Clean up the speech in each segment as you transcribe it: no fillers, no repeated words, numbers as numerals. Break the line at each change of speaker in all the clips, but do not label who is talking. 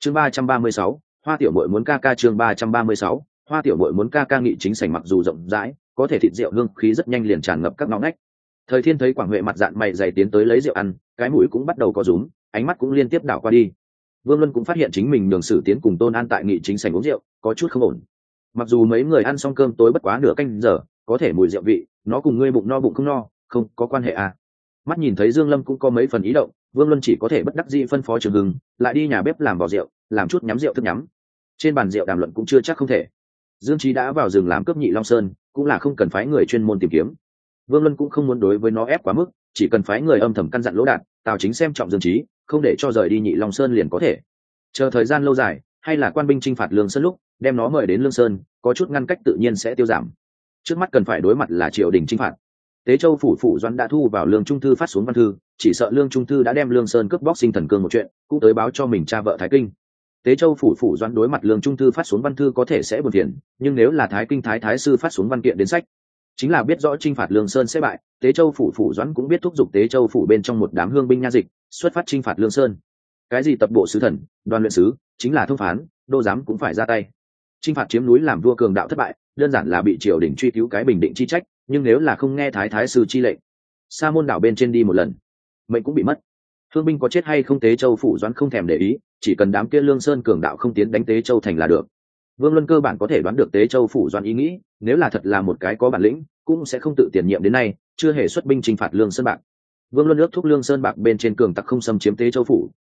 chương 336, hoa tiểu muội muốn ca ca. chương 336, hoa tiểu muội muốn ca ca. Nghị chính sảnh mặc dù rộng rãi, có thể thịt rượu hương khí rất nhanh liền tràn ngập các ngõ ngách. Thời Thiên thấy Quảng Huệ mặt dạn mày dày tiến tới lấy rượu ăn, cái mũi cũng bắt đầu có rúm, ánh mắt cũng liên tiếp đảo qua đi. Vương Luân cũng phát hiện chính mình nhường Sử Tiến cùng Tôn An tại nghị chính sảnh uống rượu, có chút không ổn. Mặc dù mấy người ăn xong cơm tối bất quá nửa canh giờ, có thể mùi rượu vị, nó cùng ngươi bụng no bụng không no, không có quan hệ à. Mắt nhìn thấy Dương Lâm cũng có mấy phần ý động, Vương Luân chỉ có thể bất đắc dĩ phân phó Trường Hưng, lại đi nhà bếp làm vò rượu, làm chút nhắm rượu thức nhắm. Trên bàn rượu đàm luận cũng chưa chắc không thể. Dương Chí đã vào rừng làm cướp Nhị Long Sơn, cũng là không cần phái người chuyên môn tìm kiếm. Vương Luân cũng không muốn đối với nó ép quá mức, chỉ cần phái người âm thầm căn dặn Lỗ Đạt, Tào Chính xem trọng Dương Chí, không để cho rời đi Nhị Long Sơn liền có thể. Chờ thời gian lâu dài, hay là quan binh chinh phạt Lương Sơn lúc, đem nó mời đến Lương Sơn, có chút ngăn cách tự nhiên sẽ tiêu giảm. Trước mắt cần phải đối mặt là triều đình chinh phạt. Tế Châu phủ Doãn đã thu vào Lương Trung Thư phát xuống văn thư, chỉ sợ Lương Trung Thư đã đem Lương Sơn cướp bóc sinh thần cương một chuyện, cũng tới báo cho mình cha vợ Thái Kinh. Tế Châu phủ Doãn đối mặt Lương Trung Thư phát xuống văn thư có thể sẽ buồn phiền, nhưng nếu là Thái Kinh Thái sư phát xuống văn kiện đến sách, chính là biết rõ chinh phạt Lương Sơn sẽ bại. Tế Châu phủ Doãn cũng biết thúc giục Tế Châu phủ bên trong một đám hương binh nha dịch xuất phát chinh phạt Lương Sơn. Cái gì tập bộ sứ thần, đoàn luyện sứ, chính là thông phán, đô giám cũng phải ra tay. Chinh phạt chiếm núi làm vua cường đạo thất bại, đơn giản là bị triều đình truy cứu cái bình định chi trách, nhưng nếu là không nghe thái sư chi lệnh, sa môn đảo bên trên đi một lần, mệnh cũng bị mất. Hương binh có chết hay không Tế Châu phủ Doãn không thèm để ý, chỉ cần đám kia Lương Sơn cường đạo không tiến đánh Tế Châu thành là được. Vương Luân cơ bản có thể đoán được Tế Châu phủ Doãn ý nghĩ, nếu là thật là một cái có bản lĩnh, cũng sẽ không tự tiền nhiệm đến nay, chưa hề xuất binh chinh phạt Lương Sơn bạc. Vương Luân ước thúc Lương Sơn bạc bên trên cường tặc không xâm chiếm Tế Châu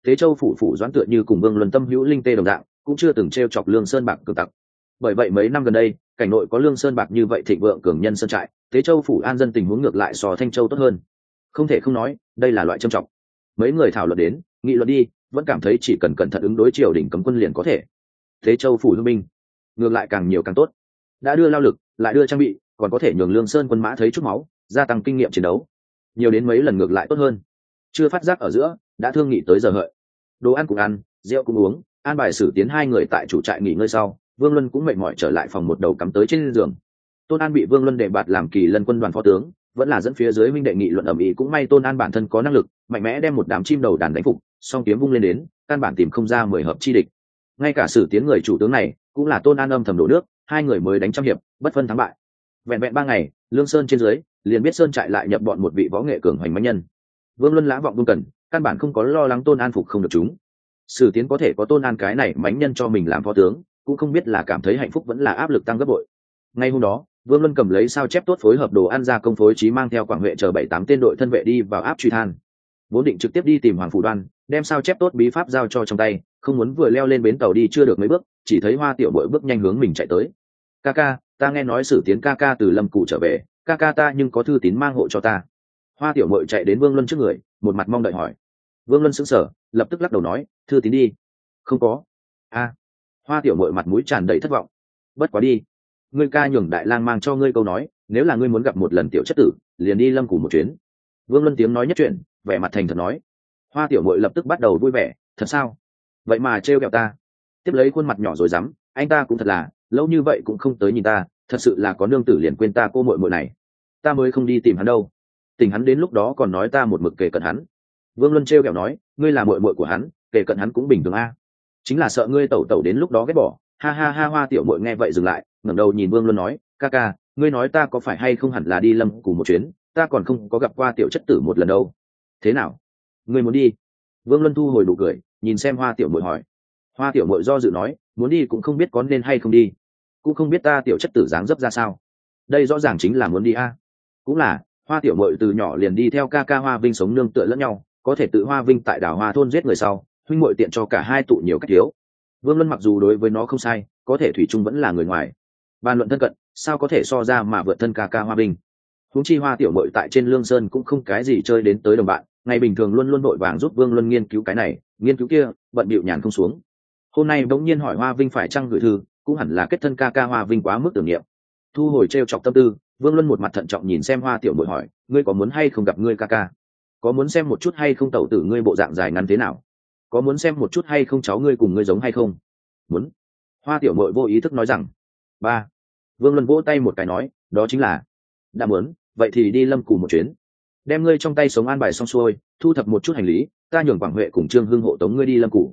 phủ Doãn tựa như cùng Vương Luân tâm hữu linh tê đồng dạng, cũng chưa từng trêu chọc Lương Sơn bạc cường tặc. Bởi vậy mấy năm gần đây, cảnh nội có Lương Sơn bạc như vậy thịnh vượng cường nhân sơn trại, Tế Châu phủ an dân tình huống ngược lại so Thanh Châu tốt hơn. Không thể không nói, đây là loại trầm trọng. Mấy người thảo luận đến, nghị luận đi, vẫn cảm thấy chỉ cần cẩn thận ứng đối triều đình cấm quân liền có thể. Tế Châu phủ hương binh, ngược lại càng nhiều càng tốt. Đã đưa lao lực, lại đưa trang bị, còn có thể nhường Lương Sơn quân mã thấy chút máu, gia tăng kinh nghiệm chiến đấu. Nhiều đến mấy lần ngược lại tốt hơn. Chưa phát giác ở giữa, đã thương nghị tới giờ hợi. Đồ ăn cũng ăn, rượu cũng uống, an bài Sử Tiến hai người tại chủ trại nghỉ ngơi sau, Vương Luân cũng mệt mỏi trở lại phòng một đầu cắm tới trên giường. Tôn An bị Vương Luân đề bạt làm Kỳ Lân quân đoàn phó tướng, vẫn là dẫn phía dưới huynh đệ nghị luận ầm ĩ, cũng may Tôn An bản thân có năng lực, mạnh mẽ đem một đám chim đầu đàn đánh phục, song kiếm vung lên đến, căn bản tìm không ra 10 hợp chi địch. Ngay cả Sử Tiến người chủ tướng này, cũng là Tôn An âm thầm đổ nước, hai người mới đánh trăm hiệp, bất phân thắng bại. Vẹn vẹn 3 ngày, Lương Sơn trên dưới, liền biết sơn trại lại nhập bọn một vị võ nghệ cường hoành mãnh nhân. Vương Luân lã vọng Vương Cần, căn bản không có lo lắng Tôn An phục không được chúng. Sử Tiến có thể có Tôn An cái này mãnh nhân cho mình làm phó tướng, cũng không biết là cảm thấy hạnh phúc vẫn là áp lực tăng gấp bội. Ngay hôm đó, Vương Luân cầm lấy sao chép tốt phối hợp đồ ăn ra công phối trí mang theo Quảng Huệ chờ 7-8 tên đội thân vệ đi vào áp truy than. Vốn định trực tiếp đi tìm Hoàng Phủ Đoan, đem sao chép tốt bí pháp giao cho trong tay, không muốn vừa leo lên bến tàu đi chưa được mấy bước, chỉ thấy Hoa Tiểu Bội bước nhanh hướng mình chạy tới. "Ca ca, ta nghe nói Sử Tiến ca ca từ Lâm Cụ trở về, ca ca ta nhưng có thư tín mang hộ cho ta." Hoa Tiểu Bội chạy đến Vương Luân trước người, một mặt mong đợi hỏi. Vương Luân sững sờ, lập tức lắc đầu nói, "Thư tín đi." "Không có." "A." Hoa Tiểu Bội mặt mũi tràn đầy thất vọng. "Bất quá đi, ngươi ca nhường đại lang mang cho ngươi câu nói, nếu là ngươi muốn gặp một lần tiểu chất tử, liền đi Lâm Cù một chuyến." Vương Luân tiếng nói nhất chuyện, vẻ mặt thành thật nói. Hoa Tiểu Bội lập tức bắt đầu vui vẻ, "Thật sao? Vậy mà trêu ghẹo ta." Tiếp lấy khuôn mặt nhỏ rồi dám, "Anh ta cũng thật là, lâu như vậy cũng không tới nhìn ta, thật sự là có nương tử liền quên ta cô muội muội này. Ta mới không đi tìm hắn đâu. Tình hắn đến lúc đó còn nói ta một mực kề cận hắn." Vương Luân trêu ghẹo nói, "Ngươi là muội muội của hắn, kề cận hắn cũng bình thường a. Chính là sợ ngươi tẩu tẩu đến lúc đó ghét bỏ." Ha ha ha. Hoa Tiểu Bội nghe vậy dừng lại, ngẩng đầu nhìn Vương Luân nói, "Ca ca, ngươi nói ta có phải hay không hẳn là đi Lâm Cù một chuyến, ta còn không có gặp qua tiểu chất tử một lần đâu. Thế nào? Ngươi muốn đi?" Vương Luân thu hồi nụ cười, nhìn xem Hoa Tiểu Bội hỏi. Hoa Tiểu Bội do dự nói, "Muốn đi cũng không biết có nên hay không đi, cũng không biết ta tiểu chất tử dáng dấp ra sao. Đây rõ ràng chính là muốn đi a." Cũng là, Hoa Tiểu Bội từ nhỏ liền đi theo ca ca Hoa Vinh sống nương tựa lẫn nhau, có thể tự Hoa Vinh tại đảo Hoa thôn giết người sau, huynh muội tiện cho cả hai tụ nhiều cách thiếu. Vương Luân mặc dù đối với nó không sai, có thể thủy chung vẫn là người ngoài. Bàn luận thân cận, sao có thể so ra mà vượt thân ca ca Hoa Vinh. Huống chi Hoa Tiểu Bội tại trên Lương Sơn cũng không cái gì chơi đến tới đồng bạn, ngày bình thường luôn luôn vội vàng giúp Vương Luân nghiên cứu cái này, nghiên cứu kia, bận bịu nhàn không xuống. Hôm nay bỗng nhiên hỏi Hoa Vinh phải chăng gửi thư, cũng hẳn là kết thân ca ca Hoa Vinh quá mức tưởng niệm. Thu hồi trêu chọc tâm tư, Vương Luân một mặt thận trọng nhìn xem Hoa Tiểu Bội hỏi, "Ngươi có muốn hay không gặp ngươi ca ca? Có muốn xem một chút hay không tẩu tử ngươi bộ dạng dài ngắn thế nào? Có muốn xem một chút hay không cháu ngươi cùng ngươi giống hay không?" "Muốn." Hoa Tiểu Bội vô ý thức nói rằng. "Ba." Vương Luân vỗ tay một cái nói, "Đó chính là." "Đã muốn, vậy thì đi Lâm Cù một chuyến. Đem ngươi trong tay sống an bài xong xuôi, thu thập một chút hành lý, ta nhường Quảng Huệ cùng Trương Hưng hộ tống ngươi đi Lâm Cù."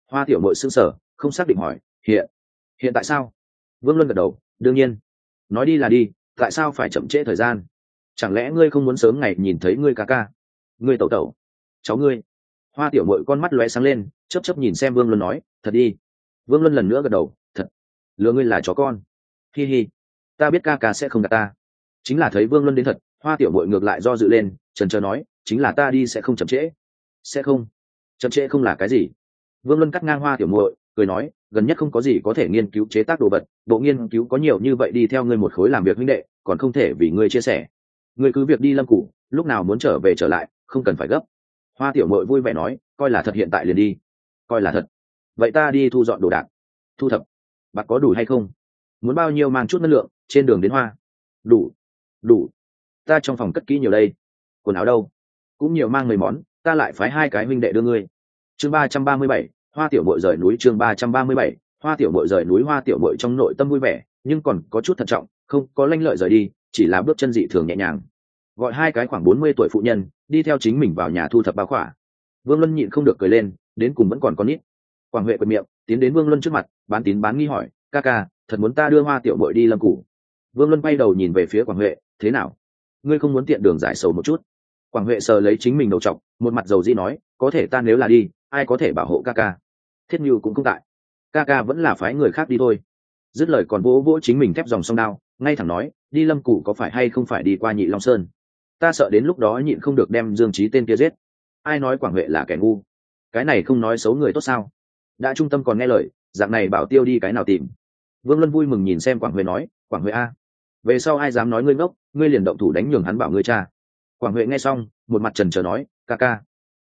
Hoa tiểu mội sững sờ, không xác định hỏi, hiện tại sao? Vương Luân gật đầu, đương nhiên. Nói đi là đi, tại sao phải chậm trễ thời gian? Chẳng lẽ ngươi không muốn sớm ngày nhìn thấy ngươi ca ca, ngươi tẩu tẩu, cháu ngươi? Hoa tiểu mội con mắt lóe sáng lên, chớp chớp nhìn xem Vương Luân nói, thật đi. Vương Luân lần nữa gật đầu, thật. Lừa ngươi là chó con. Hi hi, ta biết ca ca sẽ không gạt ta. Chính là thấy Vương Luân đến thật, Hoa tiểu mội ngược lại do dự lên, chần chờ nói, chính là ta đi sẽ không chậm trễ. Sẽ không? Chậm trễ không là cái gì? Vương Luân cắt ngang Hoa tiểu muội, cười nói, gần nhất không có gì có thể nghiên cứu chế tác đồ vật, bộ nghiên cứu có nhiều như vậy đi theo ngươi một khối làm việc huynh đệ, còn không thể vì ngươi chia sẻ. Ngươi cứ việc đi Lâm Củ, lúc nào muốn trở về trở lại, không cần phải gấp. Hoa tiểu muội vui vẻ nói, coi là thật hiện tại liền đi. Coi là thật. Vậy ta đi thu dọn đồ đạc. Thu thập. Bạc có đủ hay không? Muốn bao nhiêu mang chút năng lượng, trên đường đến Hoa. Đủ. Đủ. Ta trong phòng cất kỹ nhiều đây. Quần áo đâu? Cũng nhiều mang 10 món, ta lại phái 2 cái huynh đệ đưa ngươi. Chương 337, Hoa tiểu muội rời núi. Chương 337, Hoa tiểu muội rời núi. Hoa tiểu muội trong nội tâm vui vẻ, nhưng còn có chút thận trọng, không có lanh lợi rời đi, chỉ là bước chân dị thường nhẹ nhàng. Gọi 2 cái khoảng 40 tuổi phụ nhân đi theo chính mình vào nhà thu thập bao khỏa. Vương Luân nhịn không được cười lên, đến cùng vẫn còn con nít. Quảng Huệ quệt miệng, tiến đến Vương Luân trước mặt, bán tín bán nghi hỏi, ca ca, thật muốn ta đưa Hoa tiểu muội đi Lâm Củ? Vương Luân bay đầu nhìn về phía Quảng Huệ, thế nào? Ngươi không muốn tiện đường giải sầu một chút? Quảng Huệ sờ lấy chính mình đầu trọc, một mặt dầu dĩ nói, có thể ta nếu là đi, ai có thể bảo hộ ca ca? Thiết Nhu cũng không tại, ca ca vẫn là phái người khác đi thôi. Dứt lời còn vỗ vỗ chính mình thép dòng song đao, ngay thẳng nói, đi Lâm Củ có phải hay không phải đi qua Nhị Long Sơn? Ta sợ đến lúc đó nhịn không được đem Dương Chí tên kia giết. Ai nói Quảng Huệ là kẻ ngu? Cái này không nói xấu người tốt sao? Đã trung tâm còn nghe lời, dạng này bảo tiêu đi cái nào tìm? Vương Luân vui mừng nhìn xem Quảng Huệ nói, Quảng Huệ a, về sau ai dám nói ngươi ngốc, ngươi liền động thủ đánh nhường hắn bảo ngươi cha. Quảng Huệ nghe xong, một mặt trần trờ nói, ca ca,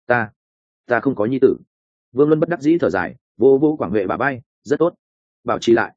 ta không có nhi tử. Vương Luân bất đắc dĩ thở dài, vô vô Quảng Huệ bả bay, rất tốt, bảo trì lại,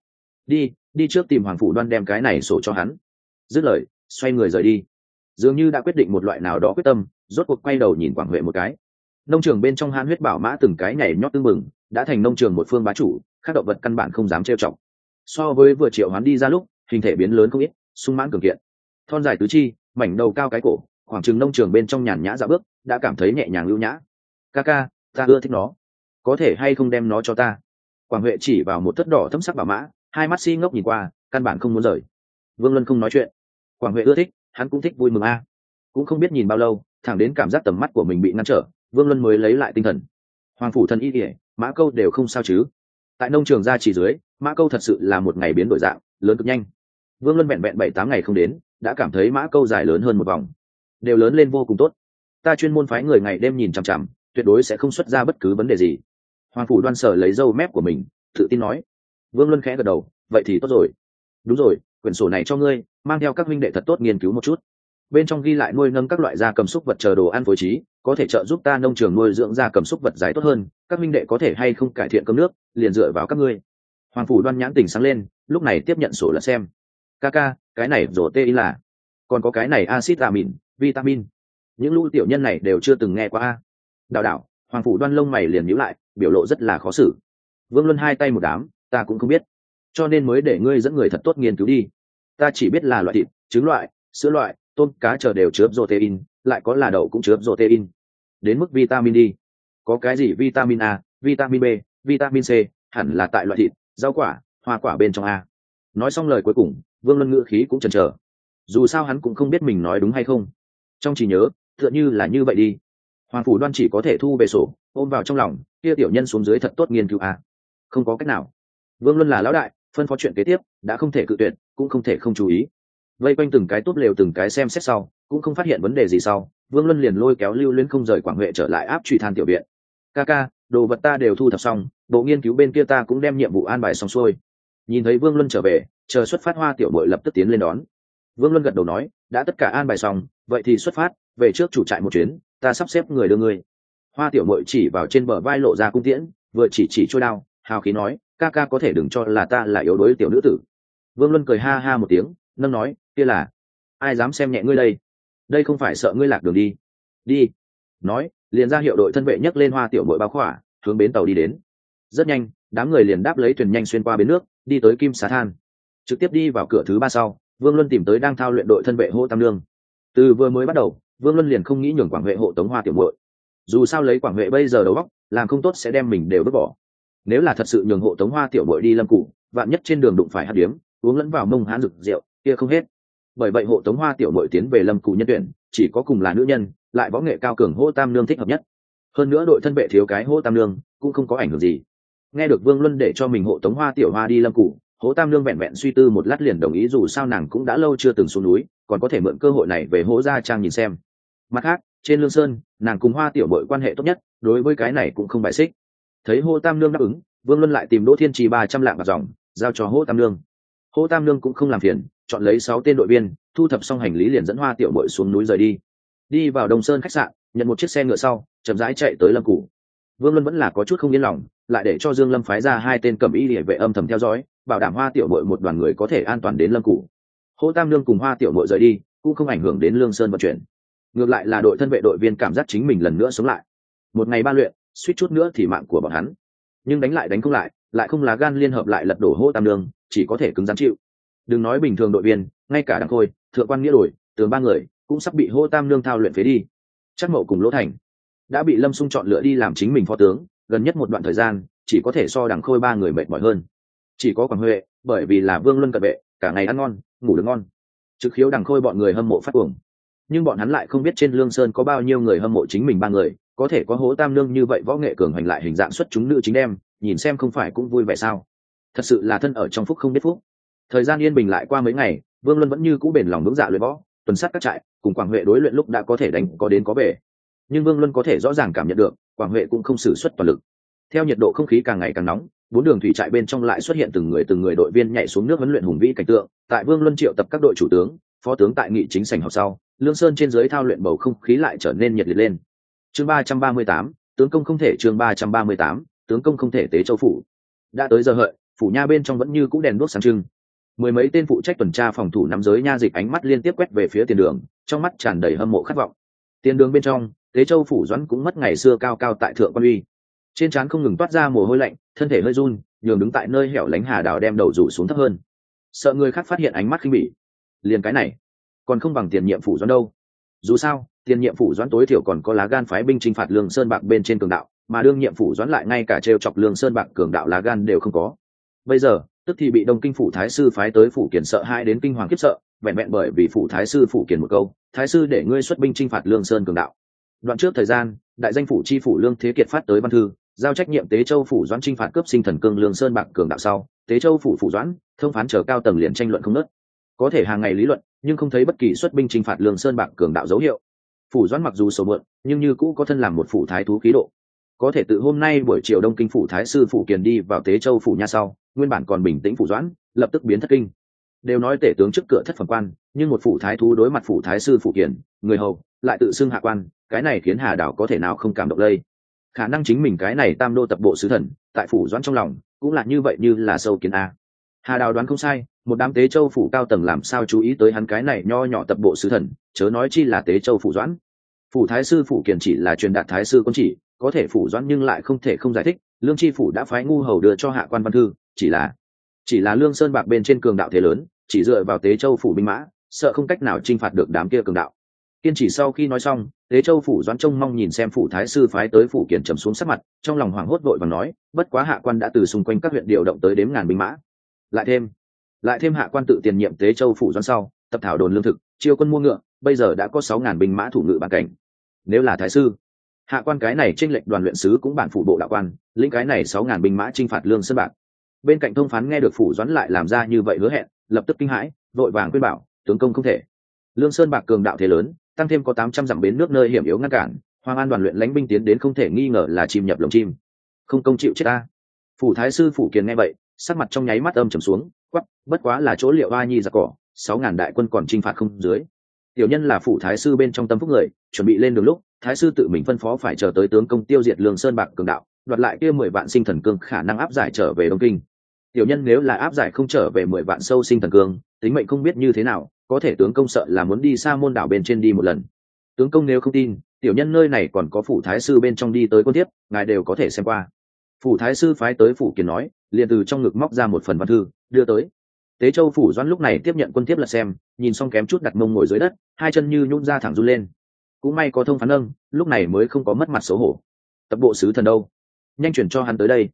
đi trước tìm Hoàng Phủ Đoan đem cái này sổ cho hắn. Dứt lời, xoay người rời đi, dường như đã quyết định một loại nào đó quyết tâm, rốt cuộc quay đầu nhìn Quảng Huệ một cái. Nông trường bên trong han huyết bảo mã từng cái nhảy nhót tưng bừng, đã thành nông trường một phương bá chủ, các động vật căn bản không dám trêu chọc. So với vừa triệu hoán đi ra lúc, hình thể biến lớn không ít, sung mãn cường kiện, thon dài tứ chi, mảnh đầu cao cái cổ, khoảng chừng nông trường bên trong nhàn nhã dạo bước, đã cảm thấy nhẹ nhàng lưu nhã. Ca ca, ta ưa thích nó, có thể hay không đem nó cho ta? Quảng Huệ chỉ vào một thất đỏ thâm sắc bảo mã, hai mắt si ngốc nhìn qua, căn bản không muốn rời. Vương Luân không nói chuyện. Quảng Huệ ưa thích, hắn cũng thích, vui mừng a. Cũng không biết nhìn bao lâu, thẳng đến cảm giác tầm mắt của mình bị ngăn trở, Vương Luân mới lấy lại tinh thần. Hoàng phủ thần y ỉa, mã câu đều không sao chứ? Tại nông trường gia chỉ dưới, mã câu thật sự là một ngày biến đổi dạng, lớn cực nhanh. Vương Luân vẹn 7-8 ngày không đến, đã cảm thấy mã câu dài lớn hơn một vòng, đều lớn lên vô cùng tốt. Ta chuyên môn phái người ngày đêm nhìn chằm chằm, tuyệt đối sẽ không xuất ra bất cứ vấn đề gì. Hoàng phủ Đoan sở lấy râu mép của mình, tự tin nói. Vương Luân khẽ gật đầu, vậy thì tốt rồi. Đúng rồi, quyển sổ này cho ngươi, mang theo các huynh đệ thật tốt nghiên cứu một chút. Bên trong ghi lại nuôi nâng các loại gia cầm súc vật chờ đồ ăn phối trí, có thể trợ giúp ta nông trường nuôi dưỡng gia cầm súc vật giải tốt hơn. Các huynh đệ có thể hay không cải thiện cơm nước, liền dựa vào các ngươi. Hoàng phủ Đoan nhãn tỉnh sáng lên, lúc này tiếp nhận sổ là xem. Ca, cái này rổ tê là, còn có cái này axit amin, vitamin. Những lũ tiểu nhân này đều chưa từng nghe qua a. Đảo, Hoàng phủ Đoan lông mày liền nhíu lại, biểu lộ rất là khó xử. Vương Luân hai tay một đám, ta cũng không biết, cho nên mới để ngươi dẫn người thật tốt nghiên cứu đi. Ta chỉ biết là loại thịt, trứng loại, sữa loại, tôm cá chờ đều chứa protein, lại có là đậu cũng chứa protein. Đến mức vitamin đi, có cái gì vitamin A, vitamin B, vitamin C, hẳn là tại loại thịt, rau quả, hoa quả bên trong A. Nói xong lời cuối cùng, Vương Luân ngữ khí cũng chần chờ. Dù sao hắn cũng không biết mình nói đúng hay không. Trong trí nhớ, tựa như là như vậy đi. Hoàng phủ Đoan chỉ có thể thu về sổ, ôm vào trong lòng, kia tiểu nhân xuống dưới thật tốt nghiên cứu A. Không có cách nào. Vương Luân là lão đại, phân phó chuyện kế tiếp, đã không thể cự tuyệt, cũng không thể không chú ý. Vây quanh từng cái túp lều từng cái xem xét sau, cũng không phát hiện vấn đề gì sau, Vương Luân liền lôi kéo Lưu Luyến không rời Quảng Huệ trở lại áp truy than tiểu viện. Ca, đồ vật ta đều thu thập xong, bộ nghiên cứu bên kia ta cũng đem nhiệm vụ an bài xong xuôi. Nhìn thấy Vương Luân trở về, chờ xuất phát Hoa tiểu muội lập tức tiến lên đón. Vương Luân gật đầu nói, đã tất cả an bài xong, vậy thì xuất phát, về trước chủ trại một chuyến, ta sắp xếp người đưa ngươi. Hoa tiểu muội chỉ vào trên bờ vai lộ ra cung tiễn, vừa chỉ trôi đao, hào khí nói, ca có thể đừng cho là ta là yếu đuối tiểu nữ tử. Vương Luân cười ha ha một tiếng, nâng nói, kia là, ai dám xem nhẹ ngươi đây không phải sợ ngươi lạc đường đi. Nói, liền ra hiệu đội thân vệ nhấc lên Hoa tiểu muội bao khỏa, hướng bến tàu đi đến. Rất nhanh, đám người liền đáp lấy thuyền nhanh xuyên qua bến nước, đi tới Kim Xá Than. Trực tiếp đi vào cửa thứ 3 sau, Vương Luân tìm tới đang thao luyện đội thân vệ Hô Tam Lương. Từ vừa mới bắt đầu, Vương Luân liền không nghĩ nhường Quảng Huệ hộ tống Hoa tiểu muội. Dù sao lấy Quảng Huệ bây giờ đầu óc, làm không tốt sẽ đem mình đều vứt bỏ. nếu là thật sự nhường hộ tống Hoa tiểu bội đi lâm cụ, vạn nhất trên đường đụng phải hạt điếm uống lẫn vào mông hán rực rượu kia không hết. Bởi vậy hộ tống Hoa tiểu bội tiến về lâm cụ nhân tuyển chỉ có cùng là nữ nhân, lại võ nghệ cao cường Hỗ Tam Nương thích hợp nhất. Hơn nữa đội thân vệ thiếu cái Hỗ Tam Nương cũng không có ảnh hưởng gì. Nghe được Vương Luân để cho mình hộ tống Hoa tiểu hoa đi lâm cụ, Hỗ Tam Nương vẹn vẹn suy tư một lát liền đồng ý, dù sao nàng cũng đã lâu chưa từng xuống núi, còn có thể mượn cơ hội này về Hỗ gia trang nhìn xem. Mặt khác, trên Lương Sơn, nàng cùng Hoa tiểu bội quan hệ tốt nhất, đối với cái này cũng không bại xích. Thấy Hỗ Tam Nương đáp ứng, Vương Luân lại tìm Đỗ Thiên Trì 300 lạng bạc dòng, giao cho Hỗ Tam Nương. Hỗ Tam Nương cũng không làm phiền, chọn lấy 6 tên đội viên, thu thập xong hành lý liền dẫn Hoa tiểu bội xuống núi rời đi. Đi vào Đồng Sơn khách sạn, nhận một chiếc xe ngựa sau, chậm rãi chạy tới lâm cụ. Vương Luân vẫn là có chút không yên lòng, lại để cho Dương Lâm phái ra 2 tên cẩm y liề vệ âm thầm theo dõi, bảo đảm Hoa tiểu bội một đoàn người có thể an toàn đến lâm cụ. Hỗ Tam Nương cùng Hoa tiểu bội rời đi, cũng không ảnh hưởng đến Lương Sơn vận chuyển. Ngược lại là đội thân vệ đội viên cảm giác chính mình lần nữa sống lại. Một ngày 3 luyện, suýt chút nữa thì mạng của bọn hắn. Nhưng đánh lại đánh không lại không lá gan liên hợp lại lật đổ Hỗ Tam Nương, chỉ có thể cứng rắn chịu. Đừng nói bình thường đội viên, ngay cả Đặng Khôi, Thượng quan Nghĩa Đổi, Tường 3 người cũng sắp bị Hỗ Tam Nương thao luyện phế đi. Chắc Mậu cùng Lỗ Thành đã bị Lâm Xung chọn lựa đi làm chính mình phó tướng, gần nhất một đoạn thời gian chỉ có thể so Đặng Khôi 3 người mệt mỏi hơn. Chỉ có Quảng Huệ, bởi vì là Vương Luân cận vệ, cả ngày ăn ngon ngủ được ngon, trực khiếu Đặng Khôi bọn người hâm mộ phát cuồng. Nhưng bọn hắn lại không biết trên Lương Sơn có bao nhiêu người hâm mộ chính mình 3 người, có thể có Hỗ Tam Nương như vậy võ nghệ cường hành lại hình dạng xuất chúng nữ chính đem, nhìn xem không phải cũng vui vẻ sao? Thật sự là thân ở trong phúc không biết phúc. Thời gian yên bình lại qua mấy ngày, Vương Luân vẫn như cũ bền lòng vững dạ luyện võ, tuần sát các trại, cùng Quảng Huệ đối luyện lúc đã có thể đánh có đến có về. Nhưng Vương Luân có thể rõ ràng cảm nhận được, Quảng Huệ cũng không sử xuất toàn lực. Theo nhiệt độ không khí càng ngày càng nóng, 4 đường thủy trại bên trong lại xuất hiện từng người đội viên nhảy xuống nước huấn luyện hùng vĩ cảnh tượng. Tại Vương Luân triệu tập các đội chủ tướng, phó tướng tại nghị chính sảnh họp sau, Lương Sơn trên dưới thao luyện bầu không khí lại trở nên nhiệt liệt lên. Chương 338, tướng công không thể chương 338, tướng công không thể tế châu phủ. Đã tới giờ hợi, phủ nha bên trong vẫn như cũ đèn đuốc sáng trưng. Mười mấy tên phụ trách tuần tra phòng thủ nắm giới nha dịch ánh mắt liên tiếp quét về phía tiền đường, trong mắt tràn đầy hâm mộ khát vọng. Tiền đường bên trong, Tế Châu phủ Doãn cũng mất ngày xưa cao cao tại thượng quan uy, trên trán không ngừng toát ra mồ hôi lạnh, thân thể hơi run, nhường đứng tại nơi hẻo lánh Hà Đào đem đầu rủ xuống thấp hơn, sợ người khác phát hiện ánh mắt khinh bỉ. Liền cái này, còn không bằng tiền nhiệm phủ Doãn đâu. Dù sao, tiền nhiệm phủ Doãn tối thiểu còn có lá gan phái binh chinh phạt Lương Sơn Bạc bên trên cường đạo, mà đương nhiệm phủ Doãn lại ngay cả trêu chọc Lương Sơn Bạc cường đạo lá gan đều không có. Bây giờ, tức thì bị Đông Kinh phủ thái sư phái tới phủ Kiền sợ hãi đến kinh hoàng khiếp sợ, vẹn vẹn bởi vì phủ thái sư phủ Kiền một câu, thái sư để ngươi xuất binh chinh phạt Lương Sơn cường đạo. Đoạn trước thời gian, đại danh phủ chi phủ Lương Thế Kiệt phát tới văn thư, giao trách nhiệm Tế Châu phủ Doãn chinh phạt cướp sinh thần cương Lương Sơn Bạc cường đạo sau, Tế Châu phủ phủ Doãn thông phán chờ cao tầng liền tranh luận không ngớt. Có thể hàng ngày lý luận, nhưng không thấy bất kỳ xuất binh chinh phạt Lương Sơn Bạc cường đạo dấu hiệu. Phủ Doãn mặc dù sầu muộn, nhưng như cũ có thân làm một phủ thái thú khí độ. Có thể tự hôm nay buổi chiều Đông Kinh phủ thái sư phủ Kiền đi vào Tế Châu phủ nha sau, nguyên bản còn bình tĩnh phủ Doãn lập tức biến thất kinh. Đều nói tể tướng trước cửa thất phẩm quan, nhưng một phủ thái thú đối mặt phủ thái sư phủ Kiền, người hầu lại tự xưng hạ quan, cái này khiến Hà Đảo có thể nào không cảm động lây. Khả năng chính mình cái này tam đô tập bộ sứ thần, tại phủ Doãn trong lòng cũng là như vậy, như là sâu kiến a. Hà Đào đoán không sai, một đám Tế Châu phủ cao tầng làm sao chú ý tới hắn cái này nho nhỏ tập bộ sứ thần, chớ nói chi là Tế Châu phủ Doãn. Phủ thái sư phủ Kiền chỉ là truyền đạt thái sư quân chỉ, có thể phủ Doãn nhưng lại không thể không giải thích. Lương tri phủ đã phái ngu hầu đưa cho hạ quan văn thư, chỉ là Lương Sơn Bạc bên trên cường đạo thế lớn, chỉ dựa vào Tế Châu phủ binh mã, sợ không cách nào chinh phạt được đám kia cường đạo. Kiên chỉ sau khi nói xong, Tế Châu phủ Doãn trông mong nhìn xem phủ thái sư phái tới phủ Kiền trầm xuống sắc mặt, trong lòng hoảng hốt vội vàng nói, bất quá hạ quan đã từ xung quanh các huyện điều động tới đếm ngàn binh mã. Lại thêm hạ quan tự tiền nhiệm Tế Châu phủ Doãn sau, tập thảo đồn lương thực, chiêu quân mua ngựa, bây giờ đã có 6.000 binh mã thủ ngự bản cảnh. Nếu là thái sư, hạ quan cái này chênh lệch đoàn luyện sứ cũng bản phủ bộ đạo quan, lĩnh cái này 6.000 binh mã chinh phạt Lương Sơn Bạc. Bên cạnh thông phán nghe được phủ Doãn lại làm ra như vậy hứa hẹn, lập tức kinh hãi, vội vàng khuyên bảo, tướng công không thể. Lương Sơn Bạc cường đạo thế lớn, tăng thêm có 800 dặm bến nước nơi hiểm yếu ngăn cản, Hoàng An đoàn luyện lãnh binh tiến đến không thể nghi ngờ là chim nhập lồng chim. Không công chịu chết ta. Phủ thái sư phủ Kiền nghe vậy, sắc mặt trong nháy mắt âm trầm xuống, quắc, bất quá là chỗ liệu oa nhi giặc cỏ, 6.000 đại quân còn chinh phạt không dưới. Tiểu nhân là phủ thái sư bên trong tâm phúc người, chuẩn bị lên đường lúc, thái sư tự mình phân phó phải chờ tới tướng công tiêu diệt Lương Sơn Bạc cường đạo, đoạt lại kia 10 vạn sinh thần cương khả năng áp giải trở về Đông Kinh. Tiểu nhân nếu là áp giải không trở về 10 vạn sâu sinh thần cương, tính mệnh không biết như thế nào, có thể tướng công sợ là muốn đi xa môn đảo bên trên đi một lần. Tướng công nếu không tin, tiểu nhân nơi này còn có phủ thái sư bên trong đi tới quân tiếp, ngài đều có thể xem qua. Phủ thái sư phái tới phủ Kiền nói, liền từ trong ngực móc ra một phần văn thư đưa tới. Tế Châu phủ Doãn lúc này tiếp nhận quân tiếp lật xem, nhìn xong kém chút đặt mông ngồi dưới đất, hai chân như nhũn ra thẳng run lên. Cũng may có thông phán nâng, lúc này mới không có mất mặt xấu hổ. Tập bộ sứ thần đâu, nhanh chuyển cho hắn tới đây.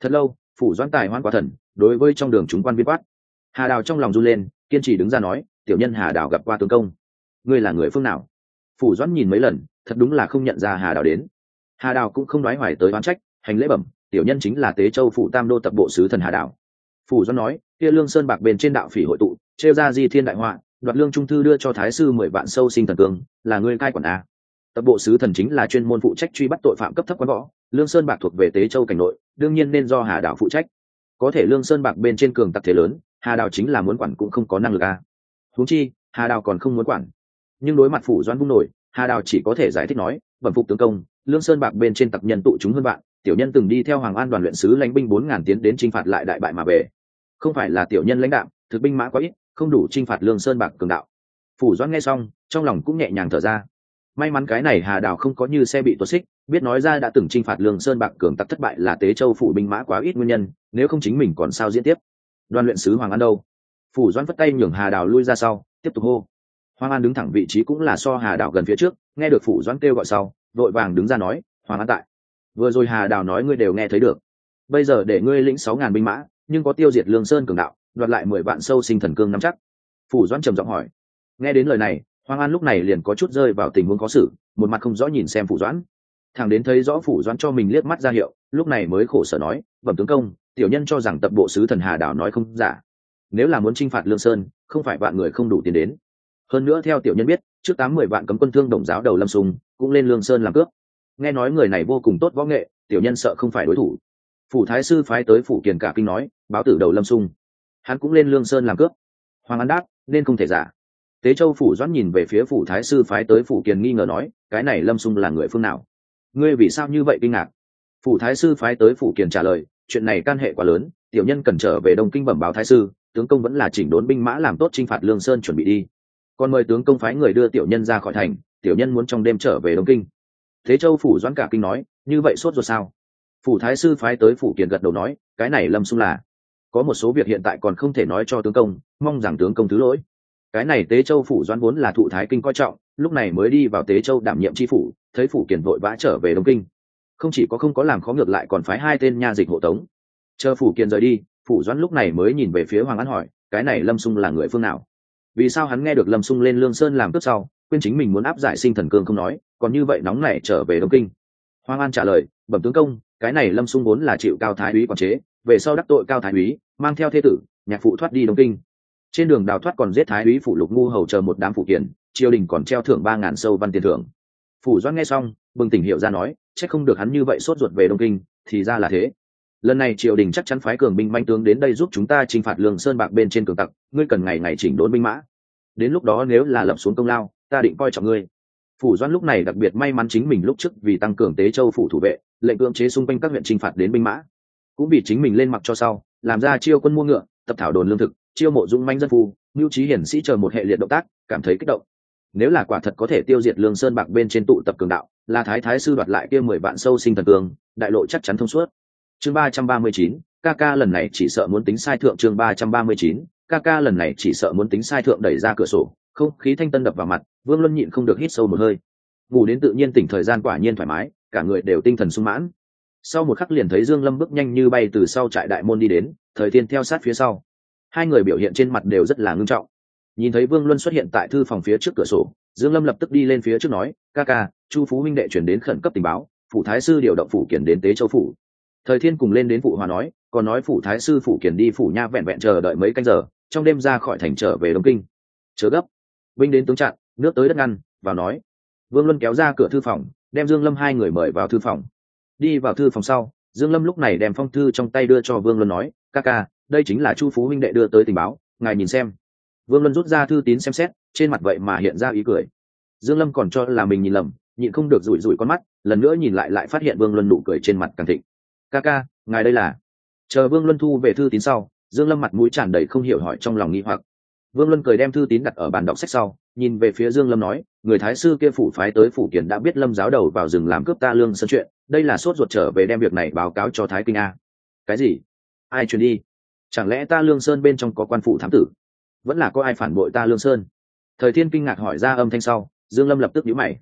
Thật lâu, phủ doãn tài hoan quá thần, đối với trong đường chúng quan viên quát. Hà Đào trong lòng run lên, kiên trì đứng ra nói, tiểu nhân Hà Đào gặp qua tướng công. Ngươi là người phương nào? Phủ doãn nhìn mấy lần, thật đúng là không nhận ra Hà Đào đến. Hà Đào cũng không nói hoài tới oán trách, hành lễ bẩm, tiểu nhân chính là Tế Châu phủ Tam đô tập bộ sứ thần Hà Đào. Phủ doãn nói, kia Lương Sơn bạc bên trên đạo phỉ hội tụ, trêu ra di thiên đại họa, đoạt lương trung thư đưa cho thái sư 10 vạn sâu sinh thần cương, là ngươi cai quản a. Tập bộ sứ thần chính là chuyên môn phụ trách truy bắt tội phạm cấp thấp quán võ, Lương Sơn bạc thuộc về Tế Châu cảnh nội, đương nhiên nên do Hà Đào phụ trách. Có thể Lương Sơn bạc bên trên cường tặc thế lớn, Hà Đào chính là muốn quản cũng không có năng lực a. Huống chi, Hà Đào còn không muốn quản. Nhưng đối mặt phủ doãn vung nổi, Hà Đào chỉ có thể giải thích nói, bẩm phục tướng công, Lương Sơn bạc bên trên tặc nhân tụ chúng hơn bạn, tiểu nhân từng đi theo Hoàng An đoàn luyện sứ lãnh binh 4000 tiến đến chinh phạt lại đại bại mà về. Không phải là tiểu nhân lãnh đạo, thực binh mã quá ít, không đủ chinh phạt Lương Sơn bạc cường đạo. Phủ doãn nghe xong, trong lòng cũng nhẹ nhàng thở ra. May mắn cái này Hà Đào không có như xe bị tuột xích, biết nói ra đã từng chinh phạt Lương Sơn bạc cường tặc thất bại là Tế Châu phủ binh mã quá ít nguyên nhân, nếu không chính mình còn sao diễn tiếp. Đoàn luyện sứ Hoàng An đâu? Phủ doãn vất tay nhường Hà Đào lui ra sau, tiếp tục hô. Hoàng An đứng thẳng vị trí cũng là so Hà Đào gần phía trước, nghe được phủ doãn kêu gọi sau, vội vàng đứng ra nói, Hoàng An tại. Vừa rồi Hà Đào nói ngươi đều nghe thấy được. Bây giờ để ngươi lĩnh 6000 binh mã, nhưng có tiêu diệt Lương Sơn cường đạo, đoạt lại 10 vạn sâu sinh thần cương nắm chắc. Phủ doãn trầm giọng hỏi. Nghe đến lời này, Hoàng An lúc này liền có chút rơi vào tình huống khó xử, một mặt không rõ nhìn xem phủ doãn. Thằng đến thấy rõ phủ doãn cho mình liếc mắt ra hiệu, lúc này mới khổ sở nói, bẩm tướng công, tiểu nhân cho rằng tập bộ sứ thần Hà Đào nói không giả. Nếu là muốn chinh phạt Lương Sơn, không phải vạn người không đủ tiền đến. Hơn nữa theo tiểu nhân biết, trước 80 vạn cấm quân thương đồng giáo đầu Lâm Sùng cũng lên Lương Sơn làm cướp. Nghe nói người này vô cùng tốt võ nghệ, tiểu nhân sợ không phải đối thủ. Phủ thái sư phái tới phủ Kiền cả kinh nói, báo tử đầu Lâm Sùng, hắn cũng lên Lương Sơn làm cướp. Hoàng An đáp, nên không thể giả. Tế Châu phủ doãn nhìn về phía phủ thái sư phái tới phủ Kiền nghi ngờ nói, cái này Lâm Sùng là người phương nào? Ngươi vì sao như vậy kinh ngạc? Phủ thái sư phái tới phủ Kiền trả lời, chuyện này can hệ quá lớn, tiểu nhân cần trở về Đông Kinh bẩm báo thái sư, tướng công vẫn là chỉnh đốn binh mã làm tốt chinh phạt Lương Sơn chuẩn bị đi. Còn mời tướng công phái người đưa tiểu nhân ra khỏi thành, tiểu nhân muốn trong đêm trở về Đông Kinh. Thế Châu phủ doãn cả kinh nói, như vậy sốt ruột sao? Phủ thái sư phái tới phủ Kiền gật đầu nói, cái này Lâm Sung là có một số việc hiện tại còn không thể nói cho tướng công, mong rằng tướng công thứ lỗi. Cái này Tế Châu phủ doãn vốn là thụ thái kinh coi trọng, lúc này mới đi vào Tế Châu đảm nhiệm tri phủ, thấy phủ Kiền vội vã trở về Đông Kinh, không chỉ có không có làm khó ngược lại còn phái 2 tên nha dịch hộ tống. Chờ phủ Kiền rời đi, phủ doãn lúc này mới nhìn về phía Hoàng An hỏi, cái này Lâm Sung là người phương nào? Vì sao hắn nghe được Lâm Sung lên Lương Sơn làm cướp sau, quên chính mình muốn áp giải sinh thần cương không nói, còn như vậy nóng nảy trở về Đông Kinh? Hoàng An trả lời, bẩm tướng công, cái này Lâm Sung vốn là chịu Cao Thái úy quản chế, về sau đắc tội Cao Thái úy, mang theo thê tử, nhạc phụ thoát đi Đông Kinh. Trên đường đào thoát còn giết Thái úy phủ Lục ngu hầu chờ một đám phụ kiện, triều đình còn treo thưởng 3000 sâu văn tiền thưởng. Phủ doãn nghe xong, bừng tỉnh hiểu ra nói, chắc không được hắn như vậy sốt ruột về Đông Kinh, thì ra là thế. Lần này triều đình chắc chắn phái cường binh manh tướng đến đây giúp chúng ta chinh phạt Lương Sơn bạc bên trên cường tặc, ngươi cần ngày ngày chỉnh đốn binh mã. Đến lúc đó nếu là lập xuống công lao, ta định coi trọng ngươi. Phủ doãn lúc này đặc biệt may mắn chính mình lúc trước vì tăng cường Tế Châu phủ thủ vệ, lệnh cưỡng chế xung quanh các huyện chinh phạt đến binh mã, cũng vì chính mình lên mặc cho sau, làm ra chiêu quân mua ngựa, tập thảo đồn lương thực, chiêu mộ dũng manh dân phu, mưu trí hiển sĩ chờ một hệ liệt động tác, cảm thấy kích động. Nếu là quả thật có thể tiêu diệt Lương Sơn bạc bên trên tụ tập cường đạo, là thái sư đoạt lại kia 10 vạn sâu sinh thần cương, đại lộ chắc chắn thông suốt. Chương 339, ca lần này chỉ sợ muốn tính sai thượng. Chương 339, ca lần này chỉ sợ muốn tính sai thượng. Đẩy ra cửa sổ, không khí thanh tân đập vào mặt, Vương Luân nhịn không được hít sâu một hơi. Ngủ đến tự nhiên tỉnh thời gian quả nhiên thoải mái, cả người đều tinh thần sung mãn. Sau một khắc liền thấy Dương Lâm bước nhanh như bay từ sau trại đại môn đi đến, Thời Thiên theo sát phía sau. Hai người biểu hiện trên mặt đều rất là ngưng trọng. Nhìn thấy Vương Luân xuất hiện tại thư phòng phía trước cửa sổ, Dương Lâm lập tức đi lên phía trước nói, ca, Chu Phú huynh đệ chuyển đến khẩn cấp tình báo, phủ thái sư điều động phủ Kiền đến Tế Châu phủ. Thời Thiên cùng lên đến phụ hòa nói, còn nói phủ thái sư phủ Kiền đi phủ nha vẹn vẹn chờ đợi mấy canh giờ, trong đêm ra khỏi thành trở về Đông Kinh. Chớ gấp, binh đến tướng chặn, nước tới đất ngăn, vào nói. Vương Luân kéo ra cửa thư phòng, đem Dương Lâm hai người mời vào thư phòng. Đi vào thư phòng sau, Dương Lâm lúc này đem phong thư trong tay đưa cho Vương Luân nói, ca, đây chính là Chu Phú huynh đệ đưa tới tình báo, ngài nhìn xem. Vương Luân rút ra thư tín xem xét, trên mặt vậy mà hiện ra ý cười. Dương Lâm còn cho là mình nhìn lầm, nhịn không được rủi con mắt, lần nữa nhìn lại phát hiện Vương Luân nụ cười trên mặt càng thịnh. Ca, ngài đây là? Chờ Vương Luân thu về thư tín sau, Dương Lâm mặt mũi tràn đầy không hiểu hỏi trong lòng nghi hoặc. Vương Luân cười đem thư tín đặt ở bàn đọc sách sau, nhìn về phía Dương Lâm nói, người thái sư kia phủ phái tới phủ Kiền đã biết Lâm giáo đầu vào rừng làm cướp ta Lương Sơn chuyện, đây là sốt ruột trở về đem việc này báo cáo cho Thái Kinh a. Cái gì? Ai truyền đi? Chẳng lẽ ta Lương Sơn bên trong có quan phụ thám tử? Vẫn là có ai phản bội ta Lương Sơn? Thời Thiên kinh ngạc hỏi ra âm thanh sau, Dương Lâm lập tức nhíu mày.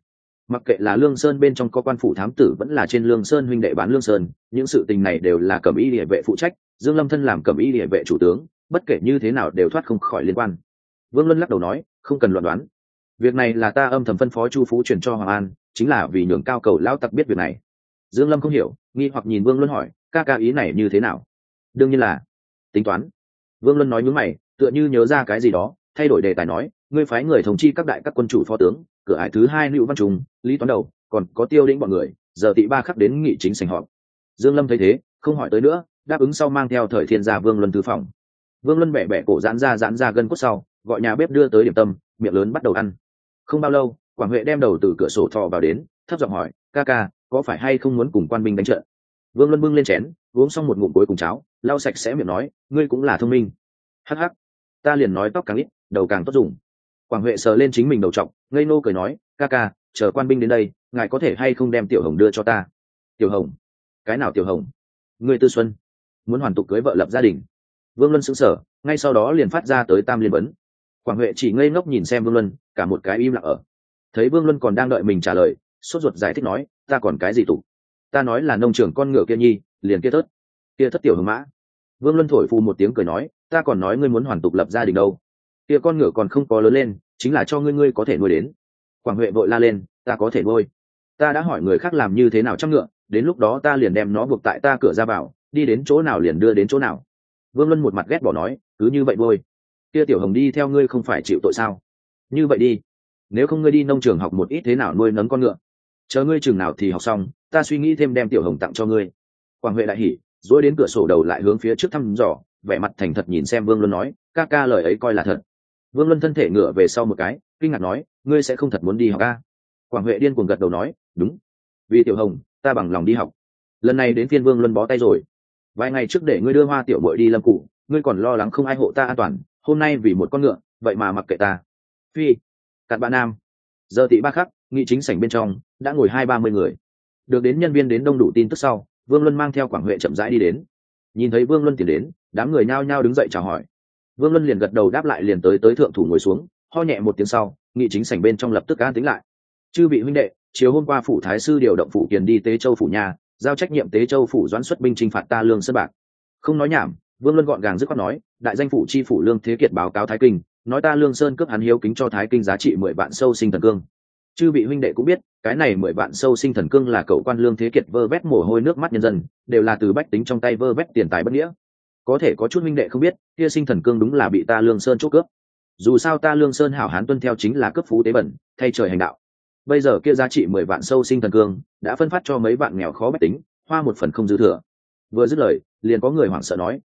Mặc kệ là Lương Sơn bên trong có quan phủ thám tử vẫn là trên Lương Sơn huynh đệ bán Lương Sơn, những sự tình này đều là Cẩm Y Liễu vệ phụ trách, Dương Lâm thân làm Cẩm Y Liễu vệ chủ tướng, bất kể như thế nào đều thoát không khỏi liên quan. Vương Luân lắc đầu nói, không cần luận đoán, việc này là ta âm thầm phân phó Chu Phú truyền cho Hoàng An, chính là vì nhường Cao Cầu lão tặc biết việc này. Dương Lâm không hiểu, nghi hoặc nhìn Vương Luân hỏi, ca ý này như thế nào? Đương nhiên là tính toán. Vương Luân nói nhướng mày, tựa như nhớ ra cái gì đó, thay đổi đề tài nói, ngươi phái người thống chi các đại các quân chủ phó tướng, cửa ải thứ hai Lưu Văn Trung, Lý Toán Đầu, còn có Tiêu Đĩnh bọn người, giờ tị ba khắc đến nghị chính sảnh họp. Dương Lâm thấy thế, không hỏi tới nữa, đáp ứng sau mang theo Thời Thiên ra Vương Luân thư phòng. Vương Luân bẻ bẻ cổ giãn ra gân cốt sau, gọi nhà bếp đưa tới điểm tâm, miệng lớn bắt đầu ăn. Không bao lâu, Quảng Huệ đem đầu từ cửa sổ thò vào đến, thấp giọng hỏi, ca có phải hay không muốn cùng quan binh đánh trận? Vương Luân bưng lên chén, uống xong một ngụm cuối cùng cháo, lau sạch sẽ miệng nói, ngươi cũng là thông minh. Hắc hắc, ta liền nói tóc càng ít, đầu càng tốt dùng. Quảng Huệ sờ lên chính mình đầu trọc, ngây nô cười nói, ca chờ quan binh đến đây, ngài có thể hay không đem Tiểu Hồng đưa cho ta? Tiểu Hồng? Cái nào Tiểu Hồng? Ngươi Tư Xuân muốn hoàn tục cưới vợ lập gia đình. Vương Luân sững sờ, ngay sau đó liền phát ra tới tam liên vấn. Quảng Huệ chỉ ngây ngốc nhìn xem Vương Luân, cả một cái im lặng ở. Thấy Vương Luân còn đang đợi mình trả lời, sốt ruột giải thích nói, ta còn cái gì tục? Ta nói là nông trưởng con ngựa kia nhi, liền kia thất Tiểu Hồng mã. Vương Luân thổi phù một tiếng cười nói, ta còn nói ngươi muốn hoàn tục lập gia đình đâu, kia con ngựa còn không có lớn lên, chính là cho ngươi có thể nuôi đến. Quảng Huệ vội la lên, ta có thể nuôi, ta đã hỏi người khác làm như thế nào trăm ngựa, đến lúc đó ta liền đem nó buộc tại ta cửa ra vào, đi đến chỗ nào liền đưa đến chỗ nào. Vương Luân một mặt ghét bỏ nói, cứ như vậy nuôi, kia Tiểu Hồng đi theo ngươi không phải chịu tội sao? Như vậy đi, nếu không ngươi đi nông trường học một ít thế nào nuôi nấng con ngựa, chờ ngươi chừng nào thì học xong, ta suy nghĩ thêm đem Tiểu Hồng tặng cho ngươi. Quảng Huệ đại hỉ, dối đến cửa sổ đầu lại hướng phía trước thăm dò, vẻ mặt thành thật nhìn xem Vương Luân nói, ca lời ấy coi là thật. Vương Luân thân thể ngửa về sau một cái, kinh ngạc nói, ngươi sẽ không thật muốn đi học ca? Quảng Huệ điên cuồng gật đầu nói, đúng, vì Tiểu Hồng ta bằng lòng đi học. Lần này đến phiên Vương Luân bó tay rồi. Vài ngày trước để ngươi đưa Hoa tiểu muội đi Lâm Cụ, ngươi còn lo lắng không ai hộ ta an toàn, hôm nay vì một con ngựa vậy mà mặc kệ ta. Phi, cặn bạn nam. Giờ tị ba khắc, nghị chính sảnh bên trong đã ngồi 20-30 người. Được đến nhân viên đến đông đủ tin tức sau, Vương Luân mang theo Quảng Huệ chậm rãi đi đến. Nhìn thấy Vương Luân tiến đến, đám người nhao nhao đứng dậy chào hỏi. Vương Luân liền gật đầu đáp lại, liền tới thượng thủ ngồi xuống, ho nhẹ một tiếng sau, nghị chính sảnh bên trong lập tức an tĩnh lại. Chư vị huynh đệ, chiều hôm qua phủ thái sư điều động phủ Kiền đi Tế Châu phủ nhà, giao trách nhiệm Tế Châu phủ doãn xuất binh chinh phạt ta Lương Sơn bạc. Không nói nhảm, Vương Luân gọn gàng dứt khoát nói, đại danh phủ chi phủ Lương Thế Kiệt báo cáo Thái Kinh, nói ta Lương Sơn cướp hắn hiếu kính cho Thái Kinh giá trị 10 vạn sâu sinh thần cương. Chư vị huynh đệ cũng biết, cái này 10 vạn sâu sinh thần cương là cậu quan Lương Thế Kiệt vơ vét mồ hôi nước mắt nhân dân, đều là từ bách tính trong tay vơ vét tiền tài bất nghĩa. Có thể có chút huynh đệ không biết, kia sinh thần cương đúng là bị ta Lương Sơn chốt cướp. Dù sao ta Lương Sơn hảo hán tuân theo chính là cấp phú tế bẩn, thay trời hành đạo. Bây giờ kia giá trị 10 vạn sâu sinh thần cương đã phân phát cho mấy bạn nghèo khó bách tính, hoa một phần không dư thừa. Vừa dứt lời, liền có người hoảng sợ nói,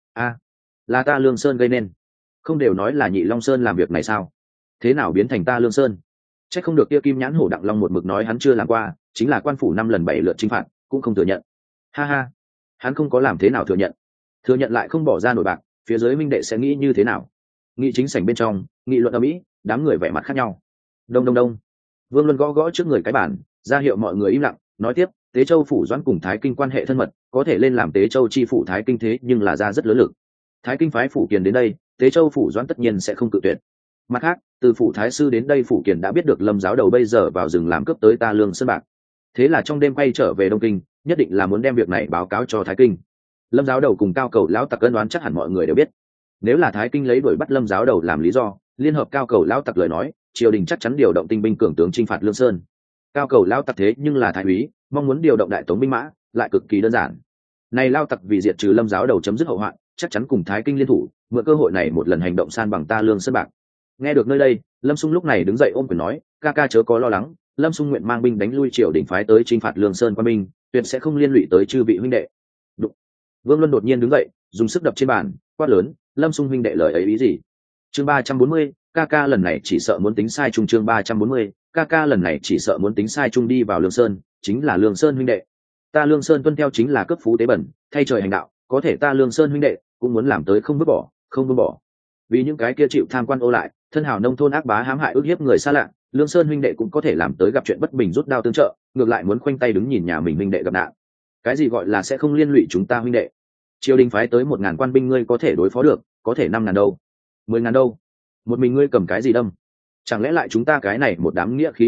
là ta Lương Sơn gây nên. Không đều nói là Nhị Long Sơn làm việc này sao? Thế nào biến thành ta Lương Sơn? Chắc không được kia Kim Nhãn Hổ Đặng Long một mực nói hắn chưa làm qua, chính là quan phủ 5 lần 7 lượt chinh phạt, cũng không thừa nhận. Ha ha, hắn không có làm thế nào thừa nhận lại không bỏ ra nổi bạc, phía dưới minh đệ sẽ nghĩ như thế nào? Nghị chính sảnh bên trong, nghị luận ở mỹ, đám người vẻ mặt khác nhau. Đông. Vương Luân gõ gõ trước người cái bản, ra hiệu mọi người im lặng, nói tiếp, Tế Châu phủ doãn cùng Thái Kinh quan hệ thân mật, có thể lên làm Tế Châu chi phủ Thái Kinh thế nhưng là ra rất lớn lực. Thái Kinh phái phủ Kiền đến đây, Tế Châu phủ doãn tất nhiên sẽ không cự tuyệt. Mặt khác, từ phủ thái sư đến đây phủ Kiền đã biết được Lâm giáo đầu bây giờ vào rừng làm cướp tới ta Lương Sơn bạc. Thế là trong đêm quay trở về Đông Kinh, nhất định là muốn đem việc này báo cáo cho Thái Kinh. Lâm giáo đầu cùng Cao Cầu lão tặc cân đoán chắc hẳn mọi người đều biết. Nếu là Thái Kinh lấy đuổi bắt Lâm giáo đầu làm lý do, liên hợp Cao Cầu lão tặc lời nói, triều đình chắc chắn điều động tinh binh cường tướng chinh phạt Lương Sơn. Cao Cầu lão tặc thế nhưng là thái úy, mong muốn điều động đại tống binh mã lại cực kỳ đơn giản. Này lao tặc vì diệt trừ Lâm giáo đầu chấm dứt hậu hoạn, chắc chắn cùng Thái Kinh liên thủ, mượn cơ hội này một lần hành động san bằng ta Lương Sơn bạc. Nghe được nơi đây, Lâm Sung lúc này đứng dậy ôm quyền nói, ca chớ có lo lắng, Lâm Sung nguyện mang binh đánh lui triều đình phái tới chinh phạt Lương Sơn quan binh, tuyệt sẽ không liên lụy tới chư vị huynh đệ. Đụng. Vương Luân đột nhiên đứng dậy, dùng sức đập trên bàn, quát lớn, Lâm Sung huynh đệ lời ấy ý gì? Chương 340, ca lần này chỉ sợ muốn tính sai chung. Chương 340, ca lần này chỉ sợ muốn tính sai chung. Đi vào Lương Sơn, chính là Lương Sơn huynh đệ. Ta Lương Sơn tuân theo chính là cấp phú tế bẩn, thay trời hành đạo, có thể ta Lương Sơn huynh đệ cũng muốn làm tới không buông bỏ. Vì những cái kia chịu tham quan ô lại, thân hảo nông thôn ác bá hãm hại ức hiếp người xa lạ, Lương Sơn huynh đệ cũng có thể làm tới gặp chuyện bất bình rút đao tương trợ, ngược lại muốn khoanh tay đứng nhìn nhà mình huynh đệ gặp nạn. Cái gì gọi là sẽ không liên lụy chúng ta huynh đệ? Triều đình phái tới 1000 quan binh ngươi có thể đối phó được, có thể 5000 đâu, 10000 đâu, một mình ngươi cầm cái gì đâm? Chẳng lẽ lại chúng ta cái này một đám nghĩa khí huynh đệ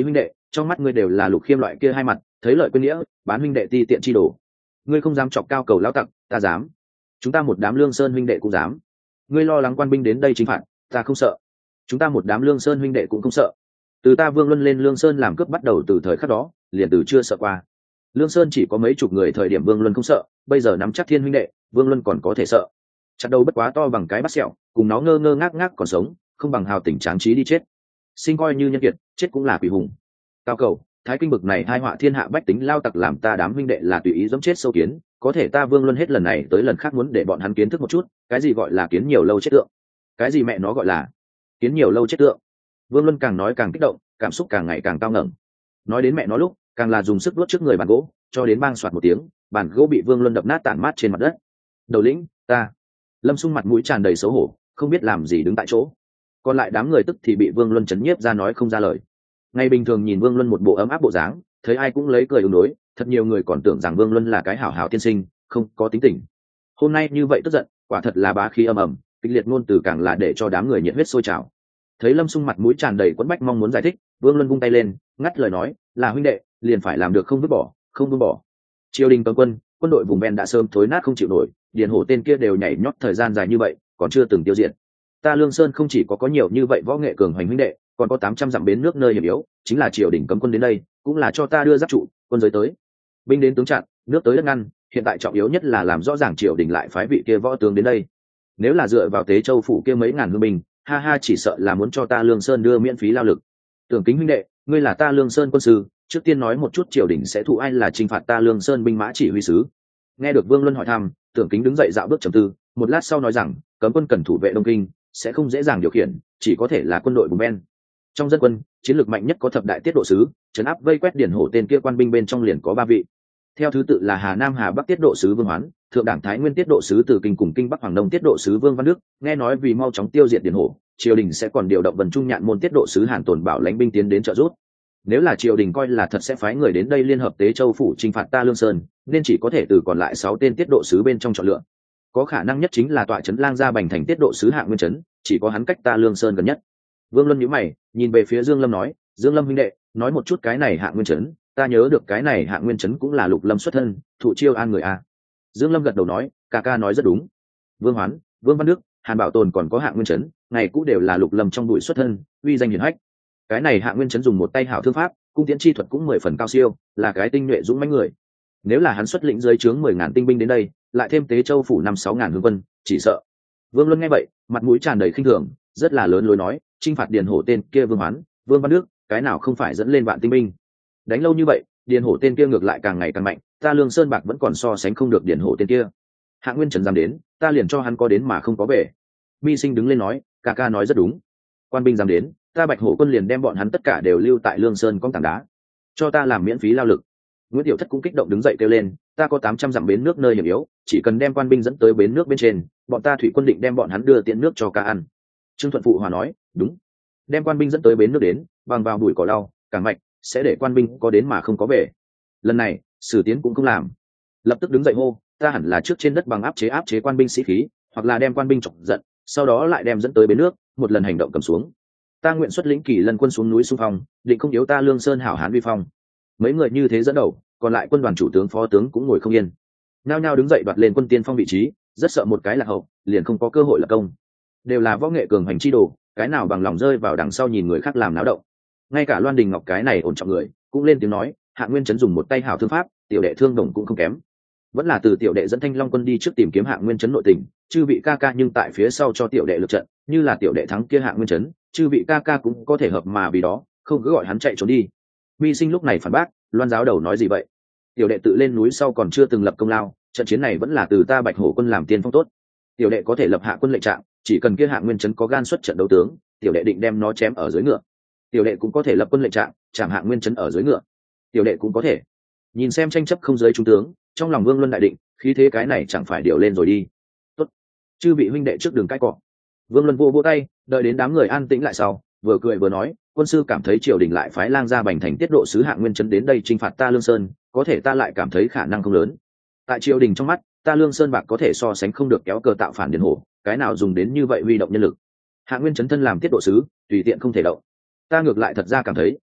trong mắt ngươi đều là Lục Khiêm loại kia hai mặt, thấy lợi quên nghĩa, bán huynh đệ ti tiện chi đồ. Ngươi không dám chọc cao cầu lão tặc, ta dám. Chúng ta một đám Lương Sơn huynh đệ cũng dám. Ngươi lo lắng quan binh đến đây chính phạt, ta không sợ. Chúng ta một đám Lương Sơn huynh đệ cũng không sợ. Từ ta Vương Luân lên Lương Sơn làm cướp bắt đầu từ thời khắc đó, liền từ chưa sợ qua. Lương Sơn chỉ có mấy chục người thời điểm Vương Luân không sợ, bây giờ nắm chắc Thiên huynh đệ, Vương Luân còn có thể sợ. Chặt đầu bất quá to bằng cái bắt sẹo, cùng nó ngơ ngơ ngác ngác còn sống, không bằng hào tình tráng trí đi chết. Sinh coi như nhân kiệt, chết cũng là quỷ hùng. Cao cầu, Thái Kinh bực này hai họa thiên hạ bách tính lao tặc làm ta đám huynh đệ là tùy ý giẫm chết sâu kiến, có thể ta Vương Luân hết lần này tới lần khác muốn để bọn hắn kiến thức một chút, cái gì gọi là kiến nhiều lâu chết tượng, cái gì mẹ nó gọi là kiến nhiều lâu chết tượng. Vương Luân càng nói càng kích động, cảm xúc càng ngày càng cao ngẩng. Nói đến mẹ nó lúc, càng là dùng sức vuốt trước người bàn gỗ, cho đến bang soạt một tiếng, bàn gỗ bị Vương Luân đập nát tản mát trên mặt đất. Đầu lĩnh, ta. Lâm Xung mặt mũi tràn đầy xấu hổ, không biết làm gì đứng tại chỗ. Còn lại đám người tức thì bị Vương Luân chấn nhiếp ra nói không ra lời. Ngày bình thường nhìn Vương Luân một bộ ấm áp bộ dáng, thấy ai cũng lấy cười ứng đối, thật nhiều người còn tưởng rằng Vương Luân là cái hảo hảo tiên sinh, không có tính tình. Hôm nay như vậy tức giận, quả thật là bá khí âm ầm, kịch liệt ngôn từ càng là để cho đám người nhiệt huyết sôi trào. Thấy Lâm Xung mặt mũi tràn đầy quẫn bách mong muốn giải thích, Vương Luân vung tay lên, ngắt lời nói, là huynh đệ, liền phải làm được không vứt bỏ, không buông bỏ. Triều đình cấm quân, quân đội vùng ven đã sớm thối nát không chịu nổi, điền hổ tên kia đều nhảy nhót thời gian dài như vậy, còn chưa từng tiêu diệt. Ta Lương Sơn không chỉ có nhiều như vậy võ nghệ cường hoành huynh đệ, còn có 800 dặm bến nước nơi hiểm yếu, chính là triều đình cấm quân đến đây, cũng là cho ta đưa giáp trụ, quân giới tới. Binh đến tướng chặn, nước tới đất ngăn, hiện tại trọng yếu nhất là làm rõ ràng triều đình lại phái vị kia võ tướng đến đây. Nếu là dựa vào Tế Châu phủ kia mấy ngàn hương binh, ha ha chỉ sợ là muốn cho ta Lương Sơn đưa miễn phí lao lực. Tưởng Kính huynh đệ, ngươi là ta Lương Sơn quân sư, trước tiên nói một chút triều đình sẽ thụ ai là trừng phạt ta Lương Sơn binh mã chỉ huy sứ. Nghe được Vương Luân hỏi thăm, Tưởng Kính đứng dậy dạo bước trầm tư, một lát sau nói rằng, cấm quân cần thủ vệ Đông Kinh, sẽ không dễ dàng điều khiển, chỉ có thể là quân đội vùng ven. Trong dân quân, chiến lược mạnh nhất có thập đại tiết độ sứ, trấn áp vây quét điển hổ tên kia quan binh bên trong liền có 3 vị. Theo thứ tự là Hà Nam Hà Bắc tiết độ sứ Vương Hoán, thượng đảng Thái Nguyên tiết độ sứ Từ Kinh cùng Kinh Bắc Hoàng Đông tiết độ sứ Vương Văn Đức. Nghe nói vì mau chóng tiêu diệt điển hổ, triều đình sẽ còn điều động Vân Trung Nhạn môn tiết độ sứ Hàn Tồn Bảo lãnh binh tiến đến trợ giúp. Nếu là triều đình coi là thật sẽ phái người đến đây liên hợp Tế Châu phủ chinh phạt ta Lương Sơn, nên chỉ có thể từ còn lại 6 tên tiết độ sứ bên trong chọn lựa. Có khả năng nhất chính là tọa trấn Lang Gia Bành thành tiết độ sứ Hạng Nguyên trấn, chỉ có hắn cách ta Lương Sơn gần nhất. Vương Luân nhíu mày, nhìn về phía Dương Lâm nói, Dương Lâm huynh đệ, nói một chút cái này Hạng Nguyên trấn, ta nhớ được cái này Hạng Nguyên trấn cũng là Lục Lâm xuất thân, thụ chiêu an người a. Dương Lâm gật đầu nói, ca ca nói rất đúng. Vương Hoán, Vương Văn Đức, Hàn Bảo Tồn còn có Hạng Nguyên trấn, ngày cũ đều là Lục Lâm trong bụi xuất thân, uy danh hiển hách. Cái này Hạng Nguyên trấn dùng một tay hảo thương pháp, cung tiễn chi thuật cũng 10 phần cao siêu, là cái tinh nhuệ dũng mãnh người. Nếu là hắn xuất lĩnh dưới trướng 10.000 tinh binh đến đây, lại thêm Tế Châu phủ 5-6 ngàn hương quân, chỉ sợ. Vương Luân nghe vậy, mặt mũi tràn đầy khinh thường, rất là lớn lối nói, chinh phạt điền hổ tên kia Vương Hoán, Vương Văn Đức, cái nào không phải dẫn lên vạn tinh binh. Đánh lâu như vậy, điền hổ tên kia ngược lại càng ngày càng mạnh, ta Lương Sơn bạc vẫn còn so sánh không được điền hổ tên kia. Hạng Nguyên trấn dám đến, ta liền cho hắn có đến mà không có về. Mi Sinh đứng lên nói, ca ca nói rất đúng. Quan binh dám đến, ta Bạch Hổ quân liền đem bọn hắn tất cả đều lưu tại Lương Sơn con tảng đá, cho ta làm miễn phí lao lực. Nguyễn Tiểu Thất cũng kích động đứng dậy kêu lên, ta có 800 dặm bến nước nơi hiểm yếu, chỉ cần đem quan binh dẫn tới bến nước bên trên, bọn ta thủy quân định đem bọn hắn đưa tiện nước cho ca ăn. Trương Thuận phụ hòa nói, đúng, đem quan binh dẫn tới bến nước đến, bằng vào bụi cỏ lau, càng mạnh, sẽ để quan binh có đến mà không có về. Lần này, Sử Tiến cũng không làm, lập tức đứng dậy hô, ta hẳn là trước trên đất bằng áp chế quan binh sĩ khí, hoặc là đem quan binh chọc giận, sau đó lại đem dẫn tới bến nước, một lần hành động cầm xuống. Ta nguyện xuất lĩnh Kỳ Lân quân xuống núi xung phong, định không yếu ta Lương Sơn hảo hán vi phong. Mấy người như thế dẫn đầu, còn lại quân đoàn chủ tướng phó tướng cũng ngồi không yên, nhao nhao đứng dậy đoạt lên quân tiên phong vị trí, rất sợ một cái là hậu, liền không có cơ hội lập công. Đều là võ nghệ cường hành chi đồ, cái nào bằng lòng rơi vào đằng sau nhìn người khác làm náo động. Ngay cả Loan Đình Ngọc cái này ổn trọng người, cũng lên tiếng nói, Hạng Nguyên trấn dùng một tay hảo thương pháp, tiểu đệ thương đồng cũng không kém. Vẫn là từ tiểu đệ dẫn Thanh Long quân đi trước tìm kiếm Hạng Nguyên trấn nội tình, chư vị ca ca nhưng tại phía sau cho tiểu đệ lực trận, như là tiểu đệ thắng kia Hạng Nguyên trấn, chư vị ca ca cũng có thể hợp mà vì đó, không cứ gọi hắn chạy trốn đi. Mi Sinh lúc này phản bác, Loan giáo đầu nói gì vậy? Tiểu đệ tự lên núi sau còn chưa từng lập công lao, trận chiến này vẫn là từ ta Bạch Hổ quân làm tiên phong tốt. Tiểu đệ có thể lập hạ quân lệnh trạng, chỉ cần kia Hạng Nguyên trấn có gan xuất trận đấu tướng, tiểu đệ định đem nó chém ở dưới ngựa. Tiểu đệ cũng có thể lập quân lệnh trạng, chạm Hạng Nguyên trấn ở dưới ngựa. Tiểu đệ cũng có thể. Nhìn xem tranh chấp không giới trung tướng, trong lòng Vương Luân đại định, khí thế cái này chẳng phải điều lên rồi đi. Tốt, chư vị huynh đệ trước đường cãi cọ. Vương Luân vỗ tay, đợi đến đám người an tĩnh lại sau, vừa cười vừa nói, quân sư cảm thấy triều đình lại phái Lang Gia Bành thành tiết độ sứ Hạng Nguyên trấn đến đây chinh phạt ta Lương Sơn, có thể ta lại cảm thấy khả năng không lớn. Tại triều đình trong mắt, ta Lương Sơn bạc có thể so sánh không được kéo cờ tạo phản điền hổ, cái nào dùng đến như vậy huy động nhân lực. Hạng Nguyên trấn thân làm tiết độ sứ, tùy tiện không thể động. Ta ngược lại thật ra cảm thấy,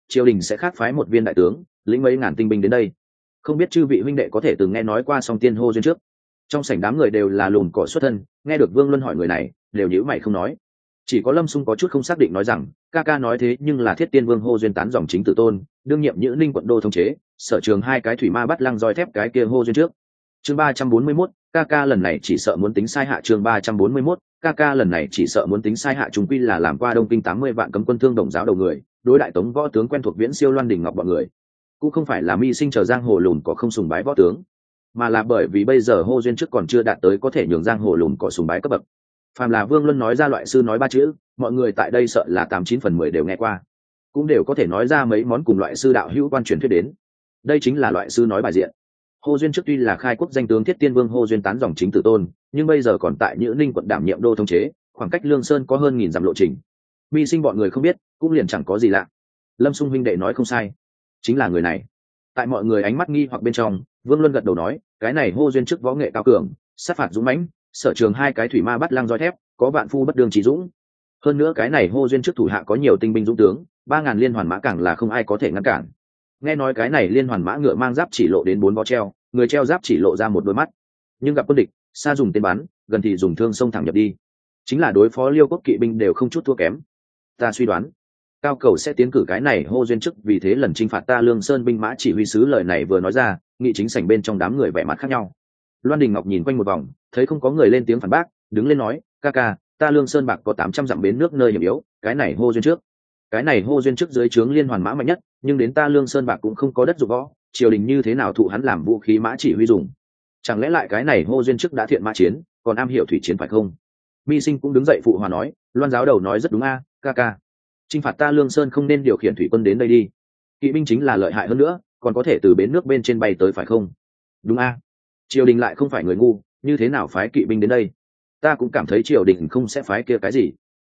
triều đình sẽ khác phái một viên đại tướng lĩnh mấy ngàn tinh binh đến đây. Không biết chư vị huynh đệ có thể từng nghe nói qua Song Tiên hô duyên trước. Trong sảnh đám người đều là lùn cỏ xuất thân, nghe được Vương Luân hỏi người này đều nhíu mày không nói. Chỉ có Lâm Xung có chút không xác định nói rằng, ca ca nói thế nhưng là Thiết Tiên Vương hô duyên tán dòng chính tử tôn, đương nhiệm Nhữ Ninh quận đô thống chế, sở trường hai cái thủy ma bắt lăng roi thép cái kia hô duyên trước. Chương 341, ca ca lần này chỉ sợ muốn tính sai hạ. Chương 341, ca ca lần này chỉ sợ muốn tính sai hạ. Chúng quy là làm qua Đông Kinh 80 vạn cấm quân thương đồng giáo đầu người, đối đại tống võ tướng quen thuộc viễn siêu Loan Đình Ngọc bọn người. Cũng không phải là mi sinh chờ giang hồ lùn có không sùng bái võ tướng, mà là bởi vì bây giờ hô duyên trước còn chưa đạt tới có thể nhường giang hồ lùn cỏ sùng bái cấp bậc. Phàm là Vương Luân nói ra loại sư nói ba chữ, mọi người tại đây sợ là 89/10 đều nghe qua, cũng đều có thể nói ra mấy món cùng loại sư đạo hữu quan truyền thuyết đến. Đây chính là loại sư nói bài diện. Hô duyên trước tuy là khai quốc danh tướng Thiết Tiên Vương hô duyên tán dòng chính tử tôn, nhưng bây giờ còn tại Nhữ Ninh quận đảm nhiệm đô thống chế, khoảng cách Lương Sơn có hơn 1000 dặm lộ trình. Mi sinh bọn người không biết, cũng liền chẳng có gì lạ. Lâm Xung huynh đệ nói không sai, chính là người này. Tại mọi người ánh mắt nghi hoặc bên trong, Vương Luân gật đầu nói, cái này hô duyên trước võ nghệ cao cường, sát phạt dũng mãnh, sở trường hai cái thủy ma bắt lang roi thép, có vạn phu bất đương trí dũng. Hơn nữa cái này hô duyên trước thủ hạ có nhiều tinh binh dũng tướng, 3000 liên hoàn mã càng là không ai có thể ngăn cản. Nghe nói cái này liên hoàn mã ngựa mang giáp chỉ lộ đến 4 bó treo, người treo giáp chỉ lộ ra một đôi mắt. Nhưng gặp quân địch, xa dùng tên bắn, gần thì dùng thương xông thẳng nhập đi. Chính là đối phó Liêu quốc kỵ binh đều không chút thua kém. Ta suy đoán, cao cầu sẽ tiến cử cái này hô duyên chức, vì thế lần chinh phạt ta Lương Sơn binh mã chỉ huy sứ lời này vừa nói ra, nghị chính sảnh bên trong đám người vẻ mặt khác nhau. Loan Đình Ngọc nhìn quanh một vòng, thấy không có người lên tiếng phản bác, đứng lên nói, ca ca, ta Lương Sơn bạc có 800 dặm bến nước nơi hiểm yếu, cái này hô duyên trước. Cái này hô duyên trước dưới trướng liên hoàn mã mạnh nhất, nhưng đến ta Lương Sơn bạc cũng không có đất dụng võ, triều đình như thế nào thụ hắn làm vũ khí mã chỉ huy dùng? Chẳng lẽ lại cái này hô duyên trước đã thiện mã chiến, còn am hiểu thủy chiến phải không? Mi sinh cũng đứng dậy phụ hòa nói, Loan giáo đầu nói rất đúng a, ca ca. Chinh phạt ta Lương Sơn không nên điều khiển thủy quân đến đây đi. Kỵ binh chính là lợi hại hơn nữa, còn có thể từ bến nước bên trên bay tới phải không? Đúng a. Triều đình lại không phải người ngu, như thế nào phái kỵ binh đến đây? Ta cũng cảm thấy triều đình không sẽ phái kia cái gì.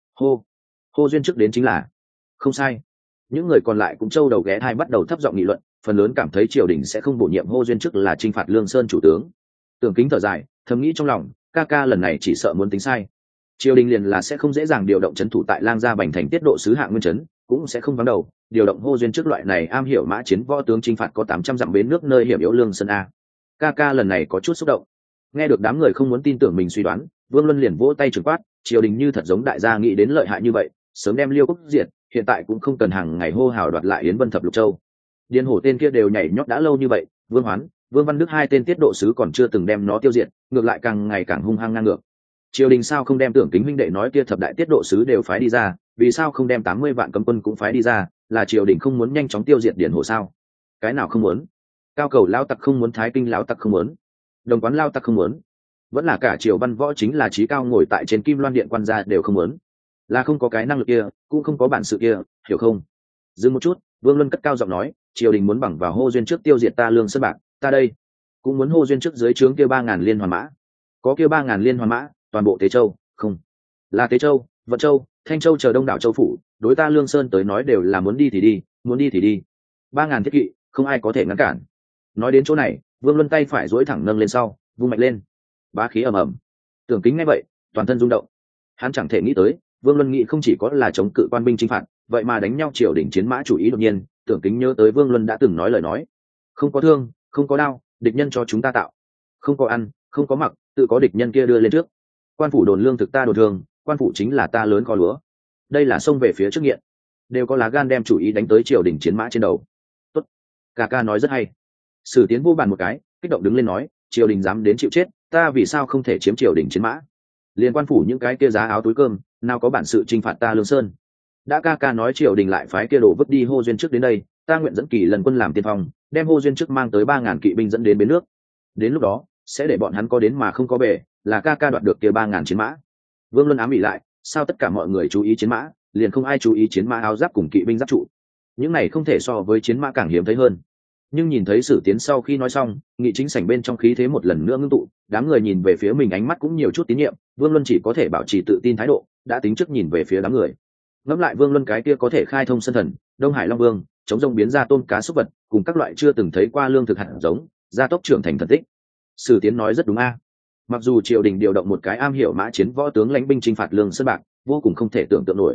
Hô duyên trước đến chính là không sai. Những người còn lại cũng trâu đầu ghé thai bắt đầu thấp giọng nghị luận, phần lớn cảm thấy triều đình sẽ không bổ nhiệm hô duyên trước là chinh phạt Lương Sơn chủ tướng. Tưởng Kính thở dài, thầm nghĩ trong lòng, ca ca lần này chỉ sợ muốn tính sai. Triều đình liền là sẽ không dễ dàng điều động trấn thủ tại Lang Gia Bành thành tiết độ sứ hạng nguyên trấn, cũng sẽ không vắng đầu điều động hô duyên trước loại này am hiểu mã chiến võ tướng chinh phạt có 800 dặm bến nước nơi hiểm yếu Lương Sơn a. Ca ca lần này có chút xúc động. Nghe được đám người không muốn tin tưởng mình suy đoán, Vương Luân liền vỗ tay trừng quát, triều đình như thật giống đại gia nghĩ đến lợi hại như vậy, sớm đem Liêu quốc diệt, hiện tại cũng không cần hàng ngày hô hào đoạt lại Yến Vân Thập Lục Châu. Điền Hổ tên kia đều nhảy nhót đã lâu như vậy, Vương Hoán, Vương Văn Đức hai tên tiết độ sứ còn chưa từng đem nó tiêu diệt, ngược lại càng ngày càng hung hăng ngang ngược. Triều đình sao không đem Tưởng Kính huynh đệ nói kia thập đại tiết độ sứ đều phái đi ra, vì sao không đem 80 vạn cấm quân cũng phái đi ra, là triều đình không muốn nhanh chóng tiêu diệt Điền Hổ sao? Cái nào không muốn? Cao cầu lão tặc không muốn, Thái Kinh lão tặc không muốn, Đồng Quán lao tặc không muốn, vẫn là cả triều văn võ chính là trí cao ngồi tại trên Kim Loan điện quan gia đều không muốn, là không có cái năng lực kia, cũng không có bản sự kia, hiểu không? Dừng một chút, Vương Luân cất cao giọng nói, triều đình muốn bằng vào hô duyên trước tiêu diệt ta Lương Sơn bạc, ta đây cũng muốn hô duyên trước dưới trướng kia 3000 liên hoàn mã. Có kia 3000 liên hoàn mã, toàn bộ Tế Châu, không, là Tế Châu, Vận Châu, Thanh Châu chờ đông đảo châu phủ, đối ta Lương Sơn tới nói đều là muốn đi thì đi, muốn đi thì đi. 3000 thiết kỵ, không ai có thể ngăn cản. Nói đến chỗ này, Vương Luân tay phải duỗi thẳng nâng lên sau, vung mạnh lên. Bá khí ầm ầm. Tưởng Kính nghe vậy, toàn thân rung động. Hắn chẳng thể nghĩ tới, Vương Luân nghĩ không chỉ có là chống cự quan binh chinh phạt, vậy mà đánh nhau triều đình chiến mã chủ ý đột nhiên, Tưởng Kính nhớ tới Vương Luân đã từng nói lời nói, không có thương, không có đao, địch nhân cho chúng ta tạo, không có ăn, không có mặc, tự có địch nhân kia đưa lên trước. Quan phủ đồn lương thực ta đồn thường, quan phủ chính là ta lớn kho lúa. Đây là xông về phía trước nghiện, đều có lá gan đem chủ ý đánh tới triều đình chiến mã trên đầu. Tốt, ca ca nói rất hay. Sử Tiến vô bàn một cái, kích động đứng lên nói, triều đình dám đến chịu chết, ta vì sao không thể chiếm triều đình chiến mã? Liên quan phủ những cái kia giá áo túi cơm, nào có bản sự chinh phạt ta Lương Sơn? Đã ca ca nói triều đình lại phái kia đồ vứt đi hô duyên trước đến đây, ta nguyện dẫn Kỳ Lần quân làm tiên phong, đem hô duyên trước mang tới 3000 kỵ binh dẫn đến bến nước. Đến lúc đó, sẽ để bọn hắn có đến mà không có về, là ca ca đoạt được kia 3000 chiến mã. Vương Luân ám ỉ lại, sao tất cả mọi người chú ý chiến mã, liền không ai chú ý chiến mã áo giáp cùng kỵ binh giáp trụ. Những này không thể so với chiến mã càng hiếm thấy hơn. Nhưng nhìn thấy Sử Tiến sau khi nói xong, nghị chính sảnh bên trong khí thế một lần nữa ngưng tụ, đám người nhìn về phía mình ánh mắt cũng nhiều chút tín nhiệm. Vương Luân chỉ có thể bảo trì tự tin thái độ, đã tính trước nhìn về phía đám người. Ngẫm lại Vương Luân cái kia có thể khai thông sân thần, Đông Hải Long Vương, chống rông biến ra tôm cá súc vật, cùng các loại chưa từng thấy qua lương thực hạt giống, gia tốc trưởng thành thần tích. Sử Tiến nói rất đúng a. Mặc dù triều đình điều động một cái am hiểu mã chiến võ tướng lãnh binh chinh phạt Lương Sơn bạc, vô cùng không thể tưởng tượng nổi.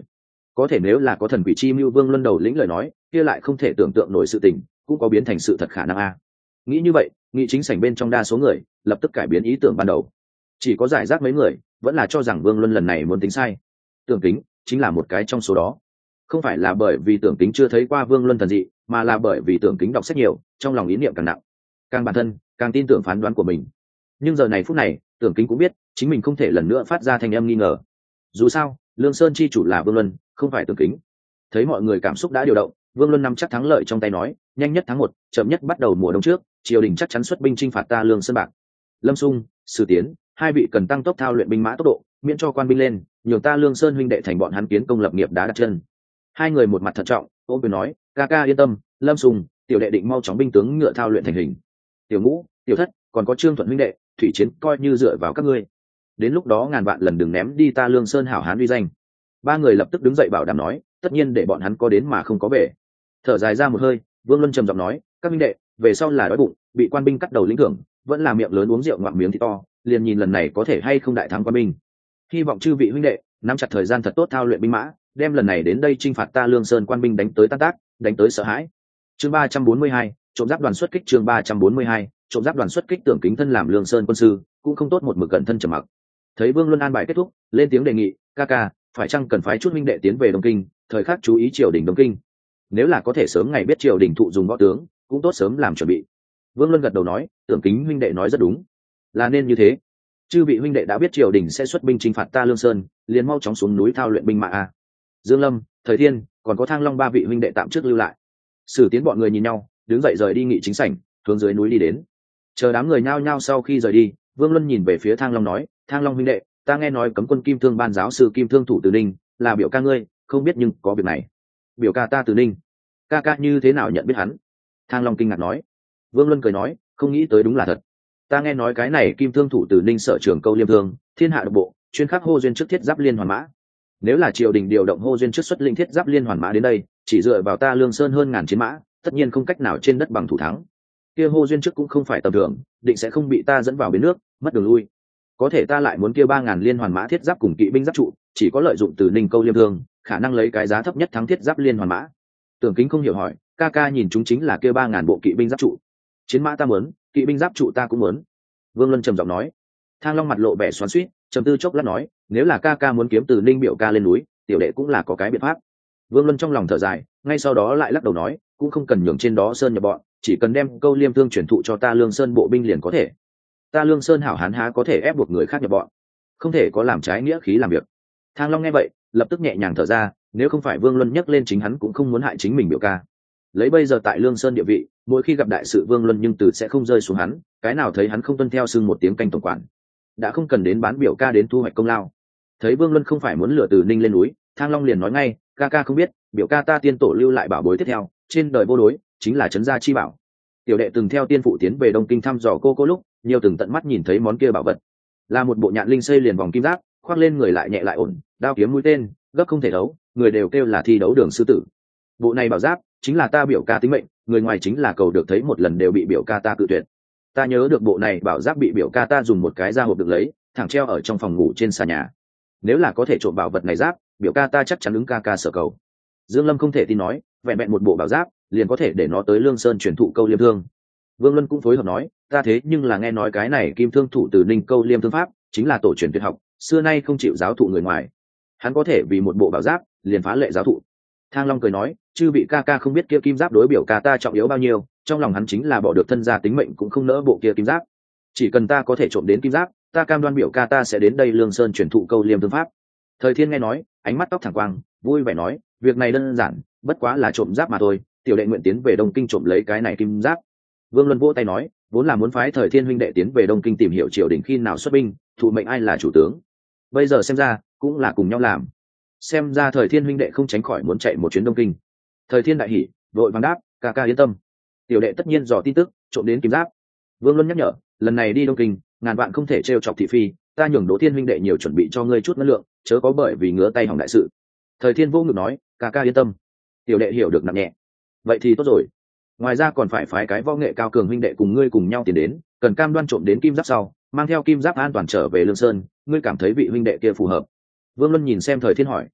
có thể nếu là có thần quỷ chi mưu Vương Luân đầu lĩnh lời nói kia lại không thể tưởng tượng nổi sự tình cũng có biến thành sự thật khả năng a. Nghĩ như vậy nghị chính sảnh bên trong đa số người lập tức cải biến ý tưởng ban đầu, chỉ có giải rác mấy người vẫn là cho rằng Vương Luân lần này muốn tính sai. Tưởng Kính chính là một cái trong số đó, không phải là bởi vì Tưởng Kính chưa thấy qua Vương Luân thần dị, mà là bởi vì Tưởng Kính đọc sách nhiều, trong lòng ý niệm càng nặng, càng bản thân càng tin tưởng phán đoán của mình. Nhưng giờ này phút này Tưởng Kính cũng biết chính mình không thể lần nữa phát ra thanh âm nghi ngờ. Dù sao Lương Sơn chi chủ là Vương Luân, không phải Tưởng Kính. Thấy mọi người cảm xúc đã điều động, Vương Luân nắm chắc thắng lợi trong tay nói, nhanh nhất tháng 1, chậm nhất bắt đầu mùa đông trước, triều đình chắc chắn xuất binh chinh phạt ta Lương Sơn bạc. Lâm Sung, Sử Tiến, hai vị cần tăng tốc thao luyện binh mã tốc độ, miễn cho quan binh lên, nhường ta Lương Sơn huynh đệ thành bọn hắn kiến công lập nghiệp đá đặt chân. Hai người một mặt thận trọng, ôm quyền nói, ca ca yên tâm, Lâm Sung, tiểu đệ định mau chóng binh tướng ngựa thao luyện thành hình. Tiểu Ngũ, Tiểu Thất, còn có Trương Thuận huynh đệ, thủy chiến coi như dựa vào các ngươi. Đến lúc đó ngàn vạn lần đừng ném đi ta Lương Sơn hảo hán uy danh. Ba người lập tức đứng dậy bảo đảm nói, tất nhiên để bọn hắn có đến mà không có về. Thở dài ra một hơi, Vương Luân trầm giọng nói, các huynh đệ, về sau là đói bụng, bị quan binh cắt đầu lĩnh thưởng, vẫn là miệng lớn uống rượu ngoạm miếng thịt to, liền nhìn lần này có thể hay không đại thắng quan binh. Hy vọng chư vị huynh đệ nắm chặt thời gian thật tốt thao luyện binh mã, đem lần này đến đây chinh phạt ta Lương Sơn quan binh đánh tới tan tác, đánh tới sợ hãi. Chương 342, trộm giáp đoàn xuất kích. Chương 342, trộm giáp đoàn xuất kích. Tưởng Kính thân làm Lương Sơn quân sư, cũng không tốt một mực cẩn thân trầm mặc. Thấy Vương Luân an bài kết thúc, lên tiếng đề nghị, ca ca, phải chăng cần phái chút huynh đệ tiến về Đông Kinh, thời khắc chú ý triều đình Đông Kinh. Nếu là có thể sớm ngày biết triều đình thụ dùng võ tướng, cũng tốt sớm làm chuẩn bị. Vương Luân gật đầu nói, Tưởng Kính huynh đệ nói rất đúng, là nên như thế. Chư vị huynh đệ đã biết triều đình sẽ xuất binh chinh phạt ta Lương Sơn, liền mau chóng xuống núi thao luyện binh mã a. Dương Lâm, Thời Thiên, còn có Thang Long ba vị huynh đệ tạm trước lưu lại. Sử Tiến bọn người nhìn nhau, đứng dậy rời đi nghị chính sảnh, hướng dưới núi đi đến. Chờ đám người nhao nhao sau khi rời đi, Vương Luân nhìn về phía Thang Long nói, Thang Long huynh đệ, ta nghe nói cấm quân Kim Thương ban giáo sư Kim Thương thủ Từ Ninh là biểu ca ngươi, không biết nhưng có việc này. Biểu ca ta Từ Ninh, ca ca như thế nào nhận biết hắn? Thang Long kinh ngạc nói. Vương Luân cười nói, không nghĩ tới đúng là thật. Ta nghe nói cái này Kim Thương thủ Từ Ninh sở trường câu liêm thương, thiên hạ độc bộ, chuyên khắc hô duyên trước thiết giáp liên hoàn mã. Nếu là triều đình điều động hô duyên trước xuất linh thiết giáp liên hoàn mã đến đây, chỉ dựa vào ta Lương Sơn hơn ngàn chiến mã, tất nhiên không cách nào trên đất bằng thủ thắng. Kia hô duyên trước cũng không phải tầm thường, định sẽ không bị ta dẫn vào bến nước, mất đường lui. Có thể ta lại muốn kia 3000 liên hoàn mã thiết giáp cùng kỵ binh giáp trụ, chỉ có lợi dụng Từ Ninh câu liêm thương, khả năng lấy cái giá thấp nhất thắng thiết giáp liên hoàn mã. Tưởng Kính không hiểu hỏi, ca ca nhìn chúng chính là kia 3000 bộ kỵ binh giáp trụ. Chiến mã ta muốn, kỵ binh giáp trụ ta cũng muốn. Vương Luân trầm giọng nói. Thang Long mặt lộ vẻ xoắn xuýt, trầm tư chốc lát nói, nếu là ca ca muốn kiếm Từ Ninh biểu ca lên núi, tiểu đệ cũng là có cái biện pháp. Vương Luân trong lòng thở dài, ngay sau đó lại lắc đầu nói, cũng không cần nhường trên đó sơn nhập bọn, chỉ cần đem câu liêm thương chuyển thụ cho ta Lương Sơn bộ binh liền có thể. Ta Lương Sơn hảo hán há có thể ép buộc người khác nhập bọn, không thể có làm trái nghĩa khí làm việc. Thang Long nghe vậy lập tức nhẹ nhàng thở ra, nếu không phải Vương Luân nhắc lên chính hắn cũng không muốn hại chính mình biểu ca. Lấy bây giờ tại Lương Sơn địa vị, mỗi khi gặp đại sự Vương Luân nhưng từ sẽ không rơi xuống hắn, cái nào thấy hắn không tuân theo xưng một tiếng canh tổng quản, đã không cần đến bán biểu ca đến thu hoạch công lao. Thấy Vương Luân không phải muốn lừa Từ Ninh lên núi, Thang Long liền nói ngay, ca ca không biết, biểu ca ta tiên tổ lưu lại bảo bối tiếp theo, trên đời vô đối chính là trấn gia chi bảo. Tiểu đệ từng theo tiên phụ tiến về Đông Kinh thăm dò cô lúc, nhiều từng tận mắt nhìn thấy món kia bảo vật, là một bộ nhạn linh xây liền vòng kim giáp, khoác lên người lại nhẹ lại ổn, đao kiếm mũi tên gấp không thể đấu, người đều kêu là thi đấu đường sư tử. Bộ này bảo giáp chính là ta biểu ca tính mệnh, người ngoài chính là cầu được thấy một lần đều bị biểu ca ta cự tuyệt. Ta nhớ được bộ này bảo giáp bị biểu ca ta dùng một cái da hộp được lấy, thẳng treo ở trong phòng ngủ trên xà nhà. Nếu là có thể trộm bảo vật này giáp, biểu ca ta chắc chắn ứng ca ca sở cầu. Dương Lâm không thể tin nói, vẹn vẹn một bộ bảo giáp liền có thể để nó tới Lương Sơn truyền thụ câu liêm thương. Vương Luân cũng phối hợp nói, ta thế nhưng là nghe nói cái này Kim Thương thủ Từ Ninh câu liêm thương pháp chính là tổ truyền tuyệt học, xưa nay không chịu giáo thụ người ngoài. Hắn có thể vì một bộ bảo giáp liền phá lệ giáo thụ. Thang Long cười nói, chư vị ca ca không biết kia kim giáp đối biểu ca ta trọng yếu bao nhiêu, trong lòng hắn chính là bỏ được thân gia tính mệnh cũng không nỡ bộ kia kim giáp. Chỉ cần ta có thể trộm đến kim giáp, ta cam đoan biểu ca ta sẽ đến đây Lương Sơn truyền thụ câu liêm thương pháp. Thời Thiên nghe nói, ánh mắt tóc thẳng quang, vui vẻ nói, việc này đơn giản, bất quá là trộm giáp mà thôi, tiểu đệ nguyện tiến về Đông Kinh trộm lấy cái này kim giáp. Vương Luân vỗ tay nói, vốn là muốn phái Thời Thiên huynh đệ tiến về Đông Kinh tìm hiểu triều đình khi nào xuất binh, thụ mệnh ai là chủ tướng. Bây giờ xem ra, cũng là cùng nhau làm. Xem ra Thời Thiên huynh đệ không tránh khỏi muốn chạy một chuyến Đông Kinh. Thời Thiên đại hỉ, vội vàng đáp, ca ca yên tâm, tiểu đệ tất nhiên dò tin tức, trộm đến kim giáp. Vương Luân nhắc nhở, lần này đi Đông Kinh, ngàn vạn không thể trêu chọc thị phi, ta nhường Đỗ Thiên huynh đệ nhiều chuẩn bị cho ngươi chút ngân lượng, chớ có bởi vì ngứa tay hỏng đại sự. Thời Thiên vô ngực nói, ca ca yên tâm, tiểu đệ hiểu được nặng nhẹ. Vậy thì tốt rồi. Ngoài ra còn phải phái cái võ nghệ cao cường huynh đệ cùng ngươi cùng nhau tiến đến, cần cam đoan trộm đến kim giáp sau, mang theo kim giáp an toàn trở về Lương Sơn, ngươi cảm thấy vị huynh đệ kia phù hợp? Vương Luân nhìn xem Thời Thiên hỏi.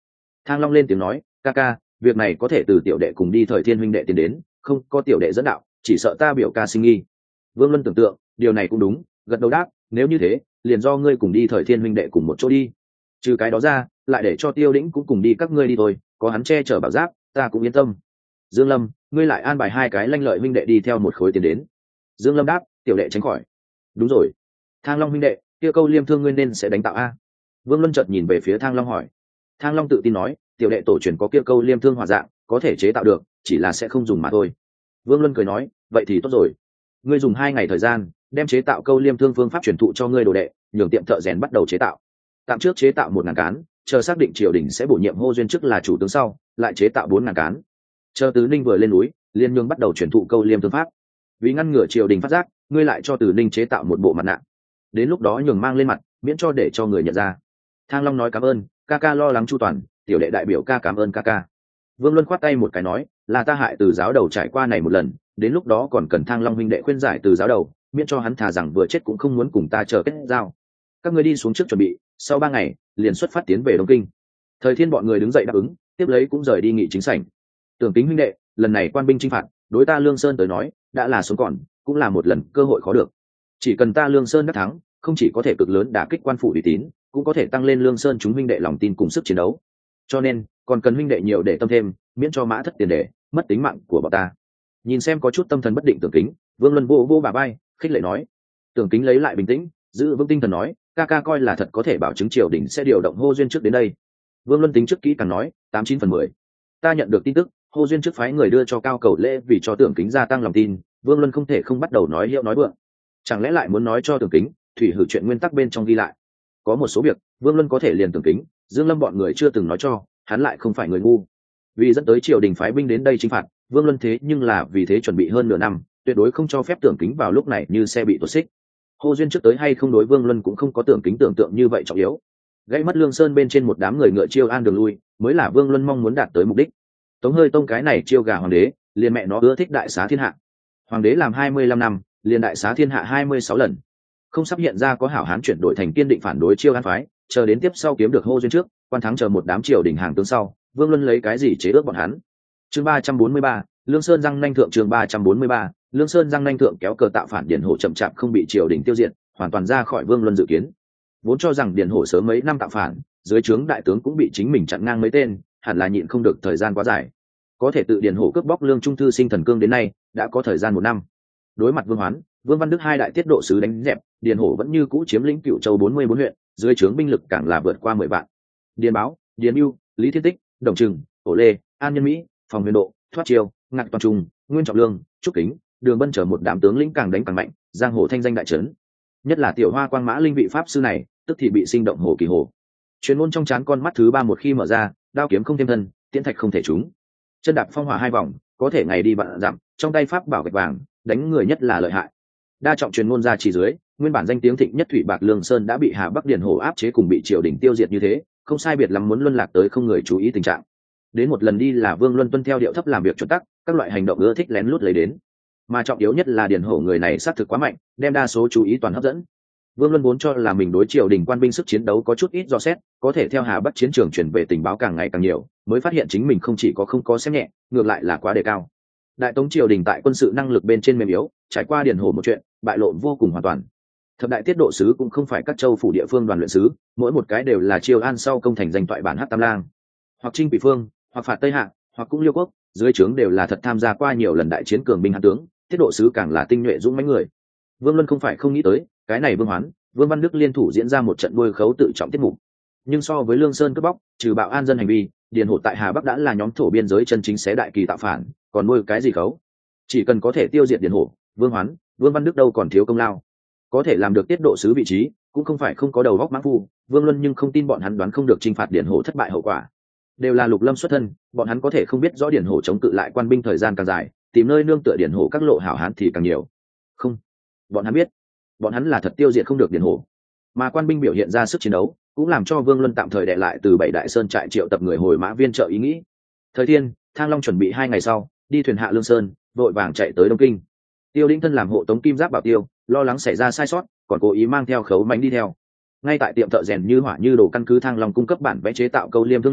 Thang Long lên tiếng nói, ca ca, việc này có thể từ tiểu đệ cùng đi Thời Thiên huynh đệ tiến đến, không có tiểu đệ dẫn đạo chỉ sợ ta biểu ca sinh nghi. Vương Luân tưởng tượng điều này cũng đúng, gật đầu đáp, nếu như thế liền do ngươi cùng đi Thời Thiên huynh đệ cùng một chỗ đi, trừ cái đó ra lại để cho Tiêu Lĩnh cũng cùng đi, các ngươi đi thôi, có hắn che chở bảo giáp ta cũng yên tâm. Dương Lâm, ngươi lại an bài hai cái lanh lợi huynh đệ đi theo một khối tiến đến. Dương Lâm đáp, tiểu đệ tránh khỏi. Đúng rồi, Thang Long huynh đệ, kia câu liêm thương ngươi nên sẽ đánh tạo a? Vương Luân chợt nhìn về phía Thang Long hỏi. Thang Long tự tin nói, tiểu đệ tổ truyền có kia câu liêm thương hỏa dạng, có thể chế tạo được, chỉ là sẽ không dùng mà thôi. Vương Luân cười nói, vậy thì tốt rồi, ngươi dùng 2 ngày thời gian đem chế tạo câu liêm thương phương pháp truyền thụ cho ngươi đồ đệ, nhường tiệm thợ rèn bắt đầu chế tạo. Tạm trước chế tạo 1000 cán, chờ xác định triều đình sẽ bổ nhiệm Hô Duyên chức là chủ tướng sau, lại chế tạo 4000 cán. Chờ Từ Ninh vừa lên núi, liên nhường bắt đầu truyền thụ câu liêm thương pháp. Vì ngăn ngừa triều đình phát giác, ngươi lại cho Từ Ninh chế tạo một bộ mặt nạ, đến lúc đó nhường mang lên mặt, miễn cho để cho người nhận ra. Thang Long nói, cảm ơn ca ca lo lắng chu toàn, tiểu đệ đại biểu ca cảm ơn ca ca. Vương Luân khoát tay một cái nói, là ta hại Từ giáo đầu trải qua này một lần, đến lúc đó còn cần Thang Long huynh đệ khuyên giải Từ giáo đầu, miễn cho hắn thà rằng vừa chết cũng không muốn cùng ta chờ kết giao. Các ngươi đi xuống trước chuẩn bị, sau 3 ngày liền xuất phát tiến về Đông Kinh. Thời Thiên bọn người đứng dậy đáp ứng, tiếp lấy cũng rời đi nghị chính sảnh. Tưởng Kính huynh đệ, lần này quan binh chinh phạt, đối ta Lương Sơn tới nói, đã là sống còn, cũng là một lần cơ hội khó được. Chỉ cần ta Lương Sơn đắc thắng, không chỉ có thể cực lớn đả kích quan phủ uy tín, cũng có thể tăng lên Lương Sơn chúng huynh đệ lòng tin cùng sức chiến đấu. Cho nên, còn cần huynh đệ nhiều để tâm thêm, miễn cho mã thất tiền để mất tính mạng của bọn ta. Nhìn xem có chút tâm thần bất định Tưởng Kính, Vương Luân vô vô bà bay, khích lệ nói. Tưởng Kính lấy lại bình tĩnh, giữ vững tinh thần nói, ca ca coi là thật có thể bảo chứng triều đình sẽ điều động Hô Duyên trước đến đây. Vương Luân tính trước kỹ càng nói, 89/10. Ta nhận được tin tức, Hô Duyên trước phái người đưa cho Cao Cầu lễ vì cho Tưởng Kính gia tăng lòng tin. Vương Luân không thể không bắt đầu nói hiệu nói vượng. Chẳng lẽ lại muốn nói cho Tưởng Kính thủy hử chuyện nguyên tắc bên trong ghi lại? Có một số việc Vương Luân có thể liền Tưởng Kính, Dương Lâm bọn người chưa từng nói cho, hắn lại không phải người ngu. Vì dẫn tới triều đình phái binh đến đây chinh phạt, Vương Luân thế nhưng là vì thế chuẩn bị hơn nửa năm, tuyệt đối không cho phép Tưởng Kính vào lúc này như xe bị tuột xích. Hô Duyên trước tới hay không đối Vương Luân cũng không có Tưởng Kính tưởng tượng như vậy trọng yếu. Gãy mất Lương Sơn bên trên một đám người ngựa chiêu an đường lui, mới là Vương Luân mong muốn đạt tới mục đích. Tống Hơi Tông cái này chiêu gà hoàng đế, liền mẹ nó ưa thích đại xá thiên hạ. Hoàng đế làm 25 năm, liền đại xá thiên hạ 26 lần. Không sắp hiện ra có hảo hán chuyển đổi thành kiên định phản đối chiêu an phái, chờ đến tiếp sau kiếm được Hô Duyên trước, quan thắng chờ một đám triều đình hàng tướng sau, Vương Luân lấy cái gì chế ước bọn hắn? Chương 343, Lương Sơn răng nanh thượng. Chương 343, Lương Sơn răng nanh thượng kéo cờ tạo phản Điền Hổ chậm chạp không bị triều đình tiêu diệt, hoàn toàn ra khỏi Vương Luân dự kiến. Vốn cho rằng Điền Hổ sớm mấy năm tạo phản, dưới trướng đại tướng cũng bị chính mình chặn ngang mấy tên, hẳn là nhịn không được thời gian quá dài. Có thể tự Điền Hổ cướp bóc Lương Trung thư sinh thần cương đến nay, đã có thời gian 1 năm. Đối mặt Vương Hoán, Vương Văn Đức hai đại tiết độ sứ đánh dẹp, Điền Hổ vẫn như cũ chiếm lĩnh Cửu Châu 44 huyện, dưới trướng binh lực càng là vượt qua 10 vạn. Điền Báo, Điền Nưu, Lý Thiên Tích, Đồng Trừng, Ổ Lê, An Nhân Mỹ, Phòng Huyền Độ, Thoát Chiêu, Ngạc Toàn Trung, Nguyên Trọng Lương, Trúc Kính, Đường Bân chở một đám tướng lĩnh càng đánh càng mạnh, giang hồ thanh danh đại trấn. Nhất là Tiểu Hoa Quang Mã Linh vị pháp sư này, tức thì bị sinh động hồ kỳ hồ. Truyền ngôn trong trán con mắt thứ 3 một khi mở ra, đao kiếm không thêm thân, tiễn thạch không thể trúng. Chân đạp phong hỏa 2 vòng, có thể ngày đi vạn dặm, trong tay pháp bảo gạch vàng, đánh người nhất là lợi hại. Đa trọng truyền ngôn ra chỉ dưới, nguyên bản danh tiếng thịnh nhất Thủy Bạc Lương Sơn đã bị Hà Bắc Điền Hổ áp chế cùng bị triều đình tiêu diệt như thế, không sai biệt lắm muốn luân lạc tới không người chú ý tình trạng. Đến một lần đi là Vương Luân tuân theo điệu thấp làm việc chuẩn tắc, các loại hành động ưa thích lén lút lấy đến. Mà trọng yếu nhất là Điền Hổ người này sát thực quá mạnh, đem đa số chú ý toàn hấp dẫn. Vương Luân vốn cho là mình đối triều đình quan binh sức chiến đấu có chút ít do xét, có thể theo Hà Bắc chiến trường truyền về tình báo càng ngày càng nhiều, mới phát hiện chính mình không chỉ có không có xem nhẹ, ngược lại là quá đề cao. Đại Tống triều đình tại quân sự năng lực bên trên mềm yếu, trải qua Điền Hổ một chuyện, bại lộ vô cùng hoàn toàn. Thập đại tiết độ sứ cũng không phải các châu phủ địa phương đoàn luyện sứ, mỗi một cái đều là triều an sau công thành danh toại bản Hắc Tam Lang, hoặc Trinh Bị Phương, hoặc phạt Tây Hạ, hoặc cũng Liêu Quốc, dưới trướng đều là thật tham gia qua nhiều lần đại chiến cường binh hán tướng, tiết độ sứ càng là tinh nhuệ dũng mãnh người. Vương Luân không phải không nghĩ tới, cái này Vương Hoán, Vương Văn Đức liên thủ diễn ra một trận đuôi khấu tự trọng tiết mục. Nhưng so với Lương Sơn cướp bóc, trừ bạo an dân hành vi, Điền Hổ tại Hà Bắc đã là nhóm thổ biên giới chân chính xé đại kỳ tạo phản, còn nuôi cái gì khấu? Chỉ cần có thể tiêu diệt Điền Hổ, Vương Hoán, Vương Văn Đức đâu còn thiếu công lao. Có thể làm được tiết độ sứ vị trí, cũng không phải không có đầu góc mãng phu, Vương Luân nhưng không tin bọn hắn đoán không được chinh phạt Điền Hổ thất bại hậu quả. Đều là lục lâm xuất thân, bọn hắn có thể không biết rõ Điền Hổ chống cự lại quan binh thời gian càng dài, tìm nơi nương tựa Điền Hổ các lộ hảo hán thì càng nhiều. Không, bọn hắn biết, bọn hắn là thật tiêu diệt không được Điền Hổ. Mà quan binh biểu hiện ra sức chiến đấu, cũng làm cho Vương Luân tạm thời đè lại từ 7 đại sơn trại triệu tập người hồi mã viên trợ ý nghĩ. Thời Thiên, Thang Long chuẩn bị 2 ngày sau, đi thuyền hạ Lương Sơn, vội vàng chạy tới Đông Kinh. Tiêu Đĩnh thân làm hộ tống Kim Giáp bảo Tiêu, lo lắng xảy ra sai sót, còn cố ý mang theo khấu mánh đi theo. Ngay tại tiệm thợ rèn như hỏa như đồ căn cứ Thang Long cung cấp bản vẽ chế tạo câu liêm thương lúc,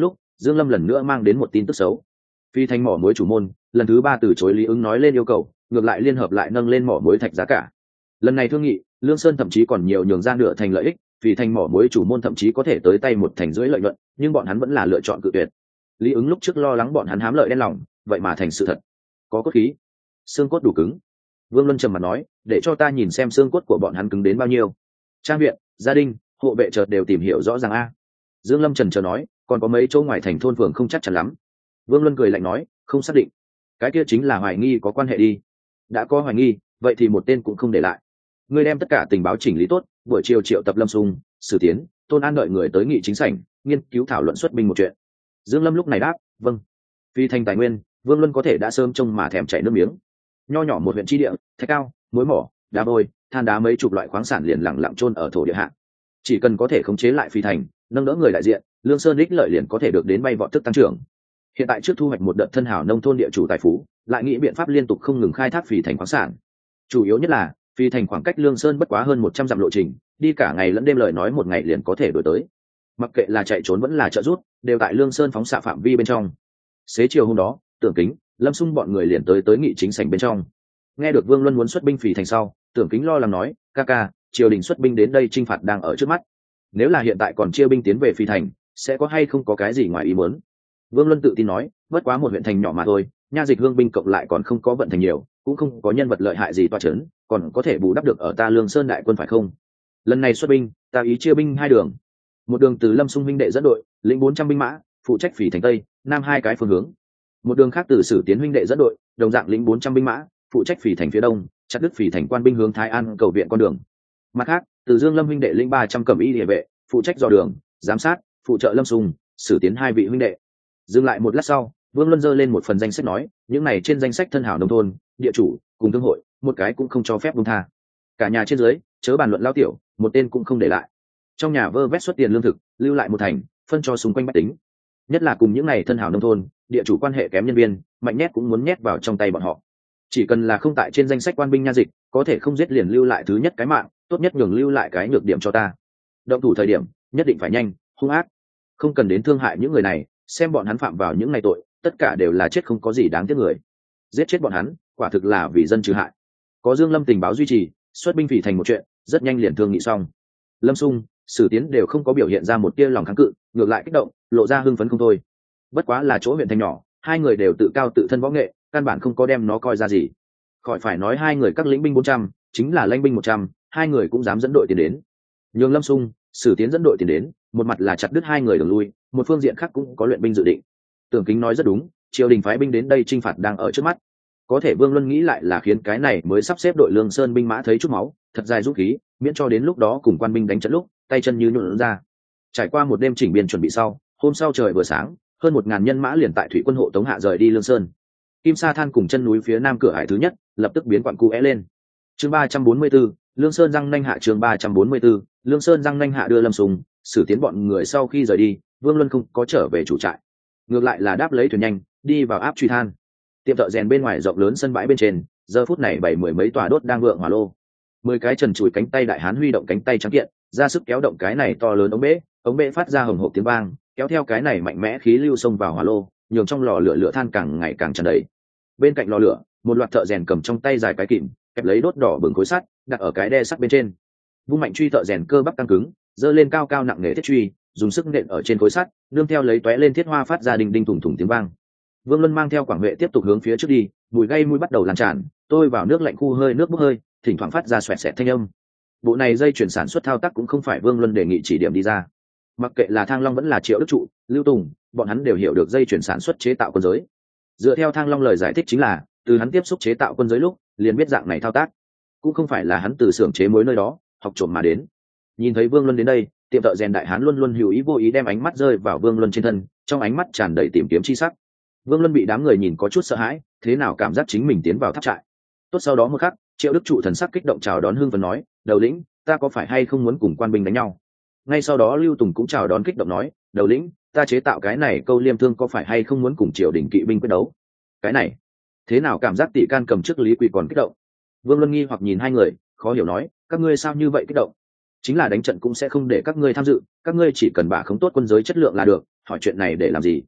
Dương Lâm lần nữa mang đến một tin tức xấu. Phi thành mỏ muối chủ môn lần thứ 3 từ chối Lý Ứng nói lên yêu cầu, ngược lại liên hợp lại nâng lên mỏ muối thạch giá cả. Lần này thương nghị, Lương Sơn thậm chí còn nhiều nhường ra nửa thành lợi ích, vì thành mỏ muối chủ môn thậm chí có thể tới tay 1,5 thành lợi nhuận, nhưng bọn hắn vẫn là lựa chọn cự tuyệt. Lý Ứng lúc trước lo lắng bọn hắn hám lợi đen lòng, vậy mà thành sự thật. Có cốt khí, xương cốt đủ cứng. Vương Luân trầm mặt nói, để cho ta nhìn xem xương cốt của bọn hắn cứng đến bao nhiêu. Trang viện, gia đình, hộ vệ chợt đều tìm hiểu rõ ràng a. Dương Lâm trần chờ nói, còn có mấy chỗ ngoài thành thôn phường không chắc chắn lắm. Vương Luân cười lạnh nói, không xác định. Cái kia chính là hoài nghi có quan hệ đi. Đã có hoài nghi, vậy thì một tên cũng không để lại. Ngươi đem tất cả tình báo chỉnh lý tốt, buổi chiều triệu tập Lâm Sung, Sử Tiến, Tôn An đợi người tới nghị chính sảnh, nghiên cứu thảo luận xuất binh một chuyện. Dương Lâm lúc này đáp, vâng. Phi thành tài nguyên, Vương Luân có thể đã sớm trông mà thèm chảy nước miếng. Nho nhỏ một huyện tri địa, thạch cao, muối mỏ, đá vôi, than đá mấy chục loại khoáng sản liền lặng lặng chôn ở thổ địa hạ. Chỉ cần có thể khống chế lại Phi thành, nâng đỡ người đại diện, Lương Sơn ích lợi liền có thể được đến bay vọt thức tăng trưởng. Hiện tại trước thu hoạch một đợt thân hảo nông thôn địa chủ tài phú, lại nghĩ biện pháp liên tục không ngừng khai thác Phi thành khoáng sản. Chủ yếu nhất là Phi thành khoảng cách Lương Sơn bất quá hơn 100 dặm lộ trình, đi cả ngày lẫn đêm lời nói một ngày liền có thể đuổi tới. Mặc kệ là chạy trốn vẫn là trợ rút, đều tại Lương Sơn phóng xạ phạm vi bên trong. Xế chiều hôm đó, Tưởng Kính, Lâm Sung bọn người liền tới nghị chính sảnh bên trong. Nghe được Vương Luân muốn xuất binh Phi thành sau, Tưởng Kính lo lắng nói, ca ca, triều đình xuất binh đến đây chinh phạt đang ở trước mắt. Nếu là hiện tại còn chia binh tiến về Phi thành, sẽ có hay không có cái gì ngoài ý muốn. Vương Luân tự tin nói, bất quá một huyện thành nhỏ mà thôi, nha dịch hương binh cộng lại còn không có vận thành nhiều, cũng không có nhân vật lợi hại gì toa chấn, còn có thể bù đắp được ở ta Lương Sơn đại quân phải không? Lần này xuất binh, ta ý chia binh hai đường. Một đường từ Lâm Sung huynh đệ dẫn đội, lĩnh 400 binh mã, phụ trách Phỉ thành tây, nam hai cái phương hướng. Một đường khác từ Sử Tiến huynh đệ dẫn đội, đồng dạng lĩnh 400 binh mã, phụ trách Phỉ thành phía đông, chặt đứt Phỉ thành quan binh hướng Thái An cầu viện con đường. Mặt khác, từ Dương Lâm huynh đệ lĩnh 300 cẩm y địa vệ, phụ trách dò đường, giám sát, phụ trợ Lâm Sung, Sử Tiến hai vị huynh đệ. Dừng lại một lát sau, Vương Luân giơ lên một phần danh sách nói, những này trên danh sách thân hảo nông thôn, địa chủ, cùng thương hội, một cái cũng không cho phép buông tha. Cả nhà trên dưới, chớ bàn luận lao tiểu, một tên cũng không để lại. Trong nhà vơ vét xuất tiền lương thực, lưu lại một thành, phân cho xung quanh bách tính. Nhất là cùng những này thân hảo nông thôn, địa chủ quan hệ kém nhân viên, mạnh nhét cũng muốn nhét vào trong tay bọn họ. Chỉ cần là không tại trên danh sách quan binh nha dịch, có thể không giết liền lưu lại thứ nhất cái mạng, tốt nhất nhường lưu lại cái nhược điểm cho ta. Động thủ thời điểm, nhất định phải nhanh, hung ác, không cần đến thương hại những người này, xem bọn hắn phạm vào những ngày tội, tất cả đều là chết không có gì đáng tiếc người. Giết chết bọn hắn, quả thực là vì dân trừ hại. Có Dương Lâm tình báo duy trì, xuất binh Phỉ thành một chuyện, rất nhanh liền thương nghị xong. Lâm Sung, Sử Tiến đều không có biểu hiện ra một tia lòng kháng cự, ngược lại kích động, lộ ra hưng phấn không thôi. Bất quá là chỗ huyện thành nhỏ, hai người đều tự cao tự thân võ nghệ, căn bản không có đem nó coi ra gì. Khỏi phải nói hai người các lĩnh binh 400, chính là lãnh binh 100, hai người cũng dám dẫn đội tiền đến. Nhường Lâm Sung, Sử Tiến dẫn đội tiền đến, một mặt là chặt đứt hai người đường lui, một phương diện khác cũng có luyện binh dự định. Tưởng Kính nói rất đúng, triều đình phái binh đến đây chinh phạt đang ở trước mắt. Có thể Vương Luân nghĩ lại là khiến cái này mới sắp xếp đội Lương Sơn binh mã thấy chút máu, thật dài dũng khí, miễn cho đến lúc đó cùng quan binh đánh trận lúc, tay chân như nhũn ra. Trải qua một đêm chỉnh biên chuẩn bị sau, hôm sau trời vừa sáng, hơn 1000 nhân mã liền tại thủy quân hộ tống hạ rời đi Lương Sơn. Kim Sa Than cùng chân núi phía nam cửa hải thứ nhất, lập tức biến quặn cu é lên. Chương 344, Lương Sơn răng nanh hạ. Chương 344, Lương Sơn răng nanh hạ đưa Lâm Sùng, Sử Tiến bọn người sau khi rời đi, Vương Luân không có trở về chủ trại, ngược lại là đáp lấy thuyền nhanh đi vào áp truy than. Tiệm thợ rèn bên ngoài rộng lớn sân bãi bên trên, giờ phút này 70 mấy tòa đốt đang vượng hỏa lô. 10 cái trần chùi cánh tay đại hán huy động cánh tay trắng kiện, ra sức kéo động cái này to lớn ống bể phát ra hồng hộc tiếng vang, kéo theo cái này mạnh mẽ khí lưu xông vào hỏa lô, nhường trong lò lửa than càng ngày càng tràn đầy. Bên cạnh lò lửa, một loạt thợ rèn cầm trong tay dài cái kìm, kẹp lấy đốt đỏ bừng khối sắt, đặt ở cái đe sắt bên trên. Vung mạnh truy thợ rèn cơ bắp tăng cứng, giơ lên cao cao nặng nề thiết truy, dùng sức nện ở trên khối sắt, nương theo lấy tóe lên thiết hoa phát ra đinh đinh thủng thủng tiếng vang. Vương Luân mang theo Quảng Huệ tiếp tục hướng phía trước đi, mùi gây mũi bắt đầu lan tràn, tôi vào nước lạnh khu hơi nước bốc hơi, thỉnh thoảng phát ra xoẹt xẹt thanh âm. Bộ này dây chuyển sản xuất thao tác cũng không phải Vương Luân đề nghị chỉ điểm đi ra. Mặc kệ là Thang Long vẫn là Triệu Đức Trụ, Lưu Tùng, bọn hắn đều hiểu được dây chuyển sản xuất chế tạo quân giới. Dựa theo Thang Long lời giải thích chính là, từ hắn tiếp xúc chế tạo quân giới lúc, liền biết dạng này thao tác, cũng không phải là hắn từ xưởng chế muối nơi đó học trộm mà đến. Nhìn thấy Vương Luân đến đây, tiệm thợ rèn đại hán luôn luôn hữu ý vô ý đem ánh mắt rơi vào Vương Luân trên thân, trong ánh mắt tràn đầy tìm kiếm chi sắc. Vương Luân bị đám người nhìn có chút sợ hãi, thế nào cảm giác chính mình tiến vào tháp trại. Tốt sau đó một khắc, Triệu Đức Trụ thần sắc kích động chào đón hưng phấn nói, đầu lĩnh, ta có phải hay không muốn cùng quan binh đánh nhau? Ngay sau đó Lưu Tùng cũng chào đón kích động nói, đầu lĩnh, ta chế tạo cái này câu liêm thương có phải hay không muốn cùng triều đình kỵ binh quyết đấu? Cái này, thế nào cảm giác Tỷ Can cầm trước Lý Quỳ còn kích động? Vương Luân nghi hoặc nhìn hai người, khó hiểu nói, các ngươi sao như vậy kích động? Chính là đánh trận cũng sẽ không để các ngươi tham dự, các ngươi chỉ cần bả khống tốt quân giới chất lượng là được, hỏi chuyện này để làm gì?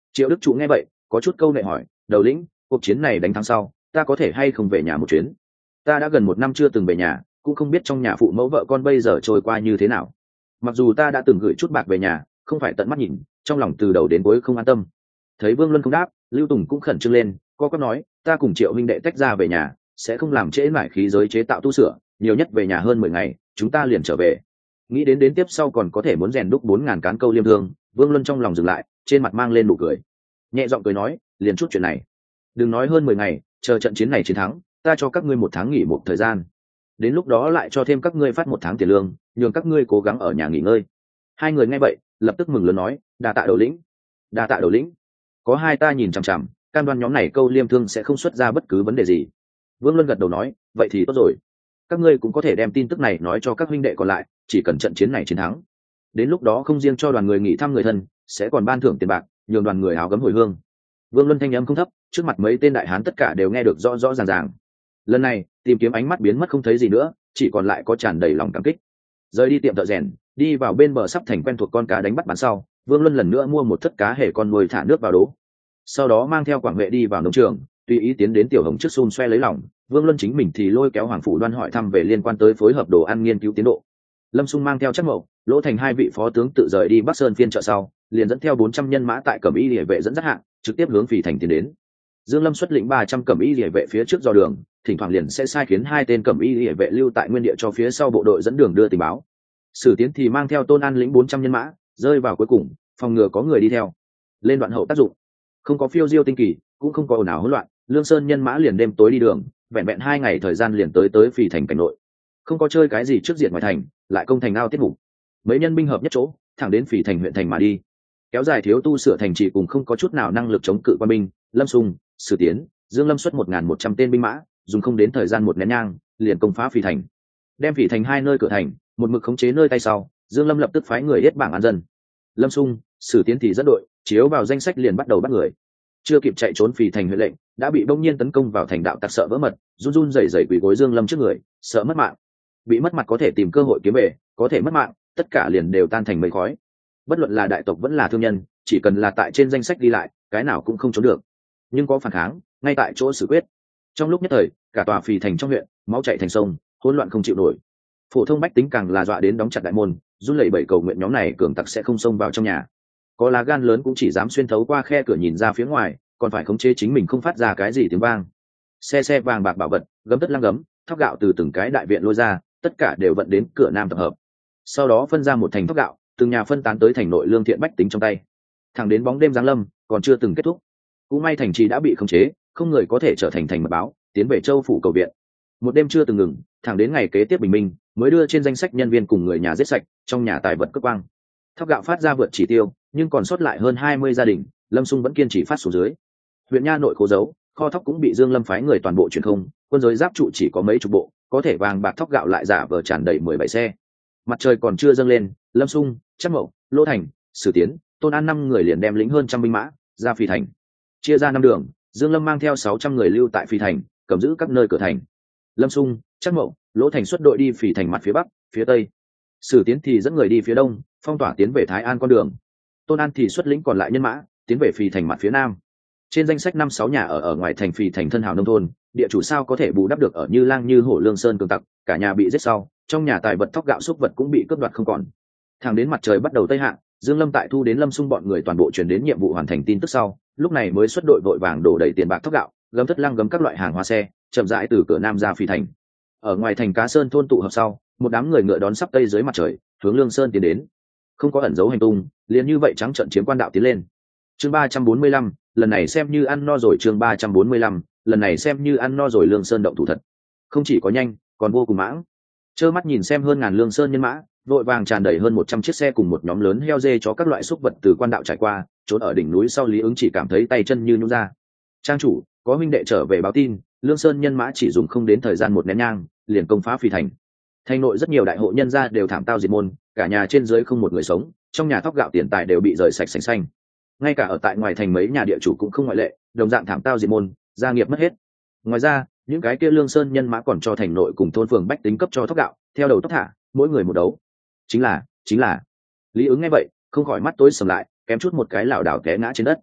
Triệu Đức Trụ nghe vậy có chút câu nệ hỏi, đầu lĩnh, cuộc chiến này đánh thắng sau ta có thể hay không về nhà một chuyến? Ta đã gần 1 năm chưa từng về nhà, cũng không biết trong nhà phụ mẫu vợ con bây giờ trôi qua như thế nào. Mặc dù ta đã từng gửi chút bạc về nhà, không phải tận mắt nhìn, trong lòng từ đầu đến cuối không an tâm. Thấy Vương Luân không đáp, Lưu Tùng cũng khẩn trương lên, co quắp nói, ta cùng Triệu huynh đệ tách ra về nhà, sẽ không làm trễ mãi khí giới chế tạo tu sửa, nhiều nhất về nhà hơn 10 ngày, chúng ta liền trở về. Nghĩ đến tiếp sau còn có thể muốn rèn đúc 4.000 cán câu liêm thương, Vương Luân trong lòng dừng lại, trên mặt mang lên nụ cười, nhẹ giọng cười nói, liền chút chuyện này, đừng nói hơn 10 ngày, chờ trận chiến này chiến thắng, ta cho các ngươi 1 tháng nghỉ một thời gian, đến lúc đó lại cho thêm các ngươi phát 1 tháng tiền lương, nhường các ngươi cố gắng ở nhà nghỉ ngơi. Hai người nghe vậy lập tức mừng lớn nói, đa tạ đầu lĩnh, đa tạ đầu lĩnh. Có hai ta nhìn chằm chằm, cam đoan nhóm này câu liêm thương sẽ không xuất ra bất cứ vấn đề gì. Vương Luân gật đầu nói, vậy thì tốt rồi, các ngươi cũng có thể đem tin tức này nói cho các huynh đệ còn lại, chỉ cần trận chiến này chiến thắng, đến lúc đó không riêng cho đoàn người nghỉ thăm người thân, sẽ còn ban thưởng tiền bạc, nhường đoàn người áo gấm hồi hương. Vương Luân thanh âm không thấp, trước mặt mấy tên đại hán tất cả đều nghe được rõ rõ ràng ràng. Lần này tìm kiếm ánh mắt biến mất không thấy gì nữa, chỉ còn lại có tràn đầy lòng cảm kích. Rời đi tiệm thợ rèn, đi vào bên bờ sắp thành quen thuộc con cá đánh bắt bán sau, Vương Luân lần nữa mua một thất cá hề con nuôi thả nước vào đố. Sau đó mang theo Quảng Huệ đi vào nông trường, tùy ý tiến đến Tiểu Hồng trước xun xoe lấy lòng. Vương Luân chính mình thì lôi kéo Hoàng Phủ Đoan hỏi thăm về liên quan tới phối hợp đồ ăn nghiên cứu tiến độ. Lâm Xung mang theo Trác Mậu, Lỗ Thành hai vị phó tướng tự rời đi Bắc Sơn phiên chợ sau, liền dẫn theo 400 nhân mã tại Cẩm Y Liễu vệ dẫn dắt hạng, trực tiếp hướng Phì Thành tiến đến. Dương Lâm xuất lĩnh 300 Cẩm Y Liễu vệ phía trước dò đường, thỉnh thoảng liền sẽ sai khiến 2 tên Cẩm Y Liễu vệ lưu tại nguyên địa cho phía sau bộ đội dẫn đường đưa tình báo. Sử Tiến thì mang theo Tôn An lĩnh 400 nhân mã, rơi vào cuối cùng, phòng ngừa có người đi theo. Lên đoạn hậu tác dụng, không có phiêu diêu tinh kỳ, cũng không có ồn ào hỗn loạn, Lương Sơn nhân mã liền đêm tối đi đường, vẹn vẹn 2 ngày thời gian liền tới Phì Thành cảnh nội. Không có chơi cái gì trước diện ngoài thành, lại công thành ao tiết mục. Mấy nhân binh hợp nhất chỗ, thẳng đến Phì Thành huyện thành mà đi. Kéo dài thiếu tu sửa thành trì cùng không có chút nào năng lực chống cự quân binh, Lâm Xung, Sử Tiến, Dương Lâm xuất 1.100 tên binh mã, dùng không đến thời gian một nén nhang, liền công phá Phì Thành. Đem Phì Thành 2 nơi cửa thành, một mực khống chế nơi tay sau, Dương Lâm lập tức phái người yết bảng an dân. Lâm Xung, Sử Tiến thì dẫn đội, chiếu vào danh sách liền bắt đầu bắt người. Chưa kịp chạy trốn Phì Thành huyện lệnh, đã bị bỗng nhiên tấn công vào thành đạo tặc sợ vỡ mật, run run rẩy rẩy quỳ gối Dương Lâm trước người, sợ mất mạng. Bị mất mặt có thể tìm cơ hội kiếm về, có thể mất mạng, tất cả liền đều tan thành mây khói. Bất luận là đại tộc vẫn là thương nhân, chỉ cần là tại trên danh sách đi lại, cái nào cũng không trốn được. Nhưng có phản kháng, ngay tại chỗ xử quyết. Trong lúc nhất thời, cả tòa Phì Thành trong huyện, máu chảy thành sông, hỗn loạn không chịu nổi. Phổ thông bách tính càng là dọa đến đóng chặt đại môn, run lẩy bẩy cầu nguyện nhóm này cường tặc sẽ không xông vào trong nhà. Có lá gan lớn cũng chỉ dám xuyên thấu qua khe cửa nhìn ra phía ngoài, còn phải khống chế chính mình không phát ra cái gì tiếng vang. Xe vàng bạc bảo vật, gấm tất lăng gấm, thóc gạo từ từng cái đại viện lôi ra, tất cả đều vận đến cửa nam tập hợp. Sau đó phân ra một thành thóc gạo, từng nhà phân tán tới thành nội lương thiện bách tính trong tay. Thẳng đến bóng đêm giáng lâm, còn chưa từng kết thúc. Cũng may thành trì đã bị khống chế, không người có thể trở thành thành mật báo, tiến về châu phủ cầu viện. Một đêm chưa từng ngừng, thẳng đến ngày kế tiếp bình minh, mới đưa trên danh sách nhân viên cùng người nhà giết sạch, trong nhà tài vật cướp quang. Thóc gạo phát ra vượt chỉ tiêu, nhưng còn sót lại hơn 20 gia đình, Lâm Xung vẫn kiên trì phát xuống dưới. Huyện nha nội khố giấu, kho thóc cũng bị Dương Lâm phái người toàn bộ chuyển không, quân giới giáp trụ chỉ có mấy chục bộ, có thể vàng bạc thóc gạo lại giả vờ tràn đầy 17 xe. Mặt trời còn chưa dâng lên, Lâm Xung, Trác Mậu, Lỗ Thành, Sử Tiến, Tôn An 5 người liền đem lĩnh hơn trăm binh mã ra Phì Thành. Chia ra 5 đường, Dương Lâm mang theo 600 người lưu tại Phì Thành, cầm giữ các nơi cửa thành. Lâm Xung, Trác Mậu, Lỗ Thành xuất đội đi Phì Thành mặt phía bắc, phía tây. Sử Tiến thì dẫn người đi phía đông, phong tỏa tiến về Thái An con đường. Tôn An thì xuất lĩnh còn lại nhân mã, tiến về Phì Thành mặt phía nam. Trên danh sách 5-6 nhà ở ngoài thành Phì Thành thân hào nông thôn, địa chủ sao có thể bù đắp được ở Như Lang Như Hổ Lương Sơn cường tặc, cả nhà bị giết sau, trong nhà tài vật thóc gạo xúc vật cũng bị cướp đoạt không còn. Thẳng đến mặt trời bắt đầu tây hạ, Dương Lâm tại thu đến Lâm Xung bọn người toàn bộ truyền đến nhiệm vụ hoàn thành tin tức sau, lúc này mới xuất đội vội vàng đổ đầy tiền bạc thóc gạo, gấm thất lăng gấm các loại hàng hóa xe, chậm rãi từ cửa nam ra Phì Thành. Ở ngoài thành Cá Sơn thôn tụ hợp sau, một đám người ngựa đón sắp tây dưới mặt trời, hướng Lương Sơn tiến đến. Không có ẩn dấu hành tung, liền như vậy trắng trợn chiếm quan đạo tiến lên. Chương 345, lần này xem như ăn no rồi. Chương 345, lần này xem như ăn no rồi. Lương Sơn động thủ thật, không chỉ có nhanh, còn vô cùng mãng. Trơ mắt nhìn xem hơn ngàn Lương Sơn nhân mã, vội vàng tràn đầy hơn 100 chiếc xe cùng một nhóm lớn heo dê chó các loại xúc vật từ quan đạo trải qua, trốn ở đỉnh núi sau Lý Ứng chỉ cảm thấy tay chân như nhũn ra. Trang chủ, có huynh đệ trở về báo tin, Lương Sơn nhân mã chỉ dùng không đến thời gian một nén nhang, liền công phá Phì Thành. Thành nội rất nhiều đại hộ nhân gia đều thảm tao diệt môn, cả nhà trên dưới không một người sống, trong nhà thóc gạo tiền tài đều bị rời sạch sành xanh. Ngay cả ở tại ngoài thành mấy nhà địa chủ cũng không ngoại lệ, đồng dạng thảm tao diệt môn, gia nghiệp mất hết. Ngoài ra, những cái kia Lương Sơn nhân mã còn cho thành nội cùng thôn phường bách tính cấp cho thóc gạo, theo đầu tóc thả, mỗi người một đấu. Chính là Lý Ứng nghe vậy, không khỏi mắt tối sầm lại, kém chút một cái lảo đảo té ngã trên đất.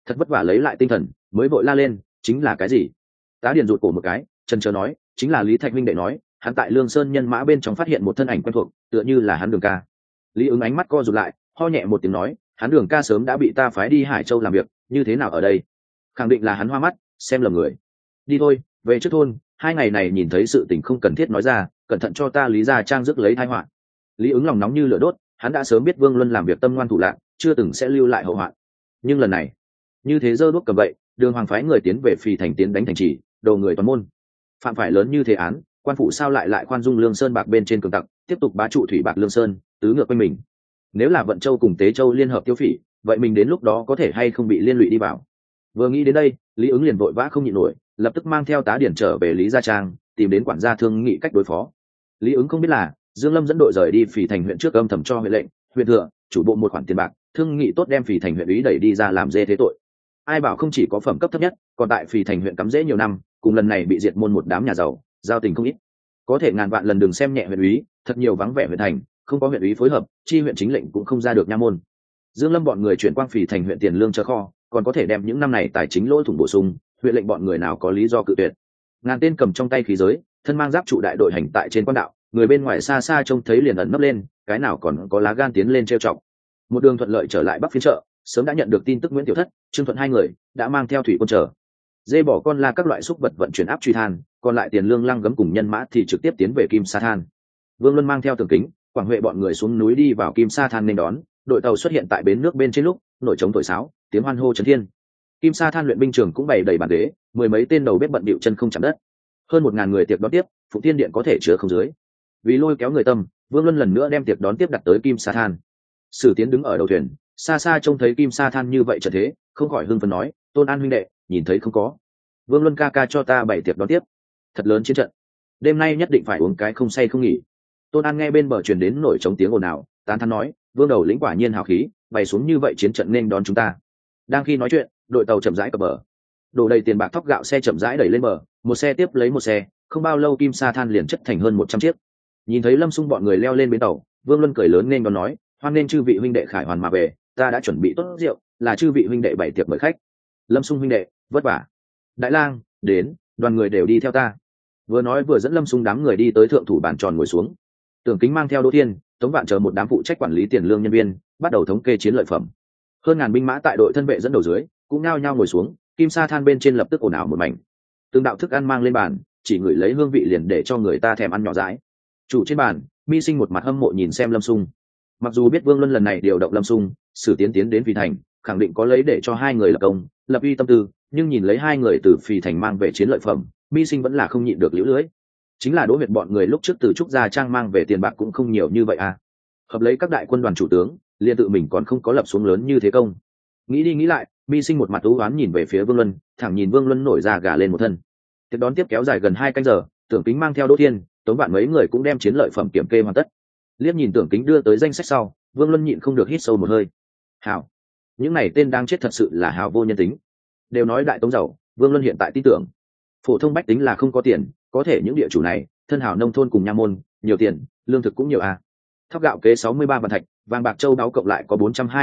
thật vất vả lấy lại tinh thần mới vội la lên, chính là cái gì? Tá Điền rụt cổ một cái, chần chờ nói, chính là Lý Thạch huynh đệ nói, hắn tại Lương Sơn nhân mã bên trong phát hiện một thân ảnh quen thuộc, tựa như là hắn Đường ca. Lý Ứng ánh mắt co rụt lại, ho nhẹ một tiếng nói, hắn Đường ca sớm đã bị ta phái đi Hải Châu làm việc, như thế nào ở đây? Khẳng định là hắn hoa mắt, xem lầm người. Đi thôi, về trước thôn, 2 ngày này nhìn thấy sự tình không cần thiết nói ra, cẩn thận cho ta Lý gia trang rước lấy tai họa. Lý Ứng lòng nóng như lửa đốt, hắn đã sớm biết Vương Luân làm việc tâm ngoan thủ lạn, chưa từng sẽ lưu lại hậu hoạn. Nhưng lần này, như thế giơ đuốc cầm vậy, Đường Hoàng phái người tiến về Phì Thành tiến đánh thành trì, đầu người toàn môn. Phạm phải lớn như thế án, quan phủ sao lại khoan dung Lương Sơn bạc bên trên cường tặc, tiếp tục bá trụ thủy bạc Lương Sơn, tứ ngược quanh mình. Nếu là Vận Châu cùng Tế Châu liên hợp tiêu phỉ, vậy mình đến lúc đó có thể hay không bị liên lụy đi vào. Vừa nghĩ đến đây, Lý Ứng liền vội vã không nhịn nổi, lập tức mang theo Tá Điển trở về Lý gia trang, tìm đến quản gia thương nghị cách đối phó. Lý Ứng không biết là Dương Lâm dẫn đội rời đi Phì Thành huyện trước âm thầm cho huyện lệnh, huyện thừa, chủ bộ một khoản tiền bạc, thương nghị tốt đem Phì Thành huyện úy đẩy đi ra làm dê thế tội. Ai bảo không chỉ có phẩm cấp thấp nhất, còn tại Phì Thành huyện cắm rễ nhiều năm, cùng lần này bị diệt môn một đám nhà giàu, giao tình không ít. Có thể ngàn vạn lần đừng xem nhẹ huyện úy, thật nhiều vắng vẻ huyện thành, không có huyện úy phối hợp, chi huyện chính lệnh cũng không ra được nha môn. Dương Lâm bọn người chuyển quang Phì Thành huyện tiền lương cho kho, còn có thể đem những năm này tài chính lỗ thủng bổ sung, huyện lệnh bọn người nào có lý do cự tuyệt. Ngàn tên cầm trong tay khí giới, thân mang giáp trụ đại đội hành tại trên quan đạo, người bên ngoài xa xa trông thấy liền ẩn nấp lên, cái nào còn có lá gan tiến lên trêu chọc. Một đường thuận lợi trở lại Bắc Phiên chợ, sớm đã nhận được tin tức Nguyễn Tiểu Thất, Trương Thuận hai người đã mang theo thủy quân chờ dê bỏ con la các loại xúc vật vận chuyển áp truy than, còn lại tiền lương lăng gấm cùng nhân mã thì trực tiếp tiến về Kim Sa Than. Vương Luân mang theo Tường Kính, Quảng Huệ bọn người xuống núi đi vào Kim Sa Than nên đón, đội tàu xuất hiện tại bến nước bên trên lúc, nổi trống thổi sáo, tiếng hoan hô chấn thiên. Kim Sa Than luyện binh trường cũng bày đầy bàn ghế, 10 mấy tên đầu bếp bận bịu chân không chạm đất. Hơn 1000 người tiệc đón tiếp, Phụng Thiên Điện có thể chứa không dưới. Vì lôi kéo người tâm, Vương Luân lần nữa đem tiệc đón tiếp đặt tới Kim Sa Than. Sử Tiến đứng ở đầu thuyền, xa xa trông thấy Kim Sa Than như vậy trở thế, không khỏi hưng phấn nói, Tôn An huynh đệ, nhìn thấy không có? Vương Luân ca ca cho ta bày tiệc đón tiếp, thật lớn chiến trận, đêm nay nhất định phải uống cái không say không nghỉ. Tôn An nghe bên bờ truyền đến nổi trống tiếng ồn ào, tán thán nói, Vương đầu lĩnh quả nhiên hào khí, bày xuống như vậy chiến trận nên đón chúng ta. Đang khi nói chuyện, đội tàu chậm rãi cập bờ, đổ đầy tiền bạc thóc gạo xe chậm rãi đẩy lên bờ, một xe tiếp lấy một xe, không bao lâu Kim Sa Than liền chất thành hơn 100 chiếc. Nhìn thấy Lâm Xung bọn người leo lên bến tàu, Vương Luân cười lớn nên đón nói, hoan nên chư vị huynh đệ khải hoàn mà về, ta đã chuẩn bị tốt rượu, là chư vị huynh đệ bày tiệc mời khách. Lâm Xung huynh đệ, vất vả. Đại lang, đến, đoàn người đều đi theo ta. Vừa nói vừa dẫn Lâm Xung đám người đi tới thượng thủ bàn tròn ngồi xuống. Tưởng Kính mang theo Đỗ Thiên, Tống Vạn chờ một đám phụ trách quản lý tiền lương nhân viên, bắt đầu thống kê chiến lợi phẩm. Hơn ngàn binh mã tại đội thân vệ dẫn đầu dưới, cũng nao nhao ngồi xuống, Kim Sa Than bên trên lập tức ồn ào một mảnh. Từng đạo thức ăn mang lên bàn, chỉ ngửi lấy hương vị liền để cho người ta thèm ăn nhỏ dãi. Chủ trên bàn, Mi Sinh một mặt hâm mộ nhìn xem Lâm Xung. Mặc dù biết Vương Luân lần này điều động Lâm Xung, Sử Tiến tiến đến Phì Thành, khẳng định có lấy để cho hai người lập công, lập uy tâm tư, nhưng nhìn lấy hai người từ Phì Thành mang về chiến lợi phẩm, Mi Sinh vẫn là không nhịn được liễu lưỡi. Chính là Đỗ Việt bọn người lúc trước từ Trúc Gia Trang mang về tiền bạc cũng không nhiều như vậy à. Hợp lấy các đại quân đoàn chủ tướng, liền tự mình còn không có lập xuống lớn như thế công. Nghĩ đi nghĩ lại, Mi Sinh một mặt u oán nhìn về phía Vương Luân, thẳng nhìn Vương Luân nổi da gà lên một thân. Tiếp đón tiếp kéo dài gần 2 canh giờ, Tưởng Kính mang theo Đỗ Thiên, Tống Vạn mấy người cũng đem chiến lợi phẩm kiểm kê hoàn tất. Liếc nhìn Tưởng Kính đưa tới danh sách sau, Vương Luân nhịn không được hít sâu một hơi. Hảo, những này tên đang chết thật sự là hào vô nhân tính. Đều nói đại tống giàu, Vương Luân hiện tại tin tưởng. Phổ thông bách tính là không có tiền, có thể những địa chủ này, thân hào nông thôn cùng nha môn, nhiều tiền, lương thực cũng nhiều à. Thóc gạo kế 63 vạn thạch, vàng bạc châu đáo cộng lại có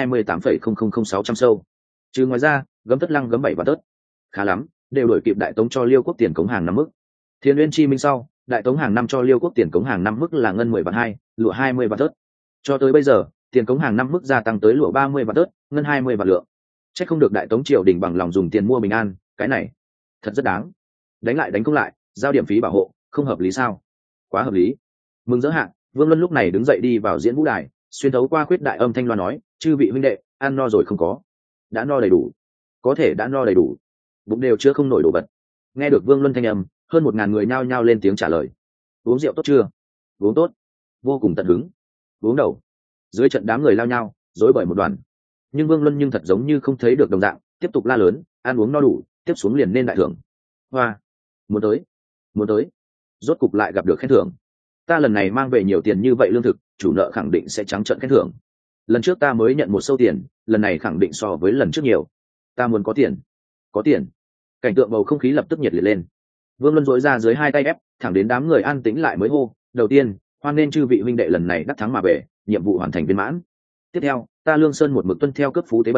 428,000600 sâu. Trừ ngoài ra, gấm tất lăng gấm 7 vạn tớt. Khá lắm, đều đổi kịp đại tống cho Liêu quốc tiền cống hàng năm mức. Thiên Uyên Chi Minh sau, đại tống hàng năm cho Liêu quốc tiền cống hàng năm mức là ngân 10 vạn 2, lụa 20 vạn tớt. Cho tới bây giờ, tiền cống hàng năm mức gia tăng tới lụa 30 vạn tớt, ngân 20 vạn lượng. Chắc không được đại tống triều đình bằng lòng dùng tiền mua bình an, cái này thật rất đáng. Đánh lại đánh không lại, giao điểm phí bảo hộ, không hợp lý sao? Quá hợp lý. Mừng rỡ hạng, Vương Luân lúc này đứng dậy đi vào diễn vũ đài, xuyên thấu qua khuyết đại âm thanh loa nói, chư vị huynh đệ, ăn no rồi không có? Đã no đầy đủ. Có thể đã no đầy đủ. Bụng đều chưa không nổi đồ vật. Nghe được Vương Luân thanh âm, hơn 1000 người nhao nhao lên tiếng trả lời. Uống rượu tốt chưa? Uống tốt. Vô cùng tận hứng. Uống đầu. Dưới trận đám người lao nhau, rối bời một đoàn. Nhưng Vương Luân nhưng thật giống như không thấy được đồng dạng, tiếp tục la lớn, ăn uống no đủ, tiếp xuống liền nên đại thưởng. Hoa, muốn tới, muốn tới. Rốt cục lại gặp được khen thưởng. Ta lần này mang về nhiều tiền như vậy lương thực, chủ nợ khẳng định sẽ trắng trợn khen thưởng. Lần trước ta mới nhận một sâu tiền, lần này khẳng định so với lần trước nhiều. Ta muốn có tiền, có tiền. Cảnh tượng bầu không khí lập tức nhiệt liệt lên. Vương Luân dối ra dưới 2 tay ép, thẳng đến đám người an tĩnh lại mới hô. Đầu tiên, hoan nên chư vị huynh đệ lần này đắc thắng mà về, nhiệm vụ hoàn thành viên mãn. Tiếp theo, ta Lương Sơn một mực tuân theo cấp phú tế bẩn,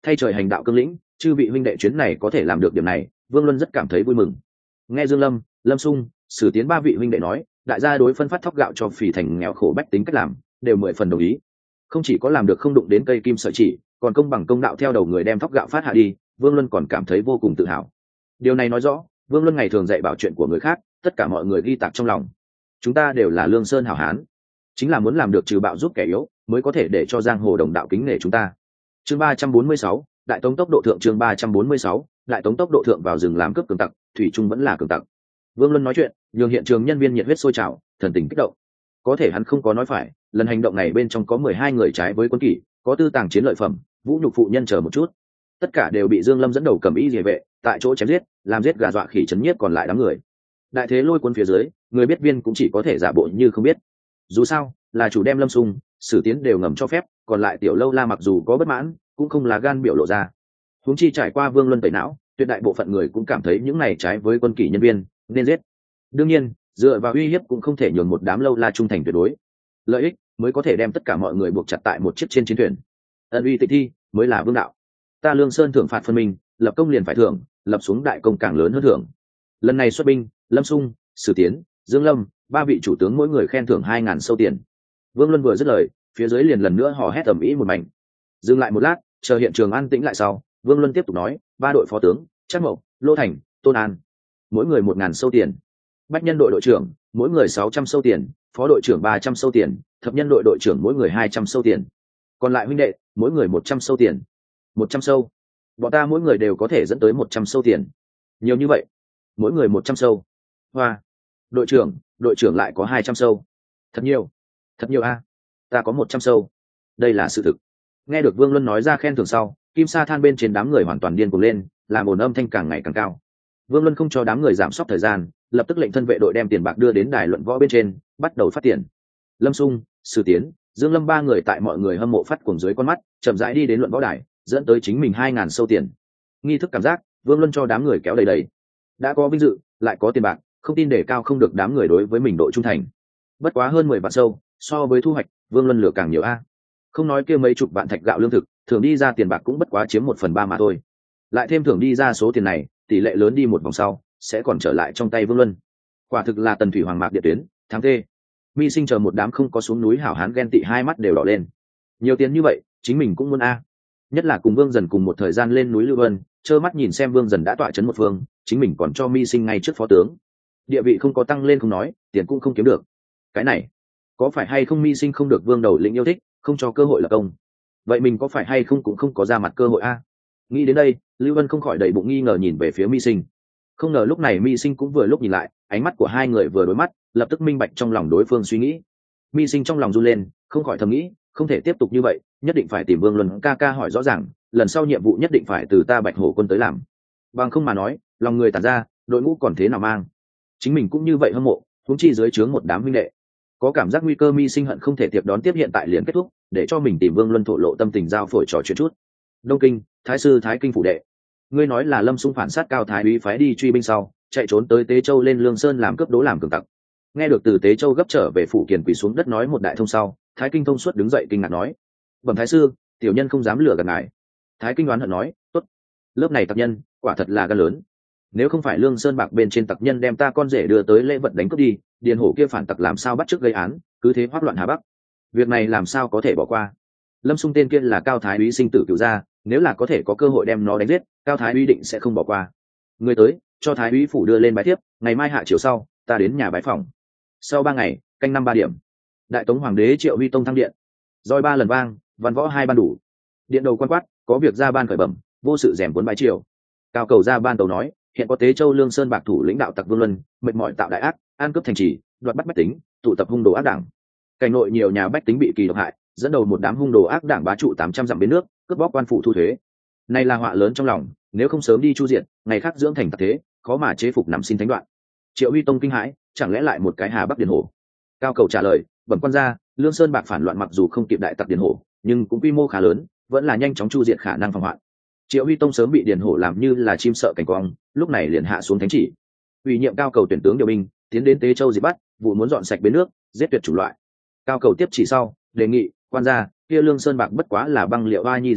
thay trời hành đạo cương lĩnh, chư vị huynh đệ chuyến này có thể làm được điểm này, Vương Luân rất cảm thấy vui mừng. Nghe Dương Lâm, Lâm Xung, Sử Tiến ba vị huynh đệ nói, đại gia đối phân phát thóc gạo cho phỉ thành nghèo khổ bách tính cách làm, đều 10 phần đồng ý. Không chỉ có làm được không đụng đến cây kim sợi chỉ, còn công bằng công đạo theo đầu người đem thóc gạo phát hạ đi, Vương Luân còn cảm thấy vô cùng tự hào. Điều này nói rõ, Vương Luân ngày thường dạy bảo chuyện của người khác, tất cả mọi người ghi tạc trong lòng. Chúng ta đều là lương sơn hảo hán, chính là muốn làm được trừ bạo giúp kẻ yếu, mới có thể để cho giang hồ đồng đạo kính nể chúng ta. Chương 346, đại tống tốc độ thượng. Chương 346, đại tống tốc độ thượng. Vào rừng làm cướp cường tặc, thủy trung vẫn là cường tặc. Vương Luân nói chuyện, nhường hiện trường nhân viên nhiệt huyết sôi trào, thần tình kích động. Có thể hắn không có nói phải, lần hành động này bên trong có 12 người trái với quân kỷ, có tư tàng chiến lợi phẩm, vũ nhục phụ nhân chờ một chút, tất cả đều bị Dương Lâm dẫn đầu cầm y liề vệ tại chỗ chém giết, làm giết gà dọa khỉ chấn nhiếp còn lại đám người. Đại thế lôi cuốn phía dưới, người biết viên cũng chỉ có thể giả bộ như không biết. Dù sao, là chủ đem Lâm Xung, Sử Tiến đều ngầm cho phép, còn lại tiểu lâu la mặc dù có bất mãn, cũng không là gan biểu lộ ra. Huống chi trải qua Vương Luân tẩy não, tuyệt đại bộ phận người cũng cảm thấy những này trái với quân kỷ nhân viên, nên giết. Đương nhiên, dựa vào uy hiếp cũng không thể nhường một đám lâu la trung thành tuyệt đối. Lợi ích mới có thể đem tất cả mọi người buộc chặt tại một chiếc trên chiến thuyền. Ân uy tịch thi mới là vương đạo. Ta Lương Sơn thưởng phạt phân minh, lập công liền phải thưởng, lập xuống đại công càng lớn hơn thưởng. Lần này xuất binh, Lâm Xung, Sử Tiến, Dương Lâm, ba vị chủ tướng mỗi người khen thưởng 2.000 sâu tiền. Vương Luân vừa dứt lời, phía dưới liền lần nữa hò hét ầm ĩ một mảnh. Dừng lại một lát, chờ hiện trường an tĩnh lại sau, Vương Luân tiếp tục nói, ba đội phó tướng, Trác Mậu, Lô Thành, Tôn An, mỗi người 1.000 sâu tiền. Bách nhân đội đội trưởng, mỗi người 600 sâu tiền, phó đội trưởng 300 sâu tiền, thập nhân đội đội trưởng mỗi người 200 sâu tiền. Còn lại huynh đệ, mỗi người 100 sâu tiền. 100 sâu. Bọn ta mỗi người đều có thể dẫn tới 100 sâu tiền. Nhiều như vậy. Mỗi người 100 sâu. Hoa. Đội trưởng lại có 200 sâu. Thật nhiều a. Ta có 100 sâu. Đây là sự thực. Nghe được Vương Luân nói ra khen thưởng sau, kim sa than bên trên đám người hoàn toàn điên cuồng lên, làm ồn âm thanh càng ngày càng cao. Vương Luân không cho đám người giảm sốc thời gian, lập tức lệnh thân vệ đội đem tiền bạc đưa đến đài luận võ bên trên, bắt đầu phát tiền. Lâm Xung, Sử Tiến, Dương Lâm ba người tại mọi người hâm mộ phát cuồng dưới con mắt, chậm rãi đi đến luận võ đài, dẫn tới chính mình 2.000 sâu tiền. Nghi thức cảm giác, Vương Luân cho đám người kéo đầy đầy. Đã có vinh dự, lại có tiền bạc, không tin để cao không được đám người đối với mình độ trung thành. Bất quá hơn 10 vạn sâu, so với thu hoạch, Vương Luân lừa càng nhiều a. Không nói kia mấy chục vạn thạch gạo lương thực, thường đi ra tiền bạc cũng bất quá chiếm 1/3 mà thôi. Lại thêm thưởng đi ra số tiền này, tỷ lệ lớn đi một vòng sau, sẽ còn trở lại trong tay Vương Luân. Quả thực là tần thủy hoàng mạc địa tuyến, thắng tê. Mi Sinh chờ một đám không có xuống núi hảo hán ghen tị hai mắt đều đỏ lên. Nhiều tiền như vậy, chính mình cũng muốn a. Nhất là cùng Vương Dần cùng một thời gian lên núi Lưu Vân, trơ mắt nhìn xem Vương Dần đã tọa trấn một phương, chính mình còn cho Mi Sinh ngay trước phó tướng. Địa vị không có tăng lên không nói, tiền cũng không kiếm được. Cái này, có phải hay không Mi Sinh không được Vương đầu lĩnh yêu thích, không cho cơ hội lập công. Vậy mình có phải hay không cũng không có ra mặt cơ hội a. Nghĩ đến đây, Lưu Vân không khỏi đầy bụng nghi ngờ nhìn về phía Mi Sinh. Không ngờ lúc này Mi Sinh cũng vừa lúc nhìn lại, ánh mắt của hai người vừa đối mắt, lập tức minh bạch trong lòng đối phương suy nghĩ. Mi Sinh trong lòng run lên, không khỏi thầm nghĩ, không thể tiếp tục như vậy, nhất định phải tìm Vương Luân ca ca hỏi rõ ràng, lần sau nhiệm vụ nhất định phải từ ta Bạch Hổ quân tới làm. Bằng không mà nói, lòng người tản ra, đội ngũ còn thế nào mang. Chính mình cũng như vậy hâm mộ, huống chi dưới trướng một đám huynh đệ. Có cảm giác nguy cơ Mi Sinh hận không thể tiệc đón tiếp hiện tại liền kết thúc, để cho mình tìm Vương Luân thổ lộ tâm tình giao phổi trò chuyện chút. Đông Kinh, Thái sư Thái Kinh phủ đệ. Ngươi nói là Lâm Xung phản sát Cao Thái úy phái đi truy binh sau, chạy trốn tới Tế Châu lên Lương Sơn làm cướp đố làm cường tặc. Nghe được từ Tế Châu gấp trở về phủ Kiền quỳ xuống đất nói một đại thông sau, Thái Kinh thông suốt đứng dậy kinh ngạc nói: "Bẩm thái sư, tiểu nhân không dám lừa gạt ngài." Thái Kinh đoán hận nói: "Tốt, lớp này tặc nhân, quả thật là gan lớn. Nếu không phải Lương Sơn bạc bên trên tặc nhân đem ta con rể đưa tới lễ vật đánh cướp đi, điền hổ kia phản tặc làm sao bắt chước gây án, cứ thế hoắc loạn Hà Bắc. Việc này làm sao có thể bỏ qua. Lâm Xung tên kia là Cao Thái úy sinh tử cửu gia, nếu là có thể có cơ hội đem nó đánh giết, Cao Thái úy định sẽ không bỏ qua. Người tới, cho Thái úy phủ đưa lên bái thiếp, ngày mai hạ chiều sau, ta đến nhà bái phòng." Sau 3 ngày, canh 5 3 điểm, Đại Tống Hoàng đế Triệu Huy Tông thăng điện. Roi 3 lần vang, văn võ 2 ban đủ. Điện đầu quan quát, có việc ra ban khởi bẩm, vô sự rèm cuốn bái triều. Cao cầu ra ban tàu nói, hiện có Tế Châu Lương Sơn bạc thủ lãnh đạo tặc Vương Luân, mệt mỏi tạo đại ác, an cướp thành trì, đoạt bắt bách tính, tụ tập hung đồ ác đảng. Cảnh nội nhiều nhà bách tính bị kỳ độc hại, dẫn đầu một đám hung đồ ác đảng bá trụ 800 dặm bến nước, cướp bóc quan phủ thu thuế. Này là họa lớn trong lòng, nếu không sớm đi chu diệt, ngày khác dưỡng thành tặc thế, khó mà chế phục nằm xin thánh đoạn. Triệu Huy Tông kinh hãi, chẳng lẽ lại một cái Hà Bắc Điền Hổ? Cao cầu trả lời, bẩm quan gia, Lương Sơn bạc phản loạn mặc dù không kịp đại tặc Điền Hổ, nhưng cũng quy mô khá lớn, vẫn là nhanh chóng chu diệt khả năng phòng hoạn. Triệu Huy Tông sớm bị Điền Hổ làm như là chim sợ cảnh quang, lúc này liền hạ xuống thánh chỉ, ủy nhiệm Cao cầu tuyển tướng điều binh, tiến đến Tế Châu diệt bắt, vụ muốn dọn sạch bến nước, giết tuyệt chủ loại. Cao cầu tiếp chỉ sau, đề nghị quan gia, kia Lương Sơn bạc bất quá là băng liệu oa nhi giặc cỏ,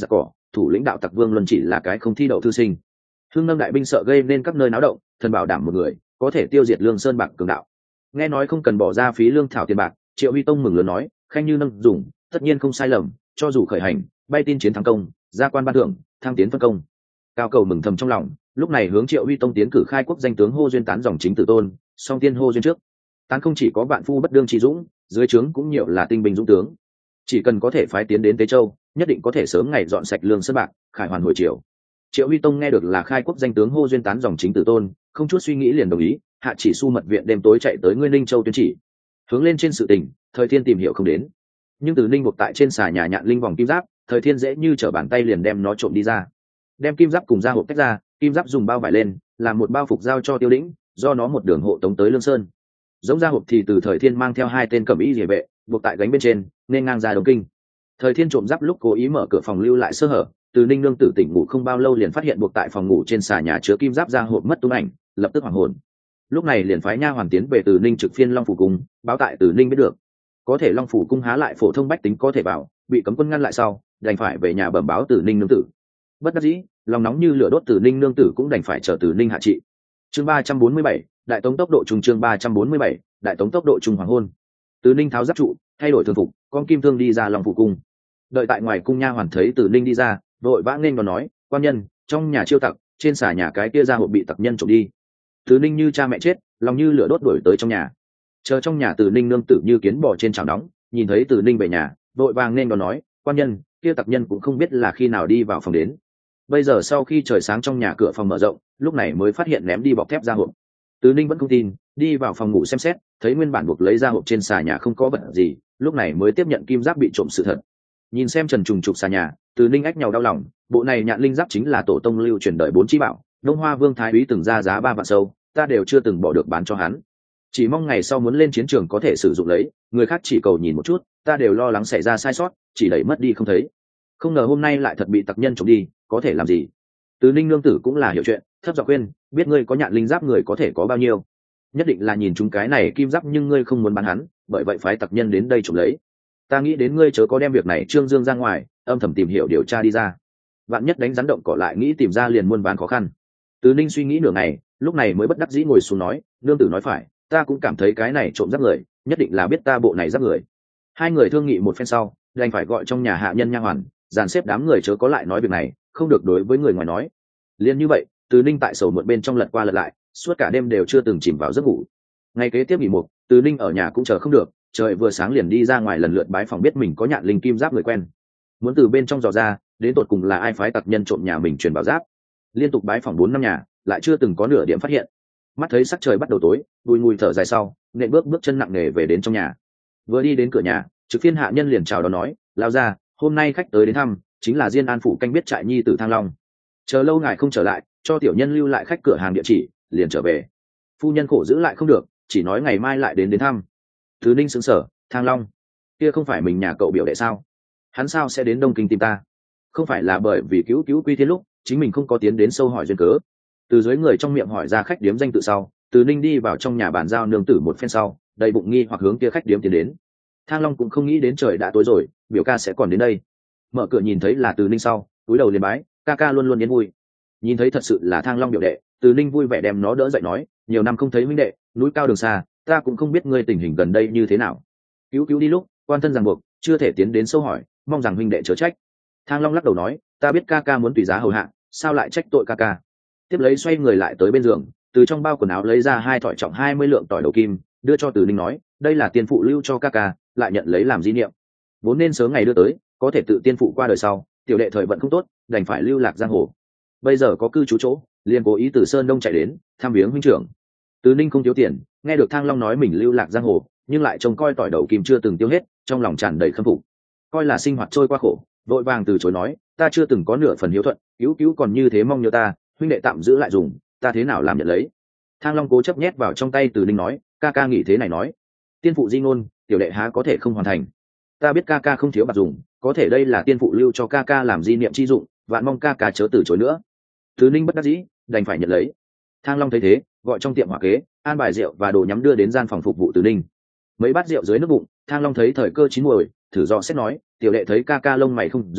thủ lĩnh đạo tặc Vương Luân chỉ là cái không thi đậu thư sinh. Hưng nâng đại binh sợ gây nên các nơi náo động, thần bảo đảm một người có thể tiêu diệt Lương Sơn bạc cường đạo. Nghe nói không cần bỏ ra phí lương thảo tiền bạc, Triệu Huy Tông mừng lớn nói, khanh như nâng dùng, tất nhiên không sai lầm, cho dù khởi hành, bay tin chiến thắng công, gia quan ban thưởng, thăng tiến phân công. Cao Cầu mừng thầm trong lòng, lúc này hướng Triệu Huy Tông tiến cử khai quốc danh tướng hô duyên tán dòng chính tử tôn, song tiên hô duyên trước. Tán không chỉ có vạn phu bất đương trí dũng, dưới trướng cũng nhiều là tinh binh dũng tướng. Chỉ cần có thể phái tiến đến Tế Châu, nhất định có thể sớm ngày dọn sạch Lương Sơn bạc, khải hoàn hồi triều. Triệu Huy Tông nghe được là khai quốc danh tướng hô duyên tán dòng chính tử tôn, không chút suy nghĩ liền đồng ý, hạ chỉ su mật viện đêm tối chạy tới Nguyên Ninh Châu tuyên chỉ. Hướng lên trên sự tình, Thời Thiên tìm hiểu không đến, nhưng từ Ninh buộc tại trên xà nhà nhạn linh vòng kim giáp, Thời Thiên dễ như trở bàn tay liền đem nó trộm đi ra. Đem kim giáp cùng da hộp tách ra, kim giáp dùng bao vải lên, làm một bao phục giao cho Tiêu Lĩnh, do nó một đường hộ tống tới Lương Sơn. Giống da hộp thì từ Thời Thiên mang theo 2 tên cẩm y liề vệ, buộc tại gánh bên trên, nên ngang ra Đông Kinh. Thời Thiên trộm giáp lúc cố ý mở cửa phòng lưu lại sơ hở, từ Ninh nương tử tỉnh ngủ không bao lâu liền phát hiện buộc tại phòng ngủ trên xà nhà chứa kim giáp da hộp mất tung ảnh, lập tức hoảng hồn. Lúc này liền phái nha hoàn tiến về từ Ninh trực phiên Long Phủ cung, báo tại từ Ninh biết được. Có thể Long Phủ cung há lại phổ thông bách tính có thể vào, bị cấm quân ngăn lại sau, đành phải về nhà bẩm báo từ Ninh nương tử. Bất đắc dĩ, lòng nóng như lửa đốt từ Ninh nương tử cũng đành phải chờ từ Ninh hạ trị. Chương 347, đại tống tốc độ trung. Chương 347, đại tống tốc độ trung hoàng hôn. Từ Ninh tháo giáp trụ, thay đổi thường phục, con kim thương đi ra Long Phủ cung. Đợi tại ngoài cung nha hoàn thấy từ Ninh đi ra, vội vã nên còn nói, quan nhân, trong nhà chiêu tặc, trên xà nhà cái kia ra hộp bị tặc nhân trộm đi. Từ Ninh như cha mẹ chết, lòng như lửa đốt đuổi tới trong nhà. Chờ trong nhà từ Ninh nương tử như kiến bò trên chảo nóng, nhìn thấy từ Ninh về nhà, vội vàng nên còn nói, quan nhân, kia tặc nhân cũng không biết là khi nào đi vào phòng đến. Bây giờ sau khi trời sáng trong nhà cửa phòng mở rộng, lúc này mới phát hiện ném đi bọc thép ra hộp. Từ Ninh vẫn không tin, đi vào phòng ngủ xem xét, thấy nguyên bản buộc lấy ra hộp trên xà nhà không có vật gì, lúc này mới tiếp nhận kim giáp bị trộm sự thật. Nhìn xem trần trùng trục xà nhà, từ Ninh ách nhau đau lòng, bộ này nhạn linh giáp chính là tổ tông lưu truyền đời 4 chi bảo, Đông Hoa Vương Thái Úy từng ra giá 3 vạn sâu, ta đều chưa từng bỏ được bán cho hắn. Chỉ mong ngày sau muốn lên chiến trường có thể sử dụng lấy, người khác chỉ cầu nhìn một chút, ta đều lo lắng xảy ra sai sót, chỉ đẩy mất đi không thấy. Không ngờ hôm nay lại thật bị tặc nhân trộm đi, có thể làm gì? Từ Ninh nương tử cũng là hiểu chuyện, thấp giọng khuyên, biết ngươi có nhạn linh giáp người có thể có bao nhiêu, nhất định là nhìn chúng cái này kim giáp nhưng ngươi không muốn bán hắn, bởi vậy phái tặc nhân đến đây trộm lấy. Ta nghĩ đến ngươi chớ có đem việc này trương dương ra ngoài, âm thầm tìm hiểu điều tra đi ra, vạn nhất đánh rắn động cỏ lại nghĩ tìm ra liền muôn vàn khó khăn. Từ Ninh suy nghĩ nửa ngày, lúc này mới bất đắc dĩ ngồi xuống nói, nương tử nói phải, ta cũng cảm thấy cái này trộm giáp người nhất định là biết ta bộ này giáp người. Hai người thương nghị một phen sau, đành phải gọi trong nhà hạ nhân nha hoàn dàn xếp đám người chớ có lại nói việc này, không được đối với người ngoài nói. Liên như vậy, Từ Ninh tại sầu muộn bên trong lật qua lật lại, suốt cả đêm đều chưa từng chìm vào giấc ngủ. Ngày kế tiếp nghỉ mục, Từ Ninh ở nhà cũng chờ không được, trời vừa sáng liền đi ra ngoài lần lượt bái phòng biết mình có nhạn linh kim giáp người quen, muốn từ bên trong dò ra đến tột cùng là ai phái tặc nhân trộm nhà mình truyền bảo giáp. Liên tục bái phòng 4-5 nhà, lại chưa từng có nửa điểm phát hiện. Mắt thấy sắc trời bắt đầu tối, bùi ngùi thở dài sau, nện bước chân nặng nề về đến trong nhà. Vừa đi đến cửa nhà, trực phiên hạ nhân liền chào đón nói, lao ra, hôm nay khách tới đến thăm chính là Diên An phủ canh biết trại nhi tử Thang Long, chờ lâu ngài không trở lại, cho tiểu nhân lưu lại khách cửa hàng địa chỉ, liền trở về. Phu nhân khổ giữ lại không được, chỉ nói ngày mai lại đến thăm. Thứ Ninh sững sờ, Thang Long kia không phải mình nhà cậu biểu đệ sao? Hắn sao sẽ đến Đông Kinh tìm ta? Không phải là bởi vì cứu Quy Thiên lúc chính mình không có tiến đến sâu hỏi duyên cớ. Từ dưới người trong miệng hỏi ra khách điếm danh tự sau, Từ Ninh đi vào trong nhà bàn giao nương tử một phen sau, đầy bụng nghi hoặc hướng kia khách điếm tiến đến. Thang Long cũng không nghĩ đến trời đã tối rồi, biểu ca sẽ còn đến đây. Mở cửa nhìn thấy là Từ Ninh sau, cúi đầu liền bái, ca ca luôn luôn yên vui. Nhìn thấy thật sự là Thang Long biểu đệ, Từ Ninh vui vẻ đem nó đỡ dậy nói, nhiều năm không thấy huynh đệ, núi cao đường xa, ta cũng không biết ngươi tình hình gần đây như thế nào. Cứu đi lúc quan thân ràng buộc, chưa thể tiến đến sâu hỏi, mong rằng huynh đệ chớ trách. Thang Long lắc đầu nói, ta biết ca ca muốn tùy giá hầu hạ, sao lại trách tội ca ca. Tiếp lấy xoay người lại tới bên giường, từ trong bao quần áo lấy ra 2 thỏi trọng 20 lượng tỏi đầu kim, đưa cho Từ Ninh nói, đây là tiền phụ lưu cho ca ca, lại nhận lấy làm di niệm. Vốn nên sớm ngày đưa tới, có thể tự tiên phụ qua đời sau, tiểu đệ thời vận không tốt, đành phải lưu lạc giang hồ. Bây giờ có cư trú chỗ, liền cố ý từ Sơn Đông chạy đến thăm viếng huynh trưởng. Từ Ninh không thiếu tiền, nghe được Thang Long nói mình lưu lạc giang hồ, nhưng lại trông coi tỏi đầu kim chưa từng tiêu hết, trong lòng tràn đầy khâm phục. Coi là sinh hoạt trôi qua khổ, vội vàng từ chối nói, ta chưa từng có nửa phần hiếu thuận, cứu còn như thế mong nhớ ta, huynh đệ tạm giữ lại dùng, ta thế nào làm nhận lấy. Thang Long cố chấp nhét vào trong tay Từ Ninh nói, ca ca nghĩ thế này nói, tiên phụ di ngôn, tiểu đệ há có thể không hoàn thành. Ta biết ca ca không thiếu bạc dùng, có thể đây là tiên phụ lưu cho ca ca làm di niệm chi dụng, vạn mong ca ca chớ từ chối nữa. Từ Ninh bất đắc dĩ, đành phải nhận lấy. Thang Long thấy thế, gọi trong tiệm hỏa kế, an bài rượu và đồ nhắm đưa đến gian phòng phục vụ Từ Ninh. Mấy bát rượu dưới nước bụng, Thang Long thấy thời cơ chín muồi, thử dò xét nói, tiểu đệ thấy ca ca lông mày không dương,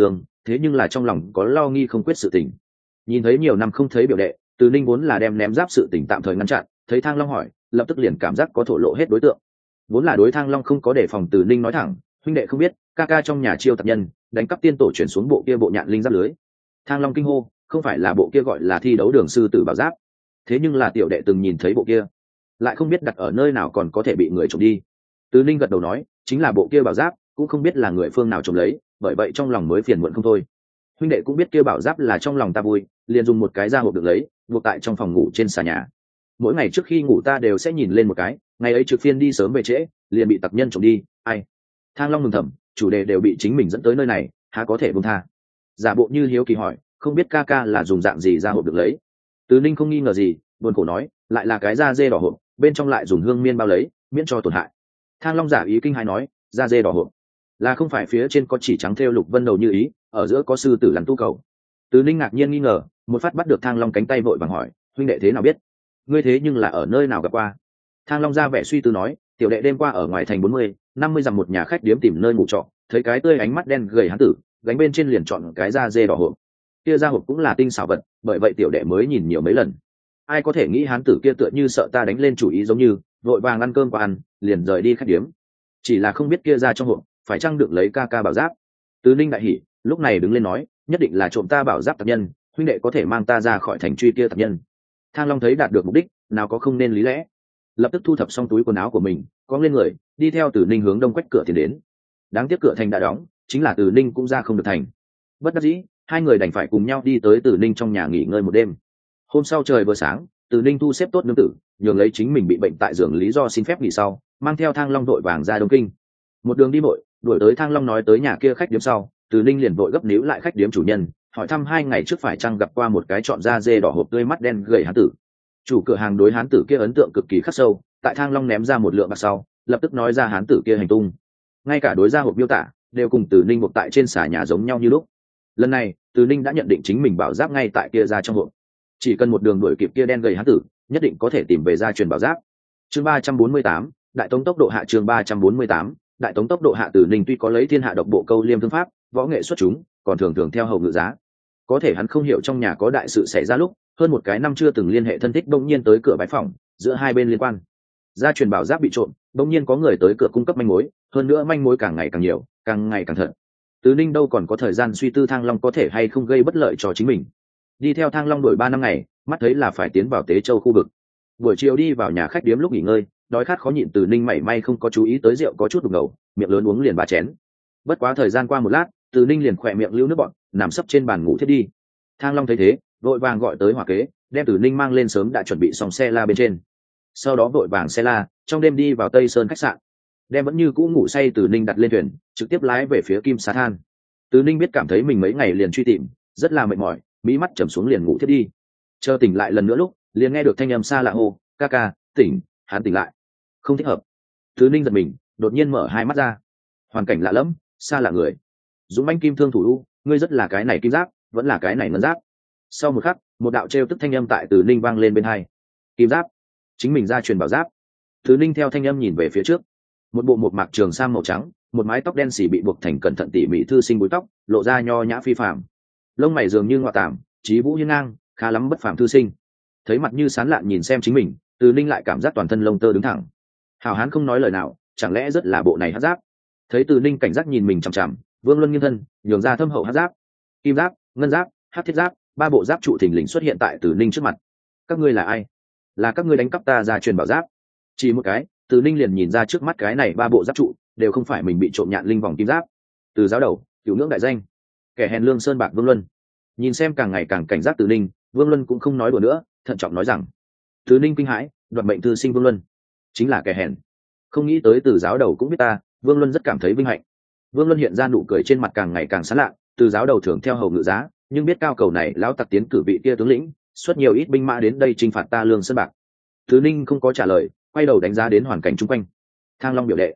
thế nhưng là trong lòng có lo nghi không quyết sự tình. Nhìn thấy nhiều năm không thấy biểu đệ, Từ Ninh vốn là đem ném giáp sự tình tạm thời ngăn chặn, thấy Thang Long hỏi, lập tức liền cảm giác có thổ lộ hết đối tượng. Vốn là đối Thang Long không có đề phòng, Từ Ninh nói thẳng, huynh đệ không biết, ca ca trong nhà chiêu tạp nhân, đánh cắp tiên tổ chuyển xuống bộ kia bộ nhạn linh giáp lưới. Thang Long kinh hô, không phải là bộ kia gọi là thi đấu đường sư tử bảo giáp, thế nhưng là tiểu đệ từng nhìn thấy bộ kia, lại không biết đặt ở nơi nào còn có thể bị người trộm đi. Từ Ninh gật đầu nói, chính là bộ kia bảo giáp, cũng không biết là người phương nào trộm lấy, bởi vậy trong lòng mới phiền muộn không thôi. Huynh đệ cũng biết kia bảo giáp là trong lòng ta vui, liền dùng một cái da hộp được lấy, buộc tại trong phòng ngủ trên xà nhà. Mỗi ngày trước khi ngủ ta đều sẽ nhìn lên một cái, ngày ấy trực phiên đi sớm về trễ, liền bị tặc nhân trộm đi. Ai? Thang Long mừng thầm, chủ đề đều bị chính mình dẫn tới nơi này, há có thể buông tha. Giả bộ như hiếu kỳ hỏi, không biết ca ca là dùng dạng gì da hộp được lấy. Từ Ninh không nghi ngờ gì, buồn khổ nói, lại là cái da dê đỏ hộp, bên trong lại dùng hương miên bao lấy, miễn cho tổn hại. Thang Long giả ý kinh hãi nói, da dê đỏ hộp là không phải phía trên có chỉ trắng thêu lục vân đầu như ý, ở giữa có sư tử lằn tu cầu. Từ Ninh ngạc nhiên nghi ngờ, một phát bắt được Thang Long cánh tay vội vàng hỏi, huynh đệ thế nào biết? Ngươi thế nhưng là ở nơi nào gặp qua? Thang Long ra vẻ suy tư nói, tiểu đệ đêm qua ở ngoài thành 40-50 dặm một nhà khách điếm tìm nơi ngủ trọ, thấy cái tươi ánh mắt đen gầy hán tử, gánh bên trên liền chọn cái da dê đỏ hộp. Kia da hộp cũng là tinh xảo vật, bởi vậy tiểu đệ mới nhìn nhiều mấy lần. Ai có thể nghĩ hán tử kia tựa như sợ ta đánh lên chủ ý giống như, vội vàng ăn cơm qua ăn, liền rời đi khách điếm. Chỉ là không biết kia ra trong hộp phải chăng được lấy ca ca bảo giáp. Từ Ninh đại hỉ, lúc này đứng lên nói, nhất định là trộm ta bảo giáp tặc nhân, huynh đệ có thể mang ta ra khỏi thành truy kia tặc nhân. Thang Long thấy đạt được mục đích, nào có không nên lý lẽ, lập tức thu thập xong túi quần áo của mình, cong lên người, đi theo Từ Ninh hướng đông quách cửa tiến đến. Đáng tiếc cửa thành đã đóng, chính là Từ Ninh cũng ra không được thành. Bất đắc dĩ, hai người đành phải cùng nhau đi tới Từ Ninh trong nhà nghỉ ngơi một đêm. Hôm sau trời vừa sáng, Từ Ninh thu xếp tốt nương tử, nhường lấy chính mình bị bệnh tại giường lý do xin phép nghỉ sau, mang theo Thang Long đội vàng ra Đông Kinh. Một đường đi vội, đuổi tới Thang Long nói tới nhà kia khách điếm sau, Từ Ninh liền vội gấp níu lại khách điếm chủ nhân, hỏi thăm 2 ngày trước phải chăng gặp qua một cái chọn da dê đỏ hộp tươi mắt đen gầy hán tử. Chủ cửa hàng đối hán tử kia ấn tượng cực kỳ khắc sâu, tại Thang Long ném ra một lượng bạc sau, lập tức nói ra hán tử kia hành tung. Ngay cả đối ra hộp miêu tả đều cùng Từ Ninh buộc tại trên xà nhà giống nhau như lúc. Lần này, Từ Ninh đã nhận định chính mình bảo giáp ngay tại kia ra trong hộp. Chỉ cần một đường đuổi kịp kia đen gầy hán tử, nhất định có thể tìm về gia truyền bảo giáp. Chương 348, đại tống tốc độ hạ. Chương 348, đại tống tốc độ hạ. Từ Ninh tuy có lấy thiên hạ độc bộ câu liêm thương pháp, võ nghệ xuất chúng, còn thường thường theo hầu ngự giá. Có thể hắn không hiểu trong nhà có đại sự xảy ra lúc, hơn một cái năm chưa từng liên hệ thân thích bỗng nhiên tới cửa bái phỏng, giữa hai bên liên quan. Gia truyền bảo giáp bị trộm, bỗng nhiên có người tới cửa cung cấp manh mối, hơn nữa manh mối càng ngày càng nhiều, càng ngày càng thật. Từ Ninh đâu còn có thời gian suy tư Thang Long có thể hay không gây bất lợi cho chính mình. Đi theo Thang Long đuổi 3 năm ngày, mắt thấy là phải tiến vào Tế Châu khu vực. Buổi chiều đi vào nhà khách điếm lúc nghỉ ngơi, đói khát khó nhịn, Từ Ninh mảy may không có chú ý tới rượu có chút đục ngầu, miệng lớn uống liền 3 chén. Bất quá thời gian qua một lát, Từ Ninh liền khỏe miệng lưu nước bọt, nằm sấp trên bàn ngủ thiết đi. Thang Long thấy thế, vội vàng gọi tới hỏa kế, đem Từ Ninh mang lên sớm đã chuẩn bị xong xe la bên trên. Sau đó vội vàng xe la, trong đêm đi vào Tây Sơn khách sạn, đem vẫn như cũ ngủ say Từ Ninh đặt lên thuyền, trực tiếp lái về phía Kim Sa Than. Từ Ninh biết cảm thấy mình mấy ngày liền truy tìm, rất là mệt mỏi, mí mắt chầm xuống liền ngủ thiết đi. Chờ tỉnh lại lần nữa lúc, liền nghe được thanh âm xa lạ hô, ca ca, tỉnh. Hắn tỉnh lại, không thích hợp. Từ Ninh giật mình, đột nhiên mở hai mắt ra. Hoàn cảnh lạ lẫm, xa lạ người. Dũng mãnh kim thương thủ u, ngươi rất là cái này kim giáp, vẫn là cái này ngân giáp. Sau một khắc, một đạo trêu tức thanh âm tại Từ Ninh vang lên bên hai. Kim giáp, chính mình ra truyền bảo giáp. Từ Ninh theo thanh âm nhìn về phía trước, một bộ một mạc trường sam màu trắng, một mái tóc đen xỉ bị buộc thành cẩn thận tỉ mỉ thư sinh búi tóc, lộ ra nho nhã phi phàm. Lông mày dường như ngọa tàm, trí vũ hiên ngang, khá lắm bất phàm thư sinh. Thấy mặt như sán lạn nhìn xem chính mình, Từ Ninh lại cảm giác toàn thân lông tơ đứng thẳng. Hào hán không nói lời nào, chẳng lẽ rất là bộ này hắc giáp? Thấy Từ Ninh cảnh giác nhìn mình chằm chằm, Vương Luân nghiêng thân, nhường ra thâm hậu hắc giáp, kim giáp, ngân giáp, hắc thiết giáp, 3 bộ giáp trụ thình lình xuất hiện tại Từ Ninh trước mặt. Các ngươi là ai? Là các ngươi đánh cắp ta ra truyền bảo giáp? Chỉ một cái, Từ Ninh liền nhìn ra trước mắt cái này 3 bộ giáp trụ đều không phải mình bị trộm nhạn linh vòng kim giáp. Từ giáo đầu, cửu ngưỡng đại danh, kẻ hèn lương sơn bạc Vương Luân. Nhìn xem càng ngày càng cảnh giác Từ Ninh, Vương Luân cũng không nói đùa nữa, thận trọng nói rằng: Từ Ninh kinh hãi, đoạt mệnh thư sinh Vương Luân chính là kẻ hèn. Không nghĩ tới Từ giáo đầu cũng biết ta. Vương Luân rất cảm thấy vinh hạnh. Vương Luân hiện ra nụ cười trên mặt càng ngày càng sán lạ. Từ giáo đầu thường theo hầu ngự giá, nhưng biết cao cầu này lão tặc tiến cử vị kia tướng lĩnh, xuất nhiều ít binh mã đến đây chinh phạt ta lương sơn bạc. Từ Ninh không có trả lời, quay đầu đánh giá đến hoàn cảnh chung quanh. Thang Long biểu đệ,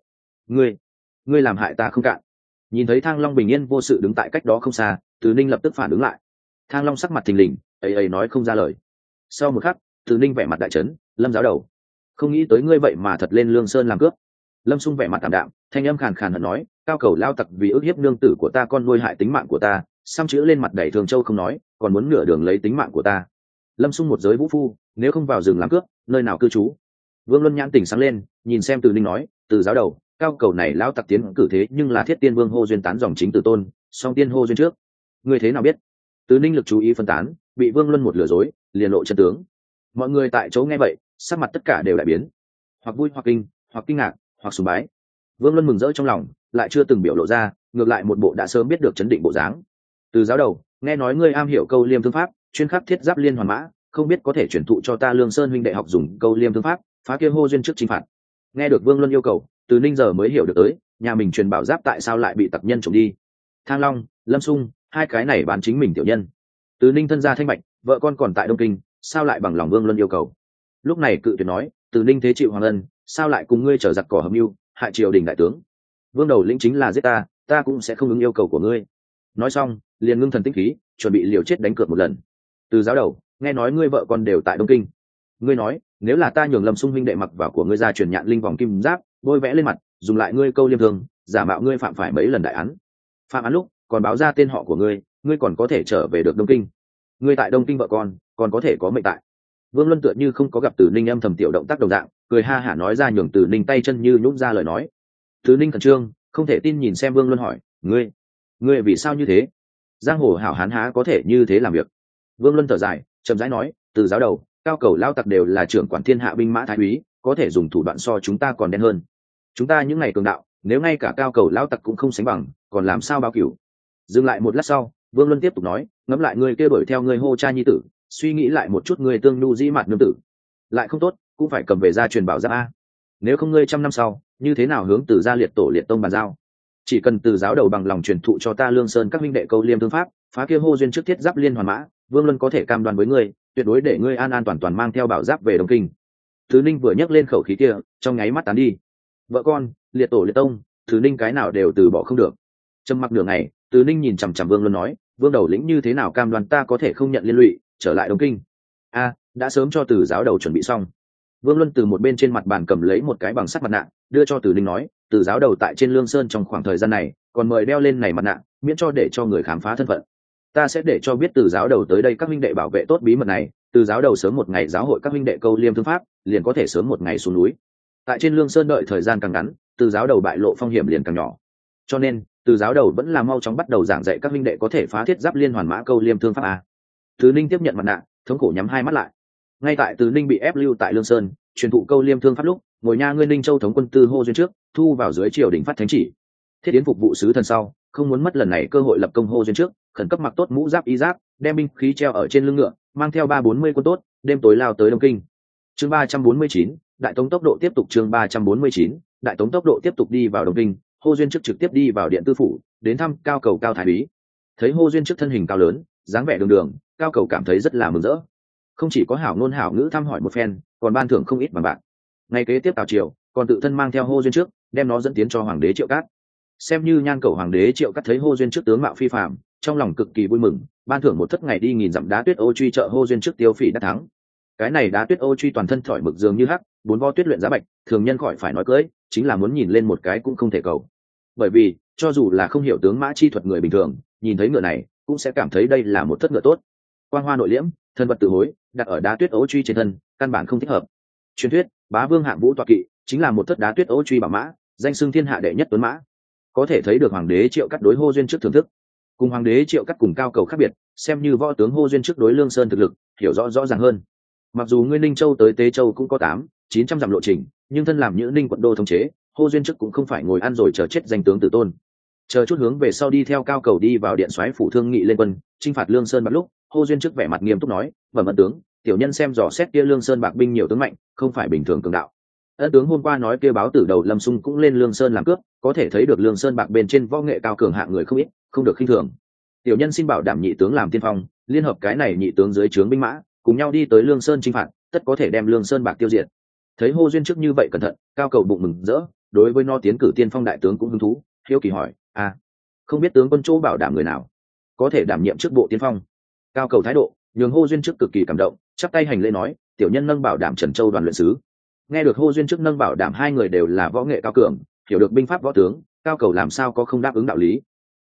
ngươi làm hại ta không cạn. Nhìn thấy Thang Long bình yên vô sự đứng tại cách đó không xa, Từ Ninh lập tức phản ứng lại. Thang Long sắc mặt thình lình, ấy nói không ra lời. Sau một khắc, Từ Ninh vẻ mặt đại chấn, Lâm giáo đầu, không nghĩ tới ngươi vậy mà thật lên lương sơn làm cướp. Lâm Xung vẻ mặt tạm đạm, thanh âm khàn khàn hận nói, cao cầu lao tặc vì ức hiếp nương tử của ta con nuôi hại tính mạng của ta, xăm chữ lên mặt đầy thường châu không nói, còn muốn nửa đường lấy tính mạng của ta. Lâm Xung một giới vũ phu, nếu không vào rừng làm cướp, nơi nào cư trú? Vương Luân nhãn tỉnh sáng lên, nhìn xem Từ Ninh nói, Từ giáo đầu, cao cầu này lão tặc tiến cử thế nhưng là Thiết Tiên Vương hô duyên tán dòng chính Từ tôn, song tiên hô duyên trước. Ngươi thế nào biết? Từ Ninh lực chú ý phân tán, bị Vương Luân một lừa dối, liền lộ chân tướng. Mọi người tại chỗ nghe vậy, sắc mặt tất cả đều đại biến, hoặc vui hoặc kinh, hoặc kinh ngạc, hoặc sùng bái. Vương Luân mừng rỡ trong lòng, lại chưa từng biểu lộ ra, ngược lại một bộ đã sớm biết được chấn định bộ dáng. Từ giáo đầu, nghe nói ngươi am hiểu câu liêm thương pháp, chuyên khắc thiết giáp liên hoàn mã, không biết có thể chuyển thụ cho ta Lương Sơn huynh đệ học dùng câu liêm thương pháp, phá kia hô duyên trước chinh phạt. Nghe được Vương Luân yêu cầu, Từ Ninh giờ mới hiểu được tới, nhà mình truyền bảo giáp tại sao lại bị tặc nhân trộm đi. Thang Long, Lâm Xung, hai cái này bán chính mình tiểu nhân. Từ Ninh thân gia thanh bạch, vợ con còn tại Đông Kinh, sao lại bằng lòng Vương Luân yêu cầu? Lúc này cự tuyệt nói, Từ Ninh thế chịu hoàng ân, sao lại cùng ngươi trở giặc cỏ hợp mưu, hại triều đình đại tướng? Vương đầu lĩnh chính là giết ta, ta cũng sẽ không ứng yêu cầu của ngươi. Nói xong, liền ngưng thần tinh khí, chuẩn bị liều chết đánh cược một lần. Từ giáo đầu, nghe nói ngươi vợ con đều tại Đông Kinh, ngươi nói nếu là ta nhường Lâm Xung huynh đệ mặc vào của ngươi ra truyền nhạn linh vòng kim giáp, bôi vẽ lên mặt, dùng lại ngươi câu liêm thương, giả mạo ngươi phạm phải mấy lần đại án, phạm án lúc còn báo ra tên họ của ngươi, ngươi còn có thể trở về được Đông Kinh. Ngươi tại Đông Kinh vợ con còn có thể có mệnh tại. Vương Luân tựa như không có gặp Từ Ninh âm thầm tiểu động tác đồng dạng, cười ha hả nói ra, nhường Từ Ninh tay chân như nhũn ra lời nói. Từ Ninh khẩn trương, không thể tin nhìn xem Vương Luân hỏi, ngươi vì sao như thế? Giang hồ hảo hán há có thể như thế làm việc? Vương Luân thở dài, chậm rãi nói, Từ giáo đầu, cao cầu lao tặc đều là trưởng quản thiên hạ binh mã thái úy, có thể dùng thủ đoạn so chúng ta còn đen hơn. Chúng ta những ngày cường đạo, nếu ngay cả cao cầu lao tặc cũng không sánh bằng, còn làm sao báo cửu? Dừng lại một lát sau, Vương Luân tiếp tục nói, ngẫm lại ngươi kia đuổi theo ngươi hô cha nhi tử, suy nghĩ lại một chút ngươi tương nhu dĩ mạt nương tử, lại không tốt, cũng phải cầm về gia truyền bảo giáp a. Nếu không ngươi trăm năm sau, như thế nào hướng Từ gia liệt tổ liệt tông bàn giao? Chỉ cần Từ giáo đầu bằng lòng truyền thụ cho ta Lương Sơn các minh đệ câu liêm thương pháp, phá kia hô duyên trước thiết giáp liên hoàn mã, Vương Luân có thể cam đoan với ngươi, tuyệt đối để ngươi an an toàn toàn mang theo bảo giáp về Đông Kinh. Thứ Ninh vừa nhấc lên khẩu khí kia, trong nháy mắt tán đi. Vợ con, liệt tổ liệt tông, Thứ Ninh cái nào đều từ bỏ không được. Trầm mặc nửa ngày, Từ Ninh nhìn chằm chằm Vương Luân nói, Vương đầu lĩnh như thế nào cam đoan ta có thể không nhận liên lụy, trở lại Đông Kinh? Đã sớm cho Từ giáo đầu chuẩn bị xong. Vương Luân từ một bên trên mặt bàn cầm lấy một cái bằng sắt mặt nạ, đưa cho Từ Ninh nói, Từ giáo đầu tại trên Lương Sơn trong khoảng thời gian này, còn mời đeo lên này mặt nạ, miễn cho để cho người khám phá thân phận. Ta sẽ để cho biết Từ giáo đầu tới đây các huynh đệ bảo vệ tốt bí mật này, Từ giáo đầu sớm một ngày giáo hội các huynh đệ câu liêm thương pháp, liền có thể sớm một ngày xuống núi. Tại trên Lương Sơn đợi thời gian càng ngắn, Từ giáo đầu bại lộ phong hiểm liền càng nhỏ. Cho nên, Từ giáo đầu vẫn là mau chóng bắt đầu giảng dạy các huynh đệ có thể phá thiết giáp liên hoàn mã câu liêm thương pháp a. Từ Ninh tiếp nhận mặt nạ, thống khổ nhắm hai mắt lại. Ngay tại Từ Ninh bị ép lưu tại Lương Sơn, truyền thụ câu liêm thương pháp lúc, ngồi nha ngươi Ninh Châu thống quân tư hô duyên trước, thu vào dưới triều đình phát thánh chỉ. Thiết yến phục vụ sứ thần sau, không muốn mất lần này cơ hội lập công hô duyên trước, khẩn cấp mặc tốt mũ giáp y giáp, đem binh khí treo ở trên lưng ngựa, mang theo 340 quân tốt, đêm tối lao tới Đông Kinh. Chương 349, đại tống tốc độ tiếp tục. Chương 349, đại tống tốc độ tiếp tục đi vào Đông Kinh. Hô duyên trước trực tiếp đi vào điện tư phủ, đến thăm cao cầu cao thái úy. Thấy hô duyên trước thân hình cao lớn, dáng vẻ đường đường, cao cầu cảm thấy rất là mừng rỡ. Không chỉ có hảo ngôn hảo ngữ thăm hỏi một phen, còn ban thưởng không ít bằng bạc. Ngày kế tiếp Tào Triều còn tự thân mang theo hô duyên trước, đem nó dẫn tiến cho hoàng đế Triệu Cát. Xem như nhan cầu hoàng đế Triệu Cát thấy hô duyên trước tướng mạo phi phàm, trong lòng cực kỳ vui mừng, ban thưởng một thất ngày đi nghìn dặm đá tuyết ô truy trợ hô duyên trước tiêu phỉ đắc thắng. Cái này đá tuyết ô truy toàn thân thỏi mực dường như hắc, bốn vo tuyết luyện giá bạch, thường nhân khỏi phải nói cưỡi, chính là muốn nhìn lên một cái cũng không thể cầu. Bởi vì cho dù là không hiểu tướng mã chi thuật người bình thường, nhìn thấy ngựa này cũng sẽ cảm thấy đây là một thất ngựa tốt. Quang hoa nội liễm, thân vật tự hối, đặt ở đá tuyết ô truy trên thân, căn bản không thích hợp. Truyền thuyết bá vương hạng vũ tọa kỵ chính là một thất đá tuyết ô truy bảo mã, danh xưng thiên hạ đệ nhất tuấn mã. Có thể thấy được hoàng đế Triệu Cát đối hô duyên trước thưởng thức. Cùng hoàng đế Triệu Cát cùng cao cầu khác biệt, xem như võ tướng hô duyên trước đối Lương Sơn thực lực hiểu rõ ràng hơn. Mặc dù ngươi Ninh Châu tới Tế Châu cũng có 800-900 dặm lộ trình, nhưng thân làm những Ninh quận đô thống chế, hô duyên trước cũng không phải ngồi ăn rồi chờ chết danh tướng tử tôn. Chờ chút hướng về sau đi theo cao cầu đi vào điện soái phủ thương nghị lên quân chinh phạt Lương Sơn bạc lúc, hô duyên trước vẻ mặt nghiêm túc nói, bẩm ân tướng, tiểu nhân xem dò xét kia Lương Sơn bạc binh nhiều tướng mạnh, không phải bình thường cường đạo. Ân tướng hôm qua nói kia báo tử đầu Lâm Xung cũng lên Lương Sơn làm cướp, có thể thấy được Lương Sơn bạc bên trên võ nghệ cao cường hạng người không ít, không được khinh thường. Tiểu nhân xin bảo đảm nhị tướng làm tiên phong, liên hợp cái này nhị tướng dưới trướng binh mã, cùng nhau đi tới Lương Sơn chinh phạt, tất có thể đem Lương Sơn bạc tiêu diệt. Thấy hô duyên trước như vậy cẩn thận, cao cầu bụng mừng rỡ, đối với nó tiến cử tiên phong đại tướng cũng hứng thú, hiếu kỳ hỏi, không biết tướng quân chỗ bảo đảm người nào có thể đảm nhiệm chức bộ tiên phong? Cao cầu thái độ nhường hô duyên trước cực kỳ cảm động, chắp tay hành lễ nói, tiểu nhân nâng bảo đảm Trần Châu đoàn luyện sứ. Nghe được hô duyên trước nâng bảo đảm hai người đều là võ nghệ cao cường, hiểu được binh pháp võ tướng, cao cầu làm sao có không đáp ứng đạo lý.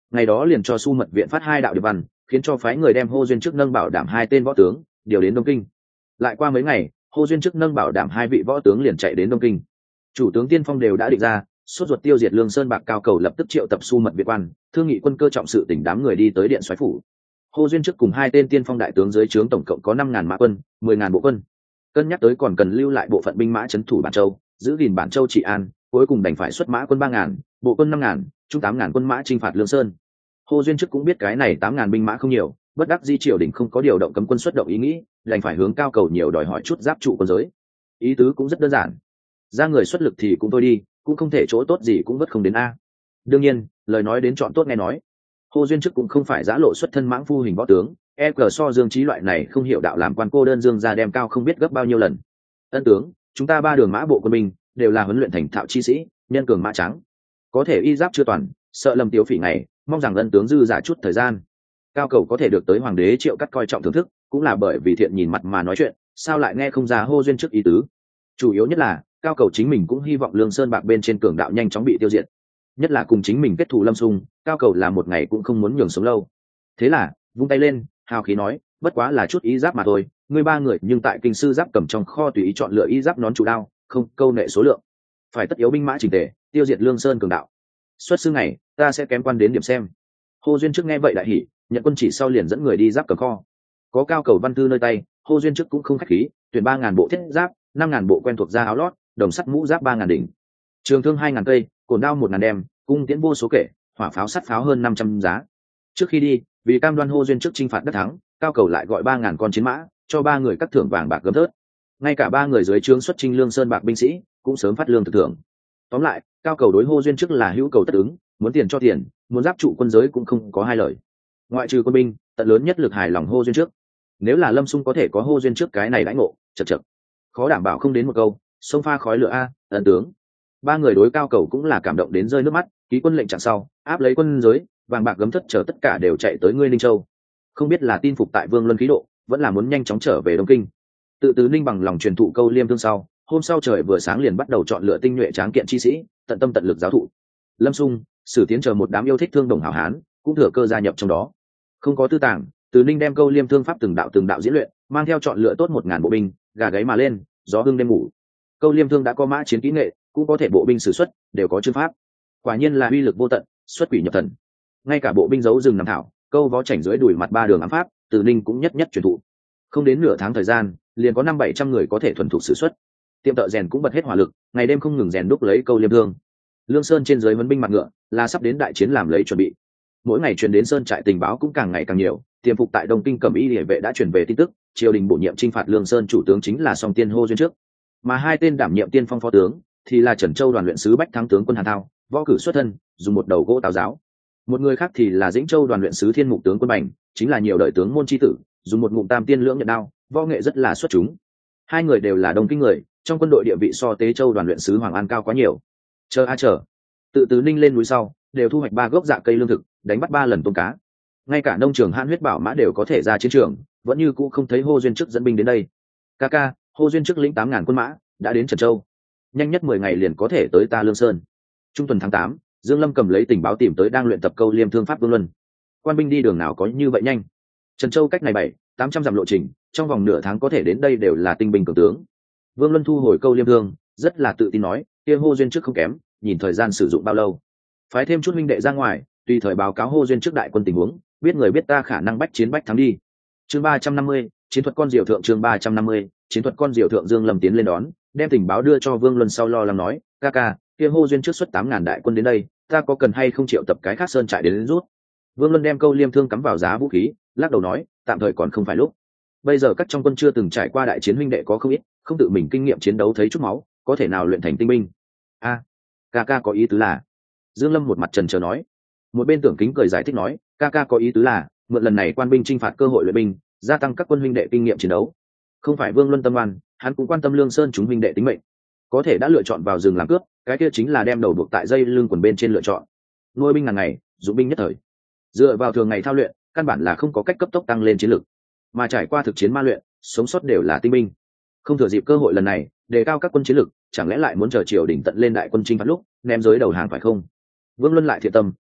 Ngày đó liền cho Su Mật viện phát 2 đạo điệp văn, khiến cho phái người đem Hô Duyên trước nâng bảo đảm 2 tên võ tướng điều đến Đông Kinh. Lại qua mấy ngày, Hô Duyên trước nâng bảo đảm 2 vị võ tướng liền chạy đến Đông Kinh. Chủ tướng tiên phong đều đã định ra, sốt ruột tiêu diệt Lương Sơn Bạc Cao Cầu lập tức triệu tập Su Mật viện quan, thương nghị quân cơ trọng sự tỉnh đám người đi tới điện soái phủ. Hô Duyên trước cùng 2 tên tiên phong đại tướng dưới trướng tổng cộng có 5.000 mã quân, 10.000 bộ quân. Cân nhắc tới còn cần lưu lại bộ phận binh mã trấn thủ Bản Châu, giữ gìn Bản Châu trị an, cuối cùng đành phải xuất mã quân 3.000, bộ quân 5.000, chung 8.000 quân mã chinh phạt Lương Sơn. Hô Duyên trước cũng biết cái này 8.000 binh mã không nhiều, bất đắc dĩ triều đình không có điều động cấm quân xuất động ý nghĩ, đành phải hướng Cao Cầu nhiều đòi hỏi chút giáp trụ quân giới. Ý tứ cũng rất đơn giản, ra người xuất lực thì cũng thôi đi, cũng không thể chỗ tốt gì cũng vất không đến a. Đương nhiên, lời nói đến chọn tốt nghe nói. Hô Duyên trước cũng không phải giã lộ xuất thân mãng phu hình võ tướng, so Dương Chí loại này không hiểu đạo làm quan cô đơn dương ra đem cao không biết gấp bao nhiêu lần. Ân tướng, chúng ta 3 đường mã bộ quân binh đều là huấn luyện thành thạo chi sĩ, nhân cường mã trắng, có thể y giáp chưa toàn, sợ lầm Tiếu Phỉ này, mong rằng ân tướng dư giả chút thời gian. Cao Cầu có thể được tới hoàng đế Triệu Cắt coi trọng thưởng thức, cũng là bởi vì thiện nhìn mặt mà nói chuyện, sao lại nghe không ra Hô Duyên trước ý tứ. Chủ yếu nhất là Cao Cầu chính mình cũng hy vọng Lương Sơn Bạc bên trên cường đạo nhanh chóng bị tiêu diệt, nhất là cùng chính mình kết thù Lâm Xung, Cao Cầu là một ngày cũng không muốn nhường sống lâu. Thế là vung tay lên, hào khí nói, bất quá là chút y giáp mà thôi, ngươi 3 người nhưng tại kinh sư giáp cầm trong kho tùy ý chọn lựa y giáp nón chủ đao, không câu nệ số lượng, phải tất yếu binh mã chỉnh tề, tiêu diệt Lương Sơn cường đạo. Xuất sư ngày ta sẽ kém quan đến điểm xem. Hô Duyên trước nghe vậy đại hỉ, nhận quân chỉ sau liền dẫn người đi giáp cầm kho. Có Cao Cầu văn thư nơi tay, Hô Duyên trước cũng không khách khí, tuyển 3.000 bộ thiết giáp, 5.000 bộ quen thuộc da áo lót, đồng sắt mũ giáp 3.000 đỉnh, trường thương 2.000 cây, cồn đao 1.000 đem, cung tiễn vô số kể, hỏa pháo sắt pháo hơn 500 giá. Trước khi đi, vì cam đoan Hô Duyên trước chinh phạt đất thắng, Cao Cầu lại gọi 3.000 con chiến mã, cho 3 người các thưởng vàng bạc gấm thớt. Ngay cả 3 người dưới trướng xuất chinh Lương Sơn Bạc binh sĩ cũng sớm phát lương thực thưởng. Tóm lại, Cao Cầu đối Hô Duyên trước là hữu cầu tất ứng, muốn tiền cho tiền, muốn giáp trụ quân giới cũng không có hai lời. Ngoại trừ quân binh, tận lớn nhất lực hài lòng Hô Duyên trước. Nếu là Lâm Xung có thể có Hô Duyên trước cái này đãi ngộ, chật, khó đảm bảo không đến một câu sông pha khói lửa a, ân tướng. 3 người đối Cao Cầu cũng là cảm động đến rơi nước mắt, ký quân lệnh chặng sau, áp lấy quân giới, vàng bạc gấm thất chờ tất cả đều chạy tới ngươi Ninh Châu. Không biết là tin phục tại Vương Luân khí độ, vẫn là muốn nhanh chóng trở về Đông Kinh. Tự tứ Ninh bằng lòng truyền thụ câu liêm thương sau, hôm sau trời vừa sáng liền bắt đầu chọn lựa tinh nhuệ tráng kiện chi sĩ, tận tâm tận lực giáo thụ. Lâm Xung, Sử Tiến chờ một đám yêu thích thương đồng hảo hán, cũng thừa cơ gia nhập trong đó. Không có tư tàng, Từ Ninh đem câu liêm thương pháp từng đạo diễn luyện, mang theo chọn lựa tốt 1.000 bộ binh, gà gáy mà lên, gió hưng đêm ngủ. Câu liêm thương đã có mã chiến kỹ nghệ, cũng có thể bộ binh sử xuất, đều có chương pháp. Quả nhiên là uy lực vô tận, xuất quỷ nhập thần. Ngay cả bộ binh giấu rừng nằm thảo, câu vó chảnh dưới đuổi mặt 3 đường ám pháp, Từ Ninh cũng nhất truyền thụ. Không đến nửa tháng thời gian, liền có 500-700 người có thể thuần thục sử xuất. Tiệm thợ rèn cũng bật hết hỏa lực, ngày đêm không ngừng rèn đúc lấy câu liêm thương. Lương Sơn trên dưới huấn binh mặt ngựa, là sắp đến đại chiến làm lấy chuẩn bị. Mỗi ngày truyền đến sơn trại tình báo cũng càng ngày càng nhiều, tiềm phục tại Đông Kinh Cẩm Y Liễu vệ đã truyền về tin tức, triều đình bổ nhiệm chinh phạt Lương Sơn chủ tướng chính là Song Tiên Hô Duyên trước, mà 2 tên đảm nhiệm tiên phong phó tướng thì là Trần Châu đoàn luyện sứ Bách Thắng tướng quân Hàn Thao, võ cử xuất thân, dùng một đầu gỗ tào giáo. Một người khác thì là Dĩnh Châu đoàn luyện sứ Thiên Mục tướng quân Bành, chính là nhiều đời tướng môn chi tử, dùng một ngụm tam tiên lưỡng nhận đao, võ nghệ rất là xuất chúng. 2 người đều là Đông Kinh người, trong quân đội địa vị so Tế Châu đoàn luyện sứ Hoàng An cao quá nhiều. Chờ, tự Tứ Ninh lên núi sau, đều thu hoạch 3 gốc dạ cây lương thực, đánh bắt 3 lần tôm cá. Ngay cả nông trường Han huyết bảo mã đều có thể ra chiến trường, vẫn như cũ không thấy Hô Duyên trước dẫn binh đến đây. Ca, Hô Duyên trước lĩnh 8.000 quân mã, đã đến Trần Châu. Nhanh nhất 10 ngày liền có thể tới ta Lương Sơn. Trung tuần tháng 8, Dương Lâm cầm lấy tình báo tìm tới đang luyện tập câu liêm thương pháp Vương Luân. Quan binh đi đường nào có như vậy nhanh? Trần Châu cách này 700-800 dặm lộ trình, trong vòng nửa tháng có thể đến đây đều là tinh binh cường tướng. Vương Luân thu hồi câu liêm thương, rất là tự tin nói, kia Hô Duyên trước không kém, nhìn thời gian sử dụng bao lâu, phái thêm chút huynh đệ ra ngoài, tùy thời báo cáo Hô Duyên trước đại quân tình huống, biết người biết ta khả năng bách chiến bách thắng đi. Chương 350, chiến thuật con diều thượng. Chương 350, chiến thuật con diều thượng. Dương Lâm tiến lên đón, đem tình báo đưa cho Vương Luân sau lo lắng nói, ca, kia Hô Duyên trước xuất 8.000 đại quân đến đây, ta có cần hay không triệu tập cái khác sơn trại đến rút? Vương Luân đem câu liêm thương cắm vào giá vũ khí, lắc đầu nói, tạm thời còn không phải lúc. Bây giờ các trong quân chưa từng trải qua đại chiến huynh đệ có không ít, không tự mình kinh nghiệm chiến đấu thấy chút máu, có thể nào luyện thành tinh binh? Ca có ý tứ là? Dương Lâm một mặt trần chờ nói. Một bên Tưởng Kính cười giải thích nói, ca có ý tứ là mượn lần này quan binh chinh phạt cơ hội luyện binh, gia tăng các quân huynh đệ kinh nghiệm chiến đấu. Không phải Vương Luân tâm oan, hắn cũng quan tâm Lương Sơn chúng huynh đệ tính mệnh. Có thể đã lựa chọn vào rừng làm cướp, cái kia chính là đem đầu buộc tại dây lưng quần bên trên lựa chọn. Nuôi binh ngàn ngày, dụng binh nhất thời. Dựa vào thường ngày thao luyện, căn bản là không có cách cấp tốc tăng lên chiến lực. Mà trải qua thực chiến ma luyện, sống sót đều là tinh binh. Không thừa dịp cơ hội lần này, đề cao các quân chiến lực, chẳng lẽ lại muốn chờ triều đình tận lên đại quân chinh phạt lúc ném giới đầu hàng phải không? Vương Luân lại thiện tâm,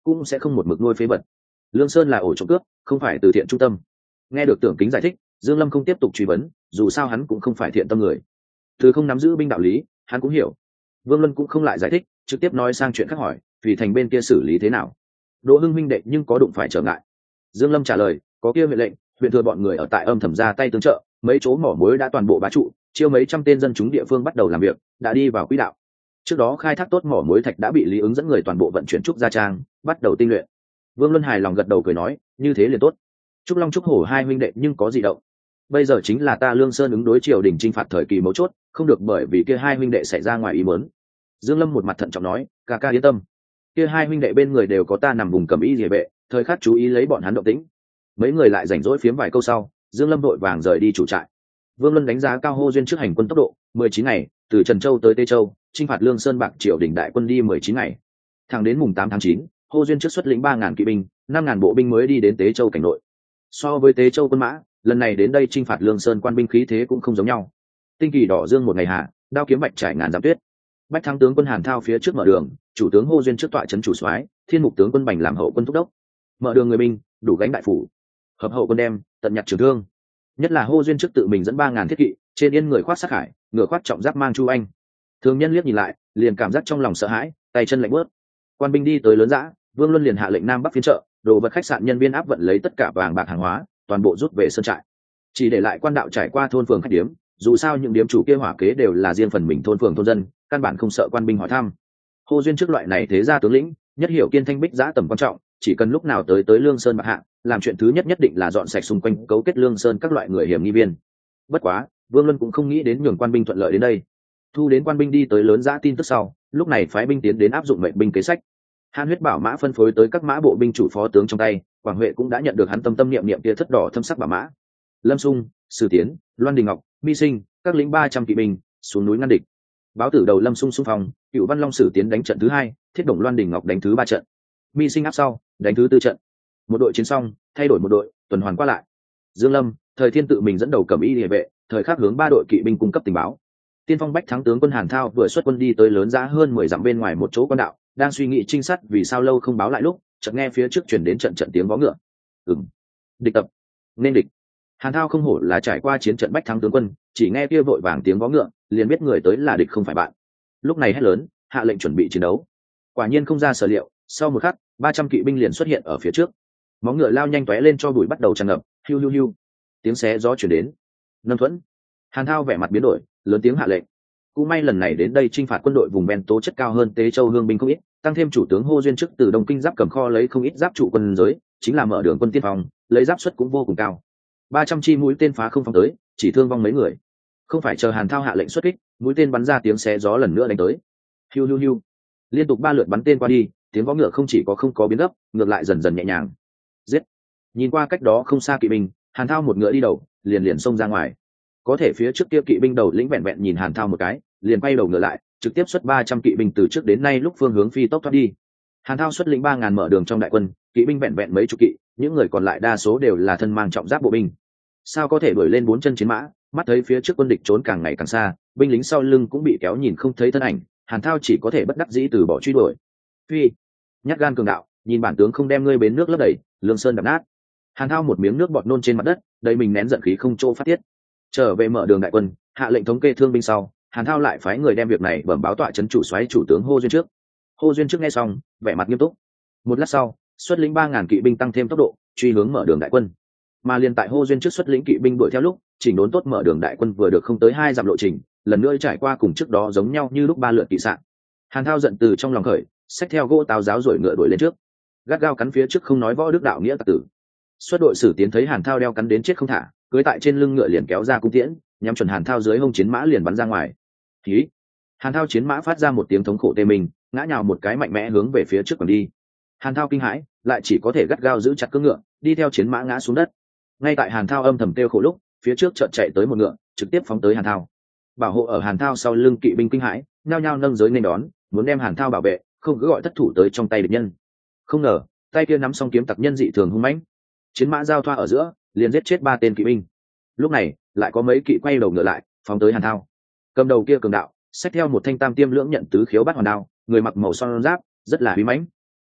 cũng sẽ không một mực nuôi phế vật. Lương Sơn là ổ trộm cướp, không phải từ thiện trung tâm. Nghe được Tưởng Kính giải thích, Dương Lâm không tiếp tục truy vấn, dù sao hắn cũng không phải thiện tâm người. Từ không nắm giữ binh đạo lý, hắn cũng hiểu. Vương Luân cũng không lại giải thích, trực tiếp nói sang chuyện khác hỏi, vì thành bên kia xử lý thế nào? Đỗ Hưng huynh đệ nhưng có đụng phải trở ngại. Dương Lâm trả lời, có kia mệnh lệnh, huyện thừa bọn người ở tại âm thầm ra tay tương trợ, mấy chỗ mỏ muối đã toàn bộ bá trụ, chiêu mấy trăm tên dân chúng địa phương bắt đầu làm việc, đã đi vào quỹ đạo. Trước đó khai thác tốt mỏ muối thạch đã bị Lý Ứng dẫn người toàn bộ vận chuyển trúc gia trang, bắt đầu tinh luyện. Vương Luân hài lòng gật đầu cười nói, như thế liền tốt. Trúc Long Trúc Hổ hai huynh đệ nhưng có gì động? Bây giờ chính là ta Lương Sơn ứng đối triều đình chinh phạt thời kỳ mấu chốt, không được bởi vì kia hai huynh đệ xảy ra ngoài ý muốn. Dương Lâm một mặt thận trọng nói, ca ca yên tâm, kia hai huynh đệ bên người đều có ta nằm vùng cầm y rìa vệ, thời khắc chú ý lấy bọn hắn động tĩnh. Mấy người lại rảnh rỗi phiếm vài câu sau, Dương Lâm vội vàng rời đi chủ trại. Vương Luân đánh giá cao Hô Duyên trước hành quân tốc độ, 19 ngày, từ Trần Châu tới Tây Châu, chinh phạt Lương Sơn bạc triều đình đại quân đi 19 ngày. Thẳng đến mùng 8 tháng 9, Hô Duyên trước xuất lĩnh 3000 kỵ binh, 5000 bộ binh mới đi đến Tế Châu cảnh nội. So với Tế Châu quân mã, lần này đến đây chinh phạt Lương Sơn quan binh khí thế cũng không giống nhau. Tinh kỳ đỏ dương một ngày hạ, đao kiếm bạch trải ngàn dặm tuyết. Bách thắng tướng quân Hàn Thao phía trước mở đường, chủ tướng Hô Duyên trước tọa trấn chủ soái, thiên mục tướng quân Bành làm hậu quân thúc đốc. Mở đường người binh, đủ gánh đại phủ. Hợp hậu quân đem, tận nhặt trường thương. Nhất là Hô Duyên trước tự mình dẫn 3000 thiết kỵ, trên yên người khoác sát hải, ngựa khoác trọng giáp mang chu anh. Thường nhân liếc nhìn lại, liền cảm giác trong lòng sợ hãi, tay chân lạnh bước. Quan binh đi tới lớn dã, Vương Luân liền hạ lệnh Nam Bắc phiên chợ, đồ vật khách sạn nhân viên áp vận lấy tất cả vàng bạc hàng hóa, toàn bộ rút về sơn trại. Chỉ để lại quan đạo trải qua thôn phường khách điếm, dù sao những điếm chủ kia hỏa kế đều là riêng phần mình thôn phường thôn dân, căn bản không sợ quan binh hỏi thăm. Hô Duyên trước loại này thế gia tướng lĩnh, nhất hiểu kiên thanh bích giã tầm quan trọng, chỉ cần lúc nào tới Lương Sơn bạc hạ, làm chuyện thứ nhất nhất định là dọn sạch xung quanh cấu kết Lương Sơn các loại người hiểm nghi viên. Bất quá, Vương Luân cũng không nghĩ đến nhường quan binh thuận lợi đến đây. Thu đến quan binh đi tới lớn dã tin tức sau, lúc này phái binh tiến đến áp dụng mệnh binh kế sách. Hàn Huyết bảo mã phân phối tới các mã bộ binh chủ phó tướng trong tay, Quảng Huệ cũng đã nhận được hắn tâm tâm niệm niệm kia thất đỏ thâm sắc bảo mã. Lâm Sung, Sử Tiến, Loan Đình Ngọc, Mi Sinh, các lính 300 kỵ binh xuống núi ngăn địch. Báo tử đầu Lâm Sung xung phong, Cựu Văn Long Sử Tiến đánh trận thứ 2, Thiết Động Loan Đình Ngọc đánh thứ 3 trận. Mi Sinh áp sau, đánh thứ 4 trận. Một đội chiến xong, thay đổi một đội, tuần hoàn qua lại. Dương Lâm, Thời Thiên tự mình dẫn đầu cầm y liề vệ, thời khắc hướng 3 đội kỵ binh cung cấp tình báo. Tiên phong bách thắng tướng quân Hàn Thao vừa xuất quân đi tới lớn dã hơn 10 dặm bên ngoài một chỗ quan đạo, đang suy nghĩ trinh sát vì sao lâu không báo lại lúc, chợt nghe phía trước truyền đến trận trận tiếng vó ngựa. Địch tập, nên địch. Hàn Thao không hổ là trải qua chiến trận bách thắng tướng quân, chỉ nghe kia vội vàng tiếng vó ngựa, liền biết người tới là địch không phải bạn. Lúc này hét lớn, hạ lệnh chuẩn bị chiến đấu. Quả nhiên không ra sở liệu, sau một khắc, 300 kỵ binh liền xuất hiện ở phía trước. Móng ngựa lao nhanh tóe lên cho bụi bắt đầu tràn ngập, hiu hiu hiu. Tiếng xé gió truyền đến. Lâm Thuẫn. Hàn Thao vẻ mặt biến đổi, lớn tiếng hạ lệnh. Cũng may lần này đến đây chinh phạt quân đội vùng ven tố chất cao hơn Tế Châu hương binh không ít, tăng thêm chủ tướng Hô Duyên trước từ Đông Kinh giáp cầm kho lấy không ít giáp trụ quân giới, chính là mở đường quân tiên phong, lấy giáp suất cũng vô cùng cao. 300 chi mũi tên phá không phóng tới, chỉ thương vong mấy người. Không phải chờ Hàn Thao hạ lệnh xuất kích, mũi tên bắn ra tiếng xé gió lần nữa đánh tới. Hiu hiu hiu. Liên tục 3 lượt bắn tên qua đi, tiếng vó ngựa không chỉ có không có biến gấp, ngược lại dần dần nhẹ nhàng. Giết. Nhìn qua cách đó không xa kỵ binh, Hàn Thao một ngựa đi đầu, liền xông ra ngoài. Có thể phía trước kia kỵ binh đầu lĩnh vẹn vẹn nhìn Hàn Thao một cái, liền quay đầu ngựa lại, trực tiếp xuất 300 kỵ binh từ trước đến nay lúc phương hướng phi tốc thoát đi. Hàn Thao xuất lĩnh 3000 mở đường trong đại quân, kỵ binh vẹn vẹn mấy chục kỵ, những người còn lại đa số đều là thân mang trọng giáp bộ binh. Sao có thể đuổi lên 4 chân chiến mã, mắt thấy phía trước quân địch trốn càng ngày càng xa, binh lính sau lưng cũng bị kéo nhìn không thấy thân ảnh, Hàn Thao chỉ có thể bất đắc dĩ từ bỏ truy đuổi. Phi, nhát gan cường đạo, nhìn bản tướng không đem ngươi bến nước lấp đầy, Lương Sơn đập nát. Hàn Thao một miếng nước bọt nôn trên mặt đất, đầy mình nén giận khí không chỗ phát tiết. Trở về mở đường đại quân, hạ lệnh thống kê thương binh sau, Hàn Thao lại phái người đem việc này bẩm báo tọa trấn chủ soái chủ tướng Hô Duyên trước. Hô Duyên trước nghe xong, vẻ mặt nghiêm túc. Một lát sau, xuất lĩnh 3000 kỵ binh tăng thêm tốc độ, truy hướng mở đường đại quân. Mà liền tại Hô Duyên trước xuất lĩnh kỵ binh đuổi theo lúc, chỉnh đốn tốt mở đường đại quân vừa được không tới 2 dặm lộ trình, lần nữa trải qua cùng trước đó giống nhau như lúc 3 lượt kỵ sạn. Hàn Thao giận từ trong lòng khởi, xách theo gỗ táo giáo rồi ngựa đuổi lên trước. Gắt gao cắn phía trước không nói võ đức đạo nghĩa tặc tử. Xuất đội Sử Tiến thấy Hàn Thao đeo cắn đến chết không thả, cưỡi tại trên lưng ngựa liền kéo ra cung tiễn, nhắm chuẩn Hàn Thao dưới hông chiến mã liền bắn ra ngoài. Khí. Hàn Thao chiến mã phát ra một tiếng thống khổ tê mình, ngã nhào một cái mạnh mẽ hướng về phía trước còn đi. Hàn Thao kinh hãi, lại chỉ có thể gắt gao giữ chặt cưỡng ngựa, đi theo chiến mã ngã xuống đất. Ngay tại Hàn Thao âm thầm kêu khổ lúc, phía trước chợt chạy tới một ngựa, trực tiếp phóng tới Hàn Thao. Bảo hộ ở Hàn Thao sau lưng kỵ binh kinh hãi, nhao nhao nâng giới nên đón, muốn đem Hàn Thao bảo vệ, không cứ gọi thất thủ tới trong tay địch nhân. Không ngờ, tay kia nắm song kiếm tặc nhân dị thường hung mãnh, chiến mã giao thoa ở giữa, liền giết chết 3 tên kỵ binh. Lúc này, lại có mấy kỵ quay đầu ngựa lại, phóng tới Hàn Thao. Cầm đầu kia cường đạo, xách theo một thanh tam tiêm lưỡng nhận tứ khiếu bát hoàn đao, người mặc màu son giáp, rất là uy mãnh.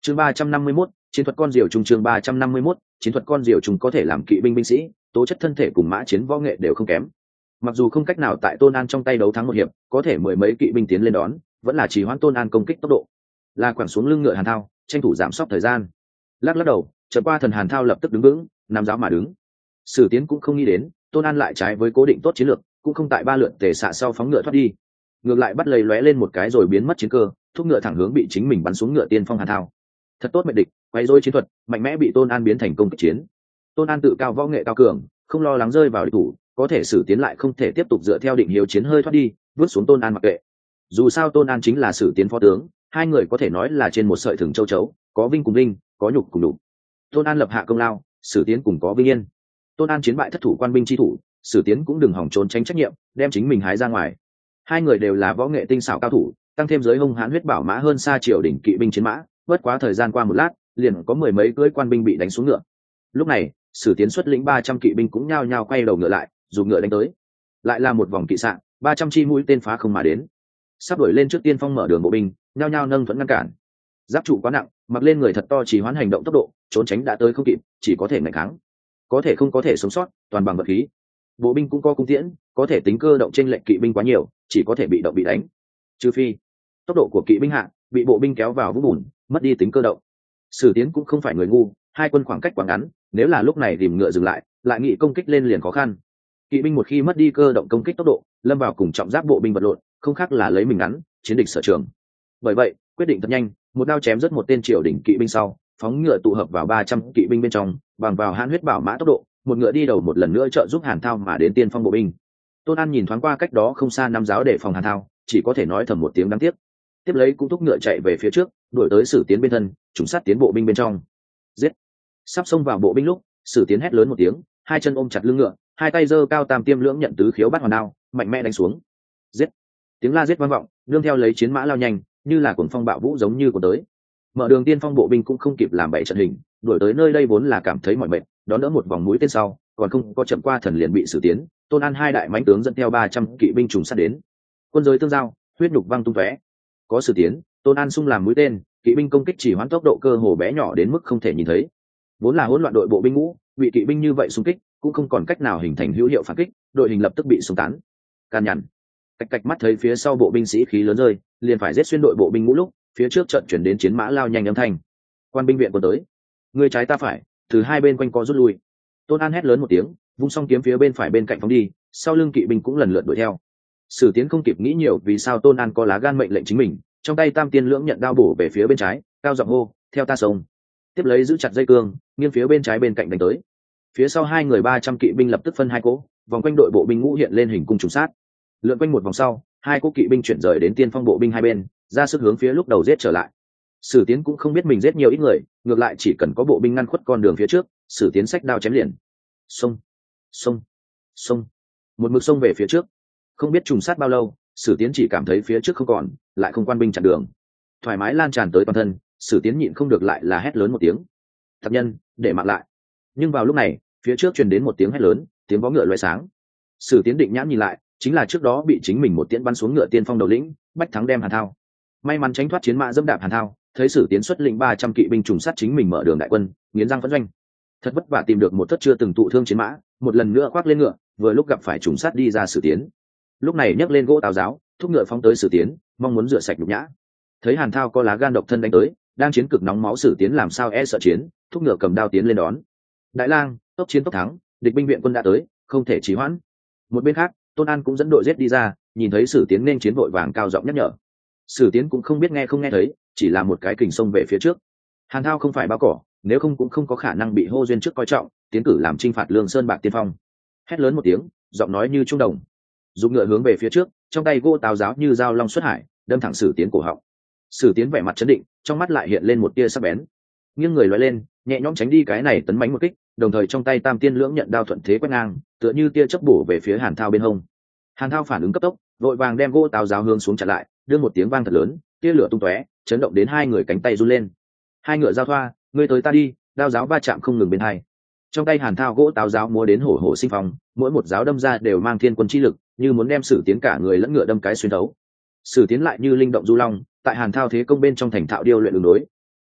chương 351, chiến thuật con diều trùng. Chương 351, chiến thuật con diều trùng. Có thể làm kỵ binh binh sĩ, tố chất thân thể cùng mã chiến võ nghệ đều không kém. Mặc dù không cách nào tại Tôn An trong tay đấu thắng một hiệp, có thể mười mấy kỵ binh tiến lên đón, vẫn là trì hoãn Tôn An công kích tốc độ. La quẳng xuống lưng ngựa Hàn Thao, tranh thủ giảm sốc thời gian. Lắc đầu, chợt qua thần Hàn Thao lập tức đứng vững, nằm giáo mà đứng. Sử Tiến cũng không nghĩ đến, Tôn An lại trái với cố định tốt chiến lược, cũng không tại ba lượt tề xạ sau phóng ngựa thoát đi, ngược lại bắt lấy lóe lên một cái rồi biến mất chiến cơ, thúc ngựa thẳng hướng bị chính mình bắn xuống ngựa tiên phong Hàn Thao. Thật tốt mệnh địch, quấy rối chiến thuật, mạnh mẽ bị Tôn An biến thành công kích chiến. Tôn An tự cao võ nghệ cao cường, không lo lắng rơi vào địch thủ, có thể Sử Tiến lại không thể tiếp tục dựa theo định hiếu chiến hơi thoát đi, vứt xuống Tôn An mặc kệ. Dù sao Tôn An chính là Sử Tiến phó tướng, hai người có thể nói là trên một sợi thừng châu chấu, có vinh cùng vinh, có nhục cùng nhục. Tôn An lập hạ công lao, Sử Tiến cùng có vinh yên. Tôn An chiến bại thất thủ quan binh chi thủ, Sử Tiến cũng đừng hòng trốn tránh trách nhiệm, đem chính mình hái ra ngoài. Hai người đều là võ nghệ tinh xảo cao thủ, tăng thêm giới hung hãn huyết bảo mã hơn xa triều đỉnh kỵ binh chiến mã, bất quá thời gian qua một lát, liền có mười mấy cưỡi quan binh bị đánh xuống ngựa. Lúc này, Sử Tiến xuất lĩnh 300 kỵ binh cũng nhao nhao quay đầu ngựa lại, dùng ngựa đánh tới. Lại là một vòng kỵ sạn, 300 chi mũi tên phá không mà đến. Sắp đuổi lên trước tiên phong mở đường bộ binh, nhao nhao nâng thuẫn ngăn cản. Giáp trụ quá nặng, mặc lên người thật to chỉ hoán hành động tốc độ, trốn tránh đã tới không kịp, chỉ có thể nghênh kháng. Có thể không có thể sống sót, toàn bằng vật khí. Bộ binh cũng có cung tiễn, có thể tính cơ động trên lệnh kỵ binh quá nhiều, chỉ có thể bị động bị đánh. Trừ phi tốc độ của kỵ binh hạ, bị bộ binh kéo vào vũng bùn, mất đi tính cơ động. Sử Tiến cũng không phải người ngu, hai quân khoảng cách quá ngắn, nếu là lúc này tìm ngựa dừng lại nghị công kích lên liền khó khăn. Kỵ binh một khi mất đi cơ động công kích tốc độ, lâm vào cùng trọng giáp bộ binh vật lộn, không khác là lấy mình ngắn, chiến địch sở trường. Bởi vậy, quyết định thật nhanh, một đao chém rất một tên triều đỉnh kỵ binh sau, phóng ngựa tụ hợp vào 300 kỵ binh bên trong, bằng vào hãn huyết bảo mã tốc độ, một ngựa đi đầu một lần nữa trợ giúp Hàn Thao mà đến tiên phong bộ binh. Tôn An nhìn thoáng qua cách đó không xa năm giáo để phòng Hàn Thao, chỉ có thể nói thầm một tiếng đáng tiếc. Tiếp lấy cũng thúc ngựa chạy về phía trước, đuổi tới Sử Tiến bên thân, trùng sát tiến bộ binh bên trong. Giết! Sắp xông vào bộ binh lúc, Sử Tiến hét lớn một tiếng, hai chân ôm chặt lưng ngựa, hai tay giơ cao tam tiêm lưỡng nhận tứ khiếu bắt hoàn đao, mạnh mẽ đánh xuống. Giết! Tiếng la giết vang vọng, nương theo lấy chiến mã lao nhanh, như là cuồng phong bạo vũ giống như của tới. Mở đường tiên phong bộ binh cũng không kịp làm bậy trận hình, đuổi tới nơi đây vốn là cảm thấy mỏi mệt, đón đỡ một vòng mũi tên sau, còn không có chậm qua thần liền bị Sử Tiến, Tôn An hai đại mãnh tướng dẫn theo 300 kỵ binh trùng sát đến. Quân giới tương giao, huyết nhục văng tung tóe. Có Sử Tiến, Tôn An xung làm mũi tên, kỵ binh công kích chỉ hoãn tốc độ cơ hồ bé nhỏ đến mức không thể nhìn thấy. Vốn là hỗn loạn đội bộ binh ngũ, bị kỵ binh như vậy xung kích, cũng không còn cách nào hình thành hữu hiệu phản kích, đội hình lập tức bị xung tán. Can nhằn. Cạch mắt thấy phía sau bộ binh sĩ khí lớn rơi, liền phải giết xuyên đội bộ binh ngũ lúc, phía trước trận chuyển đến chiến mã lao nhanh âm thanh. Quan binh viện quân tới. Người trái ta phải, từ hai bên quanh co rút lui. Tôn An hét lớn một tiếng, vung song kiếm phía bên phải bên cạnh phóng đi, sau lưng kỵ binh cũng lần lượt đuổi theo. Sử Tiến không kịp nghĩ nhiều vì sao Tôn An có lá gan mệnh lệnh chính mình, trong tay tam tiên lưỡng nhận đao bổ về phía bên trái, cao giọng hô, theo ta sông. Tiếp lấy giữ chặt dây cương, nghiêng phía bên trái bên cạnh đánh tới. Phía sau hai người 300 kỵ binh lập tức phân hai cỗ, vòng quanh đội bộ binh ngũ hiện lên hình cung trùng sát. Lượn quanh một vòng sau, hai cỗ kỵ binh chuyển rời đến tiên phong bộ binh hai bên, ra sức hướng phía lúc đầu giết trở lại. Sử Tiến cũng không biết mình giết nhiều ít người, ngược lại chỉ cần có bộ binh ngăn khuất con đường phía trước, Sử Tiến xách đao chém liền. Xông, xông, xông, một mực xông về phía trước. Không biết trùng sát bao lâu, Sử Tiến chỉ cảm thấy phía trước không còn, lại không quan binh chặn đường, thoải mái lan tràn tới toàn thân. Sử Tiến nhịn không được lại là hét lớn một tiếng, thập nhân, để mạng lại. Nhưng vào lúc này, phía trước truyền đến một tiếng hét lớn, tiếng vó ngựa loé sáng. Sử Tiến định nhãn nhìn lại, chính là trước đó bị chính mình một tiễn bắn xuống ngựa tiên phong đầu lĩnh Bách Thắng đem Hàn Thao. May mắn tránh thoát chiến mã dẫm đạp Hàn Thao, thấy Sử Tiến xuất lĩnh 300 kỵ binh trùng sát chính mình mở đường đại quân, nghiến răng phẫn doanh. Thật vất vả tìm được một thất chưa từng tụ thương chiến mã, một lần nữa khoác lên ngựa, vừa lúc gặp phải trùng sát đi ra Sử Tiến. Lúc này nhấc lên gỗ tào giáo, thúc ngựa phóng tới Sử Tiến, mong muốn rửa sạch nhục nhã. Thấy Hàn Thao có lá gan độc thân đánh tới, đang chiến cực nóng máu Sử Tiến làm sao e sợ chiến, thúc ngựa cầm đao tiến lên đón. Đại lang, tốc chiến tốc thắng, địch binh viện quân đã tới, không thể trì hoãn. Một bên khác, Tôn An cũng dẫn đội giết đi ra, nhìn thấy Sử Tiến nên chiến vội vàng cao giọng nhắc nhở. Sử Tiến cũng không biết nghe không nghe thấy, chỉ là một cái kình xông về phía trước. Hàn Thao không phải bao cỏ, nếu không cũng không có khả năng bị hô duyên trước coi trọng, tiến cử làm chinh phạt Lương Sơn bạc tiên phong. Hét lớn một tiếng, giọng nói như trung đồng, dùng ngựa hướng về phía trước, trong tay gỗ tào giáo như dao long xuất hải, đâm thẳng Sử Tiến cổ họng. Sử Tiến vẻ mặt chấn định, trong mắt lại hiện lên một tia sắc bén, nghiêng người lóe lên, nhẹ nhõm tránh đi cái này tấn mãnh một kích, đồng thời trong tay tam tiên lưỡng nhận đao thuận thế quét ngang, tựa như tia chớp bổ về phía Hàn Thao bên hông. Hàn Thao phản ứng cấp tốc, vội vàng đem gỗ tào giáo hướng xuống chặn lại, đưa một tiếng vang thật lớn, tia lửa tung tóe, chấn động đến hai người cánh tay run lên. Hai ngựa giao thoa, ngươi tới ta đi, đao giáo va chạm không ngừng bên hai. Trong tay Hàn Thao gỗ tào giáo múa đến hổ hổ sinh phong, mỗi một giáo đâm ra đều mang thiên quân chi lực, như muốn đem Sử Tiến cả người lẫn ngựa đâm cái xuyên thấu. Sử Tiến lại như linh động du long, tại Hàn Thao thế công bên trong thành thạo điêu luyện đường đối.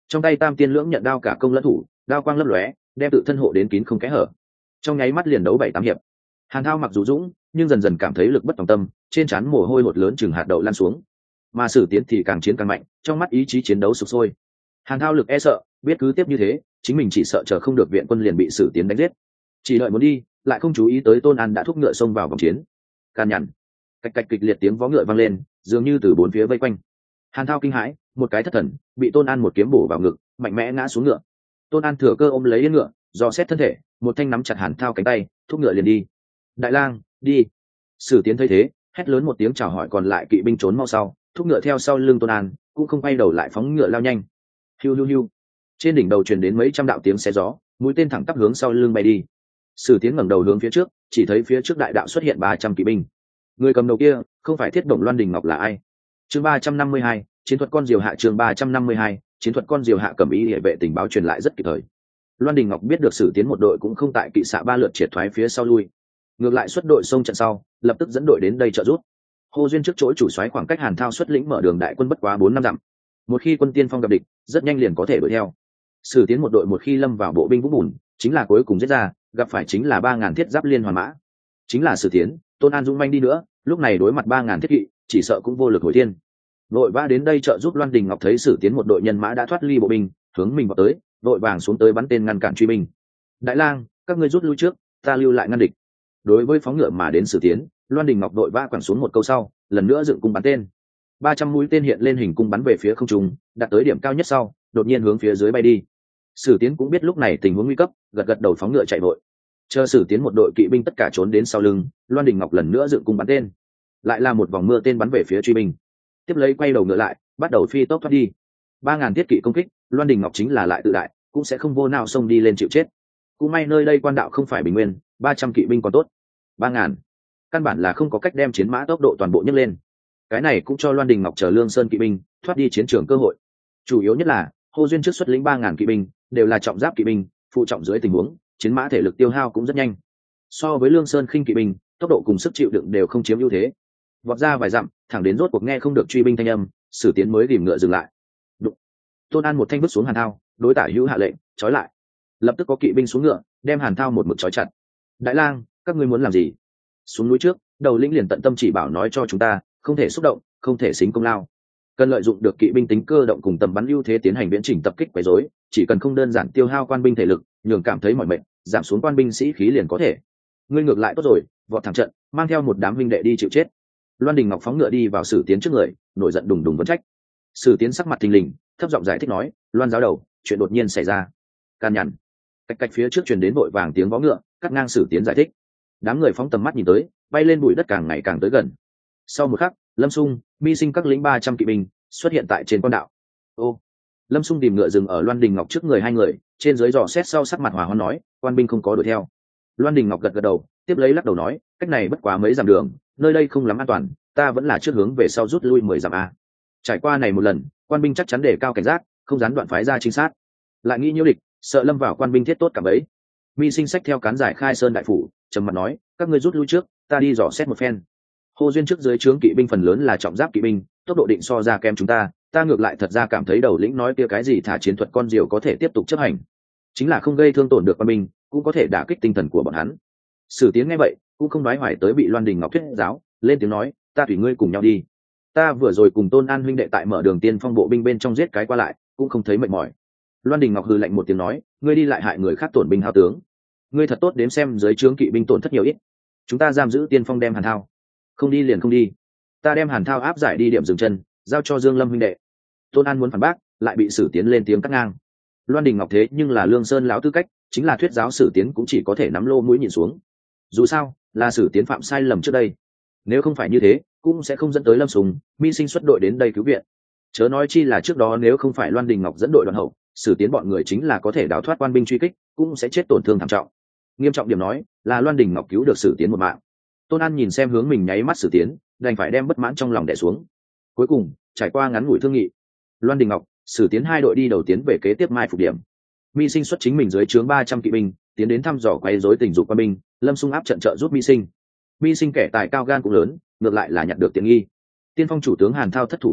trong tay tam tiên lưỡng nhận đao cả công lẫn thủ, đao quang lấp lóe, đem tự thân hộ đến kín không kẽ hở. Trong nháy mắt liền đấu 7-8 hiệp. Hàn Thao mặc dù dũng, nhưng dần dần cảm thấy lực bất tòng tâm, trên trán mồ hôi hột lớn chừng hạt đậu lan xuống. Mà Sử Tiến thì càng chiến càng mạnh, trong mắt ý chí chiến đấu sục sôi. Hàn Thao lực e sợ, biết cứ tiếp như thế, chính mình chỉ sợ chờ không được viện quân liền bị Sử Tiến đánh giết. Chỉ đợi muốn đi, lại không chú ý tới Tôn An đã thúc ngựa xông vào vòng chiến. Can nhằn, cạch cạch kịch liệt tiếng vó ngựa vang lên, dường như từ bốn phía vây quanh. Hàn Thao kinh hãi, một cái thất thần, bị Tôn An một kiếm bổ vào ngực, mạnh mẽ ngã xuống ngựa. Tôn An thừa cơ ôm lấy yên ngựa, dò xét thân thể, một thanh nắm chặt Hàn Thao cánh tay, thúc ngựa liền đi. Đại lang, đi. Sử Tiến thấy thế, hét lớn một tiếng chào hỏi còn lại kỵ binh trốn mau sau, thúc ngựa theo sau lưng Tôn An, cũng không quay đầu lại phóng ngựa lao nhanh. Hiu hiu hiu. Trên đỉnh đầu truyền đến mấy trăm đạo tiếng xé gió, mũi tên thẳng tắp hướng sau lưng bay đi. Sử Tiến ngẩng đầu hướng phía trước, chỉ thấy phía trước đại đạo xuất hiện 300 kỵ binh. Người cầm đầu kia, không phải Thiết Động Loan Đình Ngọc là ai? Chương 352, chiến thuật con diều hạ. Chương 352, chiến thuật con diều hạ. Cẩm Ý Liễu vệ tình báo truyền lại rất kịp thời. Loan Đình Ngọc biết được Sử Tiến một đội cũng không tại kỵ xạ 3 lượt triệt thoái phía sau lui, ngược lại xuất đội xông trận sau, lập tức dẫn đội đến đây trợ giúp. Hồ Duyên trước chỗ chủ soái khoảng cách Hàn Thao xuất lĩnh mở đường đại quân bất quá 4-5 dặm. Một khi quân tiên phong gặp địch, rất nhanh liền có thể đuổi theo. Sử Tiến một đội một khi lâm vào bộ binh vũng bùn, chính là cuối cùng giết ra, gặp phải chính là 3000 thiết giáp liên hoàn mã. Chính là Sử Tiến, Tôn An dũng manh đi nữa, lúc này đối mặt 3000 thiết kỵ, chỉ sợ cũng vô lực hồi thiên. Vội vã đến đây trợ giúp Loan Đình Ngọc thấy Sử Tiến một đội nhân mã đã thoát ly bộ binh, hướng mình vào tới, vội vàng xuống tới bắn tên ngăn cản truy binh. Đại lang, các ngươi rút lui trước, ta lưu lại ngăn địch. Đối với phóng ngựa mà đến Sử Tiến, Loan Đình Ngọc đội vã quẳng xuống một câu sau, lần nữa dựng cung bắn tên. 300 mũi tên hiện lên hình cung bắn về phía không trung, đạt tới điểm cao nhất sau, đột nhiên hướng phía dưới bay đi. Sử Tiến cũng biết lúc này tình huống nguy cấp, gật gật đầu phóng ngựa chạy vội. Chờ Sử Tiến một đội kỵ binh tất cả trốn đến sau lưng, Loan Đình Ngọc lần nữa dựng cung bắn tên. Lại là một vòng mưa tên bắn về phía truy binh. Tiếp lấy quay đầu ngựa lại, bắt đầu phi tốc thoát đi. 3000 thiết kỵ công kích, Loan Đình Ngọc chính là lại tự đại, cũng sẽ không vô nào xông đi lên chịu chết. Cũng may nơi đây quan đạo không phải bình nguyên, 300 kỵ binh còn tốt. 3000, căn bản là không có cách đem chiến mã tốc độ toàn bộ nhấc lên. Cái này cũng cho Loan Đình Ngọc chờ Lương Sơn kỵ binh thoát đi chiến trường cơ hội. Chủ yếu nhất là Hồ Duyên trước xuất lĩnh 3000 kỵ binh, đều là trọng giáp kỵ binh, phụ trọng dưới tình huống, chiến mã thể lực tiêu hao cũng rất nhanh. So với Lương Sơn khinh kỵ binh, tốc độ cùng sức chịu đựng đều không chiếm ưu thế. Vọt ra vài dặm, thẳng đến rốt cuộc nghe không được truy binh thanh âm, Sử Tiến mới rìm ngựa dừng lại. Đụng. Tôn An một thanh vứt xuống Hàn Thao, đối tả hữu hạ lệnh, trói lại. Lập tức có kỵ binh xuống ngựa, đem Hàn Thao một mực trói chặt. Đại lang, các ngươi muốn làm gì? Xuống núi trước, đầu lĩnh liền tận tâm chỉ bảo nói cho chúng ta, không thể xúc động, không thể xính công lao. Cần lợi dụng được kỵ binh tính cơ động cùng tầm bắn ưu thế tiến hành viễn chỉnh tập kích quấy rối, chỉ cần không đơn giản tiêu hao quan binh thể lực, nhường cảm thấy mỏi mệt, giảm xuống quan binh sĩ khí liền có thể. Ngươi ngược lại tốt rồi, vọt thẳng trận, mang theo một đám huynh đệ đi chịu chết. Loan Đình Ngọc phóng ngựa đi vào Sử Tiến trước người, nổi giận đùng đùng vấn trách. Sử Tiến sắc mặt thình lình, thấp giọng giải thích nói, Loan giáo đầu, chuyện đột nhiên xảy ra. Can nhằn, cách cách phía trước truyền đến vội vàng tiếng vó ngựa, cắt ngang Sử Tiến giải thích. Đám người phóng tầm mắt nhìn tới, bay lên bụi đất càng ngày càng tới gần. Sau một khắc, Lâm Xung, Mi Sinh các lính 300 kỵ binh xuất hiện tại trên con đạo. Ô, Lâm Xung tìm ngựa dừng ở Loan Đình Ngọc trước người hai người, trên dưới dò xét sau sắc mặt hòa hoãn nói, quan binh không có đuổi theo. Loan Đình Ngọc gật gật đầu, tiếp lấy lắc đầu nói, cách này bất quá mấy dặm đường, nơi đây không lắm an toàn, ta vẫn là trước hướng về sau rút lui 10 dặm a. Trải qua này một lần, quan binh chắc chắn đề cao cảnh giác, không dám đoạn phái ra trinh sát. Lại nghĩ nhiễu địch, sợ lâm vào quan binh thiết tốt cả bấy. Mi Sinh sách theo cán giải khai sơn đại phủ, trầm mặt nói, các ngươi rút lui trước, ta đi dò xét một phen. Hồ Duyên trước dưới trướng kỵ binh phần lớn là trọng giáp kỵ binh, tốc độ định so ra kém chúng ta ngược lại thật ra cảm thấy đầu lĩnh nói kia cái gì thả chiến thuật con diều có thể tiếp tục chấp hành, chính là không gây thương tổn được quân binh, cũng có thể đả kích tinh thần của bọn hắn. Sử Tiến nghe vậy, cũng không nói hoài tới bị Loan Đình Ngọc thuyết giáo, lên tiếng nói, ta tùy ngươi cùng nhau đi. Ta vừa rồi cùng Tôn An huynh đệ tại mở đường tiên phong bộ binh bên trong giết cái qua lại, cũng không thấy mệt mỏi. Loan Đình Ngọc hừ lạnh một tiếng nói, ngươi đi lại hại người khác tổn binh hao tướng, ngươi thật tốt đếm xem dưới trướng kỵ binh tổn thất nhiều ít. Chúng ta giam giữ tiên phong đem Hàn Thao, không đi liền không đi, ta đem Hàn Thao áp giải đi điểm dừng chân, giao cho Dương Lâm huynh đệ. Tôn An muốn phản bác, lại bị Sử Tiến lên tiếng cắt ngang. Loan Đình Ngọc thế nhưng là Lương Sơn lão tư cách, chính là thuyết giáo Sử Tiến cũng chỉ có thể nắm lô mũi nhìn xuống. Dù sao là Sử Tiến phạm sai lầm trước đây, nếu không phải như thế cũng sẽ không dẫn tới Lâm Sùng, Mi Sinh xuất đội đến đây cứu viện. Chớ nói chi là trước đó nếu không phải Loan Đình Ngọc dẫn đội đoàn hậu, Sử Tiến bọn người chính là có thể đào thoát quan binh truy kích, cũng sẽ chết tổn thương thảm trọng. Nghiêm trọng điểm nói là Loan Đình Ngọc cứu được Sử Tiến một mạng. Tôn An nhìn xem hướng mình nháy mắt Sử Tiến, đành phải đem bất mãn trong lòng đè xuống. Cuối cùng trải qua ngắn ngủi thương nghị, Loan Đình Ngọc, Sử Tiến hai đội đi đầu tiến về kế tiếp mai phục điểm. Mi Sinh xuất chính mình dưới trướng 300 kỵ binh tiến đến thăm dò quấy rối tình dục quan binh, Lâm Xung áp trận trợ giúp Mi Sinh. Mi Sinh kẻ tài cao gan cũng lớn, ngược lại là nhận được tiện nghi. Tiên phong chủ tướng Hàn Thao thất thủ bị bắt,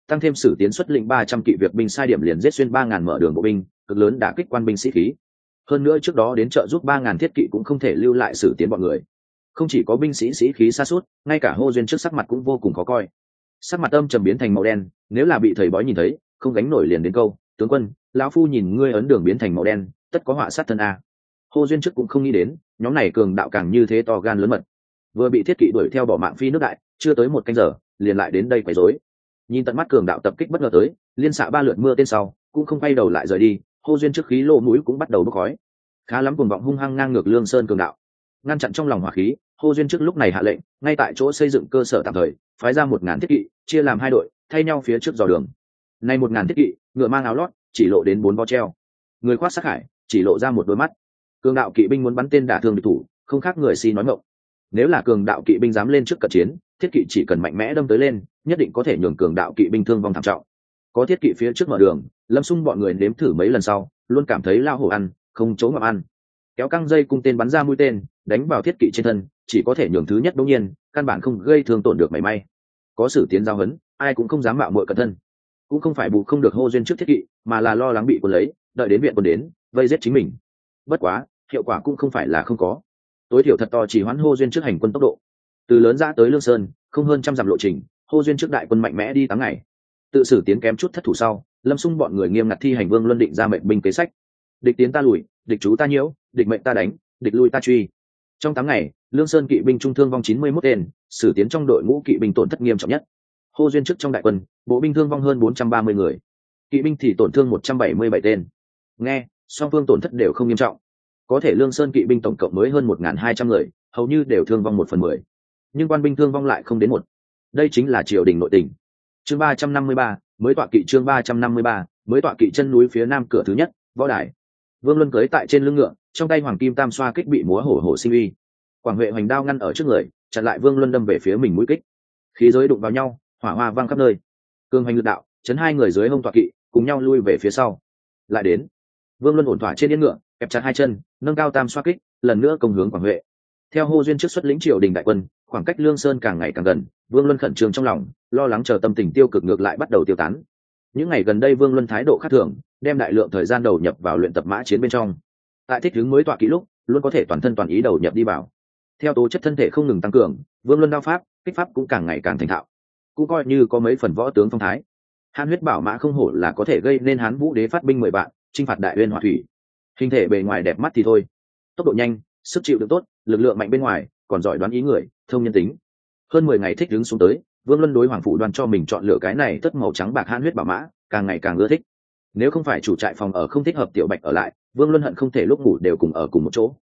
tăng thêm Sử Tiến xuất lĩnh 300 kỵ việc binh sai điểm liền giết xuyên 3000 mở đường bộ binh, cực lớn đả kích quan binh sĩ khí. Hơn nữa trước đó đến trợ giúp 3000 thiết kỵ cũng không thể lưu lại Sử Tiến bọn người. Không chỉ có binh sĩ sĩ khí sa sút, ngay cả Hô Duyên trước sắc mặt cũng vô cùng khó coi. Sắc mặt âm trầm biến thành màu đen, nếu là bị thầy bói nhìn thấy, không gánh nổi liền đến câu, tướng quân, lão phu nhìn ngươi ấn đường biến thành màu đen, tất có họa sát thân a. Hô Duyên trước cũng không nghĩ đến, nhóm này cường đạo càng như thế to gan lớn mật. Vừa bị thiết kỵ đuổi theo bỏ mạng phi nước đại, chưa tới một canh giờ, liền lại đến đây quấy rối. Nhìn tận mắt cường đạo tập kích bất ngờ tới, liên xạ 3 lượt mưa tên sau, cũng không quay đầu lại rời đi, Hô Duyên trước khí lỗ mũi cũng bắt đầu bốc khói. Khá lắm cuồng vọng hung hăng ngang ngược Lương Sơn cường đạo. Ngăn chặn trong lòng hỏa khí, Hô Duyên trước lúc này hạ lệnh, ngay tại chỗ xây dựng cơ sở tạm thời, phái ra 1000 thiết kỵ, chia làm 2 đội, thay nhau phía trước dò đường. Nay 1000 thiết kỵ, ngựa mang áo lót, chỉ lộ đến 4 vó treo. Người khoác sát hải, chỉ lộ ra một đôi mắt. Cường đạo kỵ binh muốn bắn tên đả thương địch thủ, không khác người si nói ngọng. Nếu là cường đạo kỵ binh dám lên trước cận chiến, thiết kỵ chỉ cần mạnh mẽ đâm tới lên, nhất định có thể nhường cường đạo kỵ binh thương vong thảm trọng. Có thiết kỵ phía trước mở đường, Lâm Xung bọn người nếm thử mấy lần sau, luôn cảm thấy lao hổ ăn, không chỗ ngậm ăn. Kéo căng dây cung tên bắn ra mũi tên, đánh vào thiết kỵ trên thân, chỉ có thể nhường thứ nhất đương nhiên, căn bản không gây thương tổn được mảy may. Có Sử Tiến giao hấn, ai cũng không dám mạo muội cẩn thân. Cũng không phải bù không được Hô Duyên trước thiết kỵ, mà là lo lắng bị quân lấy, đợi đến viện quân đến, vây giết chính mình. Bất quá, hiệu quả cũng không phải là không có. Tối thiểu thật to chỉ hoãn Hô Duyên trước hành quân tốc độ. Từ Lớn Giã tới Lương Sơn, không hơn 100 dặm lộ trình, Hô Duyên trước đại quân mạnh mẽ đi 8 ngày. Tự Sử Tiến kém chút thất thủ sau, Lâm Xung bọn người nghiêm ngặt thi hành Vương Luân định ra mệnh binh kế sách. Địch tiến ta lùi, địch trú ta nhiễu, địch mệnh ta đánh, địch lui ta truy. Trong 8 ngày, Lương Sơn kỵ binh trung thương vong 91 tên, Sử Tiến trong đội ngũ kỵ binh tổn thất nghiêm trọng nhất. Hô Duyên trước trong đại quân, bộ binh thương vong hơn 430 người, kỵ binh thì tổn thương 177 tên. Nghe, song phương tổn thất đều không nghiêm trọng. Có thể Lương Sơn kỵ binh tổng cộng mới hơn 1200 người, hầu như đều thương vong 1/10. Nhưng quan binh thương vong lại không đến 1. Đây chính là triều đình nội tình. Chương 353, mới tọa kỵ chương 353, mới tọa kỵ chân núi phía nam cửa thứ nhất, võ đài. Vương Luân cưỡi tại trên lưng ngựa, trong tay hoàng kim tam xoa kích bị múa hổ hổ sinh uy. Quảng Huệ hoành đao ngăn ở trước người, chặn lại Vương Luân đâm về phía mình mũi kích. Khí giới đụng vào nhau, hỏa hoa vang khắp nơi. Cương hoành lực đạo, chấn hai người dưới hông tọa kỵ, cùng nhau lui về phía sau. Lại đến. Vương Luân ổn thỏa trên yên ngựa, kẹp chặt hai chân, nâng cao tam xoa kích, lần nữa công hướng Quảng Huệ. Theo Hô Duyên trước xuất lĩnh triều đình đại quân, khoảng cách Lương Sơn càng ngày càng gần, Vương Luân khẩn trương trong lòng, lo lắng chờ tâm tình tiêu cực ngược lại bắt đầu tiêu tán. Những ngày gần đây Vương Luân thái độ khác thường, đem đại lượng thời gian đầu nhập vào luyện tập mã chiến bên trong. Tại thích ứng mới tọa kỵ lúc, luôn có thể toàn thân toàn ý đầu nhập đi vào. Theo tố chất thân thể không ngừng tăng cường, Vương Luân đao pháp, kích pháp cũng càng ngày càng thành thạo, cũng coi như có mấy phần võ tướng phong thái. Hán huyết bảo mã không hổ là có thể gây nên Hán Vũ Đế phát binh 10 vạn, chinh phạt Đại Uyên Hỏa Thủy. Hình thể bề ngoài đẹp mắt thì thôi, tốc độ nhanh, sức chịu đựng tốt, lực lượng mạnh bên ngoài, còn giỏi đoán ý người, thông nhân tính. Hơn 10 ngày thích ứng xuống tới, Vương Luân đối Hoàng Phủ Đoan cho mình chọn lựa cái này tất màu trắng bạc Hán huyết bảo mã, càng ngày càng ưa thích. Nếu không phải chủ trại phòng ở không thích hợp Tiểu Bạch ở lại, Vương Luân hận không thể lúc ngủ đều cùng ở cùng một chỗ.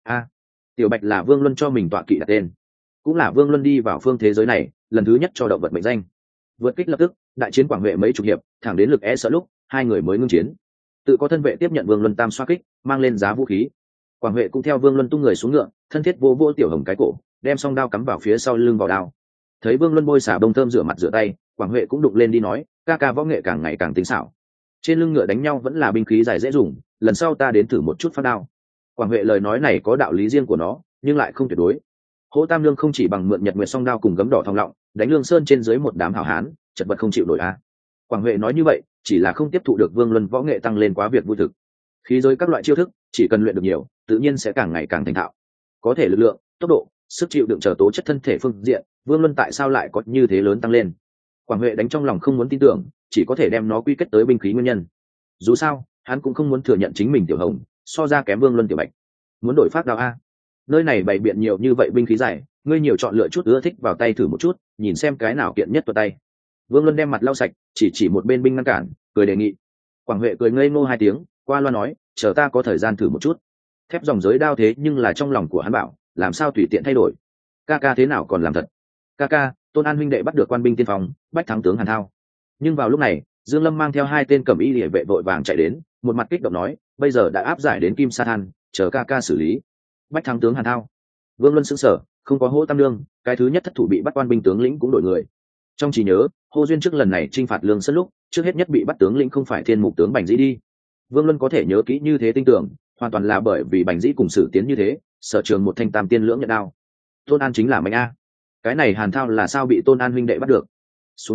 Tiểu Bạch là Vương Luân cho mình tọa kỵ đặt tên, cũng là Vương Luân đi vào phương thế giới này lần thứ nhất cho động vật mệnh danh. Vượt kích lập tức, đại chiến Quảng Huệ mấy chục hiệp, thẳng đến lực sợ lúc, hai người mới ngưng chiến. Tự có thân vệ tiếp nhận Vương Luân tam xoa kích, mang lên giá vũ khí. Quảng Huệ cũng theo Vương Luân tung người xuống ngựa, thân thiết vô vô Tiểu Hồng cái cổ, đem song đao cắm vào phía sau lưng vào đao. Thấy Vương Luân bôi xả bông thơm rửa mặt rửa tay, Quảng Huệ cũng đụng lên đi nói, ca ca võ nghệ càng ngày càng tinh xảo. Trên lưng ngựa đánh nhau vẫn là binh khí dài dễ dùng, lần sau ta đến thử một chút phát đao. Quảng Huệ lời nói này có đạo lý riêng của nó, nhưng lại không tuyệt đối. Hỗ Tam Lương không chỉ bằng mượn Nhật Nguyệt song đao cùng gấm đỏ thòng lọng, đánh Lương Sơn trên dưới một đám hảo hán, chật vật không chịu nổi a. Quảng Huệ nói như vậy, chỉ là không tiếp thụ được Vương Luân võ nghệ tăng lên quá việc vui thực. Khí giới các loại chiêu thức, chỉ cần luyện được nhiều, tự nhiên sẽ càng ngày càng thành thạo. Có thể lực lượng, tốc độ, sức chịu đựng chờ tố chất thân thể phương diện, Vương Luân tại sao lại có như thế lớn tăng lên? Quảng Huệ đánh trong lòng không muốn tin tưởng, chỉ có thể đem nó quy kết tới binh khí nguyên nhân. Dù sao, hắn cũng không muốn thừa nhận chính mình Tiểu Hồng so ra kém Vương Luân Tiểu Bạch. Muốn đổi phát đao a? Nơi này bày biện nhiều như vậy binh khí dài, ngươi nhiều chọn lựa chút ưa thích vào tay thử một chút, nhìn xem cái nào kiện nhất tuột tay. Vương Luân đem mặt lau sạch, chỉ một bên binh ngăn cản, cười đề nghị. Quảng Huệ cười ngây ngô 2 tiếng, qua loa nói, chờ ta có thời gian thử một chút. Thép dòng giới đao thế nhưng là trong lòng của hắn bảo, làm sao tùy tiện thay đổi. Ca ca thế nào còn làm thật? Ca ca, Tôn An huynh đệ bắt được quan binh tiên phong, bách thắng tướng Hàn Thao. Nhưng vào lúc này, Dương Lâm mang theo 2 tên cẩm y liễu vệ vội vàng chạy đến, một mặt kích động nói, bây giờ đã áp giải đến Kim Sa Than, chờ ca ca xử lý. Bách thắng tướng Hàn Thao. Vương Luân sững sờ, không có Hỗ Tam Lương, cái thứ nhất thất thủ bị bắt quan binh tướng lĩnh cũng đổi người. Trong trí nhớ, Hô Duyên trước lần này chinh phạt Lương Sơn lúc, trước hết nhất bị bắt tướng lĩnh không phải Thiên Mục tướng Bành Dĩ đi. Vương Luân có thể nhớ kỹ như thế tinh tưởng, hoàn toàn là bởi vì Bành Dĩ cùng Sử Tiến như thế, sở trường một thanh tam tiên lưỡng nhận đao. Tôn An chính là mạnh a. Cái này Hàn Thao là sao bị Tôn An huynh đệ bắt được? Xuống núi lúc,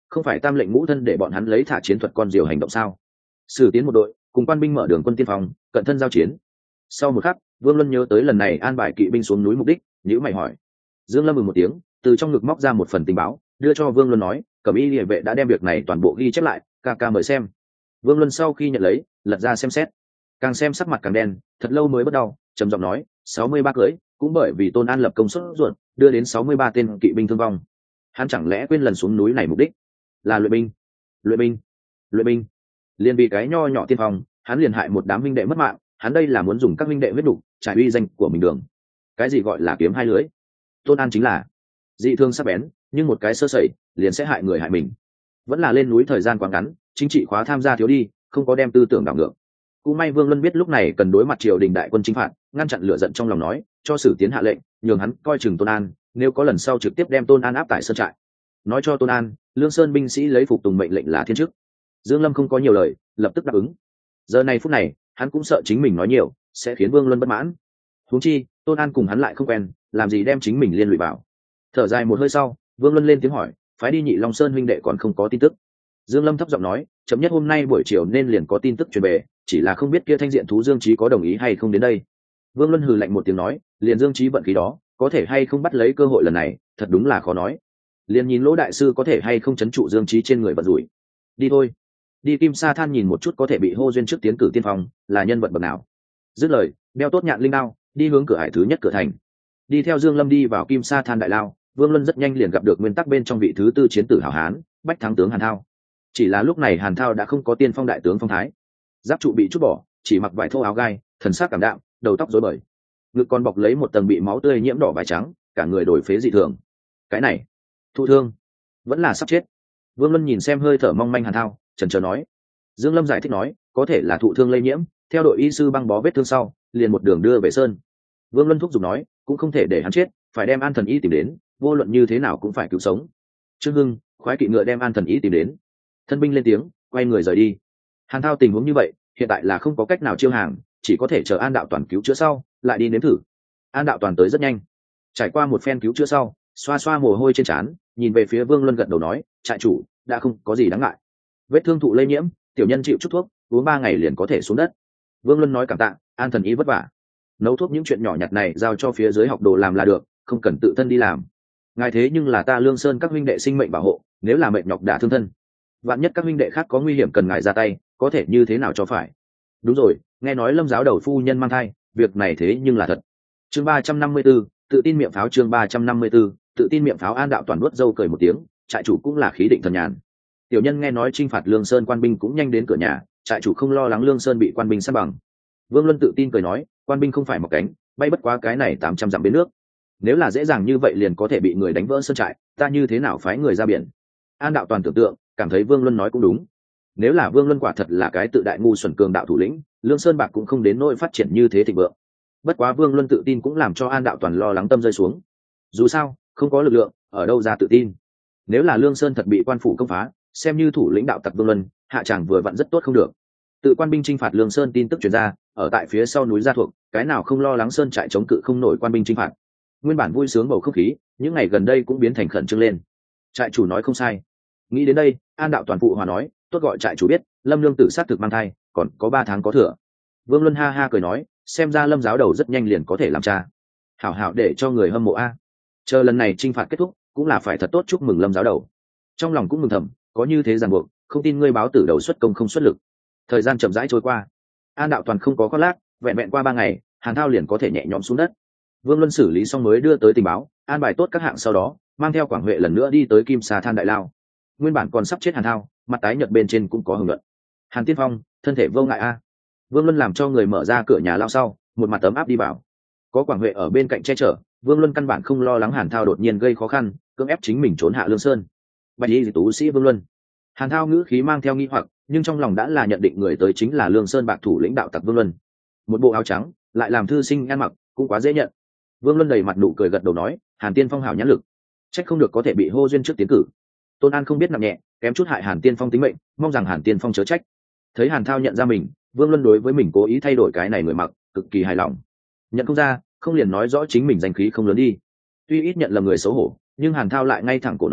không phải Tam lệnh ngũ thân để bọn hắn lấy thả chiến thuật con diều hành động sao? Sử tiến một đội cùng quan binh mở đường quân tiên phong, cận thân giao chiến. Sau một khắc, Vương Luân nhớ tới lần này an bài kỵ binh xuống núi mục đích, nhíu mày hỏi. Dương Lâm một tiếng, từ trong ngực móc ra một phần tình báo, đưa cho Vương Luân nói, Cẩm Y Liễu vệ đã đem việc này toàn bộ ghi chép lại, ca ca mời xem. Vương Luân sau khi nhận lấy, lật ra xem xét, càng xem sắc mặt càng đen, thật lâu mới bắt đầu trầm giọng nói, 63 cưỡi, cũng bởi vì Tôn An lập công suất ruột, đưa đến 63 tên kỵ binh thương vong. Hắn chẳng lẽ quên lần xuống núi này mục đích là luyện binh? Luyện binh? Luyện binh? Liên vì cái nho nhỏ tiên phong, hắn liền hại một đám huynh đệ mất mạng, hắn đây là muốn dùng các huynh đệ huyết đủ, trải uy danh của mình đường. Cái gì gọi là kiếm hai lưỡi? Tôn An chính là dị thương sắc bén, nhưng một cái sơ sẩy liền sẽ hại người hại mình. Vẫn là lên núi thời gian quá ngắn, chính trị khóa tham gia thiếu đi, không có đem tư tưởng đảo ngược. Cũng may Vương Luân biết lúc này cần đối mặt triều đình đại quân chính phạt, ngăn chặn lửa giận trong lòng nói, cho Sử Tiến hạ lệnh, nhường hắn coi chừng Tôn An, nếu có lần sau trực tiếp đem Tôn An áp tại sơn trại. Nói cho Tôn An, Lương Sơn binh sĩ lấy phục tùng mệnh lệnh là thiên chức. Dương Lâm không có nhiều lời, lập tức đáp ứng. Giờ này phút này, hắn cũng sợ chính mình nói nhiều sẽ khiến Vương Luân bất mãn. Huống chi, Tôn An cùng hắn lại không quen, làm gì đem chính mình liên lụy vào. Thở dài một hơi sau, Vương Luân lên tiếng hỏi, phái đi Nhị Long Sơn huynh đệ còn không có tin tức. Dương Lâm thấp giọng nói, chậm nhất hôm nay buổi chiều nên liền có tin tức truyền về, chỉ là không biết kia thanh diện thú Dương Chí có đồng ý hay không đến đây. Vương Luân hừ lạnh một tiếng nói, liền Dương Chí vận khí đó, có thể hay không bắt lấy cơ hội lần này, thật đúng là khó nói. Liền nhìn Lỗ đại sư có thể hay không chấn trụ Dương Chí trên người vận rủi. Đi thôi. Đi Kim Sa Than nhìn một chút có thể bị hô duyên trước tiến cử tiên phong, là nhân vật bậc nào. Dứt lời, đeo tốt nhạn linh đao, đi hướng cửa hải thứ nhất cửa thành. Đi theo Dương Lâm đi vào Kim Sa Than đại lao, Vương Luân rất nhanh liền gặp được nguyên tắc bên trong vị thứ tư chiến tử hảo hán, Bách Thắng tướng Hàn Thao. Chỉ là lúc này Hàn Thao đã không có tiên phong đại tướng phong thái, giáp trụ bị chút bỏ, chỉ mặc vải thô áo gai, thần sắc cảm đạm, đầu tóc rối bời, ngực còn bọc lấy một tầng bị máu tươi nhiễm đỏ vải trắng, cả người đổi phế dị thường. Cái này, thụ thương, vẫn là sắp chết. Vương Luân nhìn xem hơi thở mong manh Hàn Thao, chần chờ nói. Dương Lâm giải thích nói, có thể là thụ thương lây nhiễm, theo đội y sư băng bó vết thương sau, liền một đường đưa về sơn. Vương Luân thúc giục nói, cũng không thể để hắn chết, phải đem An Thần Y tìm đến, vô luận như thế nào cũng phải cứu sống. Trương Hưng, khoái kỵ ngựa đem An Thần Y tìm đến. Thân binh lên tiếng, quay người rời đi. Hàn Thao tình huống như vậy, hiện tại là không có cách nào chiêu hàng, chỉ có thể chờ An Đạo Toàn cứu chữa sau, lại đi nếm thử. An Đạo Toàn tới rất nhanh, trải qua một phen cứu chữa sau, xoa xoa mồ hôi trên trán, nhìn về phía Vương Luân gật đầu nói, trại chủ, đã không có gì đáng ngại. Vết thương thụ lây nhiễm, tiểu nhân chịu chút thuốc, uống 3 ngày liền có thể xuống đất. Vương Luân nói cảm tạ, An Thần Y vất vả. Nấu thuốc những chuyện nhỏ nhặt này giao cho phía dưới học đồ làm là được, không cần tự thân đi làm. Ngài thế nhưng là ta Lương Sơn các huynh đệ sinh mệnh bảo hộ, nếu là mệt nhọc đả thương thân, vạn nhất các huynh đệ khác có nguy hiểm cần ngài ra tay, có thể như thế nào cho phải. Đúng rồi, nghe nói Lâm giáo đầu phu nhân mang thai, việc này thế nhưng là thật. Chương 354, tự tin miệng pháo. Chương 354, tự tin miệng pháo. An Đạo Toàn nuốt dâu cười một tiếng, trại chủ cũng là khí định thần nhàn. Tiểu nhân nghe nói chinh phạt Lương Sơn quan binh cũng nhanh đến cửa nhà, trại chủ không lo lắng Lương Sơn bị quan binh sát bằng. Vương Luân tự tin cười nói, quan binh không phải mọc cánh, bay bất quá cái này 800 dặm bên nước. Nếu là dễ dàng như vậy liền có thể bị người đánh vỡ sơn trại, ta như thế nào phái người ra biển? An Đạo Toàn tưởng tượng, cảm thấy Vương Luân nói cũng đúng. Nếu là Vương Luân quả thật là cái tự đại ngu xuẩn cường đạo thủ lĩnh, Lương Sơn bạc cũng không đến nỗi phát triển như thế thịnh vượng. Bất quá Vương Luân tự tin cũng làm cho An Đạo Toàn lo lắng tâm rơi xuống. Dù sao, không có lực lượng, ở đâu ra tự tin? Nếu là Lương Sơn thật bị quan phủ công phá, xem như thủ lĩnh đạo tặc Vương Luân, hạ tràng vừa vặn rất tốt không được. Tự quan binh chinh phạt Lương Sơn tin tức truyền ra, ở tại phía sau núi Gia Thuộc, cái nào không lo lắng sơn trại chống cự không nổi quan binh chinh phạt. Nguyên bản vui sướng bầu không khí, những ngày gần đây cũng biến thành khẩn trương lên. Trại chủ nói không sai. Nghĩ đến đây, An Đạo Toàn phụ hòa nói, tốt gọi trại chủ biết, Lâm Lương Tử sát thực mang thai, còn có 3 tháng có thừa. Vương Luân ha ha cười nói, xem ra Lâm giáo đầu rất nhanh liền có thể làm cha. Hảo hảo để cho người hâm mộ a. Chờ lần này chinh phạt kết thúc, cũng là phải thật tốt chúc mừng Lâm giáo đầu. Trong lòng cũng mừng thầm, có như thế ràng buộc, không tin ngươi báo tử đầu xuất công không xuất lực. Thời gian chậm rãi trôi qua, An Đạo Toàn không có khoác lác, vẹn vẹn qua 3 ngày, Hàn Thao liền có thể nhẹ nhõm xuống đất. Vương Luân xử lý xong mới đưa tới tình báo, an bài tốt các hạng sau đó, mang theo Quảng Huệ lần nữa đi tới Kim Sa Than đại lao. Nguyên bản còn sắp chết Hàn Thao, mặt tái nhợt bên trên cũng có hưởng luận. Hàn Tiên Phong, thân thể vô ngại a. Vương Luân làm cho người mở ra cửa nhà lao sau, một mặt tấm áp đi vào. Có Quảng Huệ ở bên cạnh che chở, Vương Luân căn bản không lo lắng Hàn Thao đột nhiên gây khó khăn, cưỡng ép chính mình trốn hạ Lương Sơn. Bạch y tú sĩ Vương Luân. Hàn Thao ngữ khí mang theo nghi hoặc, nhưng trong lòng đã là nhận định người tới chính là Lương Sơn bạc thủ lĩnh đạo tặc Vương Luân. Một bộ áo trắng, lại làm thư sinh ăn mặc, cũng quá dễ nhận. Vương Luân đầy mặt nụ cười gật đầu nói, Hàn Tiên Phong hảo nhãn lực, trách không được có thể bị hô duyên trước tiến cử. Tôn An không biết nặng nhẹ, kém chút hại Hàn Tiên Phong tính mệnh, mong rằng Hàn Tiên Phong chớ trách. Thấy Hàn Thao nhận ra mình, Vương Luân đối với mình cố ý thay đổi cái này người mặc, cực kỳ hài lòng. Nhận không ra, không liền nói rõ chính mình danh khí không lớn đi. Tuy ít nhận là người xấu hổ, nhưng Hàn Thao lại ngay thẳng cổ nói,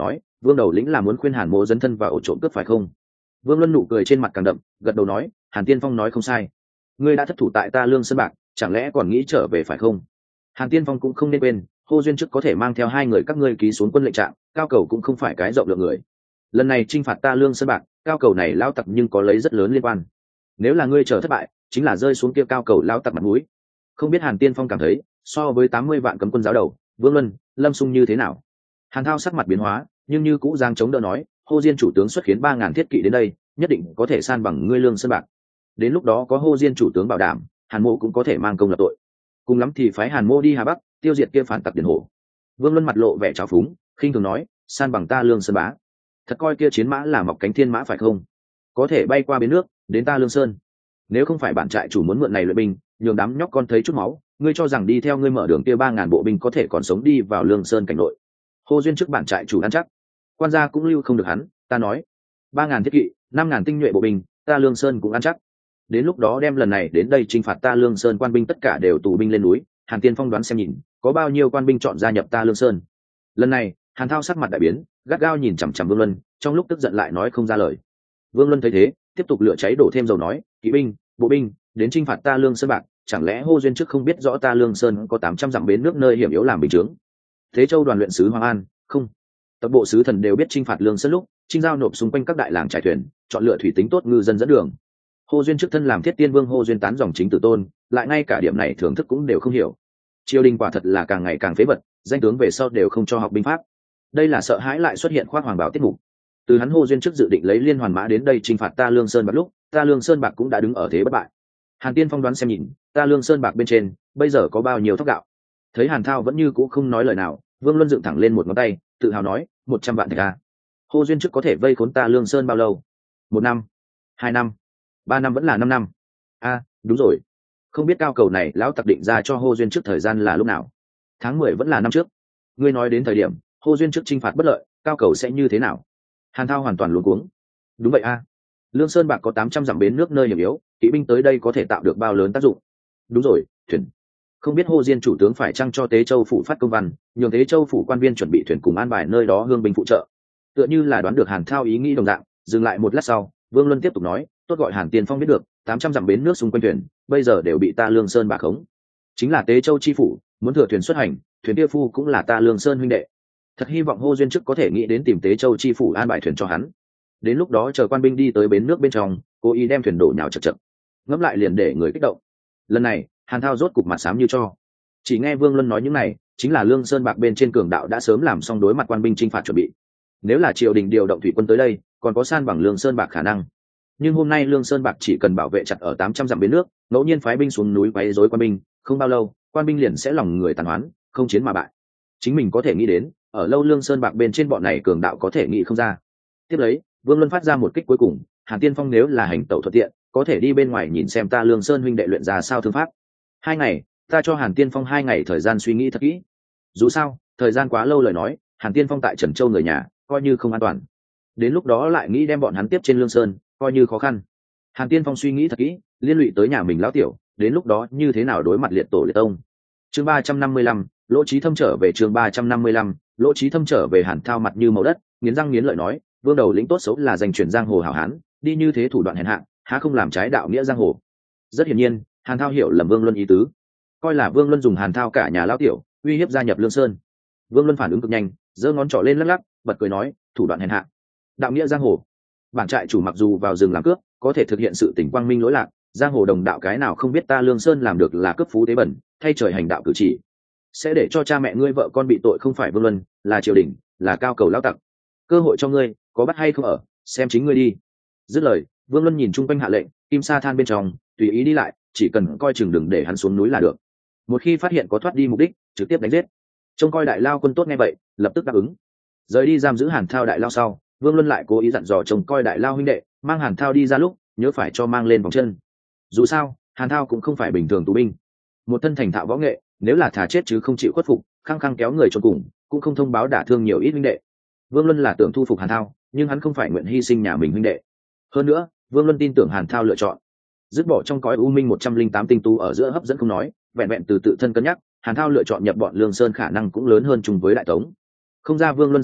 Vương Đầu Lĩnh là muốn khuyên Hàn Mỗ dấn thân vào ổ trộm cướp phải không? Vương Luân nụ cười trên mặt càng đậm, gật đầu nói, Hàn Tiên Phong nói không sai. Ngươi đã thất thủ tại ta Lương Sơn Bạc, chẳng lẽ còn nghĩ trở về phải không? Hàn Tiên Phong cũng không nên quên, Hồ Duyên trước có thể mang theo hai người các ngươi ký xuống quân lệnh trạng, Cao Cầu cũng không phải cái rộng lượng người. Lần này chinh phạt ta Lương Sơn Bạc, Cao Cầu này lao tặc nhưng có lấy rất lớn liên quan. Nếu là ngươi chờ thất bại, chính là rơi xuống kia Cao Cầu lao tặc mặt mũi. Không biết Hàn Tiên Phong cảm thấy, so với 80 vạn cấm quân giáo đầu, Vương Luân, Lâm Xung như thế nào? Hàn Thao sắc mặt biến hóa, nhưng như cũ giang chống đỡ nói, Hồ Diên chủ tướng xuất khiến 3000 thiết kỵ đến đây, nhất định có thể san bằng ngươi Lương Sơn Bạc. Đến lúc đó có Hồ Diên chủ tướng bảo đảm, Hàn Mộ cũng có thể mang công lập tội. Cùng lắm thì phái Hàn Mô đi Hà Bắc, tiêu diệt kia phản tặc Điền Hổ. Vương Luân mặt lộ vẻ trào phúng, khinh thường nói, san bằng ta Lương Sơn Bá. Thật coi kia chiến mã là mọc cánh thiên mã phải không? Có thể bay qua bến nước, đến ta Lương Sơn. Nếu không phải bản trại chủ muốn mượn này luyện binh, nhường đám nhóc con thấy chút máu, ngươi cho rằng đi theo ngươi mở đường kia 3000 bộ binh có thể còn sống đi vào Lương Sơn cảnh nội? Hồ Duyên trước bản trại chủ ăn chắc, quan gia cũng lưu không được hắn, ta nói, 3000 thiết kỵ, 5000 tinh nhuệ bộ binh, ta Lương Sơn cũng ăn chắc. Đến lúc đó đem lần này đến đây chinh phạt ta Lương Sơn quan binh tất cả đều tù binh lên núi, Hàn Tiên Phong đoán xem nhìn, có bao nhiêu quan binh chọn gia nhập ta Lương Sơn. Lần này, Hàn Thao sắc mặt đại biến, gắt gao nhìn chằm chằm Vương Luân, trong lúc tức giận lại nói không ra lời. Vương Luân thấy thế, tiếp tục lửa cháy đổ thêm dầu nói, kỵ binh, bộ binh, đến chinh phạt ta Lương Sơn Bạc, chẳng lẽ Hồ Duyên trước không biết rõ ta Lương Sơn có 800 dặm bến nước nơi hiểm yếu làm bình chướng? Thế Châu đoàn luyện sứ Hoàng An, không, tập bộ sứ thần đều biết chinh phạt Lương Sơn lúc, chinh giao nộp xung quanh các đại làng trải thuyền, chọn lựa thủy tính tốt ngư dân dẫn đường. Hồ Duyên trước thân làm thiết tiên vương Hồ Duyên tán dòng chính tử tôn, lại ngay cả điểm này thưởng thức cũng đều không hiểu. Triều đình quả thật là càng ngày càng phế vật, danh tướng về sau đều không cho học binh pháp. Đây là sợ hãi lại xuất hiện khoác hoàng bảo tiết mục. Từ hắn Hồ Duyên trước dự định lấy liên hoàn mã đến đây chinh phạt ta Lương Sơn Bạc lúc, ta Lương Sơn Bạc cũng đã đứng ở thế bất bại. Hàn Tiên Phong đoán xem nhìn, ta Lương Sơn Bạc bên trên bây giờ có bao nhiêu thóc gạo? Thấy Hàn Thao vẫn như cũ không nói lời nào, Vương Luân dựng thẳng lên một ngón tay, tự hào nói, 100 vạn thạch a. Hồ Duyên trước có thể vây khốn ta Lương Sơn bao lâu? 1 năm, 2 năm, 3 năm vẫn là 5 năm. Đúng rồi, không biết Cao Cầu này lão tặc định ra cho Hồ Duyên trước thời gian là lúc nào? Tháng 10 vẫn là năm trước. Ngươi nói đến thời điểm Hồ Duyên trước chinh phạt bất lợi, Cao Cầu sẽ như thế nào? Hàn Thao hoàn toàn luống cuống. Đúng vậy a, Lương Sơn Bạc có 800 dặm bến nước nơi hiểm yếu, kỵ binh tới đây có thể tạo được bao lớn tác dụng? Đúng rồi, thuyền. Không biết Hồ Diên chủ tướng phải chăng cho Tế Châu phủ phát công văn, nhường Tế Châu phủ quan viên chuẩn bị thuyền cùng an bài nơi đó hương binh phụ trợ. Tựa như là đoán được Hàn Thao ý nghĩ đồng dạng, dừng lại một lát sau, Vương Luân tiếp tục nói, tốt gọi Hàn Tiên Phong biết được, 800 dặm bến nước xung quanh thuyền, bây giờ đều bị ta Lương Sơn Bạc khống. Chính là Tế Châu chi phủ, muốn thừa thuyền xuất hành, thuyền kia phu cũng là ta Lương Sơn huynh đệ. Thật hy vọng Hồ Duyên trước có thể nghĩ đến tìm Tế Châu chi phủ an bài thuyền cho hắn. Đến lúc đó chờ quan binh đi tới bến nước bên trong, cố ý đem thuyền đổ nhào chật chật. Ngẫm lại liền để người kích động. Lần này, Hàn Thao rốt cục mặt xám như cho. Chỉ nghe Vương Luân nói những này, chính là Lương Sơn Bạc bên trên cường đạo đã sớm làm xong đối mặt quan binh chinh phạt chuẩn bị. Nếu là triều đình điều động thủy quân tới đây, còn có san bằng Lương Sơn Bạc khả năng. Nhưng hôm nay Lương Sơn Bạc chỉ cần bảo vệ chặt ở 800 dặm bến nước, ngẫu nhiên phái binh xuống núi quấy rối quan binh, không bao lâu, quan binh liền sẽ lòng người tàn hoán, không chiến mà bại. Chính mình có thể nghĩ đến, ở lâu Lương Sơn Bạc bên trên bọn này cường đạo có thể nghĩ không ra. Tiếp lấy, Vương Luân phát ra một kích cuối cùng, Hàn Tiên Phong nếu là hành tẩu thuận tiện, có thể đi bên ngoài nhìn xem ta Lương Sơn huynh đệ luyện ra sao thương pháp. 2 ngày, ta cho Hàn Tiên Phong 2 ngày thời gian suy nghĩ thật kỹ. Dù sao, thời gian quá lâu lời nói, Hàn Tiên Phong tại Trần Châu người nhà, coi như không an toàn. Đến lúc đó lại nghĩ đem bọn hắn tiếp trên Lương Sơn, coi như khó khăn. Hàn Tiên Phong suy nghĩ thật kỹ, liên lụy tới nhà mình lão tiểu, đến lúc đó như thế nào đối mặt liệt tổ liệt tông. Chương 355, Lỗ Chí Thâm trở về. Chương 355, Lỗ Chí Thâm trở về. Hàn Thao mặt như màu đất, nghiến răng nghiến lợi nói, Vương Đầu Lĩnh tốt xấu là giành chuyển giang hồ hảo hán, đi như thế thủ đoạn hèn hạ, há không làm trái đạo nghĩa giang hồ. Rất hiển nhiên, Hàn Thao hiểu lầm Vương Luân ý tứ, coi là Vương Luân dùng Hàn Thao cả nhà lão tiểu uy hiếp gia nhập Lương Sơn. Vương Luân phản ứng cực nhanh, giơ ngón trỏ lên lắc lắc, bật cười nói, thủ đoạn hèn hạ, đạo nghĩa giang hồ. Bản trại chủ mặc dù vào rừng làm cướp, có thể thực hiện sự tỉnh quang minh lỗi lạc, giang hồ đồng đạo cái nào không biết ta Lương Sơn làm được là cướp phú tế bẩn, thay trời hành đạo cử chỉ. Sẽ để cho cha mẹ ngươi vợ con bị tội không phải Vương Luân, là triều đình, là Cao Cầu lão tặc. Cơ hội cho ngươi, có bắt hay không ở, xem chính ngươi đi. Dứt lời, Vương Luân nhìn chung quanh hạ lệnh, kim sa than bên trong, tùy ý đi lại, chỉ cần coi chừng đừng để hắn xuống núi là được. Một khi phát hiện có thoát đi mục đích, trực tiếp đánh giết. Trông coi đại lao quân tốt nghe vậy, lập tức đáp ứng. Rời đi giam giữ Hàn Thao đại lao sau, Vương Luân lại cố ý dặn dò trông coi đại lao huynh đệ, mang Hàn Thao đi ra lúc, nhớ phải cho mang lên vòng chân. Dù sao, Hàn Thao cũng không phải bình thường tù binh, một thân thành thạo võ nghệ, nếu là thà chết chứ không chịu khuất phục, khăng khăng kéo người chôn cùng, cũng không thông báo đả thương nhiều ít huynh đệ. Vương Luân là tưởng thu phục Hàn Thao, nhưng hắn không phải nguyện hy sinh nhà mình huynh đệ. Hơn nữa, Vương Luân tin tưởng Hàn Thao lựa chọn dứt bỏ trong cõi u minh 108 tinh tú ở giữa hấp dẫn không nói, vẹn vẹn từ tự thân cân nhắc, Hàn Thao lựa chọn nhập bọn Lương Sơn khả năng cũng lớn hơn chung với Đại Tống. Không ra Vương Luân sở liệu,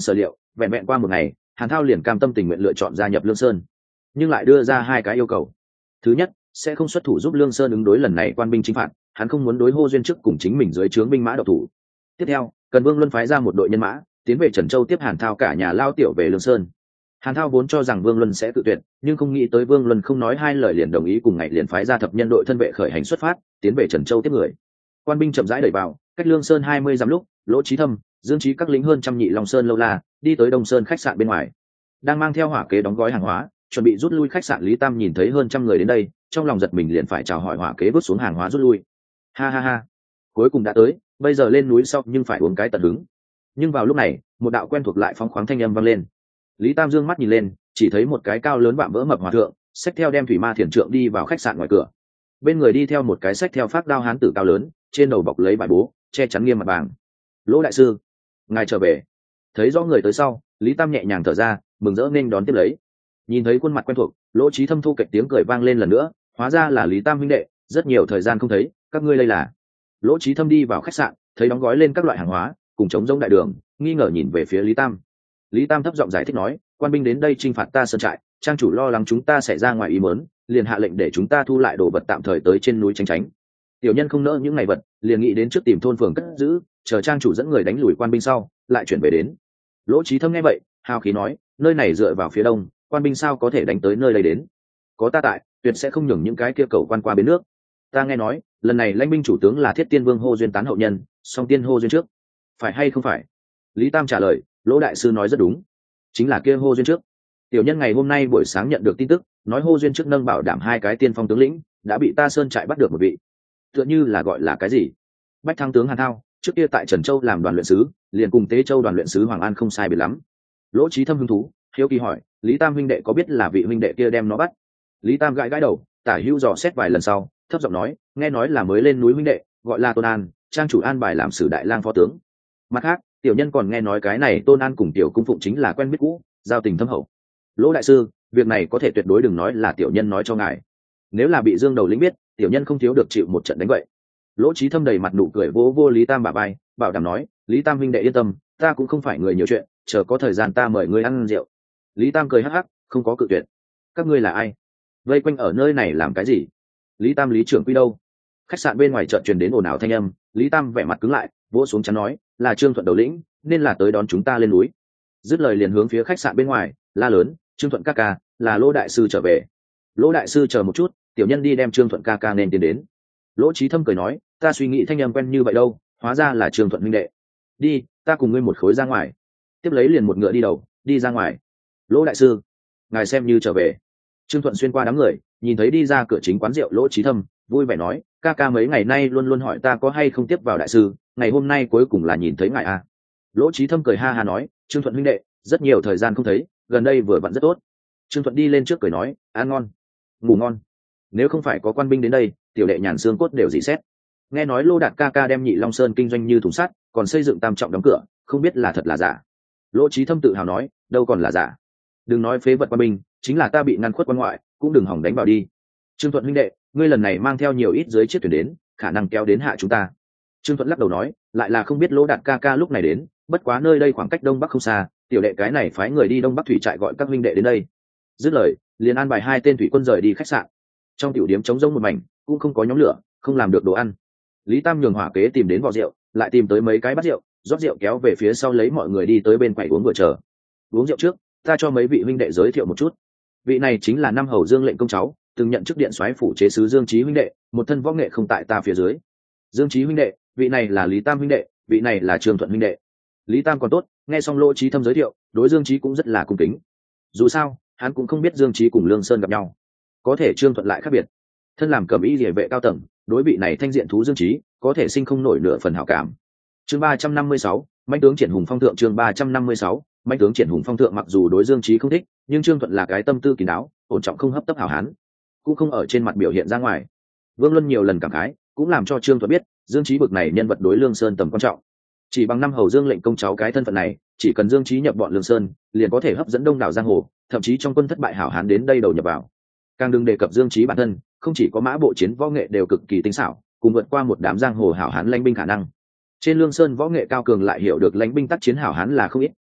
vẹn vẹn qua một ngày Hàn Thao liền cam tâm tình nguyện lựa chọn gia nhập Lương Sơn, nhưng lại đưa ra hai cái yêu cầu. Thứ nhất, sẽ không xuất thủ giúp Lương Sơn ứng đối lần này quan binh chinh phạt, hắn không muốn đối Hô Duyên trước cùng chính mình dưới trướng binh mã độc thủ. Tiếp theo, cần Vương Luân phái ra một đội nhân mã tiến về Trần Châu tiếp Hàn Thao cả nhà lao tiểu về Lương Sơn. Hàn Thao vốn cho rằng Vương Luân sẽ tự tuyệt, nhưng không nghĩ tới Vương Luân không nói hai lời liền đồng ý, cùng ngày liền phái ra thập nhân đội thân vệ khởi hành xuất phát tiến về Trần Châu tiếp người. Quan binh chậm rãi đẩy vào, cách Lương Sơn 20 dặm lúc, Lỗ Chí Thâm, Dương Chí các lính hơn trăm nhị Long Sơn lâu la đi tới Đông Sơn khách sạn bên ngoài, đang mang theo hỏa kế đóng gói hàng hóa chuẩn bị rút lui khách sạn. Lý Tam nhìn thấy hơn trăm người đến đây, trong lòng giật mình liền phải chào hỏi hỏa kế vứt xuống hàng hóa rút lui. Ha ha ha, cuối cùng đã tới, bây giờ lên núi sau nhưng phải uống cái tận hứng. Nhưng vào lúc này, một đạo quen thuộc lại phóng khoáng thanh âm vang lên. Lý Tam dương mắt nhìn lên, chỉ thấy một cái cao lớn vạm vỡ mập hòa thượng xách theo đem thủy ma thiền trượng đi vào khách sạn ngoài cửa. Bên người đi theo một cái xách theo phác đao hán tử cao lớn, trên đầu bọc lấy vải bố che chắn nghiêm mặt vàng. Lỗ đại sư, ngài trở về. Thấy rõ người tới sau, Lý Tam nhẹ nhàng thở ra, mừng rỡ nên đón tiếp lấy. Nhìn thấy khuôn mặt quen thuộc, Lỗ Chí Thâm thu kịch tiếng cười vang lên lần nữa, hóa ra là Lý Tam huynh đệ, rất nhiều thời gian không thấy, các ngươi đây là. Lỗ Chí Thâm đi vào khách sạn, thấy đóng gói lên các loại hàng hóa cùng trống rỗng đại đường, nghi ngờ nhìn về phía Lý Tam. Lý Tam thấp giọng giải thích nói, quan binh đến đây chinh phạt ta sơn trại, trang chủ lo lắng chúng ta sẽ ra ngoài ý muốn, liền hạ lệnh để chúng ta thu lại đồ vật tạm thời tới trên núi tránh tránh. Tiểu nhân không nỡ những ngày vật, liền nghĩ đến trước tìm thôn phường cất giữ, chờ trang chủ dẫn người đánh lùi quan binh sau lại chuyển về đến. Lỗ Chí Thâm nghe vậy hào khí nói, nơi này dựa vào phía đông, quan binh sao có thể đánh tới nơi đây đến? Có ta tại, tuyệt sẽ không nhường những cái kia cầu quan qua bến nước. Ta nghe nói lần này lãnh binh chủ tướng là Thiết Tiên Vương Hô Duyên tán hậu nhân, song tiên Hô Duyên trước, phải hay không phải? Lý Tam trả lời, Lỗ đại sư nói rất đúng, chính là kia Hô Duyên trước. Tiểu nhân ngày hôm nay buổi sáng nhận được tin tức, nói Hô Duyên trước nâng bảo đảm hai cái tiên phong tướng lĩnh đã bị ta sơn trại bắt được một vị, tựa như là gọi là cái gì Bách Thăng tướng Hàn Thao, trước kia tại Trần Châu làm đoàn luyện sứ, liền cùng Tế Châu đoàn luyện sứ Hoàng An không sai biệt lắm. Lỗ Chí Thâm hứng thú hiếu kỳ hỏi, Lý Tam huynh đệ có biết là vị huynh đệ kia đem nó bắt? Lý Tam gãi gãi đầu, tả hữu dò xét vài lần sau thấp giọng nói, nghe nói là mới lên núi huynh đệ, gọi là Tôn An, trang chủ an bài làm sử đại lang phó tướng. Mặt khác, tiểu nhân còn nghe nói cái này Tôn An cùng tiểu cung phụng chính là quen biết cũ, giao tình thâm hậu. Lỗ đại sư, việc này có thể tuyệt đối đừng nói là tiểu nhân nói cho ngài, nếu là bị Dương đầu lĩnh biết, tiểu nhân không thiếu được chịu một trận đánh vậy. Lỗ Chí Thâm đầy mặt nụ cười vỗ vô Lý Tam bả vai, bảo đảm nói, Lý Tam huynh đệ yên tâm, ta cũng không phải người nhiều chuyện, chờ có thời gian ta mời ngươi ăn rượu. Lý Tam cười hắc hắc, không có cự tuyệt. Các ngươi là ai? Vây quanh ở nơi này làm cái gì? Lý Tam lý trưởng quy đâu? Khách sạn bên ngoài chợt truyền đến ồn ào thanh âm, Lý Tam vẻ mặt cứng lại, vỗ xuống chắn nói, là Trương Thuận đầu lĩnh, nên là tới đón chúng ta lên núi. Dứt lời liền hướng phía khách sạn bên ngoài la lớn, Trương Thuận ca ca, là Lỗ đại sư trở về. Lỗ đại sư chờ một chút, tiểu nhân đi đem Trương Thuận ca ca nên tiến đến. Lỗ Chí Thâm cười nói, ta suy nghĩ thanh âm quen như vậy đâu, hóa ra là Trương Thuận huynh đệ. Đi, ta cùng ngươi một khối ra ngoài. Tiếp lấy liền một ngựa đi đầu đi ra ngoài. Lỗ đại sư, ngài xem như trở về. Trương Thuận xuyên qua đám người, nhìn thấy đi ra cửa chính quán rượu Lỗ Chí Thâm, vui vẻ nói, ca ca mấy ngày nay luôn luôn hỏi ta có hay không tiếp vào đại sư, ngày hôm nay cuối cùng là nhìn thấy ngài à. Lỗ Chí Thâm cười ha ha nói, Trương Thuận huynh đệ, rất nhiều thời gian không thấy, gần đây vừa vặn rất tốt. Trương Thuận đi lên trước cười nói, ăn ngon ngủ ngon, nếu không phải có quan binh đến đây, tiểu đệ nhàn xương cốt đều dị xét. Nghe nói Lô Đạt ca ca đem Nhị Long Sơn kinh doanh như thùng sắt, còn xây dựng tam trọng đóng cửa, không biết là thật là giả. Lỗ Chí Thâm tự hào nói, đâu còn là giả, đừng nói phế vật quan binh, chính là ta bị ngăn khuất quan ngoại cũng đừng hỏng đánh vào đi. Trương Thuận huynh đệ, ngươi lần này mang theo nhiều ít dưới chiếc thuyền đến, khả năng kéo đến hạ chúng ta. Trương Thuận lắc đầu nói, lại là không biết Lô Đạt ca ca lúc này đến, bất quá nơi đây khoảng cách đông bắc không xa, tiểu đệ cái này phái người đi đông bắc thủy trại gọi các huynh đệ đến đây. Dứt lời liền an bài hai tên thủy quân rời đi khách sạn. Trong tiểu điếm trống rỗng một mảnh, cũng không có nhóm lửa, không làm được đồ ăn. Lý Tam nhường hỏa kế tìm đến vò rượu, lại tìm tới mấy cái bát rượu, rót rượu kéo về phía sau lấy mọi người đi tới bên quầy uống vừa chờ. Uống rượu trước, ta cho mấy vị huynh đệ giới thiệu một chút. Vị này chính là năm hầu Dương lệnh công cháu, từng nhận chức điện soái phủ chế sứ Dương Chí huynh đệ, một thân võ nghệ không tại ta phía dưới. Dương Chí huynh đệ, vị này là Lý Tam huynh đệ, vị này là Trương Thuận huynh đệ. Lý Tam còn tốt, nghe xong Lỗ Chí Thâm giới thiệu, đối Dương Chí cũng rất là cung kính. Dù sao, hắn cũng không biết Dương Chí cùng Lương Sơn gặp nhau, có thể Trương Thuận lại khác biệt, thân làm cẩm y liề vệ cao tầng, đối vị này thanh diện thú Dương Chí có thể sinh không nổi nửa phần hảo cảm. Chương 356, Mãnh tướng Triển Hùng Phong thượng. Chương 356, Mãnh tướng Triển Hùng Phong thượng. Mặc dù đối Dương Chí không thích, nhưng Trương Thuận là cái tâm tư kín đáo, ổn trọng không hấp tấp hảo hán, cũng không ở trên mặt biểu hiện ra ngoài. Vương Luân nhiều lần cảm khái, cũng làm cho Trương Thuận biết Dương Chí bực này nhân vật đối Lương Sơn tầm quan trọng. Chỉ bằng năm hầu Dương lệnh công cháu cái thân phận này, chỉ cần Dương Chí nhập bọn Lương Sơn, liền có thể hấp dẫn đông đảo giang hồ, thậm chí trong quân thất bại hảo hán đến đây đầu nhập vào. Càng đừng đề cập Dương Chí bản thân, không chỉ có mã bộ chiến võ nghệ đều cực kỳ tinh xảo, cùng vượt qua một đám giang hồ hảo hán lãnh binh khả năng. Trên Lương Sơn võ nghệ cao cường lại hiểu được lãnh binh tác chiến hảo hán là không ít,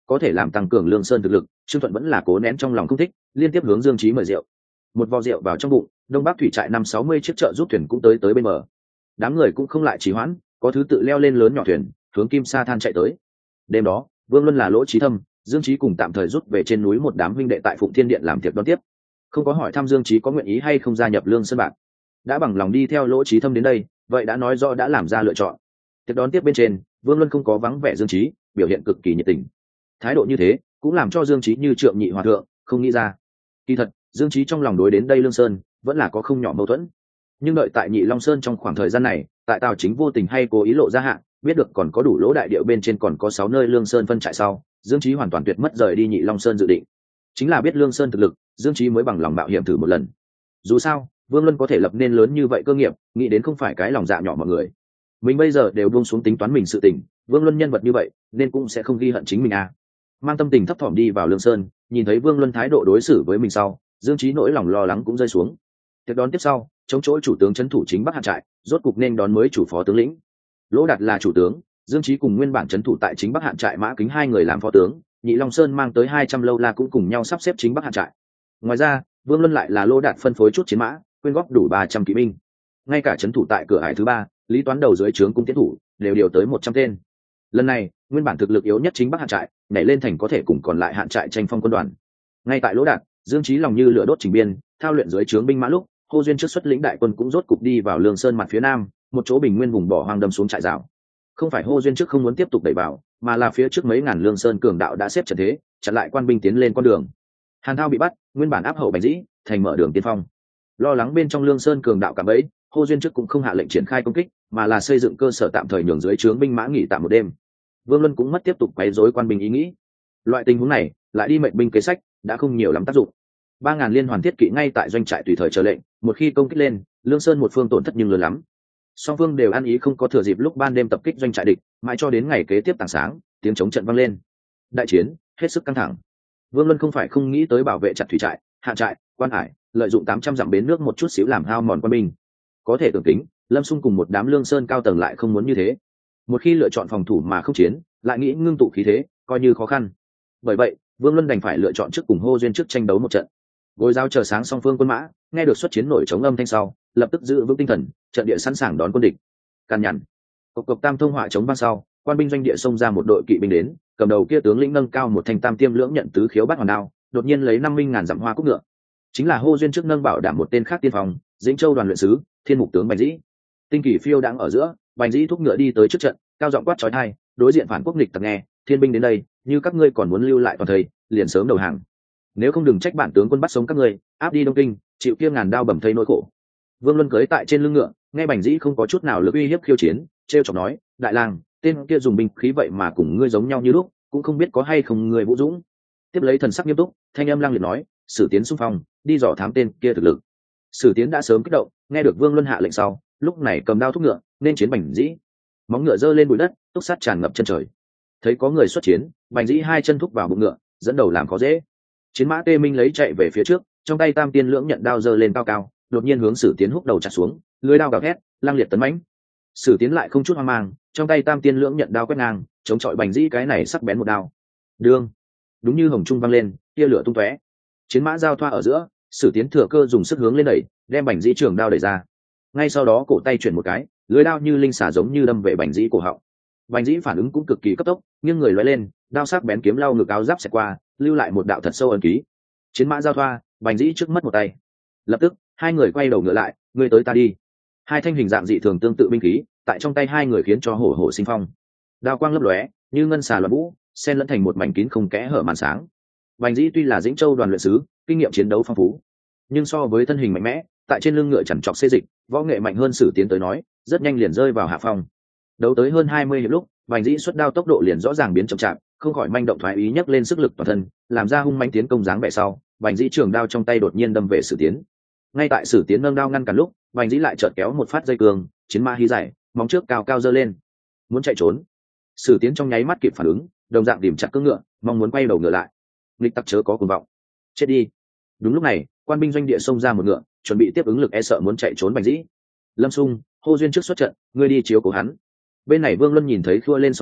có thể làm tăng cường Lương Sơn thực lực, Trương Thuận vẫn là cố nén trong lòng không thích, liên tiếp hướng Dương Chí mời rượu. Một vò rượu vào trong bụng, Đông Bắc thủy trại 5-60 chiếc chợ giúp thuyền cũng tới bên bờ. Đám người cũng không lại trì hoãn, có thứ tự leo lên lớn nhỏ thuyền, hướng Kim Sa Than chạy tới. Đêm đó, Vương Luân là Lỗ Chí Thâm, Dương Chí cùng tạm thời rút về trên núi một đám huynh đệ tại Phụng Thiên Điện làm tiệc đón tiếp. Không có hỏi thăm Dương Chí có nguyện ý hay không gia nhập Lương Sơn Bạc, đã bằng lòng đi theo Lỗ Chí Thâm đến đây, vậy đã nói rõ đã làm ra lựa chọn. Tiệc đón tiếp bên trên, Vương Luân không có vắng vẻ Dương Chí, biểu hiện cực kỳ nhiệt tình. Thái độ như thế, cũng làm cho Dương Chí như trượng nhị hòa thượng, không nghĩ ra. Kỳ thật, Dương Chí trong lòng đối đến đây Lương Sơn, vẫn là có không nhỏ mâu thuẫn. Nhưng đợi tại Nhị Long Sơn trong khoảng thời gian này, tại Tào Chính vô tình hay cố ý lộ ra hạn, biết được còn có đủ lỗ đại địa bên trên còn có 6 nơi Lương Sơn phân trại sau, Dương Chí hoàn toàn tuyệt mất rời đi Nhị Long Sơn dự định. Chính là biết Lương Sơn thực lực, Dương Chí mới bằng lòng mạo hiểm thử một lần. Dù sao, Vương Luân có thể lập nên lớn như vậy cơ nghiệp, nghĩ đến không phải cái lòng dạ nhỏ mọi người. Mình bây giờ đều buông xuống tính toán mình sự tình, Vương Luân nhân vật như vậy, nên cũng sẽ không ghi hận chính mình à. Mang tâm tình thấp thỏm đi vào Lương Sơn, nhìn thấy Vương Luân thái độ đối xử với mình sau, Dương Chí nỗi lòng lo lắng cũng rơi xuống. Tiếp đón tiếp sau, chống chỗ chủ tướng trấn thủ chính Bắc Hạn trại, rốt cục nên đón mới chủ phó tướng lĩnh. Lỗ Đạt là chủ tướng, Dương Chí cùng nguyên bản trấn thủ tại chính Bắc Hạn trại Mã Kính hai người làm phó tướng, Nhị Long Sơn mang tới 200 lâu la cũng cùng nhau sắp xếp chính Bắc Hạn trại. Ngoài ra, Vương Luân lại là Lỗ Đạt phân phối chút chiến mã, quyên góp đủ 300 kỵ binh. Ngay cả trấn thủ tại cửa hải thứ 3, Lý Toán đầu dưới trướng cung tiến thủ, đều điều tới 100 tên. Lần này, nguyên bản thực lực yếu nhất chính Bắc Hạn trại, nhảy lên thành có thể cùng còn lại Hạn trại tranh phong quân đoàn. Ngay tại Lỗ Đạt, Dương Chí lòng như lửa đốt chỉnh biên, thao luyện dưới trướng binh mã lúc, Hồ Duyên trước xuất lĩnh đại quân cũng rốt cục đi vào Lương Sơn mặt phía nam, một chỗ bình nguyên vùng bỏ hoang đâm xuống trại rào. Không phải Hồ Duyên trước không muốn tiếp tục đẩy vào, mà là phía trước mấy ngàn Lương Sơn cường đạo đã xếp trận thế, chặn lại quan binh tiến lên con đường. Hàn Thao bị bắt, nguyên bản áp hậu Bành Dĩ, thành mở đường tiên phong. Lo lắng bên trong Lương Sơn cường đạo cả bẫy, Hồ Duyên trước cũng không hạ lệnh triển khai công kích, mà là xây dựng cơ sở tạm thời nhường dưới trướng binh mã nghỉ tạm một đêm. Vương Luân cũng mất tiếp tục quấy rối quan binh ý nghĩ. Loại tình huống này, lại đi mệnh binh kế sách, đã không nhiều lắm tác dụng. 3000 liên hoàn thiết kỵ ngay tại doanh trại tùy thời chờ lệnh, một khi công kích lên, Lương Sơn một phương tổn thất nhưng lớn lắm. Song phương đều ăn ý không có thừa dịp lúc ban đêm tập kích doanh trại địch, mãi cho đến ngày kế tiếp tảng sáng, tiếng chống trận vang lên. Đại chiến hết sức căng thẳng. Vương Luân không phải không nghĩ tới bảo vệ chặt thủy trại, hạ trại, quan hải, lợi dụng 800 dặm bến nước một chút xíu làm hao mòn quân binh. Có thể tưởng tính, Lâm Xung cùng một đám Lương Sơn cao tầng lại không muốn như thế. Một khi lựa chọn phòng thủ mà không chiến, lại nghĩ ngưng tụ khí thế, coi như khó khăn. Bởi vậy, Vương Luân đành phải lựa chọn trước cùng Hồ Duyên trước tranh đấu một trận. Gối giao chờ sáng song phương quân mã, nghe được xuất chiến nổi chống âm thanh sau, lập tức giữ vững tinh thần, trận địa sẵn sàng đón quân địch. Càn nhằn, cộc tam thông hỏa chống vang sau, quan binh doanh địa xông ra một đội kỵ binh đến, cầm đầu kia tướng lĩnh nâng cao một thanh tam tiêm lưỡng nhận tứ khiếu bắt hoàn đao, đột nhiên lấy 50.000 dặm hoa cúc ngựa. Chính là Hồ Duyên trước nâng bảo đảm một tên khác tiên phong, Dĩnh Châu đoàn luyện sứ, Thiên Mục tướng Bành Dĩ. Tinh kỳ phiêu đang ở giữa, Bành Dĩ thúc ngựa đi tới trước trận, cao giọng quát chói tai, đối diện phản quốc nghịch tặc nghe, thiên binh đến đây, như các ngươi còn muốn lưu lại toàn thời, liền sớm đầu hàng. Nếu không đừng trách bản tướng quân bắt sống các ngươi, áp đi Đông Kinh, chịu kia ngàn đao bầm thây nỗi khổ. Vương Luân cưỡi tại trên lưng ngựa, nghe Bành Dĩ không có chút nào lực uy hiếp khiêu chiến, trêu chọc nói, đại lang, tên kia dùng binh khí vậy mà cùng ngươi giống nhau như lúc, cũng không biết có hay không ngươi vũ dũng. Tiếp lấy thần sắc nghiêm túc, thanh âm lang liệt nói, Sử Tiến xung phong, đi dò thám tên kia thực lực. Sử Tiến đã sớm kích động, nghe được Vương Luân hạ lệnh sau, lúc này cầm đao thúc ngựa, nên chiến Bành Dĩ. Móng ngựa giơ lên bụi đất, túc sát tràn ngập chân trời. Thấy có người xuất chiến, Bành Dĩ hai chân thúc vào bụng ngựa, dẫn đầu làm khó dễ. Chiến mã Tê Minh lấy chạy về phía trước, trong tay tam tiên lưỡng nhận đao giơ lên cao cao, đột nhiên hướng Sử Tiến húc đầu chặt xuống, lưỡi đao gào thét, lang liệt tấn mãnh. Sử Tiến lại không chút hoang mang, trong tay tam tiên lưỡng nhận đao quét ngang, chống chọi Bành Dĩ cái này sắc bén một đao. Đương, đúng như hồng trung vang lên, tia lửa tung tóe. Chiến mã giao thoa ở giữa, Sử Tiến thừa cơ dùng sức hướng lên đẩy, đem Bành Dĩ trường đao đẩy ra. Ngay sau đó cổ tay chuyển một cái, lưỡi đao như linh xà giống như đâm về Bành Dĩ cổ họng. Bành Dĩ phản ứng cũng cực kỳ cấp tốc, nghiêng người lóe lên, đao sắc bén kiếm lao ngực áo giáp xẹt qua, lưu lại một đạo thật sâu ấn ký. Chiến mã giao thoa, Bành Dĩ trước mất một tay. Lập tức, hai người quay đầu ngựa lại, ngươi tới ta đi. Hai thanh hình dạng dị thường tương tự binh khí, tại trong tay hai người khiến cho hổ hổ sinh phong. Đao quang lấp lóe, như ngân xà loạn vũ, xen lẫn thành một mảnh kín không kẽ hở màn sáng. Bành Dĩ tuy là Dĩnh Châu đoàn luyện sứ, kinh nghiệm chiến đấu phong phú, nhưng so với thân hình mạnh mẽ, tại trên lưng ngựa chằn trọc xê dịch, võ nghệ mạnh hơn Sử Tiến tới nói, rất nhanh liền rơi vào hạ phong. Đấu tới hơn 20 hiệp lúc, Bành Dĩ xuất đao tốc độ liền rõ ràng biến chậm chạp, không khỏi manh động thoái ý nhấc lên sức lực toàn thân, làm ra hung mãnh tiến công dáng vẻ sau, Bành Dĩ trường đao trong tay đột nhiên đâm về Sử Tiến. Ngay tại Sử Tiến nâng đao ngăn cản lúc, Bành Dĩ lại chợt kéo một phát dây cương, chiến mã hí dài, móng trước cao cao giơ lên, muốn chạy trốn. Sử Tiến trong nháy mắt kịp phản ứng, đồng dạng điểm chặt cưỡng ngựa, mong muốn quay đầu ngựa lại. Nghịch tặc chớ có cuồng vọng, chết đi. Đúng lúc này, quan binh doanh địa xông ra một ngựa, chuẩn bị tiếp ứng lực e sợ muốn chạy trốn Bành Dĩ. Lâm Xung, Hồ Duyên trước xuất trận, ngươi đi chiếu cố hắn. Bên này Vương Luân nhìn thấy khua lên song tiền,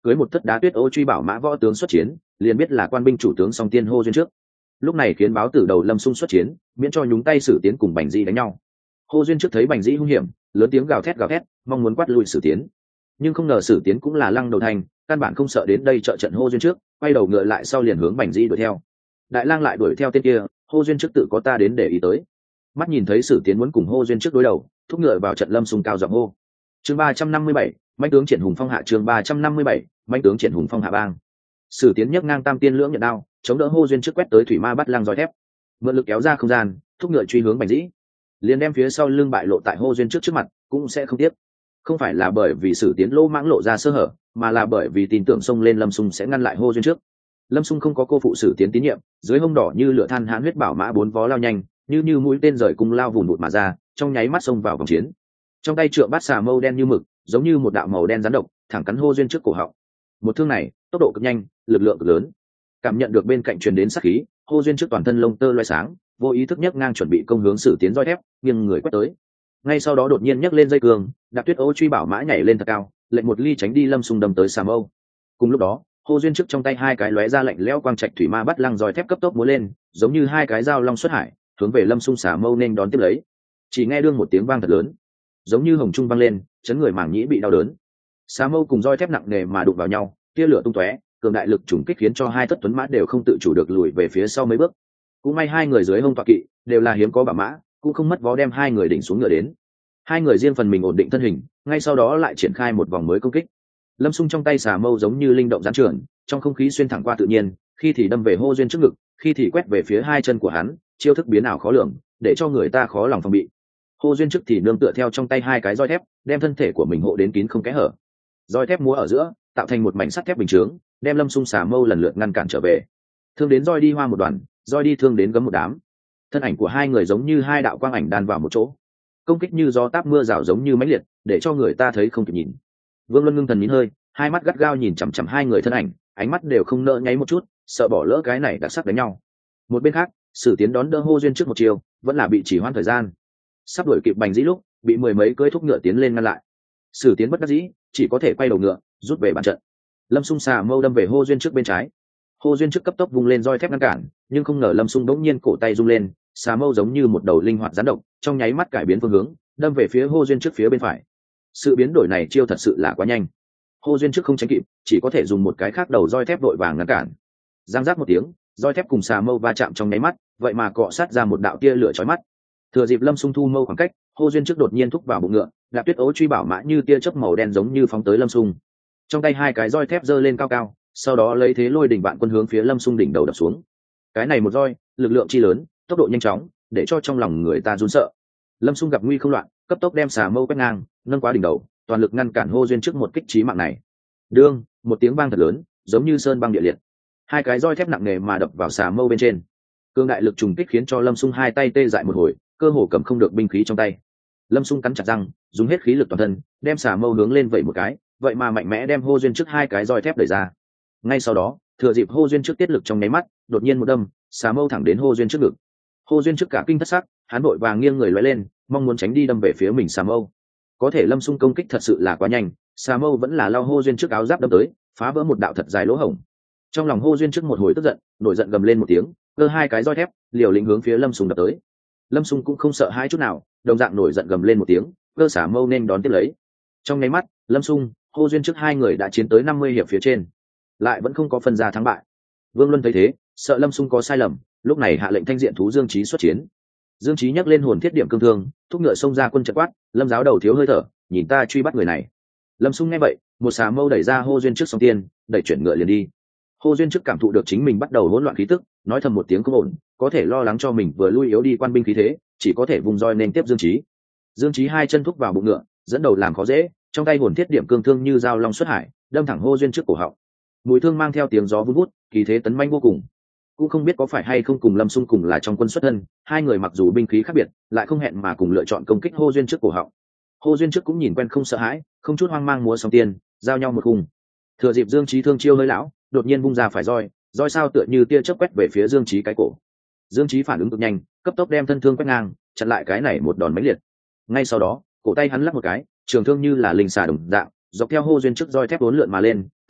cưới một thất đá tuyết ô truy bảo mã võ tướng xuất chiến, liền biết là quan binh chủ tướng Song Tiên Hô Duyên Trước. Lúc này khiến báo tử đầu Lâm Xung xuất chiến, miễn cho nhúng tay Sử Tiến cùng Bành Dĩ đánh nhau. Hô Duyên Trước thấy Bành Dĩ hung hiểm, lớn tiếng gào thét, mong muốn quát lui Sử Tiến. Nhưng không ngờ Sử Tiến cũng là lăng đầu thành, căn bản không sợ đến đây trợ trận Hô Duyên Trước, quay đầu ngựa lại sau liền hướng Bành Dĩ đuổi theo. Đại lang lại đuổi theo tên kia, Hô Duyên Trước tự có ta đến để ý tới. Mắt nhìn thấy Sử Tiến muốn cùng Hô Duyên Trước đối đầu, thúc ngựa vào trận, Lâm Xung cao giọng hô. Chương 357, mãnh tướng triển hùng phong hạ. Chương 357, mãnh tướng triển hùng phong hạ bang. Sử Tiến nhấc ngang tam tiên lưỡng nhận đao, chống đỡ Hô Duyên Trước quét tới thủy ma bắt lang roi thép, mượn lực kéo ra không gian, thúc ngựa truy hướng Bành Dĩ, liền đem phía sau lưng bại lộ tại Hô Duyên Trước mặt, cũng sẽ không tiếp. Không phải là bởi vì Sử Tiến lỗ mãng lộ ra sơ hở, mà là bởi vì tin tưởng xông lên Lâm Xung sẽ ngăn lại Hô Duyên Trước. Lâm Xung không có cô phụ Sử Tiến tín nhiệm, dưới hông đỏ như lửa than hãn huyết bảo mã bốn vó lao nhanh, như mũi tên rời cung lao vùn vụt mà ra, trong nháy mắt xông vào vòng chiến. Trong tay trượng bát xà mâu đen như mực, giống như một đạo màu đen rắn độc, thẳng cắn Hô Duyên Trước cổ họng. Một thương này, tốc độ cực nhanh, lực lượng cực lớn. Cảm nhận được bên cạnh truyền đến sát khí, Hô Duyên Trước toàn thân lông tơ loé sáng, vô ý thức nhấc ngang chuẩn bị công hướng Sử Tiến roi thép, nghiêng người quét tới. Ngay sau đó đột nhiên nhấc lên dây cương, đạp tuyết ô truy bảo mã nhảy lên thật cao, lệnh một ly tránh đi Lâm Xung đâm tới xà mâu. Cùng lúc đó, Hô Duyên Trước trong tay hai cái lóe ra lạnh lẽo quang trạch thủy ma bắt lăng roi thép cấp tốc múa lên, giống như hai cái dao long xuất hải, hướng về Lâm Xung xà mâu nên đón tiếp lấy. Chỉ nghe đương một tiếng vang thật lớn, giống như hồng trung vang lên, chấn người màng nhĩ bị đau đớn. Xà mâu cùng roi thép nặng nề mà đụng vào nhau, tia lửa tung tóe, cường đại lực trùng kích khiến cho hai thất tuấn mã đều không tự chủ được lùi về phía sau mấy bước. Cũng may hai người dưới hông tọa kỵ đều là hiếm có bảo mã, cũng không mất vó đem hai người đỉnh xuống ngựa đến. Hai người riêng phần mình ổn định thân hình, ngay sau đó lại triển khai một vòng mới công kích. Lâm Xung trong tay xà mâu giống như linh động giãn trường, trong không khí xuyên thẳng qua tự nhiên, khi thì đâm về Hô Duyên trước ngực, khi thì quét về phía hai chân của hắn, chiêu thức biến ảo khó lường, để cho người ta khó lòng phòng bị. Hô Duyên trước thì nương tựa theo trong tay hai cái roi thép, đem thân thể của mình hộ đến kín không kẽ hở. Roi thép múa ở giữa, tạo thành một mảnh sắt thép bình chướng, đem Lâm Xung xà mâu lần lượt ngăn cản trở về. Thương đến roi đi hoa một đoàn, roi đi thương đến gấm một đám. Thân ảnh của hai người giống như hai đạo quang ảnh đan vào một chỗ, công kích như gió táp mưa rào giống như mãnh liệt, để cho người ta thấy không kịp nhìn. Vương Luân ngưng thần nín hơi, hai mắt gắt gao nhìn chằm chằm hai người thân ảnh, ánh mắt đều không nỡ nháy một chút, sợ bỏ lỡ cái này đặc sắc đánh nhau. Một bên khác, Sử Tiến đón đỡ Hô Duyên trước một chiều, vẫn là bị chỉ hoãn thời gian. Sắp đuổi kịp Bành Dĩ lúc, bị mười mấy cưỡi thúc ngựa tiến lên ngăn lại. Sử Tiến bất đắc dĩ, chỉ có thể quay đầu ngựa, rút về bàn trận. Lâm Xung xà mâu đâm về Hô Duyên trước bên trái. Hô Duyên trước cấp tốc vung lên roi thép ngăn cản, nhưng không ngờ Lâm Xung đống nhiên cổ tay rung lên, xà mâu giống như một đầu linh hoạt gián độc, trong nháy mắt cải biến phương hướng, đâm về phía Hô Duyên trước phía bên phải. Sự biến đổi này chiêu thật sự là quá nhanh. Hô Duyên trước không tránh kịp, chỉ có thể dùng một cái khác đầu roi thép vội vàng ngăn cản. Giang giác một tiếng, roi thép cùng xà mâu va chạm trong nháy mắt, vậy mà cọ sát ra một đạo tia lửa chói mắt. Thừa dịp Lâm Xung thu mâu khoảng cách, Hô Duyên trước đột nhiên thúc vào bụng ngựa, đạp tuyết ố truy bảo mã như tia chớp màu đen giống như phóng tới Lâm Xung. Trong tay hai cái roi thép giơ lên cao cao, sau đó lấy thế lôi đỉnh vạn quân hướng phía Lâm Xung đỉnh đầu đập xuống. Cái này một roi, lực lượng chi lớn, tốc độ nhanh chóng, để cho trong lòng người ta run sợ. Lâm Xung gặp nguy không loạn, cấp tốc đem xà mâu quét ngang, nâng quá đỉnh đầu, toàn lực ngăn cản Hô Duyên trước một kích chí mạng này. Đương, một tiếng vang thật lớn, giống như sơn băng địa liệt. Hai cái roi thép nặng nề mà đập vào xà mâu bên trên. Cương đại lực trùng kích khiến cho Lâm Xung hai tay tê dại một hồi, cơ hồ cầm không được binh khí trong tay. Lâm Xung cắn chặt răng, dùng hết khí lực toàn thân, đem xà mâu hướng lên vẩy một cái, vậy mà mạnh mẽ đem Hô Duyên trước hai cái roi thép đẩy ra. Ngay sau đó, thừa dịp Hô Duyên trước tiết lực trong nháy mắt, đột nhiên một đâm, xà mâu thẳng đến Hô Duyên trước ngực. Hô Duyên trước cả kinh thất sắc, hắn vội vàng nghiêng người lóe lên, mong muốn tránh đi đâm về phía mình xà mâu. Có thể Lâm Xung công kích thật sự là quá nhanh, xà mâu vẫn là lao Hô Duyên trước áo giáp đâm tới, phá vỡ một đạo thật dài lỗ hổng. Trong lòng Hô Duyên trước một hồi tức giận, nổi giận gầm lên một tiếng, cơ hai cái roi thép, liều lĩnh hướng phía Lâm Xung đập tới. Lâm Xung cũng không sợ hai chút nào, đồng dạng nổi giận gầm lên một tiếng, cơ xà mâu nên đón tiếp lấy. Trong nháy mắt, Lâm Xung, Hô Duyên trước hai người đã chiến tới 50 hiệp phía trên, lại vẫn không có phân ra thắng bại. Vương Luân thấy thế, sợ Lâm Xung có sai lầm, lúc này hạ lệnh thanh diện thú Dương Chí xuất chiến. Dương Chí nhắc lên hồn thiết điểm cương thương, thúc ngựa xông ra quân trận quát, Lâm giáo đầu thiếu hơi thở, nhìn ta truy bắt người này. Lâm Xung nghe vậy, một xà mâu đẩy ra Hô Duyên trước song tiên, đẩy chuyển ngựa liền đi. Hô Duyên trước cảm thụ được chính mình bắt đầu hỗn loạn khí tức, nói thầm một tiếng không ổn, có thể lo lắng cho mình vừa lui yếu đi quan binh khí thế, chỉ có thể vùng roi nên tiếp Dương Chí. Dương Chí hai chân thúc vào bụng ngựa, dẫn đầu làm khó dễ, trong tay hồn thiết điểm cương thương như dao long xuất hải, đâm thẳng Hô Duyên trước cổ họng. Mũi thương mang theo tiếng gió vun vút, kỳ thế tấn manh vô cùng. Cũng không biết có phải hay không cùng Lâm Xung cùng là trong quân xuất thân, hai người mặc dù binh khí khác biệt, lại không hẹn mà cùng lựa chọn công kích Hô Duyên trước cổ họng. Hô Duyên trước cũng nhìn quen không sợ hãi, không chút hoang mang múa song tiên, giao nhau một khung. Thừa dịp Dương Chí thương chiêu hơi lão, đột nhiên vung ra phải roi sao tựa như tia chớp quét về phía Dương Chí cái cổ. Dương Chí phản ứng cực nhanh, cấp tốc đem thân thương quét ngang, chặn lại cái này một đòn mãnh liệt. Ngay sau đó, cổ tay hắn lắc một cái, trường thương như là linh xà đồng dạng, dọc theo Hô Duyên trước roi thép uốn lượn mà lên,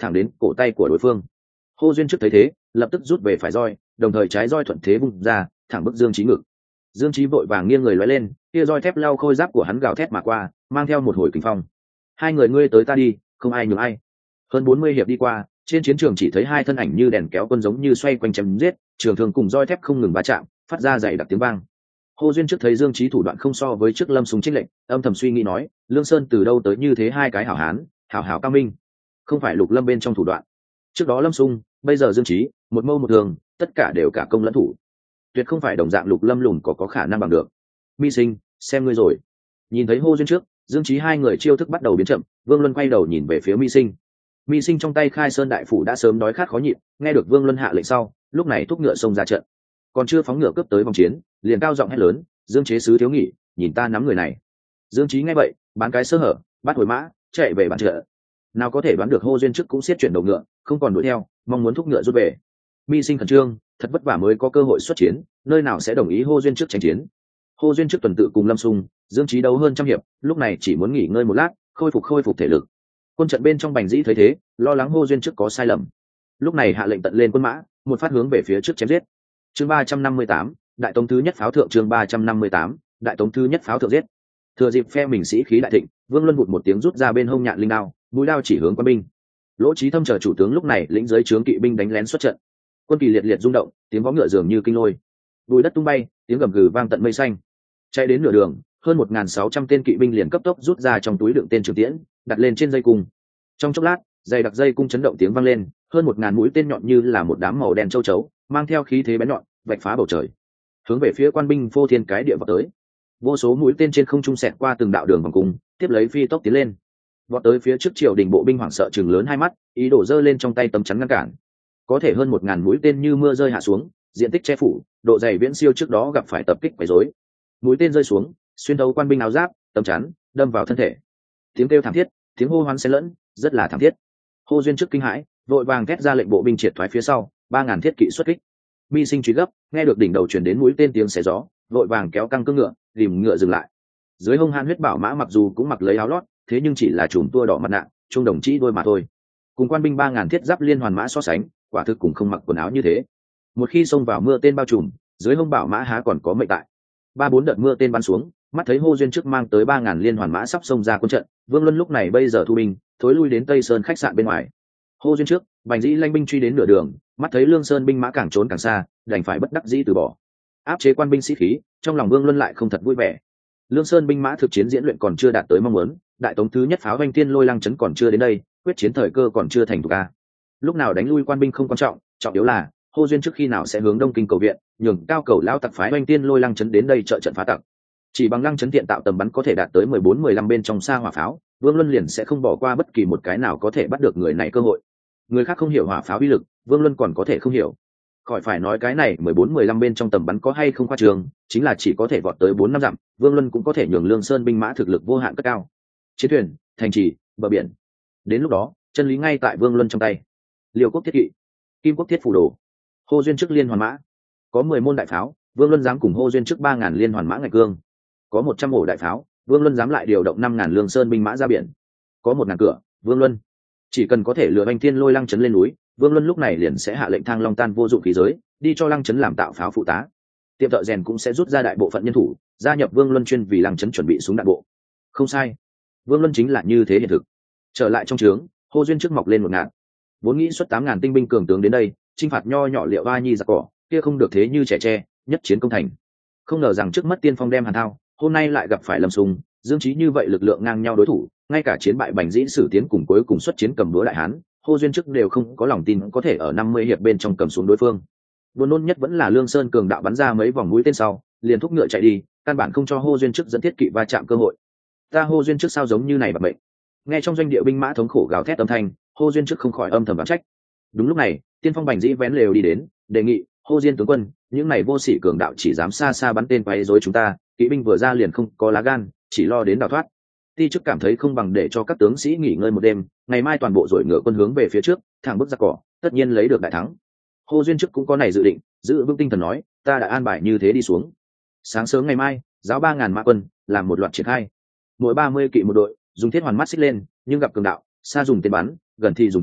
thẳng đến cổ tay của đối phương. Hô Duyên trước thấy thế lập tức rút về phải roi, đồng thời trái roi thuận thế vung ra thẳng bức Dương Chí ngực. Dương Chí vội vàng nghiêng người lói lên, kia roi thép lao khôi giáp của hắn gào thét mà qua, mang theo một hồi kình phong. Hai người ngươi tới ta đi, không ai nhường ai. Hơn 40 hiệp đi qua, trên chiến trường chỉ thấy hai thân ảnh như đèn kéo quân giống như xoay quanh chém giết, trường thương cùng roi thép không ngừng va chạm, phát ra dày đặc tiếng vang. Hồ Duyên trước thấy Dương Chí thủ đoạn không so với trước Lâm Sùng chênh lệnh, âm thầm suy nghĩ nói, Lương Sơn từ đâu tới như thế hai cái hảo hán, hảo hảo cao minh, không phải Lục Lâm bên trong thủ đoạn. Trước đó Lâm Sùng, bây giờ Dương Chí, một mâu một thường, tất cả đều cả công lẫn thủ, tuyệt không phải đồng dạng Lục Lâm lùn có khả năng bằng được. Mi Sinh, xem ngươi rồi. Nhìn thấy Hồ Duyên trước, Dương Chí hai người chiêu thức bắt đầu biến chậm, Vương Luân quay đầu nhìn về phía Mi Sinh. Mi Sinh trong tay Khai Sơn đại phủ đã sớm đói khát khó nhịn, nghe được Vương Luân hạ lệnh sau, lúc này thúc ngựa xông ra trận. Còn chưa phóng ngựa cướp tới vòng chiến, liền cao giọng hét lớn, Dương chế sứ thiếu nghỉ, nhìn ta nắm người này. Dương Chí nghe vậy, bán cái sơ hở, bắt hồi mã, chạy về bản trận. Nào có thể đoán được Hồ Duyên trước cũng siết chuyển đầu ngựa, không còn đuổi theo, mong muốn thúc ngựa rút về. Mi Sinh khẩn trương, thật vất vả mới có cơ hội xuất chiến, nơi nào sẽ đồng ý Hồ Duyên trước tranh chiến. Hồ Duyên trước tuần tự cùng Lâm Sung, Dương Chí đấu hơn trăm hiệp, lúc này chỉ muốn nghỉ ngơi một lát, khôi phục thể lực. Quân trận bên trong Bành Dĩ thấy thế, lo lắng Hồ Duyên trước có sai lầm, lúc này hạ lệnh tận lên quân mã, một phát hướng về phía trước chém giết. Chương 358, đại tống thứ nhất pháo thượng. Chương 358, đại tống thứ nhất pháo thượng giết. Thừa dịp phe mình sĩ khí đại thịnh, Vương Luân vụt một tiếng rút ra bên hông nhạn linh đao, mũi đao chỉ hướng quân binh. Lỗ Chí Thâm chờ chủ tướng lúc này lĩnh giới trướng kỵ binh đánh lén xuất trận. Quân kỳ liệt liệt rung động, tiếng vó ngựa dường như kinh lôi, bùi đất tung bay, tiếng gầm gừ vang tận mây xanh. Chạy đến nửa đường, hơn 1.600 tên kỵ binh liền cấp tốc rút ra trong túi đựng tên trường tiễn, đặt lên trên dây cung. Trong chốc lát, dây đặc dây cung chấn động tiếng vang lên, hơn 1.000 mũi tên nhọn như là một đám màu đen châu chấu, mang theo khí thế bén nhọn, vạch phá bầu trời, hướng về phía quan binh phô thiên cái địa vọt tới. Vô số mũi tên trên không trung xẹt qua từng đạo đường vòng cung, tiếp lấy phi tốc tiến lên, vọt tới phía trước triều đình bộ binh hoảng sợ chừng lớn hai mắt, ý đồ giơ lên trong tay tấm chắn ngăn cản. Có thể hơn 1.000 mũi tên như mưa rơi hạ xuống, diện tích che phủ, độ dày viễn siêu trước đó gặp phải tập kích quấy rối. Mũi tên rơi xuống, xuyên thấu quan binh áo giáp, tấm chắn, đâm vào thân thể. Tiếng kêu thảm thiết, tiếng hô hoán xen lẫn, rất là thảm thiết. Hồ Duyên trước kinh hãi, vội vàng thét ra lệnh bộ binh triệt thoái phía sau, 3.000 thiết kỵ xuất kích. Mi Sinh truy gấp, nghe được đỉnh đầu truyền đến mũi tên tiếng xé gió, vội vàng kéo căng cương ngựa, rìm ngựa dừng lại. Dưới hông Han huyết bảo mã mặc dù cũng mặc lấy áo lót, thế nhưng chỉ là chùm tua đỏ mặt nạ, trung đồng chỉ đôi mà thôi. Cùng quan binh 3.000 thiết giáp liên hoàn mã so sánh, quả thực cũng không mặc quần áo như thế. Một khi xông vào mưa tên bao trùm, dưới hông bảo mã há còn có mệnh tại. 3-4 đợt mưa tên bắn xuống, mắt thấy Hồ Duyên trước mang tới 3.000 liên hoàn mã sắp xông ra quân trận, Vương Luân lúc này bây giờ thu binh, thối lui đến Tây Sơn khách sạn bên ngoài. Hồ Duyên trước, Bành Dĩ lanh binh truy đến nửa đường, mắt thấy Lương Sơn binh mã càng trốn càng xa, đành phải bất đắc dĩ từ bỏ. Áp chế quan binh sĩ khí, trong lòng Vương Luân lại không thật vui vẻ. Lương Sơn binh mã thực chiến diễn luyện còn chưa đạt tới mong muốn, đại tống thứ nhất pháo doanh tiên lôi lăng chấn còn chưa đến đây, quyết chiến thời cơ còn chưa thành thục a. Lúc nào đánh lui quan binh không quan trọng, trọng yếu là Hồ Duyên trước khi nào sẽ hướng đông kinh cầu viện, nhường cao cầu lão tặc phái doanh tiên lôi lăng chấn đến đây trợ trận phá tặc. Chỉ bằng lăng chấn tiện tạo tầm bắn có thể đạt tới 14-15 bên trong xa hỏa pháo, Vương Luân liền sẽ không bỏ qua bất kỳ một cái nào có thể bắt được người này cơ hội. Người khác không hiểu hỏa pháo uy lực, Vương Luân còn có thể không hiểu. Khỏi phải nói cái này 14-15 bên trong tầm bắn có hay không khoa trường, chính là chỉ có thể vọt tới 4-5 dặm, Vương Luân cũng có thể nhường Lương Sơn binh mã thực lực vô hạn cất cao. Chiến thuyền, thành trì, bờ biển. Đến lúc đó, chân lý ngay tại Vương Luân trong tay. Liêu quốc thiết kỵ, Kim quốc thiết phủ đồ, Hồ Duyên trước liên hoàn mã, có 10 môn đại pháo, Vương Luân dám cùng Hồ Duyên trước 3.000 liên hoàn mã ngạch cương, có 100 ổ đại pháo, Vương Luân dám lại điều động 5.000 Lương Sơn binh mã ra biển, có 1.000 cửa, Vương Luân chỉ cần có thể lừa anh thiên lôi lăng chấn lên núi, Vương Luân lúc này liền sẽ hạ lệnh Thang Long tan vô dụng khí giới, đi cho lăng chấn làm tạo pháo phụ tá. Tiệm thợ rèn cũng sẽ rút ra đại bộ phận nhân thủ, gia nhập Vương Luân chuyên vì lăng chấn chuẩn bị súng đạn bộ. Không sai, Vương Luân chính là như thế hiện thực. Trở lại trong trướng, Hồ Duyên trước mọc lên 1.000, vốn nghĩ xuất 8.000 tinh binh cường tướng đến đây, chinh phạt nho nhỏ Liệu Ba Nhi giặc cỏ, kia không được thế như trẻ tre, nhất chiến công thành. Không ngờ rằng trước mất tiên phong đem Hàn Thao, hôm nay lại gặp phải Lâm Sùng, Dương Chí như vậy lực lượng ngang nhau đối thủ, ngay cả chiến bại Bành Dĩ Sử Tiến cùng cuối cùng xuất chiến cầm búa đại hán, Hồ Duyên trước đều không có lòng tin có thể ở 50 hiệp bên trong cầm xuống đối phương. Buồn nôn nhất vẫn là Lương Sơn cường đạo bắn ra mấy vòng mũi tên sau, liền thúc ngựa chạy đi, căn bản không cho Hồ Duyên trước dẫn thiết kỵ va chạm cơ hội. Ta Hồ Duyên trước sao giống như này bạc mệnh. Nghe trong doanh địa binh mã thống khổ gào thét âm thanh, Hồ Duyên trước không khỏi âm thầm đoán trách. Đúng lúc này, tiên phong Bành Dĩ vén lều đi đến, đề nghị, Hồ Diên tướng quân, những này vô sỉ cường đạo chỉ dám xa xa bắn tên quấy rối chúng ta, kỵ binh vừa ra liền không có lá gan, chỉ lo đến đào thoát. Ti chức cảm thấy không bằng để cho các tướng sĩ nghỉ ngơi một đêm, ngày mai toàn bộ rồi ngựa quân hướng về phía trước, thẳng bước ra cỏ, tất nhiên lấy được đại thắng. Hồ Duyên trước cũng có này dự định, giữ vững tinh thần nói, ta đã an bài như thế đi xuống. Sáng sớm ngày mai, giáo 3.000 mã quân, làm một loạt triển khai. Mỗi 30 kỵ một đội, dùng thiết hoàn mắt xích lên, nhưng gặp cường đạo, xa dùng tên bắn, gần thì dùng thương,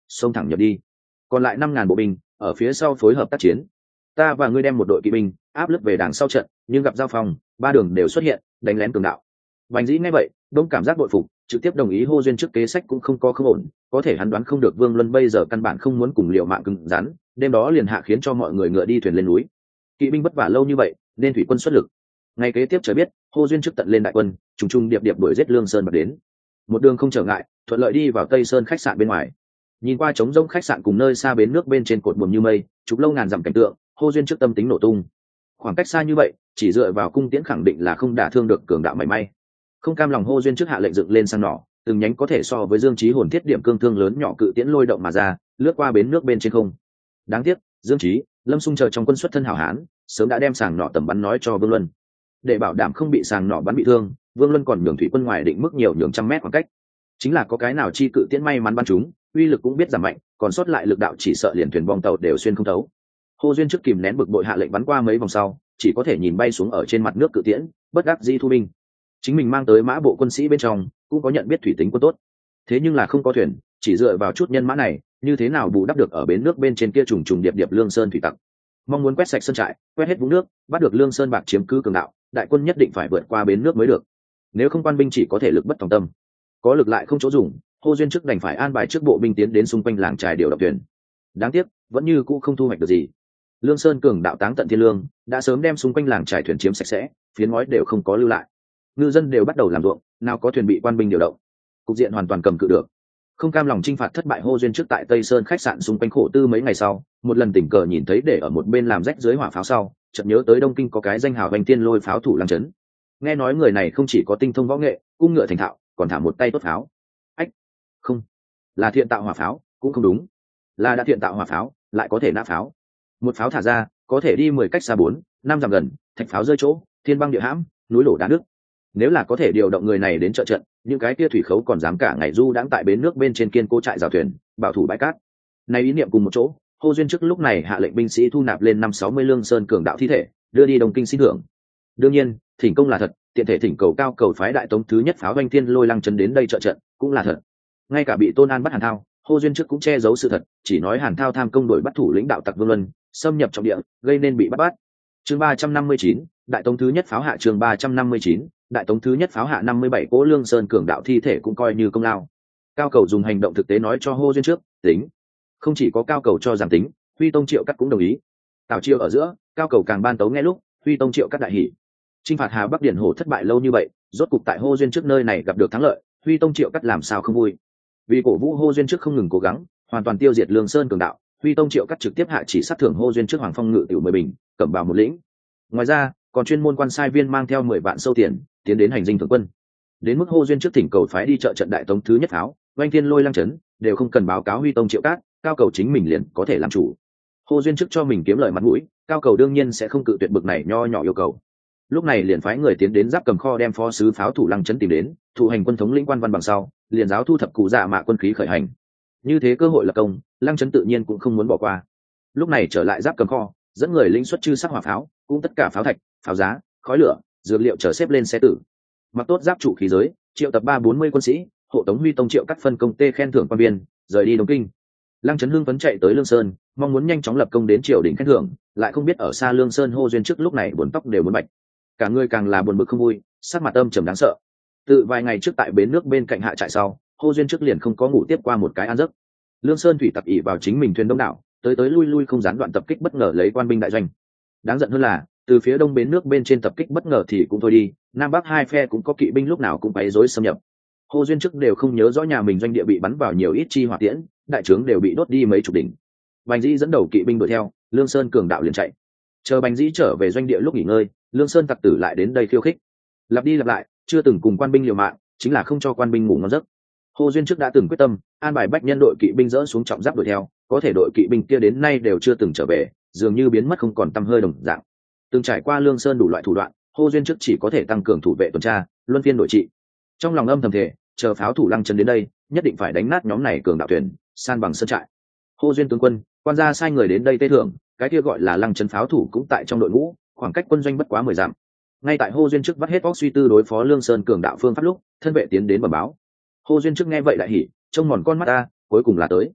xông thẳng nhập đi. Còn lại 5.000 bộ binh ở phía sau phối hợp tác chiến. Ta và ngươi đem một đội kỵ binh áp lướt về đằng sau trận, nhưng gặp giao phòng, ba đường đều xuất hiện, đánh lén cường đạo. Bành Dĩ nghe vậy, đông cảm giác bội phục, trực tiếp đồng ý Hồ Duyên trước kế sách cũng không có không ổn, có thể hắn đoán không được Vương Luân bây giờ căn bản không muốn cùng liều mạng cứng rắn, đêm đó liền hạ khiến cho mọi người ngựa đi thuyền lên núi. Kỵ binh vất vả lâu như vậy, nên thủy quân xuất lực. Ngày kế tiếp trời biết, Hồ Duyên trước tận lên đại quân, trùng trùng điệp điệp đuổi giết Lương Sơn bật đến. Một đường không trở ngại, thuận lợi đi vào Tây Sơn khách sạn bên ngoài. Nhìn qua trống rỗng khách sạn cùng nơi xa bến nước bên trên cột buồm như mây, chụp lâu ngàn dặm cảnh tượng, Hồ Duyên trước tâm tính nổ tung. Khoảng cách xa như vậy, chỉ dựa vào cung tiễn khẳng định là không đả thương được cường đạo mảy may. Không cam lòng Hồ Duyên trước hạ lệnh dựng lên sang nỏ, từng nhánh có thể so với Dương Chí hồn thiết điểm cương thương lớn nhỏ cự tiễn lôi động mà ra, lướt qua bến nước bên trên không. Đáng tiếc, Dương Chí, Lâm Xung chờ trong quân xuất thân hảo hán, sớm đã đem sàng nỏ tầm bắn nói cho Vương Luân. Để bảo đảm không bị sàng nỏ bắn bị thương, Vương Luân còn nhường thủy quân ngoài định mức nhiều nhường trăm mét khoảng cách. Chính là có cái nào chi cự tiễn may mắn bắn chúng, uy lực cũng biết giảm mạnh, còn sót lại lực đạo chỉ sợ liền thuyền bong tàu đều xuyên không thấu. Hồ Duyên trước kìm nén bực bội hạ lệnh bắn qua mấy vòng sau, chỉ có thể nhìn bay xuống ở trên mặt nước cự tiễn, bất đắc dĩ thu binh. Chính mình mang tới mã bộ quân sĩ bên trong cũng có nhận biết thủy tính quân tốt, thế nhưng là không có thuyền, chỉ dựa vào chút nhân mã này, như thế nào bù đắp được ở bến nước bên trên kia trùng trùng điệp điệp Lương Sơn thủy tặc. Mong muốn quét sạch sơn trại, quét hết vũng nước, bắt được Lương Sơn bạc chiếm cứ cường đạo, đại quân nhất định phải vượt qua bến nước mới được. Nếu không quan binh chỉ có thể lực bất tòng tâm, có lực lại không chỗ dùng. Hồ Duyên trước đành phải an bài trước bộ binh tiến đến xung quanh làng trài điều động thuyền. Đáng tiếc, vẫn như cũ không thu hoạch được gì. Lương Sơn cường đạo táng tận thiên lương, đã sớm đem xung quanh làng trài thuyền chiếm sạch sẽ, phiến ngói đều không có lưu lại. Ngư dân đều bắt đầu làm ruộng, nào có thuyền bị quan binh điều động. Cục diện hoàn toàn cầm cự được. Không cam lòng chinh phạt thất bại, Hồ Duyên trước tại Tây Sơn khách sạn xung quanh khổ tư mấy ngày sau, một lần tình cờ nhìn thấy để ở một bên làm rách dưới hỏa pháo sau, chợt nhớ tới Đông Kinh có cái danh hào Vành Tiên Lôi pháo thủ Lăng Chấn. Nghe nói người này không chỉ có tinh thông võ nghệ, cung ngựa thành thạo, còn thả một tay tốt pháo. Ách, không, là thiện tạo hỏa pháo, cũng không đúng, là đã thiện tạo hỏa pháo, lại có thể nã pháo. Một pháo thả ra, có thể đi 10 cách xa 4-5 dặm gần, thạch pháo rơi chỗ, thiên băng địa hãm, núi đổ đá nứt. Nếu là có thể điều động người này đến trợ trận, những cái kia thủy khấu còn dám cả ngày du đãng tại bến nước bên trên kiên cố trại rào thuyền, bảo thủ bãi cát. Này ý niệm cùng một chỗ, Hồ Duyên trước lúc này hạ lệnh binh sĩ thu nạp lên 560 Lương Sơn cường đạo thi thể, đưa đi Đông Kinh xin thưởng. Đương nhiên, thỉnh công là thật, tiện thể thỉnh cầu cao cầu phái đại tống thứ nhất pháo Vành Thiên Lôi Lăng Chấn đến đây trợ trận, cũng là thật. Ngay cả bị Tôn An bắt Hàn Thao, Hồ Duyên trước cũng che giấu sự thật, chỉ nói Hàn Thao tham công đổi bắt thủ lĩnh đạo tặc Vương Luân, xâm nhập trọng địa, gây nên bị bắt. Chương 359, đại tống thứ nhất pháo hạ. Chương 359, đại tống thứ nhất pháo hạ 57 cỗ Lương Sơn cường đạo thi thể cũng coi như công lao. Cao cầu dùng hành động thực tế nói cho Hồ Duyên trước, tính. Không chỉ có Cao cầu cho rằng tính, Huy Tông Triệu Cắt cũng đồng ý. Tào Chiêu ở giữa, Cao cầu càng ban tấu nghe lúc, Huy Tông Triệu Cắt đại hỉ. Chinh phạt Hà Bắc Điển Hổ thất bại lâu như vậy, rốt cục tại Hồ Duyên trước nơi này gặp được thắng lợi, Huy Tông Triệu Cắt làm sao không vui. Vì cổ vũ Hồ Duyên trước không ngừng cố gắng, hoàn toàn tiêu diệt Lương Sơn cường đạo, Huy Tông Triệu Cắt trực tiếp hạ chỉ sát thưởng Hồ Duyên trước Hoàng Phong ngự tiểu 10 bình, cẩm bào một lĩnh. Ngoài ra, còn chuyên môn quan sai viên mang theo 10 vạn sâu tiền, tiến đến hành dinh thượng quân. Đến mức Hồ Duyên trước thỉnh cầu phái đi trợ trận đại tống thứ nhất pháo, Vành Thiên Lôi Lăng Chấn, đều không cần báo cáo Huy Tông Triệu Cát, Cao cầu chính mình liền có thể làm chủ. Hồ Duyên trước cho mình kiếm lời mặt mũi, Cao cầu đương nhiên sẽ không cự tuyệt bực này nho nhỏ yêu cầu. Lúc này liền phái người tiến đến Giáp Cầm kho đem phó sứ pháo thủ Lăng Chấn tìm đến, thủ hành quân thống lĩnh quan văn bằng sau, liền giáo thu thập cụ dạ mạ quân khí khởi hành. Như thế cơ hội lập công, Lăng Chấn tự nhiên cũng không muốn bỏ qua. Lúc này trở lại Giáp Cầm kho, dẫn người lĩnh xuất chư sắc hỏa pháo, cũng tất cả pháo thạch, pháo giá, khói lửa, dược liệu chở xếp lên xe tử. Mặc tốt giáp trụ khí giới, triệu tập 340 quân sĩ, hộ tống Huy Tông Triệu Cắt phân công tê khen thưởng quan viên, rời đi Đông Kinh. Lăng Chấn hưng phấn chạy tới Lương Sơn, mong muốn nhanh chóng lập công đến triều đình khen thưởng, lại không biết ở xa Lương Sơn Hồ Duyên trước lúc này buồn tóc đều muốn bạch, cả người càng là buồn bực không vui, sắc mặt âm trầm đáng sợ. Từ vài ngày trước tại bến nước bên cạnh hạ trại sau, Hồ Duyên trước liền không có ngủ tiếp qua một cái an giấc. Lương Sơn thủy tặc ỷ vào chính mình thuyền đông đảo, tới lui lui không gián đoạn tập kích bất ngờ lấy quan binh đại doanh. Đáng giận hơn là, từ phía đông bến nước bên trên tập kích bất ngờ thì cũng thôi đi, nam bắc hai phe cũng có kỵ binh lúc nào cũng quấy rối xâm nhập. Hồ Duyên trước đều không nhớ rõ nhà mình doanh địa bị bắn vào nhiều ít chi hỏa tiễn, đại trướng đều bị đốt đi mấy chục đỉnh. Bành Dĩ dẫn đầu kỵ binh đuổi theo, Lương Sơn cường đạo liền chạy. Chờ Bành Dĩ trở về doanh địa lúc nghỉ ngơi, Lương Sơn tặc tử lại đến đây khiêu khích. Lặp đi lặp lại, chưa từng cùng quan binh liều mạng, chính là không cho quan binh ngủ ngon giấc. Hồ Duyên trước đã từng quyết tâm, an bài bách nhân đội kỵ binh dỡ xuống trọng giáp đuổi theo, có thể đội kỵ binh kia đến nay đều chưa từng trở về, dường như biến mất không còn tăm hơi đồng dạng. Từng trải qua Lương Sơn đủ loại thủ đoạn, Hồ Duyên trước chỉ có thể tăng cường thủ vệ tuần tra, luân phiên đổi trị. Trong lòng âm thầm thể, chờ pháo thủ Lăng Chấn đến đây, nhất định phải đánh nát nhóm này cường đạo thuyền, san bằng sơn trại. Hồ Duyên tướng quân, quan gia sai người đến đây tê thưởng, cái kia gọi là Lăng Chấn pháo thủ cũng tại trong đội ngũ, khoảng cách quân doanh bất quá 10 dặm. Ngay tại Hồ Duyên trước vắt hết óc suy tư đối phó Lương Sơn cường đạo phương pháp lúc, thân vệ tiến đến bẩm báo. Hồ Duyên trước nghe vậy đại hỉ, trông mòn con mắt ta, cuối cùng là tới.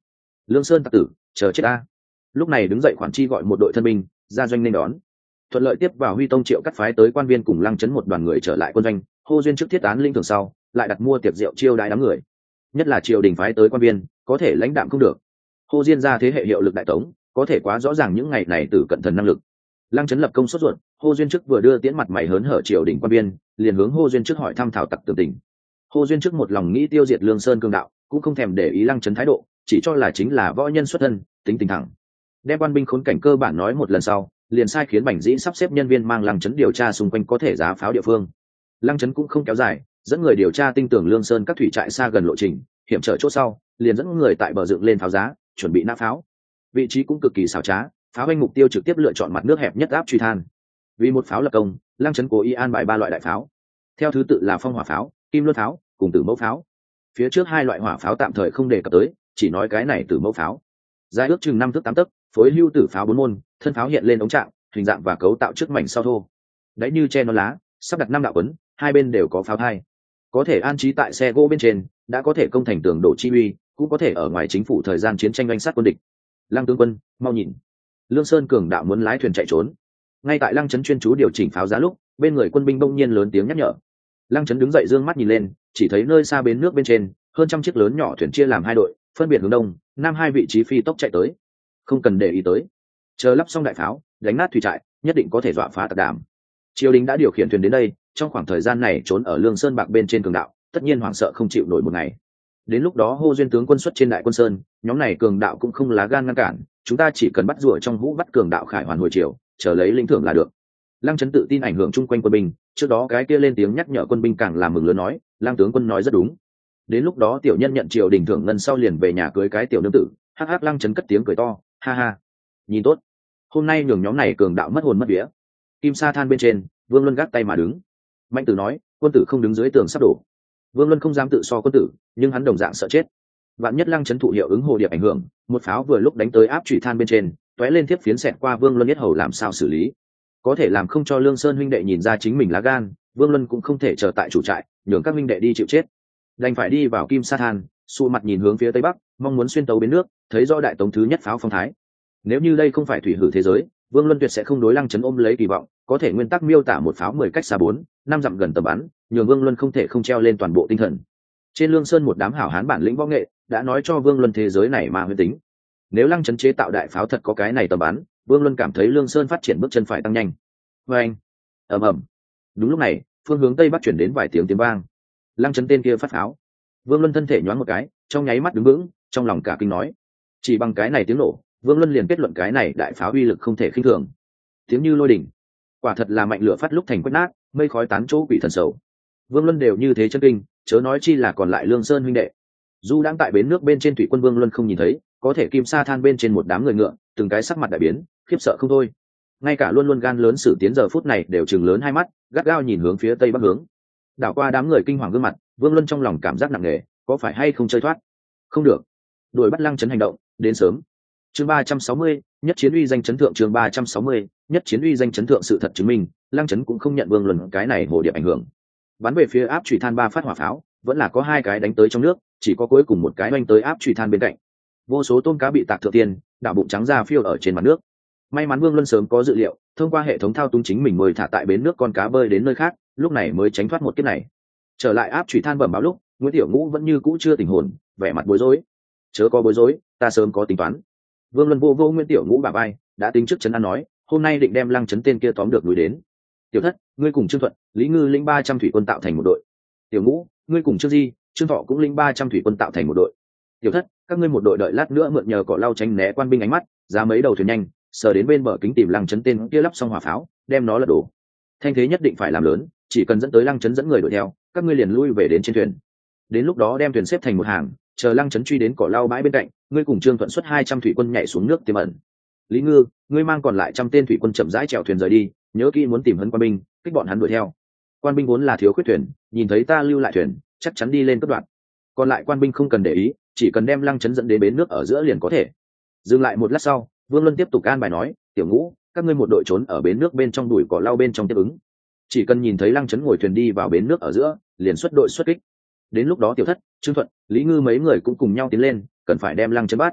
Lương Sơn tặc tử, chờ chết ta. Lúc này đứng dậy khoản chi gọi một đội thân binh ra doanh nên đón. Thuận lợi tiếp vào Huy Tông Triệu cắt phái tới quan viên cùng Lăng Chấn một đoàn người trở lại quân doanh, hô duyên trước thiết án linh thường sau, lại đặt mua tiệc rượu chiêu đãi đám người. Nhất là triều đình phái tới quan viên, có thể lãnh đạm không được. Hô Diên ra thế hệ hiệu lực đại tống, có thể quá rõ ràng những ngày này từ cận thần năng lực. Lăng Chấn lập công sốt ruột, Hô Duyên trước vừa đưa tiễn mặt mày hớn hở triều đình quan viên, liền hướng Hô Duyên trước hỏi thăm thảo tặc tường tình. Hô Duyên trước một lòng nghĩ tiêu diệt Lương Sơn cường đạo, cũng không thèm để ý Lăng Chấn thái độ, chỉ cho là chính là võ nhân xuất thân, tính tình thẳng. Đem quan binh khốn cảnh cơ bản nói một lần sau, liền sai khiến Bành Dĩ sắp xếp nhân viên mang Lăng Chấn điều tra xung quanh có thể giá pháo địa phương. Lăng Chấn cũng không kéo dài, dẫn người điều tra tinh tường Lương Sơn các thủy trại xa gần lộ trình, hiểm trở chỗ sau, liền dẫn người tại bờ dựng lên pháo giá, chuẩn bị nã pháo. Vị trí cũng cực kỳ xảo trá, pháo binh mục tiêu trực tiếp lựa chọn mặt nước hẹp nhất áp truy than. Vì một pháo lập công, Lăng Chấn cố ý an bài 3 loại đại pháo, theo thứ tự là phong hỏa pháo, kim luân pháo cùng tử mẫu pháo. Phía trước 2 loại hỏa pháo tạm thời không đề cập tới, chỉ nói cái này tử mẫu pháo. Dài ước chừng 5 thước 8 tấc, phối hưu tử pháo 4 môn, thân pháo hiện lên ống trạng, hình dạng và cấu tạo trước mảnh sau thô. Đáy như che non lá, sắp đặt 5 đạo quấn, 2 bên đều có pháo thai. Có thể an trí tại xe gỗ bên trên, đã có thể công thành tường đổ chi uy, cũng có thể ở ngoài chính phủ thời gian chiến tranh đánh sát quân địch. Lăng tướng quân, mau nhìn, Lương Sơn cường đạo muốn lái thuyền chạy trốn. Ngay tại Lăng Chấn chuyên chú điều chỉnh pháo giá lúc, bên người quân binh bỗng nhiên lớn tiếng nhắc nhở. Lăng Chấn đứng dậy dương mắt nhìn lên, chỉ thấy nơi xa bến nước bên trên, hơn trăm chiếc lớn nhỏ thuyền chia làm 2 đội, phân biệt hướng đông, nam 2 vị trí phi tốc chạy tới. Không cần để ý tới, chờ lắp xong đại pháo, đánh nát thủy trại, nhất định có thể dọa phá tặc đảm. Triều đình đã điều khiển thuyền đến đây, trong khoảng thời gian này trốn ở Lương Sơn bạc bên trên cường đạo, tất nhiên hoảng sợ không chịu nổi một ngày. Đến lúc đó Hô Duyên tướng quân xuất trên đại quân sơn, nhóm này cường đạo cũng không lá gan ngăn cản, chúng ta chỉ cần bắt rùa trong hũ bắt cường đạo khải hoàn hồi triều, chờ lấy lĩnh thưởng là được. Lăng Chấn tự tin ảnh hưởng chung quanh quân binh, trước đó cái kia lên tiếng nhắc nhở quân binh càng làm mừng lớn nói, Lăng tướng quân nói rất đúng. Đến lúc đó tiểu nhân nhận triều đình thưởng ngân sau liền về nhà cưới cái tiểu nương tử. Hắc hắc. Lăng Chấn cất tiếng cười to, ha ha, nhìn tốt, hôm nay nhường nhóm này cường đạo mất hồn mất vía. Kim sa than bên trên, Vương Luân gác tay mà đứng. Mạnh Tử nói, quân tử không đứng dưới tường sắp đổ. Vương Luân không dám tự so quân tử, nhưng hắn đồng dạng sợ chết. Vạn nhất Lăng Chấn thụ hiệu ứng hồ điệp ảnh hưởng, một pháo vừa lúc đánh tới áp chủy than bên trên, tóe lên tiếp phiến xẹt qua Vương Luân biết hầu làm sao xử lý. Có thể làm không cho Lương Sơn huynh đệ nhìn ra chính mình lá gan, Vương Luân cũng không thể chờ tại chủ trại, nhường các huynh đệ đi chịu chết. Đành phải đi vào Kim sa than, xu mặt nhìn hướng phía tây bắc, mong muốn xuyên tấu bến nước, thấy rõ đại tống thứ nhất pháo phong thái. Nếu như đây không phải thủy hử thế giới, Vương Luân tuyệt sẽ không đối Lăng Chấn ôm lấy kỳ vọng, có thể nguyên tắc miêu tả một pháo 10 cách xa 4-5 dặm gần tầm bắn, nhường Vương Luân không thể không treo lên toàn bộ tinh thần. Trên Lương Sơn một đám hảo hán bản lĩnh võ nghệ, đã nói cho Vương Luân thế giới này mà huyễn tính. Nếu Lăng Chấn chế tạo đại pháo thật có cái này tầm bắn, Vương Luân cảm thấy Lương Sơn phát triển bước chân phải tăng nhanh. Oeng, ầm ầm. Đúng lúc này, phương hướng tây bắc chuyển đến vài tiếng vang. Lăng Chấn tên kia phát pháo. Vương Luân thân thể nhoáng một cái, trong nháy mắt đứng vững, trong lòng cả kinh nói, chỉ bằng cái này tiếng nổ, Vương Luân liền kết luận cái này đại pháo uy lực không thể khinh thường. Tiếng như lôi đỉnh, quả thật là mạnh lửa phát lúc thành quét nát, mây khói tán chỗ quỷ thần sầu. Vương Luân đều như thế chân kinh, chớ nói chi là còn lại Lương Sơn huynh đệ. Dù đang tại bến nước bên trên thủy quân Vương Luân không nhìn thấy, có thể Kim sa than bên trên một đám người ngựa, từng cái sắc mặt đại biến, khiếp sợ không thôi. Ngay cả luôn luôn gan lớn Sử Tiến giờ phút này đều trừng lớn hai mắt, gắt gao nhìn hướng phía tây bắc hướng. Đảo qua đám người kinh hoàng gương mặt, Vương Luân trong lòng cảm giác nặng nề, có phải hay không chơi thoát? Không được, đuổi bắt Lăng Chấn hành động, đến sớm. Chương 360, nhất chiến uy danh chấn thượng. Chương 360, nhất chiến uy danh chấn thượng. Sự thật chứng minh, Lăng Chấn cũng không nhận Vương Luân cái này hồ điệp ảnh hưởng. Bắn về phía áp chủy than 3 phát hỏa pháo, vẫn là có 2 cái đánh tới trong nước, chỉ có cuối cùng một cái oanh tới áp chủy than bên cạnh. Vô số tôm cá bị tạc thượng tiên, đảo bụng trắng ra phiêu ở trên mặt nước. May mắn Vương Luân sớm có dự liệu, thông qua hệ thống thao túng chính mình mời thả tại bến nước con cá bơi đến nơi khác, lúc này mới tránh thoát một kiếp này. Trở lại áp chủy than bẩm báo lúc, Nguyễn Tiểu Ngũ vẫn như cũ chưa tỉnh hồn, vẻ mặt bối rối. Chớ có bối rối, ta sớm có tính toán. Vương Luân vô Nguyễn Tiểu Ngũ bả vai, đã tính trước chấn an nói, hôm nay định đem Lăng Chấn tên kia tóm được đuổi đến. Tiểu Thất, ngươi cùng Trương Thuận, Lý Ngư lĩnh 300 thủy quân tạo thành một đội. Tiểu Ngũ, ngươi cùng Trương Di, Trương Thọ cũng lĩnh 300 thủy quân tạo thành một đội. Tiểu Thất, các ngươi một đội đợi lát nữa mượn nhờ cỏ lau tránh né quan binh ánh mắt, ra mấy đầu thuyền nhanh, sờ đến bên bờ kính tìm Lăng Chấn tên kia lắp xong hỏa pháo, đem nó lật đổ. Thanh thế nhất định phải làm lớn, chỉ cần dẫn tới Lăng Chấn dẫn người đuổi theo, các ngươi liền lui về đến trên thuyền. Đến lúc đó đem thuyền xếp thành một hàng, chờ Lăng Chấn truy đến cỏ lau bãi bên cạnh, ngươi cùng Trương Thuận xuất 200 thủy quân nhảy xuống nước tiềm ẩn. Lý Ngư, ngươi mang còn lại 100 tên thủy quân chậm rãi chèo thuyền rời đi, nhớ kỹ muốn tìm hấn quan binh, kích bọn hắn đuổi theo. Quan binh vốn là thiếu khuyết thuyền, nhìn thấy ta lưu lại thuyền, chắc chắn đi lên cấp đoạn. Còn lại quan binh không cần để ý, chỉ cần đem Lăng Chấn dẫn đến bến nước ở giữa liền có thể. Dừng lại một lát sau, Vương Luân tiếp tục an bài nói, Tiểu Ngũ, các ngươi một đội trốn ở bến nước bên trong đuổi cỏ lau bên trong tiếp ứng. Chỉ cần nhìn thấy Lăng Chấn ngồi thuyền đi vào bến nước ở giữa, liền xuất đội xuất kích. Đến lúc đó Tiểu Thất, Trương Thuận, Lý Ngư mấy người cũng cùng nhau tiến lên, cần phải đem Lăng Chấn bắt.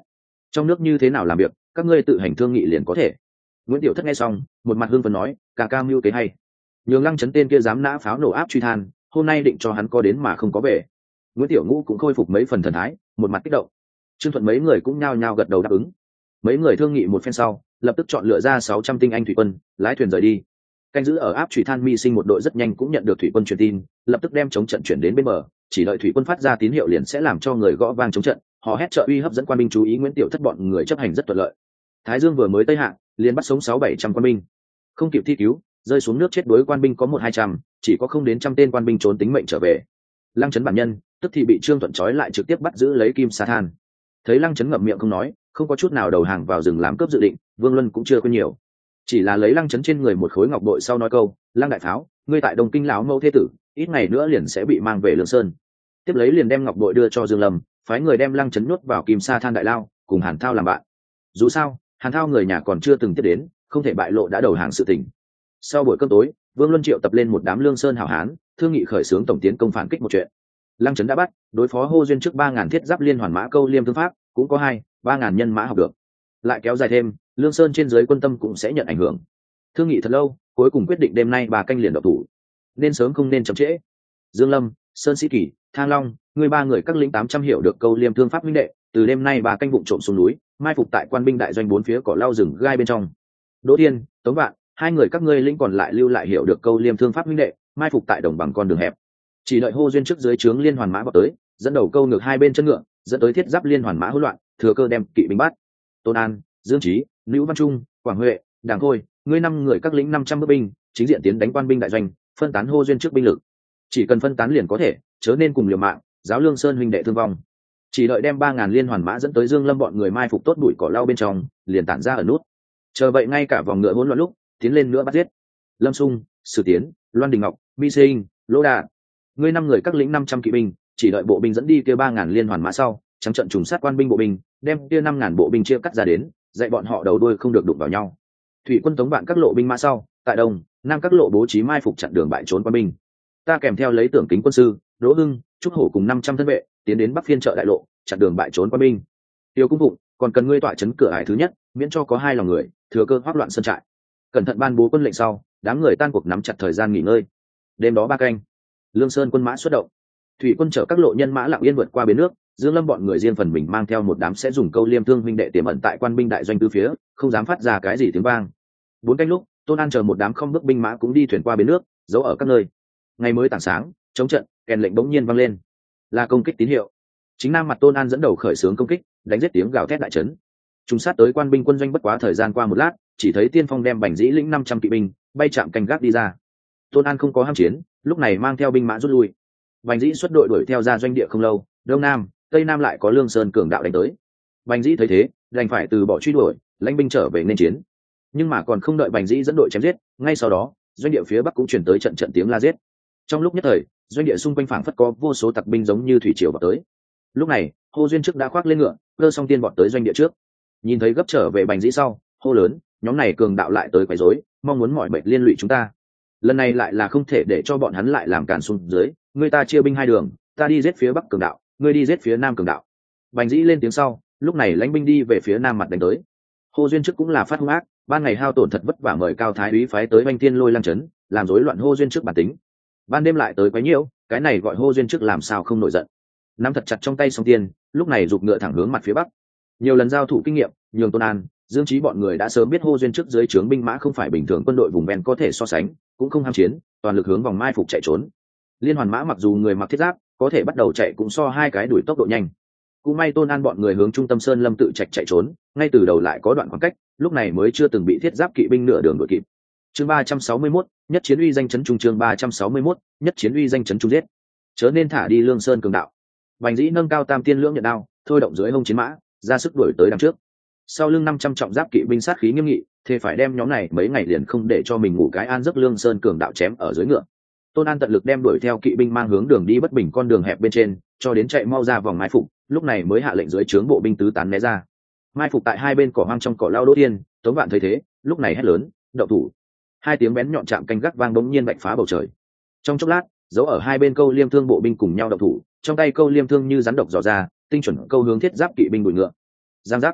trong nước như thế nào làm việc các ngươi tự hành thương nghị liền có thể. Nguyễn Tiểu Thất nghe xong một mặt hưng phấn nói, ca ca mưu kế hay, nhường Lăng Chấn tên kia dám nã pháo nổ áp truy than, hôm nay định cho hắn có đến mà không có về. Nguyễn Tiểu Ngũ cũng khôi phục mấy phần thần thái, một mặt kích động. Trương Thuận mấy người cũng nhao nhao gật đầu đáp ứng. Mấy người thương nghị một phen sau, lập tức chọn lựa ra 600 tinh anh thủy quân, lái thuyền rời đi. Canh giữ ở áp truy than Mi Sinh một đội rất nhanh cũng nhận được thủy quân truyền tin, lập tức đem chống trận chuyển đến bên bờ, chỉ đợi thủy quân phát ra tín hiệu liền sẽ làm cho người gõ vang chống trận, họ hét trợ uy hấp dẫn quan binh chú ý. Nguyễn Tiểu Thất bọn người chấp hành rất thuận lợi. Thái Dương vừa mới tây hạ, liền bắt sống 600-700 quan binh. Không kịp thi cứu, rơi xuống nước chết đuối quan binh có 100-200, chỉ có không đến trăm tên quan binh trốn tính mệnh trở về. Lăng Chấn bản nhân tức thì bị Trương Thuận trói lại trực tiếp bắt giữ lấy kim sa than. Thấy Lăng Chấn ngậm miệng không nói, không có chút nào đầu hàng vào rừng làm cướp dự định, Vương Luân cũng chưa quên nhiều, chỉ là lấy Lăng Chấn trên người một khối ngọc bội sau nói câu, Lăng đại pháo, ngươi tại Đông Kinh lão mẫu thế tử, ít ngày nữa liền sẽ bị mang về Lương Sơn. Tiếp lấy liền đem ngọc bội đưa cho Dương Lâm, phái người đem Lăng Chấn nhốt vào kim sa than đại lao, cùng Hàn Thao làm bạn. Dù sao Hàn Thao người nhà còn chưa từng tiếp đến, không thể bại lộ đã đầu hàng sự tình. Sau buổi cơm tối, Vương Luân triệu tập lên một đám Lương Sơn hảo hán, thương nghị khởi xướng tổng tiến công phản kích một chuyện. Lăng Chấn đã bắt đối phó Hô Duyên trước 3000 thiết giáp liên hoàn mã câu liêm thương pháp, cũng có 2-3 ngàn nhân mã học được. Lại kéo dài thêm, Lương Sơn trên dưới quân tâm cũng sẽ nhận ảnh hưởng. Thương nghị thật lâu, cuối cùng quyết định đêm nay 3 canh liền động thủ, nên sớm không nên chậm trễ. Dương Lâm, Sơn Sĩ Kỳ, Thang Long, người 3 người các lĩnh 800 hiểu được câu liêm thương pháp huynh đệ, từ đêm nay 3 canh vụng trộm xuống núi, mai phục tại quan binh đại doanh 4 phía cỏ lau rừng gai bên trong. Đỗ Thiên, Tống Vạn, 2 người các ngươi lĩnh còn lại lưu lại hiểu được câu liêm thương pháp huynh đệ, mai phục tại đồng bằng con đường hẹp. Chỉ đợi Hô Duyên trước dưới trướng liên hoàn mã vào tới, dẫn đầu câu ngược 2 bên chân ngựa, dẫn tới thiết giáp liên hoàn mã hỗn loạn, thừa cơ đem kỵ binh bắt. Tôn An, Dương Chí, Lưu Văn Trung, Quảng Huệ, Đàng Khôi, ngươi 5 người các lĩnh 500 bước binh, chính diện tiến đánh quan binh đại doanh, phân tán Hô Duyên trước binh lực. Chỉ cần phân tán liền có thể, chớ nên cùng liều mạng, giáo Lương Sơn huynh đệ thương vong. Chỉ đợi đem 3000 liên hoàn mã dẫn tới Dương Lâm bọn người mai phục tốt bụi cỏ lau bên trong, liền tản ra ở nút. Chờ vậy ngay cả vòng ngựa hỗn loạn lúc, tiến lên nữa bắt giết. Lâm Sung, Sử Tiến, Loan Đình Ngọc, Mi Sinh, Lỗ Đà, ngươi 5 người các lĩnh 500 kỵ binh, chỉ đợi bộ binh dẫn đi kia 3000 liên hoàn mã sau, trắng trận trùng sát quan binh bộ binh, đem kia 5000 bộ binh chia cắt ra đến, dạy bọn họ đầu đuôi không được đụng vào nhau. Thủy quân tống bạn các lộ binh mã sau, tại đông, nam các lộ bố trí mai phục chặn đường bại trốn quan binh. Ta kèm theo lấy tưởng kính quân sư, Đỗ Hưng, Trúc Hổ cùng 500 thân vệ, tiến đến Bắc Phiên chợ đại lộ, chặn đường bại trốn quan binh. Tiêu Cung Phụng, còn cần ngươi tọa trấn cửa ải thứ nhất, miễn cho có 2 lòng người, thừa cơ hoắc loạn sân trại. Cẩn thận ban bố quân lệnh sau, đám người tan cuộc nắm chặt thời gian nghỉ ngơi. Đêm đó 3 canh, Lương Sơn quân mã xuất động, thủy quân chở các lộ nhân mã lặng yên vượt qua bến nước. Dương Lâm bọn người riêng phần mình mang theo một đám sẽ dùng câu liêm thương huynh đệ tiềm ẩn tại quan binh đại doanh tứ phía, không dám phát ra cái gì tiếng vang. 4 canh lúc, Tôn An chờ một đám không bước binh mã cũng đi thuyền qua bến nước, giấu ở các nơi. Ngày mới tảng sáng, chống trận, kèn lệnh bỗng nhiên vang lên, là công kích tín hiệu. Chính nam mặt Tôn An dẫn đầu khởi xướng công kích, đánh giết tiếng gào thét đại trấn. Trung sát tới quan binh quân doanh bất quá thời gian qua một lát, chỉ thấy Tiên Phong đem Bành Dĩ lĩnh 500 kỵ binh bay chạm canh gác đi ra. Tôn An không có ham chiến, lúc này mang theo binh mã rút lui. Bành Dĩ xuất đội đuổi theo ra doanh địa không lâu, đông nam, tây nam lại có Lương Sơn cường đạo đánh tới. Bành Dĩ thấy thế, đành phải từ bỏ truy đuổi, lãnh binh trở về nên chiến. Nhưng mà còn không đợi Bành Dĩ dẫn đội chém giết, ngay sau đó, doanh địa phía bắc cũng truyền tới trận trận tiếng la giết. Trong lúc nhất thời, doanh địa xung quanh phảng phất có vô số tặc binh giống như thủy triều vào tới. Lúc này, Hồ Duyên trước đã khoác lên ngựa, cơ song tiên vọt tới doanh địa trước. Nhìn thấy gấp trở về Bành Dĩ sau, hô lớn, nhóm này cường đạo lại tới quấy rối, mong muốn mỏi mệt liên lụy chúng ta. Lần này lại là không thể để cho bọn hắn lại làm cản xuống dưới, người ta chia binh 2 đường, ta đi giết phía bắc cường đạo, ngươi đi giết phía nam cường đạo. Bành Dĩ lên tiếng sau, lúc này lãnh binh đi về phía nam mặt đánh tới. Hồ Duyên trước cũng là phát hung ác, ban ngày hao tổn thật vất vả mời cao thái úy phái tới Bành Thiên Lôi Lăng Trấn, làm rối loạn Hồ Duyên trước bản tính. Ban đêm lại tới quấy nhiễu, cái này gọi Hồ Duyên trước làm sao không nổi giận. Nắm thật chặt trong tay song tiên, lúc này giục ngựa thẳng hướng mặt phía bắc. Nhiều lần giao thủ kinh nghiệm, nhường Tôn An, Dương Chí bọn người đã sớm biết Hồ Duyên trước dưới trướng binh mã không phải bình thường quân đội vùng ven có thể so sánh, cũng không ham chiến, toàn lực hướng vòng mai phục chạy trốn. Liên hoàn mã mặc dù người mặc thiết giáp, có thể bắt đầu chạy cũng so 2 cái đuổi tốc độ nhanh. Cũng may Tôn An bọn người hướng trung tâm sơn lâm tự trạch chạy trốn, ngay từ đầu lại có đoạn khoảng cách, lúc này mới chưa từng bị thiết giáp kỵ binh nửa đường đuổi kịp. Chương 361, nhất chiến uy danh chấn trung. Chương 361, nhất chiến uy danh chấn trung giết. Chớ nên thả đi Lương Sơn cường đạo. Bành Dĩ nâng cao tam tiên lưỡng nhận đao, thôi động dưới hông chiến mã, ra sức đuổi tới đằng trước. Sau lưng 500 trọng giáp kỵ binh sát khí nghiêm nghị, thế phải đem nhóm này mấy ngày liền không để cho mình ngủ cái an giấc Lương Sơn cường đạo chém ở dưới ngựa. Tôn An tận lực đem đuổi theo kỵ binh mang hướng đường đi bất bình con đường hẹp bên trên, cho đến chạy mau ra vòng mai phục, lúc này mới hạ lệnh dưới trướng bộ binh tứ tán né ra. Mai phục tại 2 bên cỏ hoang trong cỏ lao Đỗ Thiên, Tống Vạn thấy thế, lúc này hét lớn, động thủ. 2 tiếng bén nhọn chạm canh gác vang bỗng nhiên bạch phá bầu trời. Trong chốc lát, giấu ở 2 bên câu liêm thương bộ binh cùng nhau động thủ, trong tay câu liêm thương như rắn độc dò ra, tinh chuẩn câu hướng thiết giáp kỵ binh bụi ngựa. Giang giác,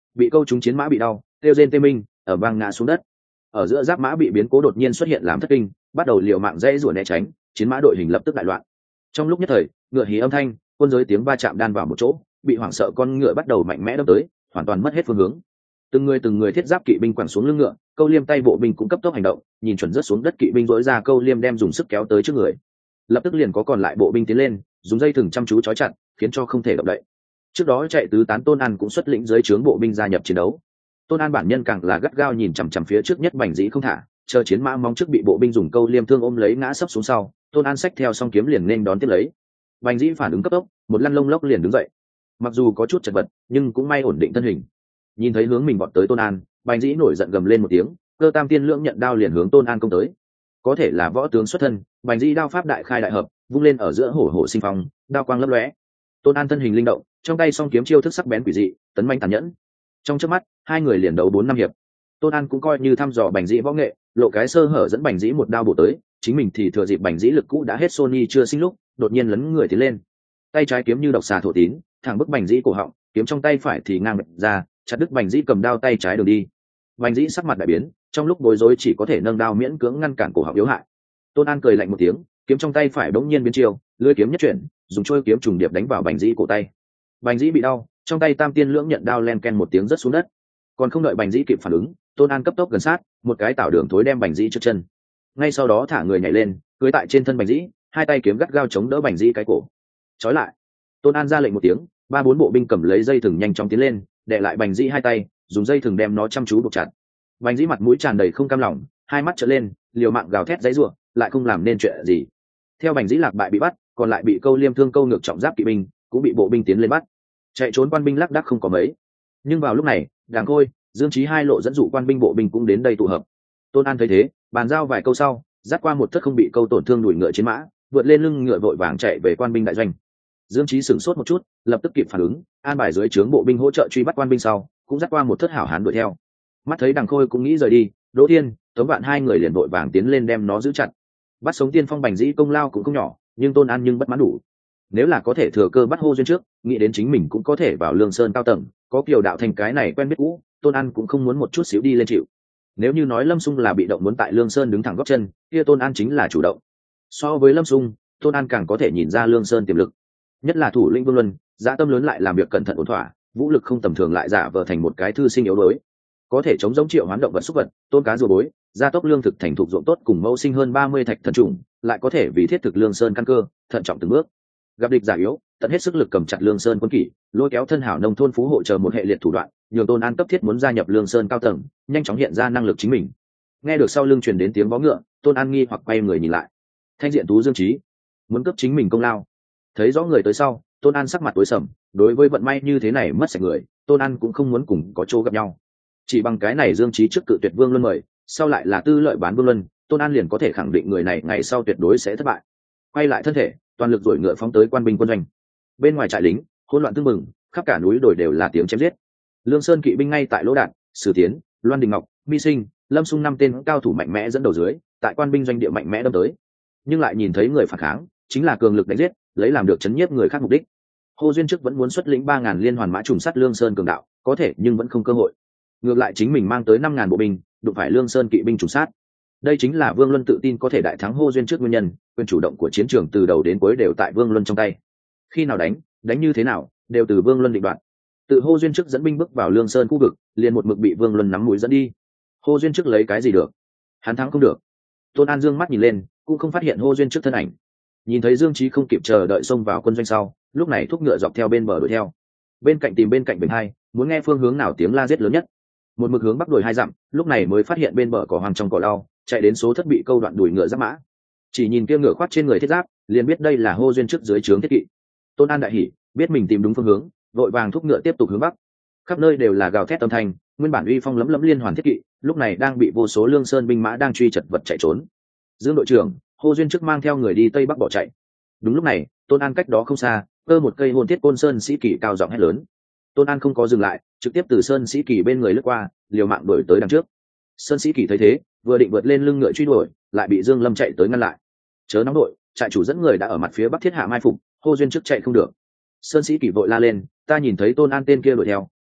bị câu trúng chiến mã bị đau kêu rên tê minh ở vang ngã xuống đất. Ở giữa giáp mã bị biến cố đột nhiên xuất hiện làm thất kinh, bắt đầu liều mạng dãy rủa né tránh, chiến mã đội hình lập tức đại loạn. Trong lúc nhất thời, ngựa hí âm thanh, quân giới tiếng va chạm đan vào một chỗ, bị hoảng sợ con ngựa bắt đầu mạnh mẽ đâm tới, hoàn toàn mất hết phương hướng. Từng người thiết giáp kỵ binh quẳng xuống lưng ngựa, câu liêm tay bộ binh cũng cấp tốc hành động, nhìn chuẩn rớt xuống đất kỵ binh rỗi ra câu liêm đem dùng sức kéo tới trước người. Lập tức liền có còn lại bộ binh tiến lên, dùng dây thừng chăm chú trói chặt, khiến cho không thể động đậy. Trước đó chạy tứ tán Tôn An cũng xuất lĩnh dưới trướng bộ binh gia nhập chiến đấu. Tôn An bản nhân càng là gắt gao nhìn chằm chằm phía trước nhất Bành Dĩ không thả, chờ chiến mã mong trước bị bộ binh dùng câu liêm thương ôm lấy ngã sấp xuống sau, Tôn An xách theo song kiếm liền nên đón tiếp lấy. Bành Dĩ phản ứng cấp tốc, một lăn lông lốc liền đứng dậy. Mặc dù có chút chật vật, nhưng cũng may ổn định thân hình. Nhìn thấy hướng mình vọt tới Tôn An, Bành Dĩ nổi giận gầm lên một tiếng, cơ tam tiên lưỡng nhận đao liền hướng Tôn An công tới. Có thể là võ tướng xuất thân, Bành Dĩ đao pháp đại khai đại hợp, vung lên ở giữa hổ hổ sinh phong, đao quang lấp lóe. Tôn An thân hình linh động, trong tay song kiếm chiêu thức sắc bén quỷ dị, tấn manh tàn nhẫn. Trong chớp mắt, hai người liền đấu 4-5 hiệp. Tôn An cũng coi như thăm dò Bành Dĩ võ nghệ, lộ cái sơ hở dẫn Bành Dĩ một đao bổ tới, chính mình thì thừa dịp Bành Dĩ lực cũ đã hết Sony chưa sinh lúc, đột nhiên lấn người tiến lên. Tay trái kiếm như độc xà thổ tín, thẳng bức Bành Dĩ cổ họng, kiếm trong tay phải thì ngang bật ra, chặt đứt Bành Dĩ cầm đao tay trái đường đi. Bành Dĩ sắc mặt đại biến, trong lúc bối rối chỉ có thể nâng đao miễn cưỡng ngăn cản cổ họng yếu hại. Tôn An cười lạnh một tiếng, kiếm trong tay phải bỗng nhiên biến chiều, lưỡi kiếm nhất chuyển, dùng chuôi kiếm trùng điệp đánh vào Bành Dĩ cổ tay. Bành Dĩ bị đau, trong tay tam tiên lưỡng nhận đao len ken một tiếng rớt xuống đất. Còn không đợi Bành Dĩ kịp phản ứng, Tôn An cấp tốc gần sát, một cái tảo đường thối đem Bành Dĩ trước chân. Ngay sau đó thả người nhảy lên, cưỡi tại trên thân Bành Dĩ, hai tay kiếm gắt gao chống đỡ Bành Dĩ cái cổ. Trói lại. Tôn An ra lệnh một tiếng, 3-4 bộ binh cầm lấy dây thừng nhanh chóng tiến lên, đè lại Bành Dĩ hai tay, dùng dây thừng đem nó chăm chú buộc chặt. Bành Dĩ mặt mũi tràn đầy không cam lòng, hai mắt trợn lên, liều mạng gào thét giãy giụa, lại không làm nên chuyện gì. Theo Bành Dĩ lạc bại bị bắt, còn lại bị câu liêm thương câu ngược trọng giáp kỵ binh, cũng bị bộ binh tiến lên bắt. Chạy trốn quan binh lác đác không có mấy. Nhưng vào lúc này, Đàng Khôi, Dương Chí hai lộ dẫn dụ quan binh bộ binh cũng đến đây tụ hợp. Tôn An thấy thế, bàn giao vài câu sau, dắt qua một thất không bị câu tổn thương đuổi ngựa chiến mã, vượt lên lưng ngựa vội vàng chạy về quan binh đại doanh. Dương Chí sửng sốt một chút, lập tức kịp phản ứng, an bài dưới trướng bộ binh hỗ trợ truy bắt quan binh sau, cũng dắt qua một thất hảo hán đuổi theo. Mắt thấy Đàng Khôi cũng nghĩ rời đi, Đỗ Thiên, Tống Vạn hai người liền vội vàng tiến lên đem nó giữ chặt. Bắt sống tiên phong Bành Dĩ công lao cũng không nhỏ, nhưng Tôn An nhưng bất mãn đủ. Nếu là có thể thừa cơ bắt Hô Duyên trước, nghĩ đến chính mình cũng có thể vào Lương Sơn cao tầng, có Kiều đạo thành cái này quen biết cũ, Tôn An cũng không muốn một chút xíu đi lên chịu. Nếu như nói Lâm Xung là bị động muốn tại Lương Sơn đứng thẳng gót chân, kia Tôn An chính là chủ động. So với Lâm Xung, Tôn An càng có thể nhìn ra Lương Sơn tiềm lực, nhất là thủ lĩnh Vương Luân, dạ tâm lớn lại làm việc cẩn thận ổn thỏa, vũ lực không tầm thường lại giả vờ thành một cái thư sinh yếu đuối, có thể chống giống triệu hoán động vật xúc vật, tôn cá rùa bối, gia tốc lương thực thành thục ruộng tốt cùng mẫu sinh hơn 30 thạch thần trùng, lại có thể vì thiết thực Lương Sơn căn cơ, thận trọng từng bước. Gặp địch giả yếu, tận hết sức lực cầm chặt Lương Sơn quân kỷ, lôi kéo thân hảo nông thôn phú hộ chờ một hệ liệt thủ đoạn, nhường Tôn An cấp thiết muốn gia nhập Lương Sơn cao tầng, nhanh chóng hiện ra năng lực chính mình. Nghe được sau lưng truyền đến tiếng vó ngựa, Tôn An nghi hoặc quay người nhìn lại. Thanh diện tú Dương Chí muốn cấp chính mình công lao. Thấy rõ người tới sau, Tôn An sắc mặt tối sầm, đối với vận may như thế này mất sạch người, Tôn An cũng không muốn cùng có chỗ gặp nhau. Chỉ bằng cái này Dương Chí trước cự tuyệt Vương Luân mời, sau lại là tư lợi bán Vương Luân, Tôn An liền có thể khẳng định người này ngày sau tuyệt đối sẽ thất bại. Quay lại thân thể, toàn lực dội ngựa phóng tới quan binh quân doanh. Bên ngoài trại lính, hỗn loạn tương mừng, khắp cả núi đồi đều là tiếng chém giết. Lương Sơn kỵ binh ngay tại lỗ đạn, Sử Tiến, Loan Đình Ngọc, Mi Sinh, Lâm Xung năm tên cao thủ mạnh mẽ dẫn đầu dưới, tại quan binh doanh địa mạnh mẽ đâm tới. Nhưng lại nhìn thấy người phản kháng, chính là cường lực đánh giết, lấy làm được chấn nhiếp người khác mục đích. Hồ Duyên trước vẫn muốn xuất lĩnh 3000 liên hoàn mã trùng sát Lương Sơn cường đạo, có thể nhưng vẫn không cơ hội. Ngược lại chính mình mang tới 5000 bộ binh, đụng phải Lương Sơn kỵ binh trùng sát. Đây chính là Vương Luân tự tin có thể đại thắng Hồ Duyên trước nguyên nhân, quyền chủ động của chiến trường từ đầu đến cuối đều tại Vương Luân trong tay. Khi nào đánh như thế nào, đều từ Vương Luân định đoạt. Tự Hồ Duyên trước dẫn binh bước vào Lương Sơn khu vực, liền một mực bị Vương Luân nắm mũi dẫn đi. Hồ Duyên trước lấy cái gì được? Hắn thắng không được. Tôn An dương mắt nhìn lên, cũng không phát hiện Hồ Duyên trước thân ảnh. Nhìn thấy Dương Chí không kịp chờ đợi xông vào quân doanh sau, lúc này thúc ngựa dọc theo bên bờ đuổi theo. Bên cạnh tìm bên cạnh bình hai, muốn nghe phương hướng nào tiếng la giết lớn nhất. Một mực hướng bắc đuổi 2 dặm, lúc này mới phát hiện bên bờ cỏ hoang trong cỏ lau, chạy đến số thất bị câu đoạn đuổi ngựa giáp mã. Chỉ nhìn kia ngựa khoác trên người thiết giáp, liền biết đây là Hồ Duyên trước dưới trướng thiết kỵ. Tôn An đại hỉ, biết mình tìm đúng phương hướng, vội vàng thúc ngựa tiếp tục hướng bắc. Khắp nơi đều là gào thét âm thanh, nguyên bản uy phong lấm lấm liên hoàn thiết kỵ, lúc này đang bị vô số Lương Sơn binh mã đang truy chật vật chạy trốn. Dương đội trưởng, Hồ Duyên trước mang theo người đi tây bắc bỏ chạy. Đúng lúc này, Tôn An cách đó không xa, cơ một cây hồn thiết côn sơn sĩ kỳ cao giọng hét lớn. Tôn An không có dừng lại, trực tiếp từ sơn sĩ kỳ bên người lướt qua, liều mạng đuổi tới đằng trước. Sơn sĩ kỳ thấy thế, vừa định vượt lên lưng ngựa truy đuổi, lại bị Dương Lâm chạy tới ngăn lại. Chớ nóng đội, trại chủ dẫn người đã ở mặt phía bắc thiết hạ mai phục, Hồ Duyên trước chạy không được. Sơn sĩ kỳ vội la lên, ta nhìn thấy Tôn An tên kia đuổi theo,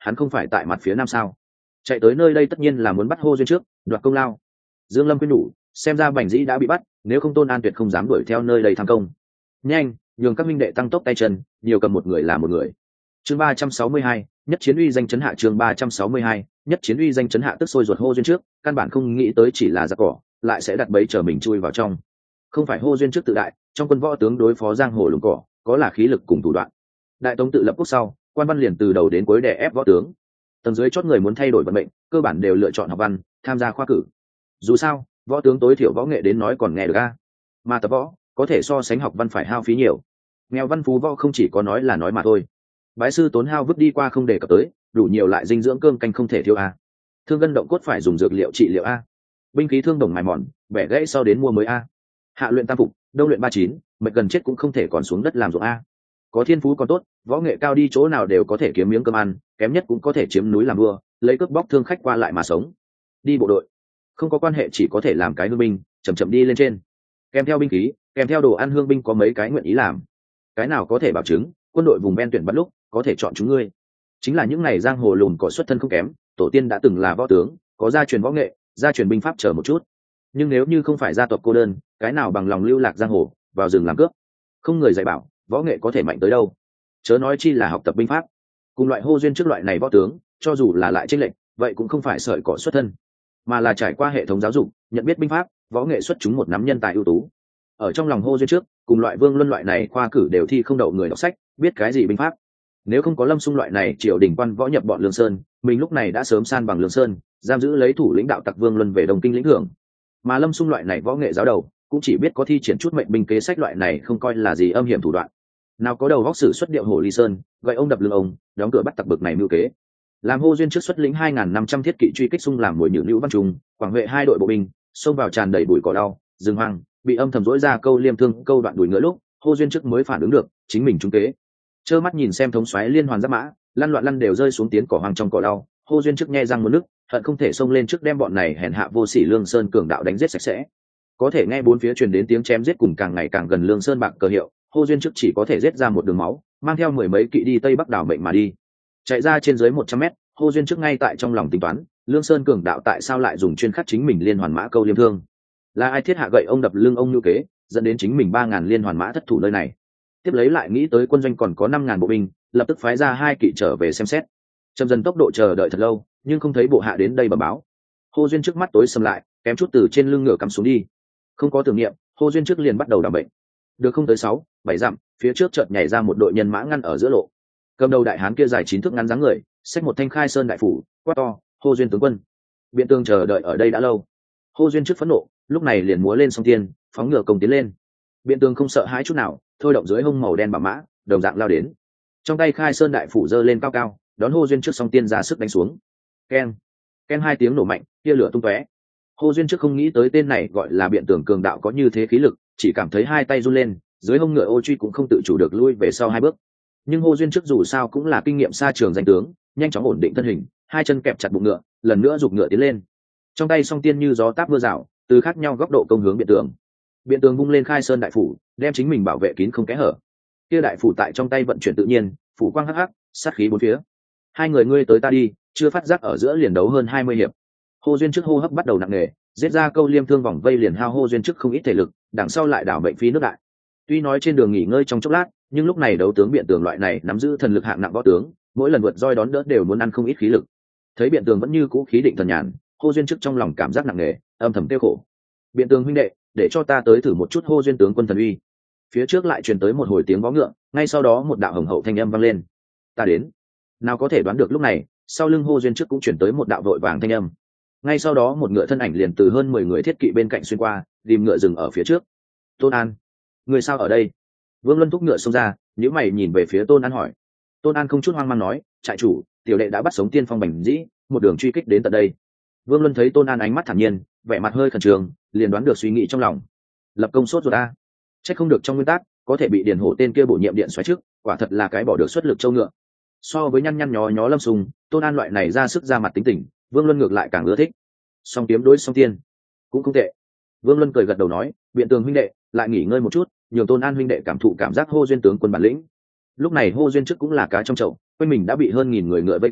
hắn không phải tại mặt phía nam sao? Chạy tới nơi đây tất nhiên là muốn bắt Hô Duyên trước đoạt công lao. Dương Lâm khuyên nhủ, xem ra Bành Dĩ đã bị bắt, nếu không Tôn An tuyệt không dám đuổi theo nơi đây tham công. Nhanh, nhường các minh đệ tăng tốc tay chân, nhiều cầm một người là một người. Chương 362, nhất chiến uy danh chấn hạ. Chương 362, nhất chiến uy danh chấn hạ. Tức sôi ruột Hô Duyên trước, căn bản không nghĩ tới chỉ là giặc cỏ, lại sẽ đặt bẫy chờ mình chui vào trong. Không phải Hô Duyên trước tự đại, trong quân võ tướng đối phó giang hồ lùng cỏ, có là khí lực cùng thủ đoạn. Đại Tống tự lập quốc sau, quan văn liền từ đầu đến cuối đè ép võ tướng. Tầng dưới chót người muốn thay đổi vận mệnh, cơ bản đều lựa chọn học văn, tham gia khoa cử. Dù sao, võ tướng tối thiểu võ nghệ đến nói còn nghe được a, mà tập võ có thể so sánh học văn phải hao phí nhiều. Nghèo văn phú võ không chỉ có nói là nói mà thôi. Bái sư tốn hao vứt đi qua không đề cập tới, đủ nhiều lại dinh dưỡng cơm canh không thể thiếu a. Thương gân động cốt phải dùng dược liệu trị liệu a. Binh khí thương đồng mài mòn, bẻ gãy sau đến mua mới a. Hạ luyện tam phục, đông luyện 39, mệt gần chết cũng không thể còn xuống đất làm ruộng a. Có thiên phú còn tốt, võ nghệ cao đi chỗ nào đều có thể kiếm miếng cơm ăn, kém nhất cũng có thể chiếm núi làm vua, lấy cướp bóc thương khách qua lại mà sống. Đi bộ đội không có quan hệ, chỉ có thể làm cái hương binh, chậm chậm đi lên trên. Kèm theo binh khí, kèm theo đồ ăn hương binh có mấy cái nguyện ý làm. Cái nào có thể bảo chứng quân đội vùng ven tuyển bắt lúc có thể chọn chúng ngươi. Chính là những ngày giang hồ lùn có xuất thân không kém, tổ tiên đã từng là võ tướng, có gia truyền võ nghệ, gia truyền binh pháp chờ một chút. Nhưng nếu như không phải gia tộc cô đơn, cái nào bằng lòng lưu lạc giang hồ, vào rừng làm cướp. Không người dạy bảo, võ nghệ có thể mạnh tới đâu. Chớ nói chi là học tập binh pháp. Cùng loại Hô Duyên trước loại này võ tướng, cho dù là lại chênh lệch, vậy cũng không phải sợi cỏ xuất thân, mà là trải qua hệ thống giáo dục, nhận biết binh pháp, võ nghệ xuất chúng một nắm nhân tài ưu tú. Ở trong lòng Hô Duyên trước, cùng loại Vương Luân loại này khoa cử đều thi không đậu người đọc sách, biết cái gì binh pháp. Nếu không có Lâm Xung loại này triều đình quan võ nhập bọn Lương Sơn, mình lúc này đã sớm san bằng Lương Sơn, giam giữ lấy thủ lĩnh đạo tặc Vương Luân về Đông Kinh lĩnh hưởng. Mà Lâm Xung loại này võ nghệ giáo đầu, cũng chỉ biết có thi triển chút mệnh binh kế sách loại này không coi là gì âm hiểm thủ đoạn. Nào có đầu góc sử xuất điệu hồ ly sơn, gậy ông đập lưng ông, đóng cửa bắt tặc bực này mưu kế. Làm Hô Duyên trước xuất lĩnh 2.500 thiết kỵ truy kích Xung làm mồi nhử Lưu Văn Trung, Quảng Huệ hai đội bộ binh, xông vào tràn đầy bụi cỏ đau, rừng hoang, bị âm thầm dỗi ra câu liêm thương, câu đoạn đuổi ngựa lúc, Hô Duyên trước mới phản ứng được, chính mình trúng kế. Trơ mắt nhìn xem thống soái liên hoàn giáp mã, lăn loạn lăn đều rơi xuống tiến cỏ hoang trong cỏ đau, Hô Duyên trước nhe răng muốn nước, hận không thể xông lên trước đem bọn này hèn hạ vô sỉ Lương Sơn cường đạo đánh giết sạch sẽ. Có thể nghe bốn phía truyền đến tiếng chém giết cùng càng ngày càng gần Lương Sơn bạc cờ hiệu, Hô Duyên trước chỉ có thể giết ra một đường máu, mang theo mười mấy kỵ đi tây bắc đảo mệnh mà đi. Chạy ra trên dưới 100 mét, Hô Duyên trước ngay tại trong lòng tính toán, Lương Sơn cường đạo tại sao lại dùng chuyên khắc chính mình liên hoàn mã câu liêm thương? Là ai thiết hạ gậy ông đập lưng ông như kế, dẫn đến chính mình 3.000 liên hoàn mã thất thủ nơi này? Tiếp lấy lại nghĩ tới quân doanh còn có 5.000 bộ binh, lập tức phái ra 2 kỵ trở về xem xét. Chậm dần tốc độ chờ đợi thật lâu, nhưng không thấy bộ hạ đến đây bẩm báo. Hô Duyên trước mắt tối sầm lại, kém chút từ trên lưng ngựa cắm xuống đi. Không có tưởng niệm, Hô Duyên trước liền bắt đầu đảm bệnh. Được không tới 6-7 dặm, phía trước chợt nhảy ra một đội nhân mã ngăn ở giữa lộ. Cầm đầu đại hán kia dài 9 thước ngắn dáng người, xách một thanh khai sơn đại phủ, quát to, Hô Duyên tướng quân. Biện Tường chờ đợi ở đây đã lâu. Hô Duyên trước phẫn nộ, lúc này liền múa lên song tiên, phóng ngựa công tiến lên. Biện Tường không sợ hãi chút nào, thôi động dưới hông màu đen bảo mã, đồng dạng lao đến. Trong tay khai sơn đại phủ giơ lên cao cao, đón Hô Duyên trước song tiên ra sức đánh xuống. Keng, keng 2 tiếng nổ mạnh, tia lửa tung tóe. Hô Duyên trước không nghĩ tới tên này gọi là Biện Tường cường đạo có như thế khí lực, chỉ cảm thấy hai tay run lên, dưới hông ngựa ô truy cũng không tự chủ được lui về sau 2 bước. Nhưng Hô Duyên trước dù sao cũng là kinh nghiệm xa trường danh tướng, nhanh chóng ổn định thân hình, 2 chân kẹp chặt bụng ngựa, lần nữa giục ngựa tiến lên. Trong tay song tiên như gió táp mưa rào, từ khác nhau góc độ công hướng Biện Tường. Biện Tường vung lên khai sơn đại phủ, đem chính mình bảo vệ kín không kẽ hở. Kia đại phủ tại trong tay vận chuyển tự nhiên, phủ quang hắc hắc, sát khí bốn phía. Hai người ngươi tới ta đi, chưa phát giác ở giữa liền đấu hơn 20 hiệp. Hô Duyên trước hô hấp bắt đầu nặng nề, giết ra câu liêm thương vòng vây liền hao Hô Duyên trước không ít thể lực, đằng sau lại đảo bệnh phí nước đại. Tuy nói trên đường nghỉ ngơi trong chốc lát, nhưng lúc này đấu tướng Biện Tường loại này nắm giữ thần lực hạng nặng võ tướng, mỗi lần vượt roi đón đỡ đều muốn ăn không ít khí lực. Thấy Biện Tường vẫn như cũ khí định thần nhàn, Hô Duyên trước trong lòng cảm giác nặng nề, âm thầm tiêu khổ. Biện Tường huynh đệ, để cho ta tới thử một chút Hô Duyên tướng quân thần uy. Phía trước lại truyền tới một hồi tiếng vó ngựa, ngay sau đó một đạo hồng hậu thanh âm vang lên. Ta đến. Nào có thể đoán được lúc này, sau lưng Hô Duyên trước cũng truyền tới một đạo vội vàng thanh âm. Ngay sau đó một ngựa thân ảnh liền từ hơn 10 người thiết kỵ bên cạnh xuyên qua, tìm ngựa dừng ở phía trước. Tôn An, người sao ở đây? Vương Luân thúc ngựa xông ra, nhíu mày nhìn về phía Tôn An hỏi. Tôn An không chút hoang mang nói, trại chủ, tiểu đệ đã bắt sống Tiên Phong Bành Dĩ, một đường truy kích đến tận đây. Vương Luân thấy Tôn An ánh mắt thản nhiên, vẻ mặt hơi khẩn trương, liền đoán được suy nghĩ trong lòng. Lập công sốt ruột a, trách không được trong nguyên tắc có thể bị Điền Hổ tên kia bổ nhiệm điện xoáy trước, quả thật là cái bỏ được xuất lực châu ngựa. So với nhăn nhăn nhó nhó Lâm Sùng, Tôn An loại này ra sức ra mặt tính tình, Vương Luân ngược lại càng ưa thích. Song kiếm đối song tiên, cũng không tệ. Vương Luân cười gật đầu nói, Biện Tường huynh đệ, lại nghỉ ngơi một chút, nhường Tôn An huynh đệ cảm thụ cảm giác Hô Duyên tướng quân bản lĩnh. Lúc này Hô Duyên trước cũng là cá trong chậu, quanh mình đã bị hơn 1000 người ngựa vây quanh,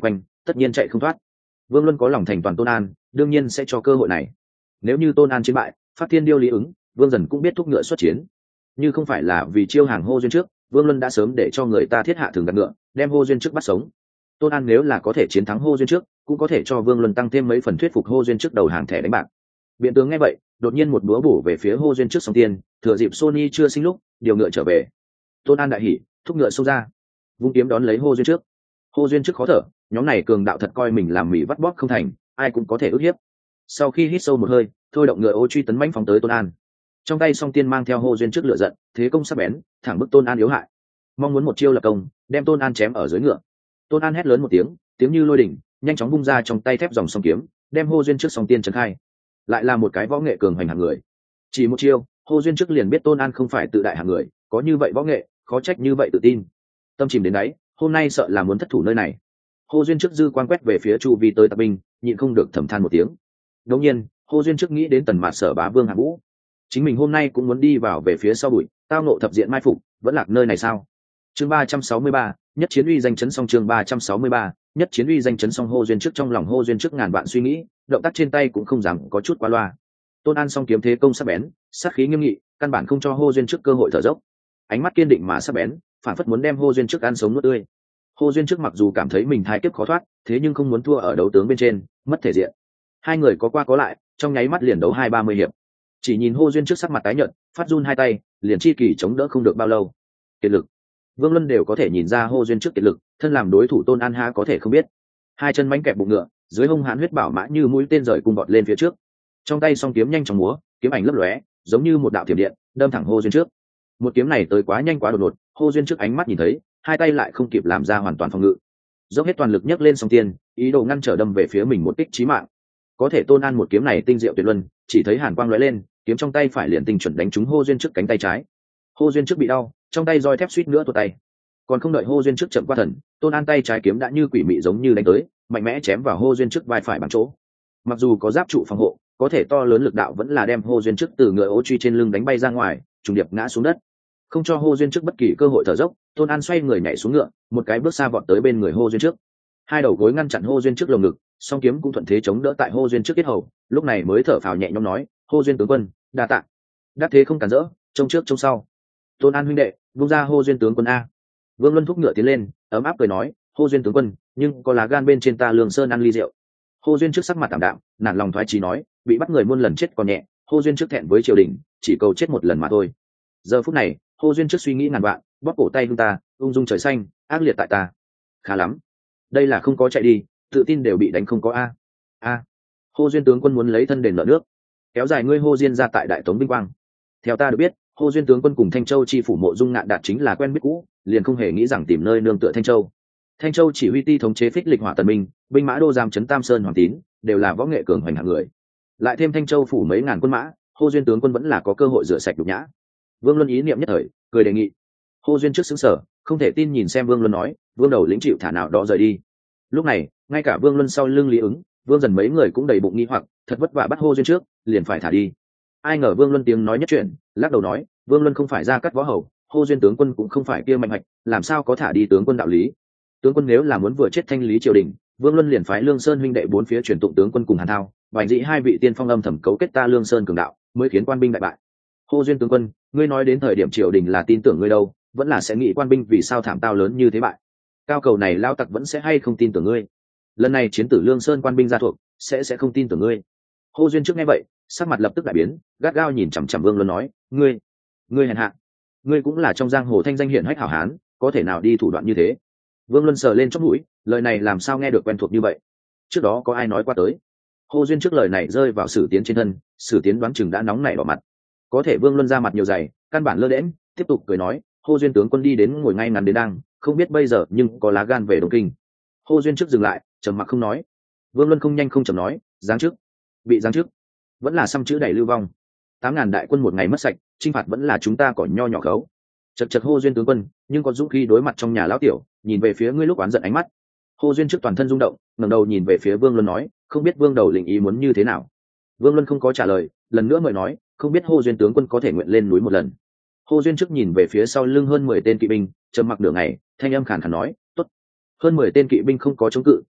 tất nhiên chạy không thoát. Vương Luân có lòng thành toàn Tôn An, đương nhiên sẽ cho cơ hội này. Nếu như Tôn An chiến bại, phát thiên điêu lý ứng, Vương Dần cũng biết thúc ngựa xuất chiến. Như không phải là vì chiêu hàng Hô Duyên trước, Vương Luân đã sớm để cho người ta thiết hạ thường đặt ngựa, đem Hô Duyên trước bắt sống. Tôn An nếu là có thể chiến thắng Hô Duyên trước, cũng có thể cho Vương Luân tăng thêm mấy phần thuyết phục Hô Duyên trước đầu hàng thẻ đánh bạc. Biện tướng nghe vậy, đột nhiên một búa bổ về phía Hô Duyên trước song tiên, thừa dịp Sony chưa sinh lúc, điều ngựa trở về. Tôn An đại hỉ, thúc ngựa xông ra, vung kiếm đón lấy Hô Duyên trước. Hô Duyên trước khó thở, nhóm này cường đạo thật coi mình làm mì vắt bóp không thành, ai cũng có thể ức hiếp. Sau khi hít sâu một hơi, thôi động ngựa ô truy tấn mãnh phóng tới Tôn An. Trong tay song tiên mang theo Hô Duyên trước lửa giận, thế công sắc bén, thẳng bức Tôn An yếu hại, mong muốn một chiêu lập công, đem Tôn An chém ở dưới ngựa. Tôn An hét lớn một tiếng, tiếng như lôi đỉnh, nhanh chóng bung ra trong tay thép dòng song kiếm, đem Hô Duyên trước song tiên trấn khai. Lại là một cái võ nghệ cường hành hạng người. Chỉ một chiêu, Hô Duyên trước liền biết Tôn An không phải tự đại hạng người, có như vậy võ nghệ, khó trách như vậy tự tin. Tâm chìm đến đáy, hôm nay sợ là muốn thất thủ nơi này. Hô Duyên trước dư quan quét về phía chu vi tới tập binh, nhịn không được thầm than một tiếng. Đột nhiên, Hô Duyên trước nghĩ đến Tần Mạt Sở Bá Vương Hạng Vũ, chính mình hôm nay cũng muốn đi vào về phía sau bụi, tao nộ thập diện mai phục, vẫn lạc nơi này sao? Chương 363, nhất chiến uy danh chấn song. Chương 363, nhất chiến uy danh chấn song. Hô Duyên trước trong lòng Hô Duyên trước ngàn vạn suy nghĩ, động tác trên tay cũng không dám có chút quá loa. Tôn An song kiếm thế công sắc bén, sát khí nghiêm nghị, căn bản không cho Hô Duyên trước cơ hội thở dốc. Ánh mắt kiên định mà sắc bén, phản phất muốn đem Hô Duyên trước ăn sống nuốt tươi. Hô Duyên trước mặc dù cảm thấy mình thai kiếp khó thoát, thế nhưng không muốn thua ở đấu tướng bên trên, mất thể diện. Hai người có qua có lại, trong nháy mắt liền đấu 20-30 hiệp. Chỉ nhìn Hô Duyên trước sắc mặt tái nhợt, phát run hai tay, liền chi kỳ chống đỡ không được bao lâu. Kiệt lực. Vương Luân đều có thể nhìn ra Hô Duyên trước kiệt lực, thân làm đối thủ Tôn An ha có thể không biết. Hai chân mánh kẹp bụng ngựa, dưới hung hãn huyết bảo mã như mũi tên rời cung bọt lên phía trước. Trong tay song kiếm nhanh chóng múa, kiếm ảnh lấp lóe, giống như một đạo thiểm điện, đâm thẳng Hô Duyên trước. Một kiếm này tới quá nhanh quá đột ngột, Hô Duyên trước ánh mắt nhìn thấy, hai tay lại không kịp làm ra hoàn toàn phòng ngự, dốc hết toàn lực nhấc lên song tiên, ý đồ ngăn trở đâm về phía mình một kích chí mạng. Có thể Tôn An một kiếm này tinh diệu tuyệt luân, chỉ thấy hàn quang lóe lên, kiếm trong tay phải liền tinh chuẩn đánh trúng Hô Duyên trước cánh tay trái. Hô Duyên trước bị đau, trong tay roi thép suýt nữa tuột tay. Còn không đợi Hô Duyên trước chậm qua thần, Tôn An tay trái kiếm đã như quỷ mị giống như đánh tới, mạnh mẽ chém vào Hô Duyên trước vai phải bằng chỗ. Mặc dù có giáp trụ phòng hộ, có thể to lớn lực đạo vẫn là đem Hô Duyên trước từ ngựa ô truy trên lưng đánh bay ra ngoài, trùng điệp ngã xuống đất. Không cho Hô Duyên trước bất kỳ cơ hội thở dốc, Tôn An xoay người nhảy xuống ngựa, một cái bước xa vọt tới bên người Hô Duyên trước. Hai đầu gối ngăn chặn Hô Duyên trước lồng ngực, song kiếm cũng thuận thế chống đỡ tại Hô Duyên trước yết hầu, lúc này mới thở phào nhẹ nhõm nói: "Hô Duyên tướng quân, đa tạ." Đắc thế không cản rỡ, trông trước trông sau. Tôn An huynh đệ, vung ra Hô Duyên tướng quân a. Vương Luân thúc ngựa tiến lên, ấm áp cười nói: "Hô Duyên tướng quân, nhưng có lá gan bên trên ta Lương Sơn ăn ly rượu." Hô Duyên trước sắc mặt tạm đạm, nản lòng thoái chí nói: "Bị bắt người muôn lần chết còn nhẹ, Hô Duyên trước thẹn với triều đình, chỉ cầu chết một lần mà thôi." Giờ phút này, Hô Duyên trước suy nghĩ ngàn vạn, bóp cổ tay hung ta, ung dung trời xanh, ác liệt tại ta. Khá lắm, đây là không có chạy đi, tự tin đều bị đánh không có a. A. Hô Duyên tướng quân muốn lấy thân đền nợ nước, kéo dài ngươi Hô Diên ra tại Đại Tống vinh quang. Theo ta được biết, Hô Duyên tướng quân cùng Thanh Châu chi phủ Mộ Dung Ngạn Đạt chính là quen biết cũ, liền không hề nghĩ rằng tìm nơi nương tựa Thanh Châu. Thanh Châu chỉ huy ti thống chế Phích Lịch Hỏa Tần Minh, binh mã đô giam trấn Tam Sơn Hoàng Tín, đều là võ nghệ cường hoành hạng người. Lại thêm Thanh Châu phủ mấy ngàn quân mã, Hô Duyên tướng quân vẫn là có cơ hội rửa sạch nhục nhã. Vương Luân ý niệm nhất thời, cười đề nghị. Hô Duyên trước xứng sở, không thể tin nhìn xem Vương Luân nói: "Vương đầu lĩnh chịu thả nào đó rời đi." Lúc này, ngay cả Vương Luân sau lưng Lý Ứng, Vương Dần mấy người cũng đầy bụng nghi hoặc, thật vất vả bắt Hô Duyên trước, liền phải thả đi. Ai ngờ Vương Luân tiếng nói nhất chuyện, lắc đầu nói: "Vương Luân không phải ra cắt võ hầu, Hô Duyên tướng quân cũng không phải kia mạnh hạch, làm sao có thả đi tướng quân đạo lý? Tướng quân nếu là muốn vừa chết thanh lý triều đình, Vương Luân liền phái Lương Sơn huynh đệ bốn phía truyền tụng tướng quân cùng Hàn Thao, bành dĩ hai vị tiên phong âm thầm cấu kết ta Lương Sơn cường đạo, mới khiến quan binh đại bại. Hô Duyên tướng quân, ngươi nói đến thời điểm triều đình là tin tưởng ngươi đâu, vẫn là sẽ nghĩ quan binh vì sao thảm tao lớn như thế bại. Cao cầu này lao tặc vẫn sẽ hay không tin tưởng ngươi. Lần này chiến tử Lương Sơn quan binh ra thuộc, sẽ không tin tưởng ngươi." Hô Duyên trước nghe vậy, sắc mặt lập tức đại biến, gắt gao nhìn chằm chằm Vương Luân nói: "Ngươi hèn hạ, ngươi cũng là trong giang hồ thanh danh hiển hách hảo hán, có thể nào đi thủ đoạn như thế?" Vương Luân sờ lên chóp mũi, lời này làm sao nghe được quen thuộc như vậy? Trước đó có ai nói qua tới? Hô Duyên trước lời này rơi vào Sử Tiến trên thân, Sử Tiến đoán chừng đã nóng nảy đỏ mặt. Có thể Vương Luân ra mặt nhiều dày, căn bản lơ đễnh, tiếp tục cười nói: "Hô Duyên tướng quân đi đến ngồi ngay ngắn đến đang, không biết bây giờ nhưng có lá gan về Đông Kinh." Hô Duyên trước dừng lại, trầm mặc không nói. Vương Luân không nhanh không chậm nói: "Giáng chức, bị giáng chức, vẫn là xăm chữ đầy lưu vong. 8.000 đại quân một ngày mất sạch, chinh phạt vẫn là chúng ta cỏ nho nhỏ khấu." Chật Hô Duyên tướng quân, nhưng có dũng khí đối mặt trong nhà lão tiểu, nhìn về phía ngươi lúc oán giận ánh mắt. Hô Duyên trước toàn thân rung động, ngẩng đầu nhìn về phía Vương Luân nói: "Không biết Vương đầu lĩnh ý muốn như thế nào?" Vương Luân không có trả lời, lần nữa mời nói: "Không biết Hô Duyên tướng quân có thể nguyện lên núi một lần?" Hô Duyên trước nhìn về phía sau lưng hơn 10 tên kỵ binh, trầm mặc nửa ngày, thanh âm khàn khàn nói: "Tốt." Hơn 10 tên kỵ binh không có chống cự,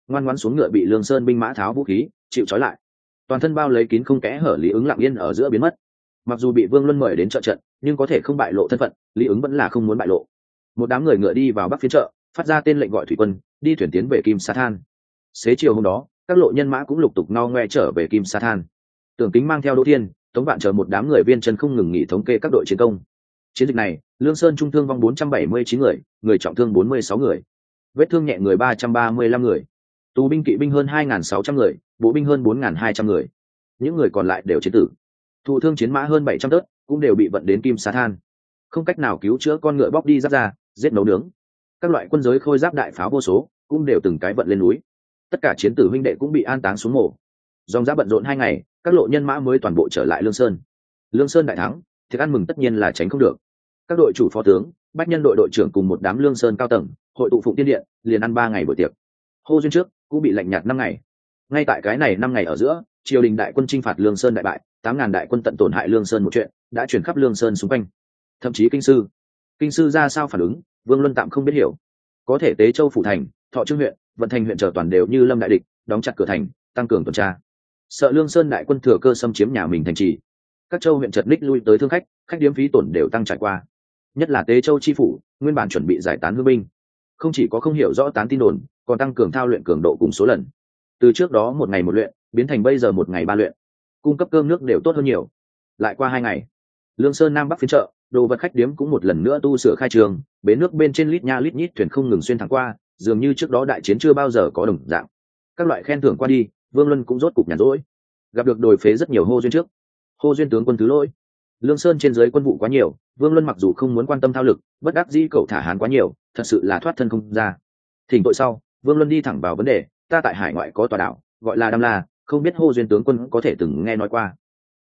ngoan ngoãn xuống ngựa bị Lương Sơn binh mã tháo vũ khí chịu trói lại. Toàn thân bao lấy kín không kẽ hở Lý Ứng lặng yên ở giữa biến mất. Mặc dù bị Vương Luân mời đến trợ trận, nhưng có thể không bại lộ thân phận, Lý Ứng vẫn là không muốn bại lộ. Một đám người ngựa đi vào bắc phiên chợ, phát ra tên lệnh gọi thủy quân, đi thuyền tiến về Kim Sa Than. Xế chiều hôm đó, các lộ nhân mã cũng lục tục no ngoe trở về Kim Sa Than. Tưởng Kính mang theo Đỗ Thiên, Tống Vạn chờ một đám người viên chân không ngừng nghỉ thống kê các đội chiến công. Chiến dịch này, Lương Sơn trung thương vong 479 người, người trọng thương 46 người, vết thương nhẹ người 335 người, tù binh kỵ binh hơn 2.600 người, bộ binh hơn 4.200 người. Những người còn lại đều chiến tử. Thụ thương chiến mã hơn 700 tớt, cũng đều bị vận đến Kim Sa Than. Không cách nào cứu chữa, con ngựa bóc đi giáp ra, giết nấu nướng. Các loại quân giới khôi giáp đại pháo vô số, cũng đều từng cái vận lên núi. Tất cả chiến tử huynh đệ cũng bị an táng xuống mộ. Dòng giã bận rộn 2 ngày, các lộ nhân mã mới toàn bộ trở lại Lương Sơn. Lương Sơn đại thắng, thiệt ăn mừng tất nhiên là tránh không được. Các đội chủ phó tướng, bách nhân đội đội trưởng cùng một đám Lương Sơn cao tầng hội tụ Phụng Tiên Điện, liền ăn 3 ngày buổi tiệc. Hô duyên trước cũng bị lạnh nhạt 5 ngày. Ngay tại cái này 5 ngày ở giữa, triều đình đại quân chinh phạt Lương Sơn đại bại, 8.000 đại quân tận tổn hại Lương Sơn một chuyện đã truyền khắp Lương Sơn xung quanh. Thậm chí kinh sư ra sao phản ứng, Vương Luân tạm không biết hiểu. Có thể Tế Châu phủ thành, Thọ Trương huyện, Vận Thành huyện trở toàn đều như lâm đại địch, đóng chặt cửa thành, tăng cường tuần tra, sợ Lương Sơn đại quân thừa cơ xâm chiếm nhà mình thành trì. Các châu huyện chật ních lui tới thương khách, khách điếm phí tổn đều tăng trải qua. Nhất là Tế Châu chi phủ, nguyên bản chuẩn bị giải tán hương binh, không chỉ có không hiểu rõ tán tin đồn, còn tăng cường thao luyện cường độ cùng số lần. Từ trước đó 1 ngày 1 luyện, biến thành bây giờ 1 ngày 3 luyện. Cung cấp cơm nước đều tốt hơn nhiều. Lại qua 2 ngày, Lương Sơn Nam Bắc phiên chợ, đồ vật khách điếm cũng một lần nữa tu sửa khai trường, bến nước bên trên lít nha lít nhít thuyền không ngừng xuyên thẳng qua, dường như trước đó đại chiến chưa bao giờ có đồng dạng. Các loại khen thưởng qua đi, Vương Luân cũng rốt cục nhàn rỗi. Gặp được đồi phế rất nhiều hô duyên trước. Hô duyên tướng quân thứ lỗi. Lương Sơn trên dưới quân vụ quá nhiều, Vương Luân mặc dù không muốn quan tâm thao lực, bất đắc dĩ cậu thả hán quá nhiều, thật sự là thoát thân không ra. Thỉnh tội sau, Vương Luân đi thẳng vào vấn đề, ta tại hải ngoại có tòa đảo, gọi là Đam La, không biết Hô duyên tướng quân có thể từng nghe nói qua.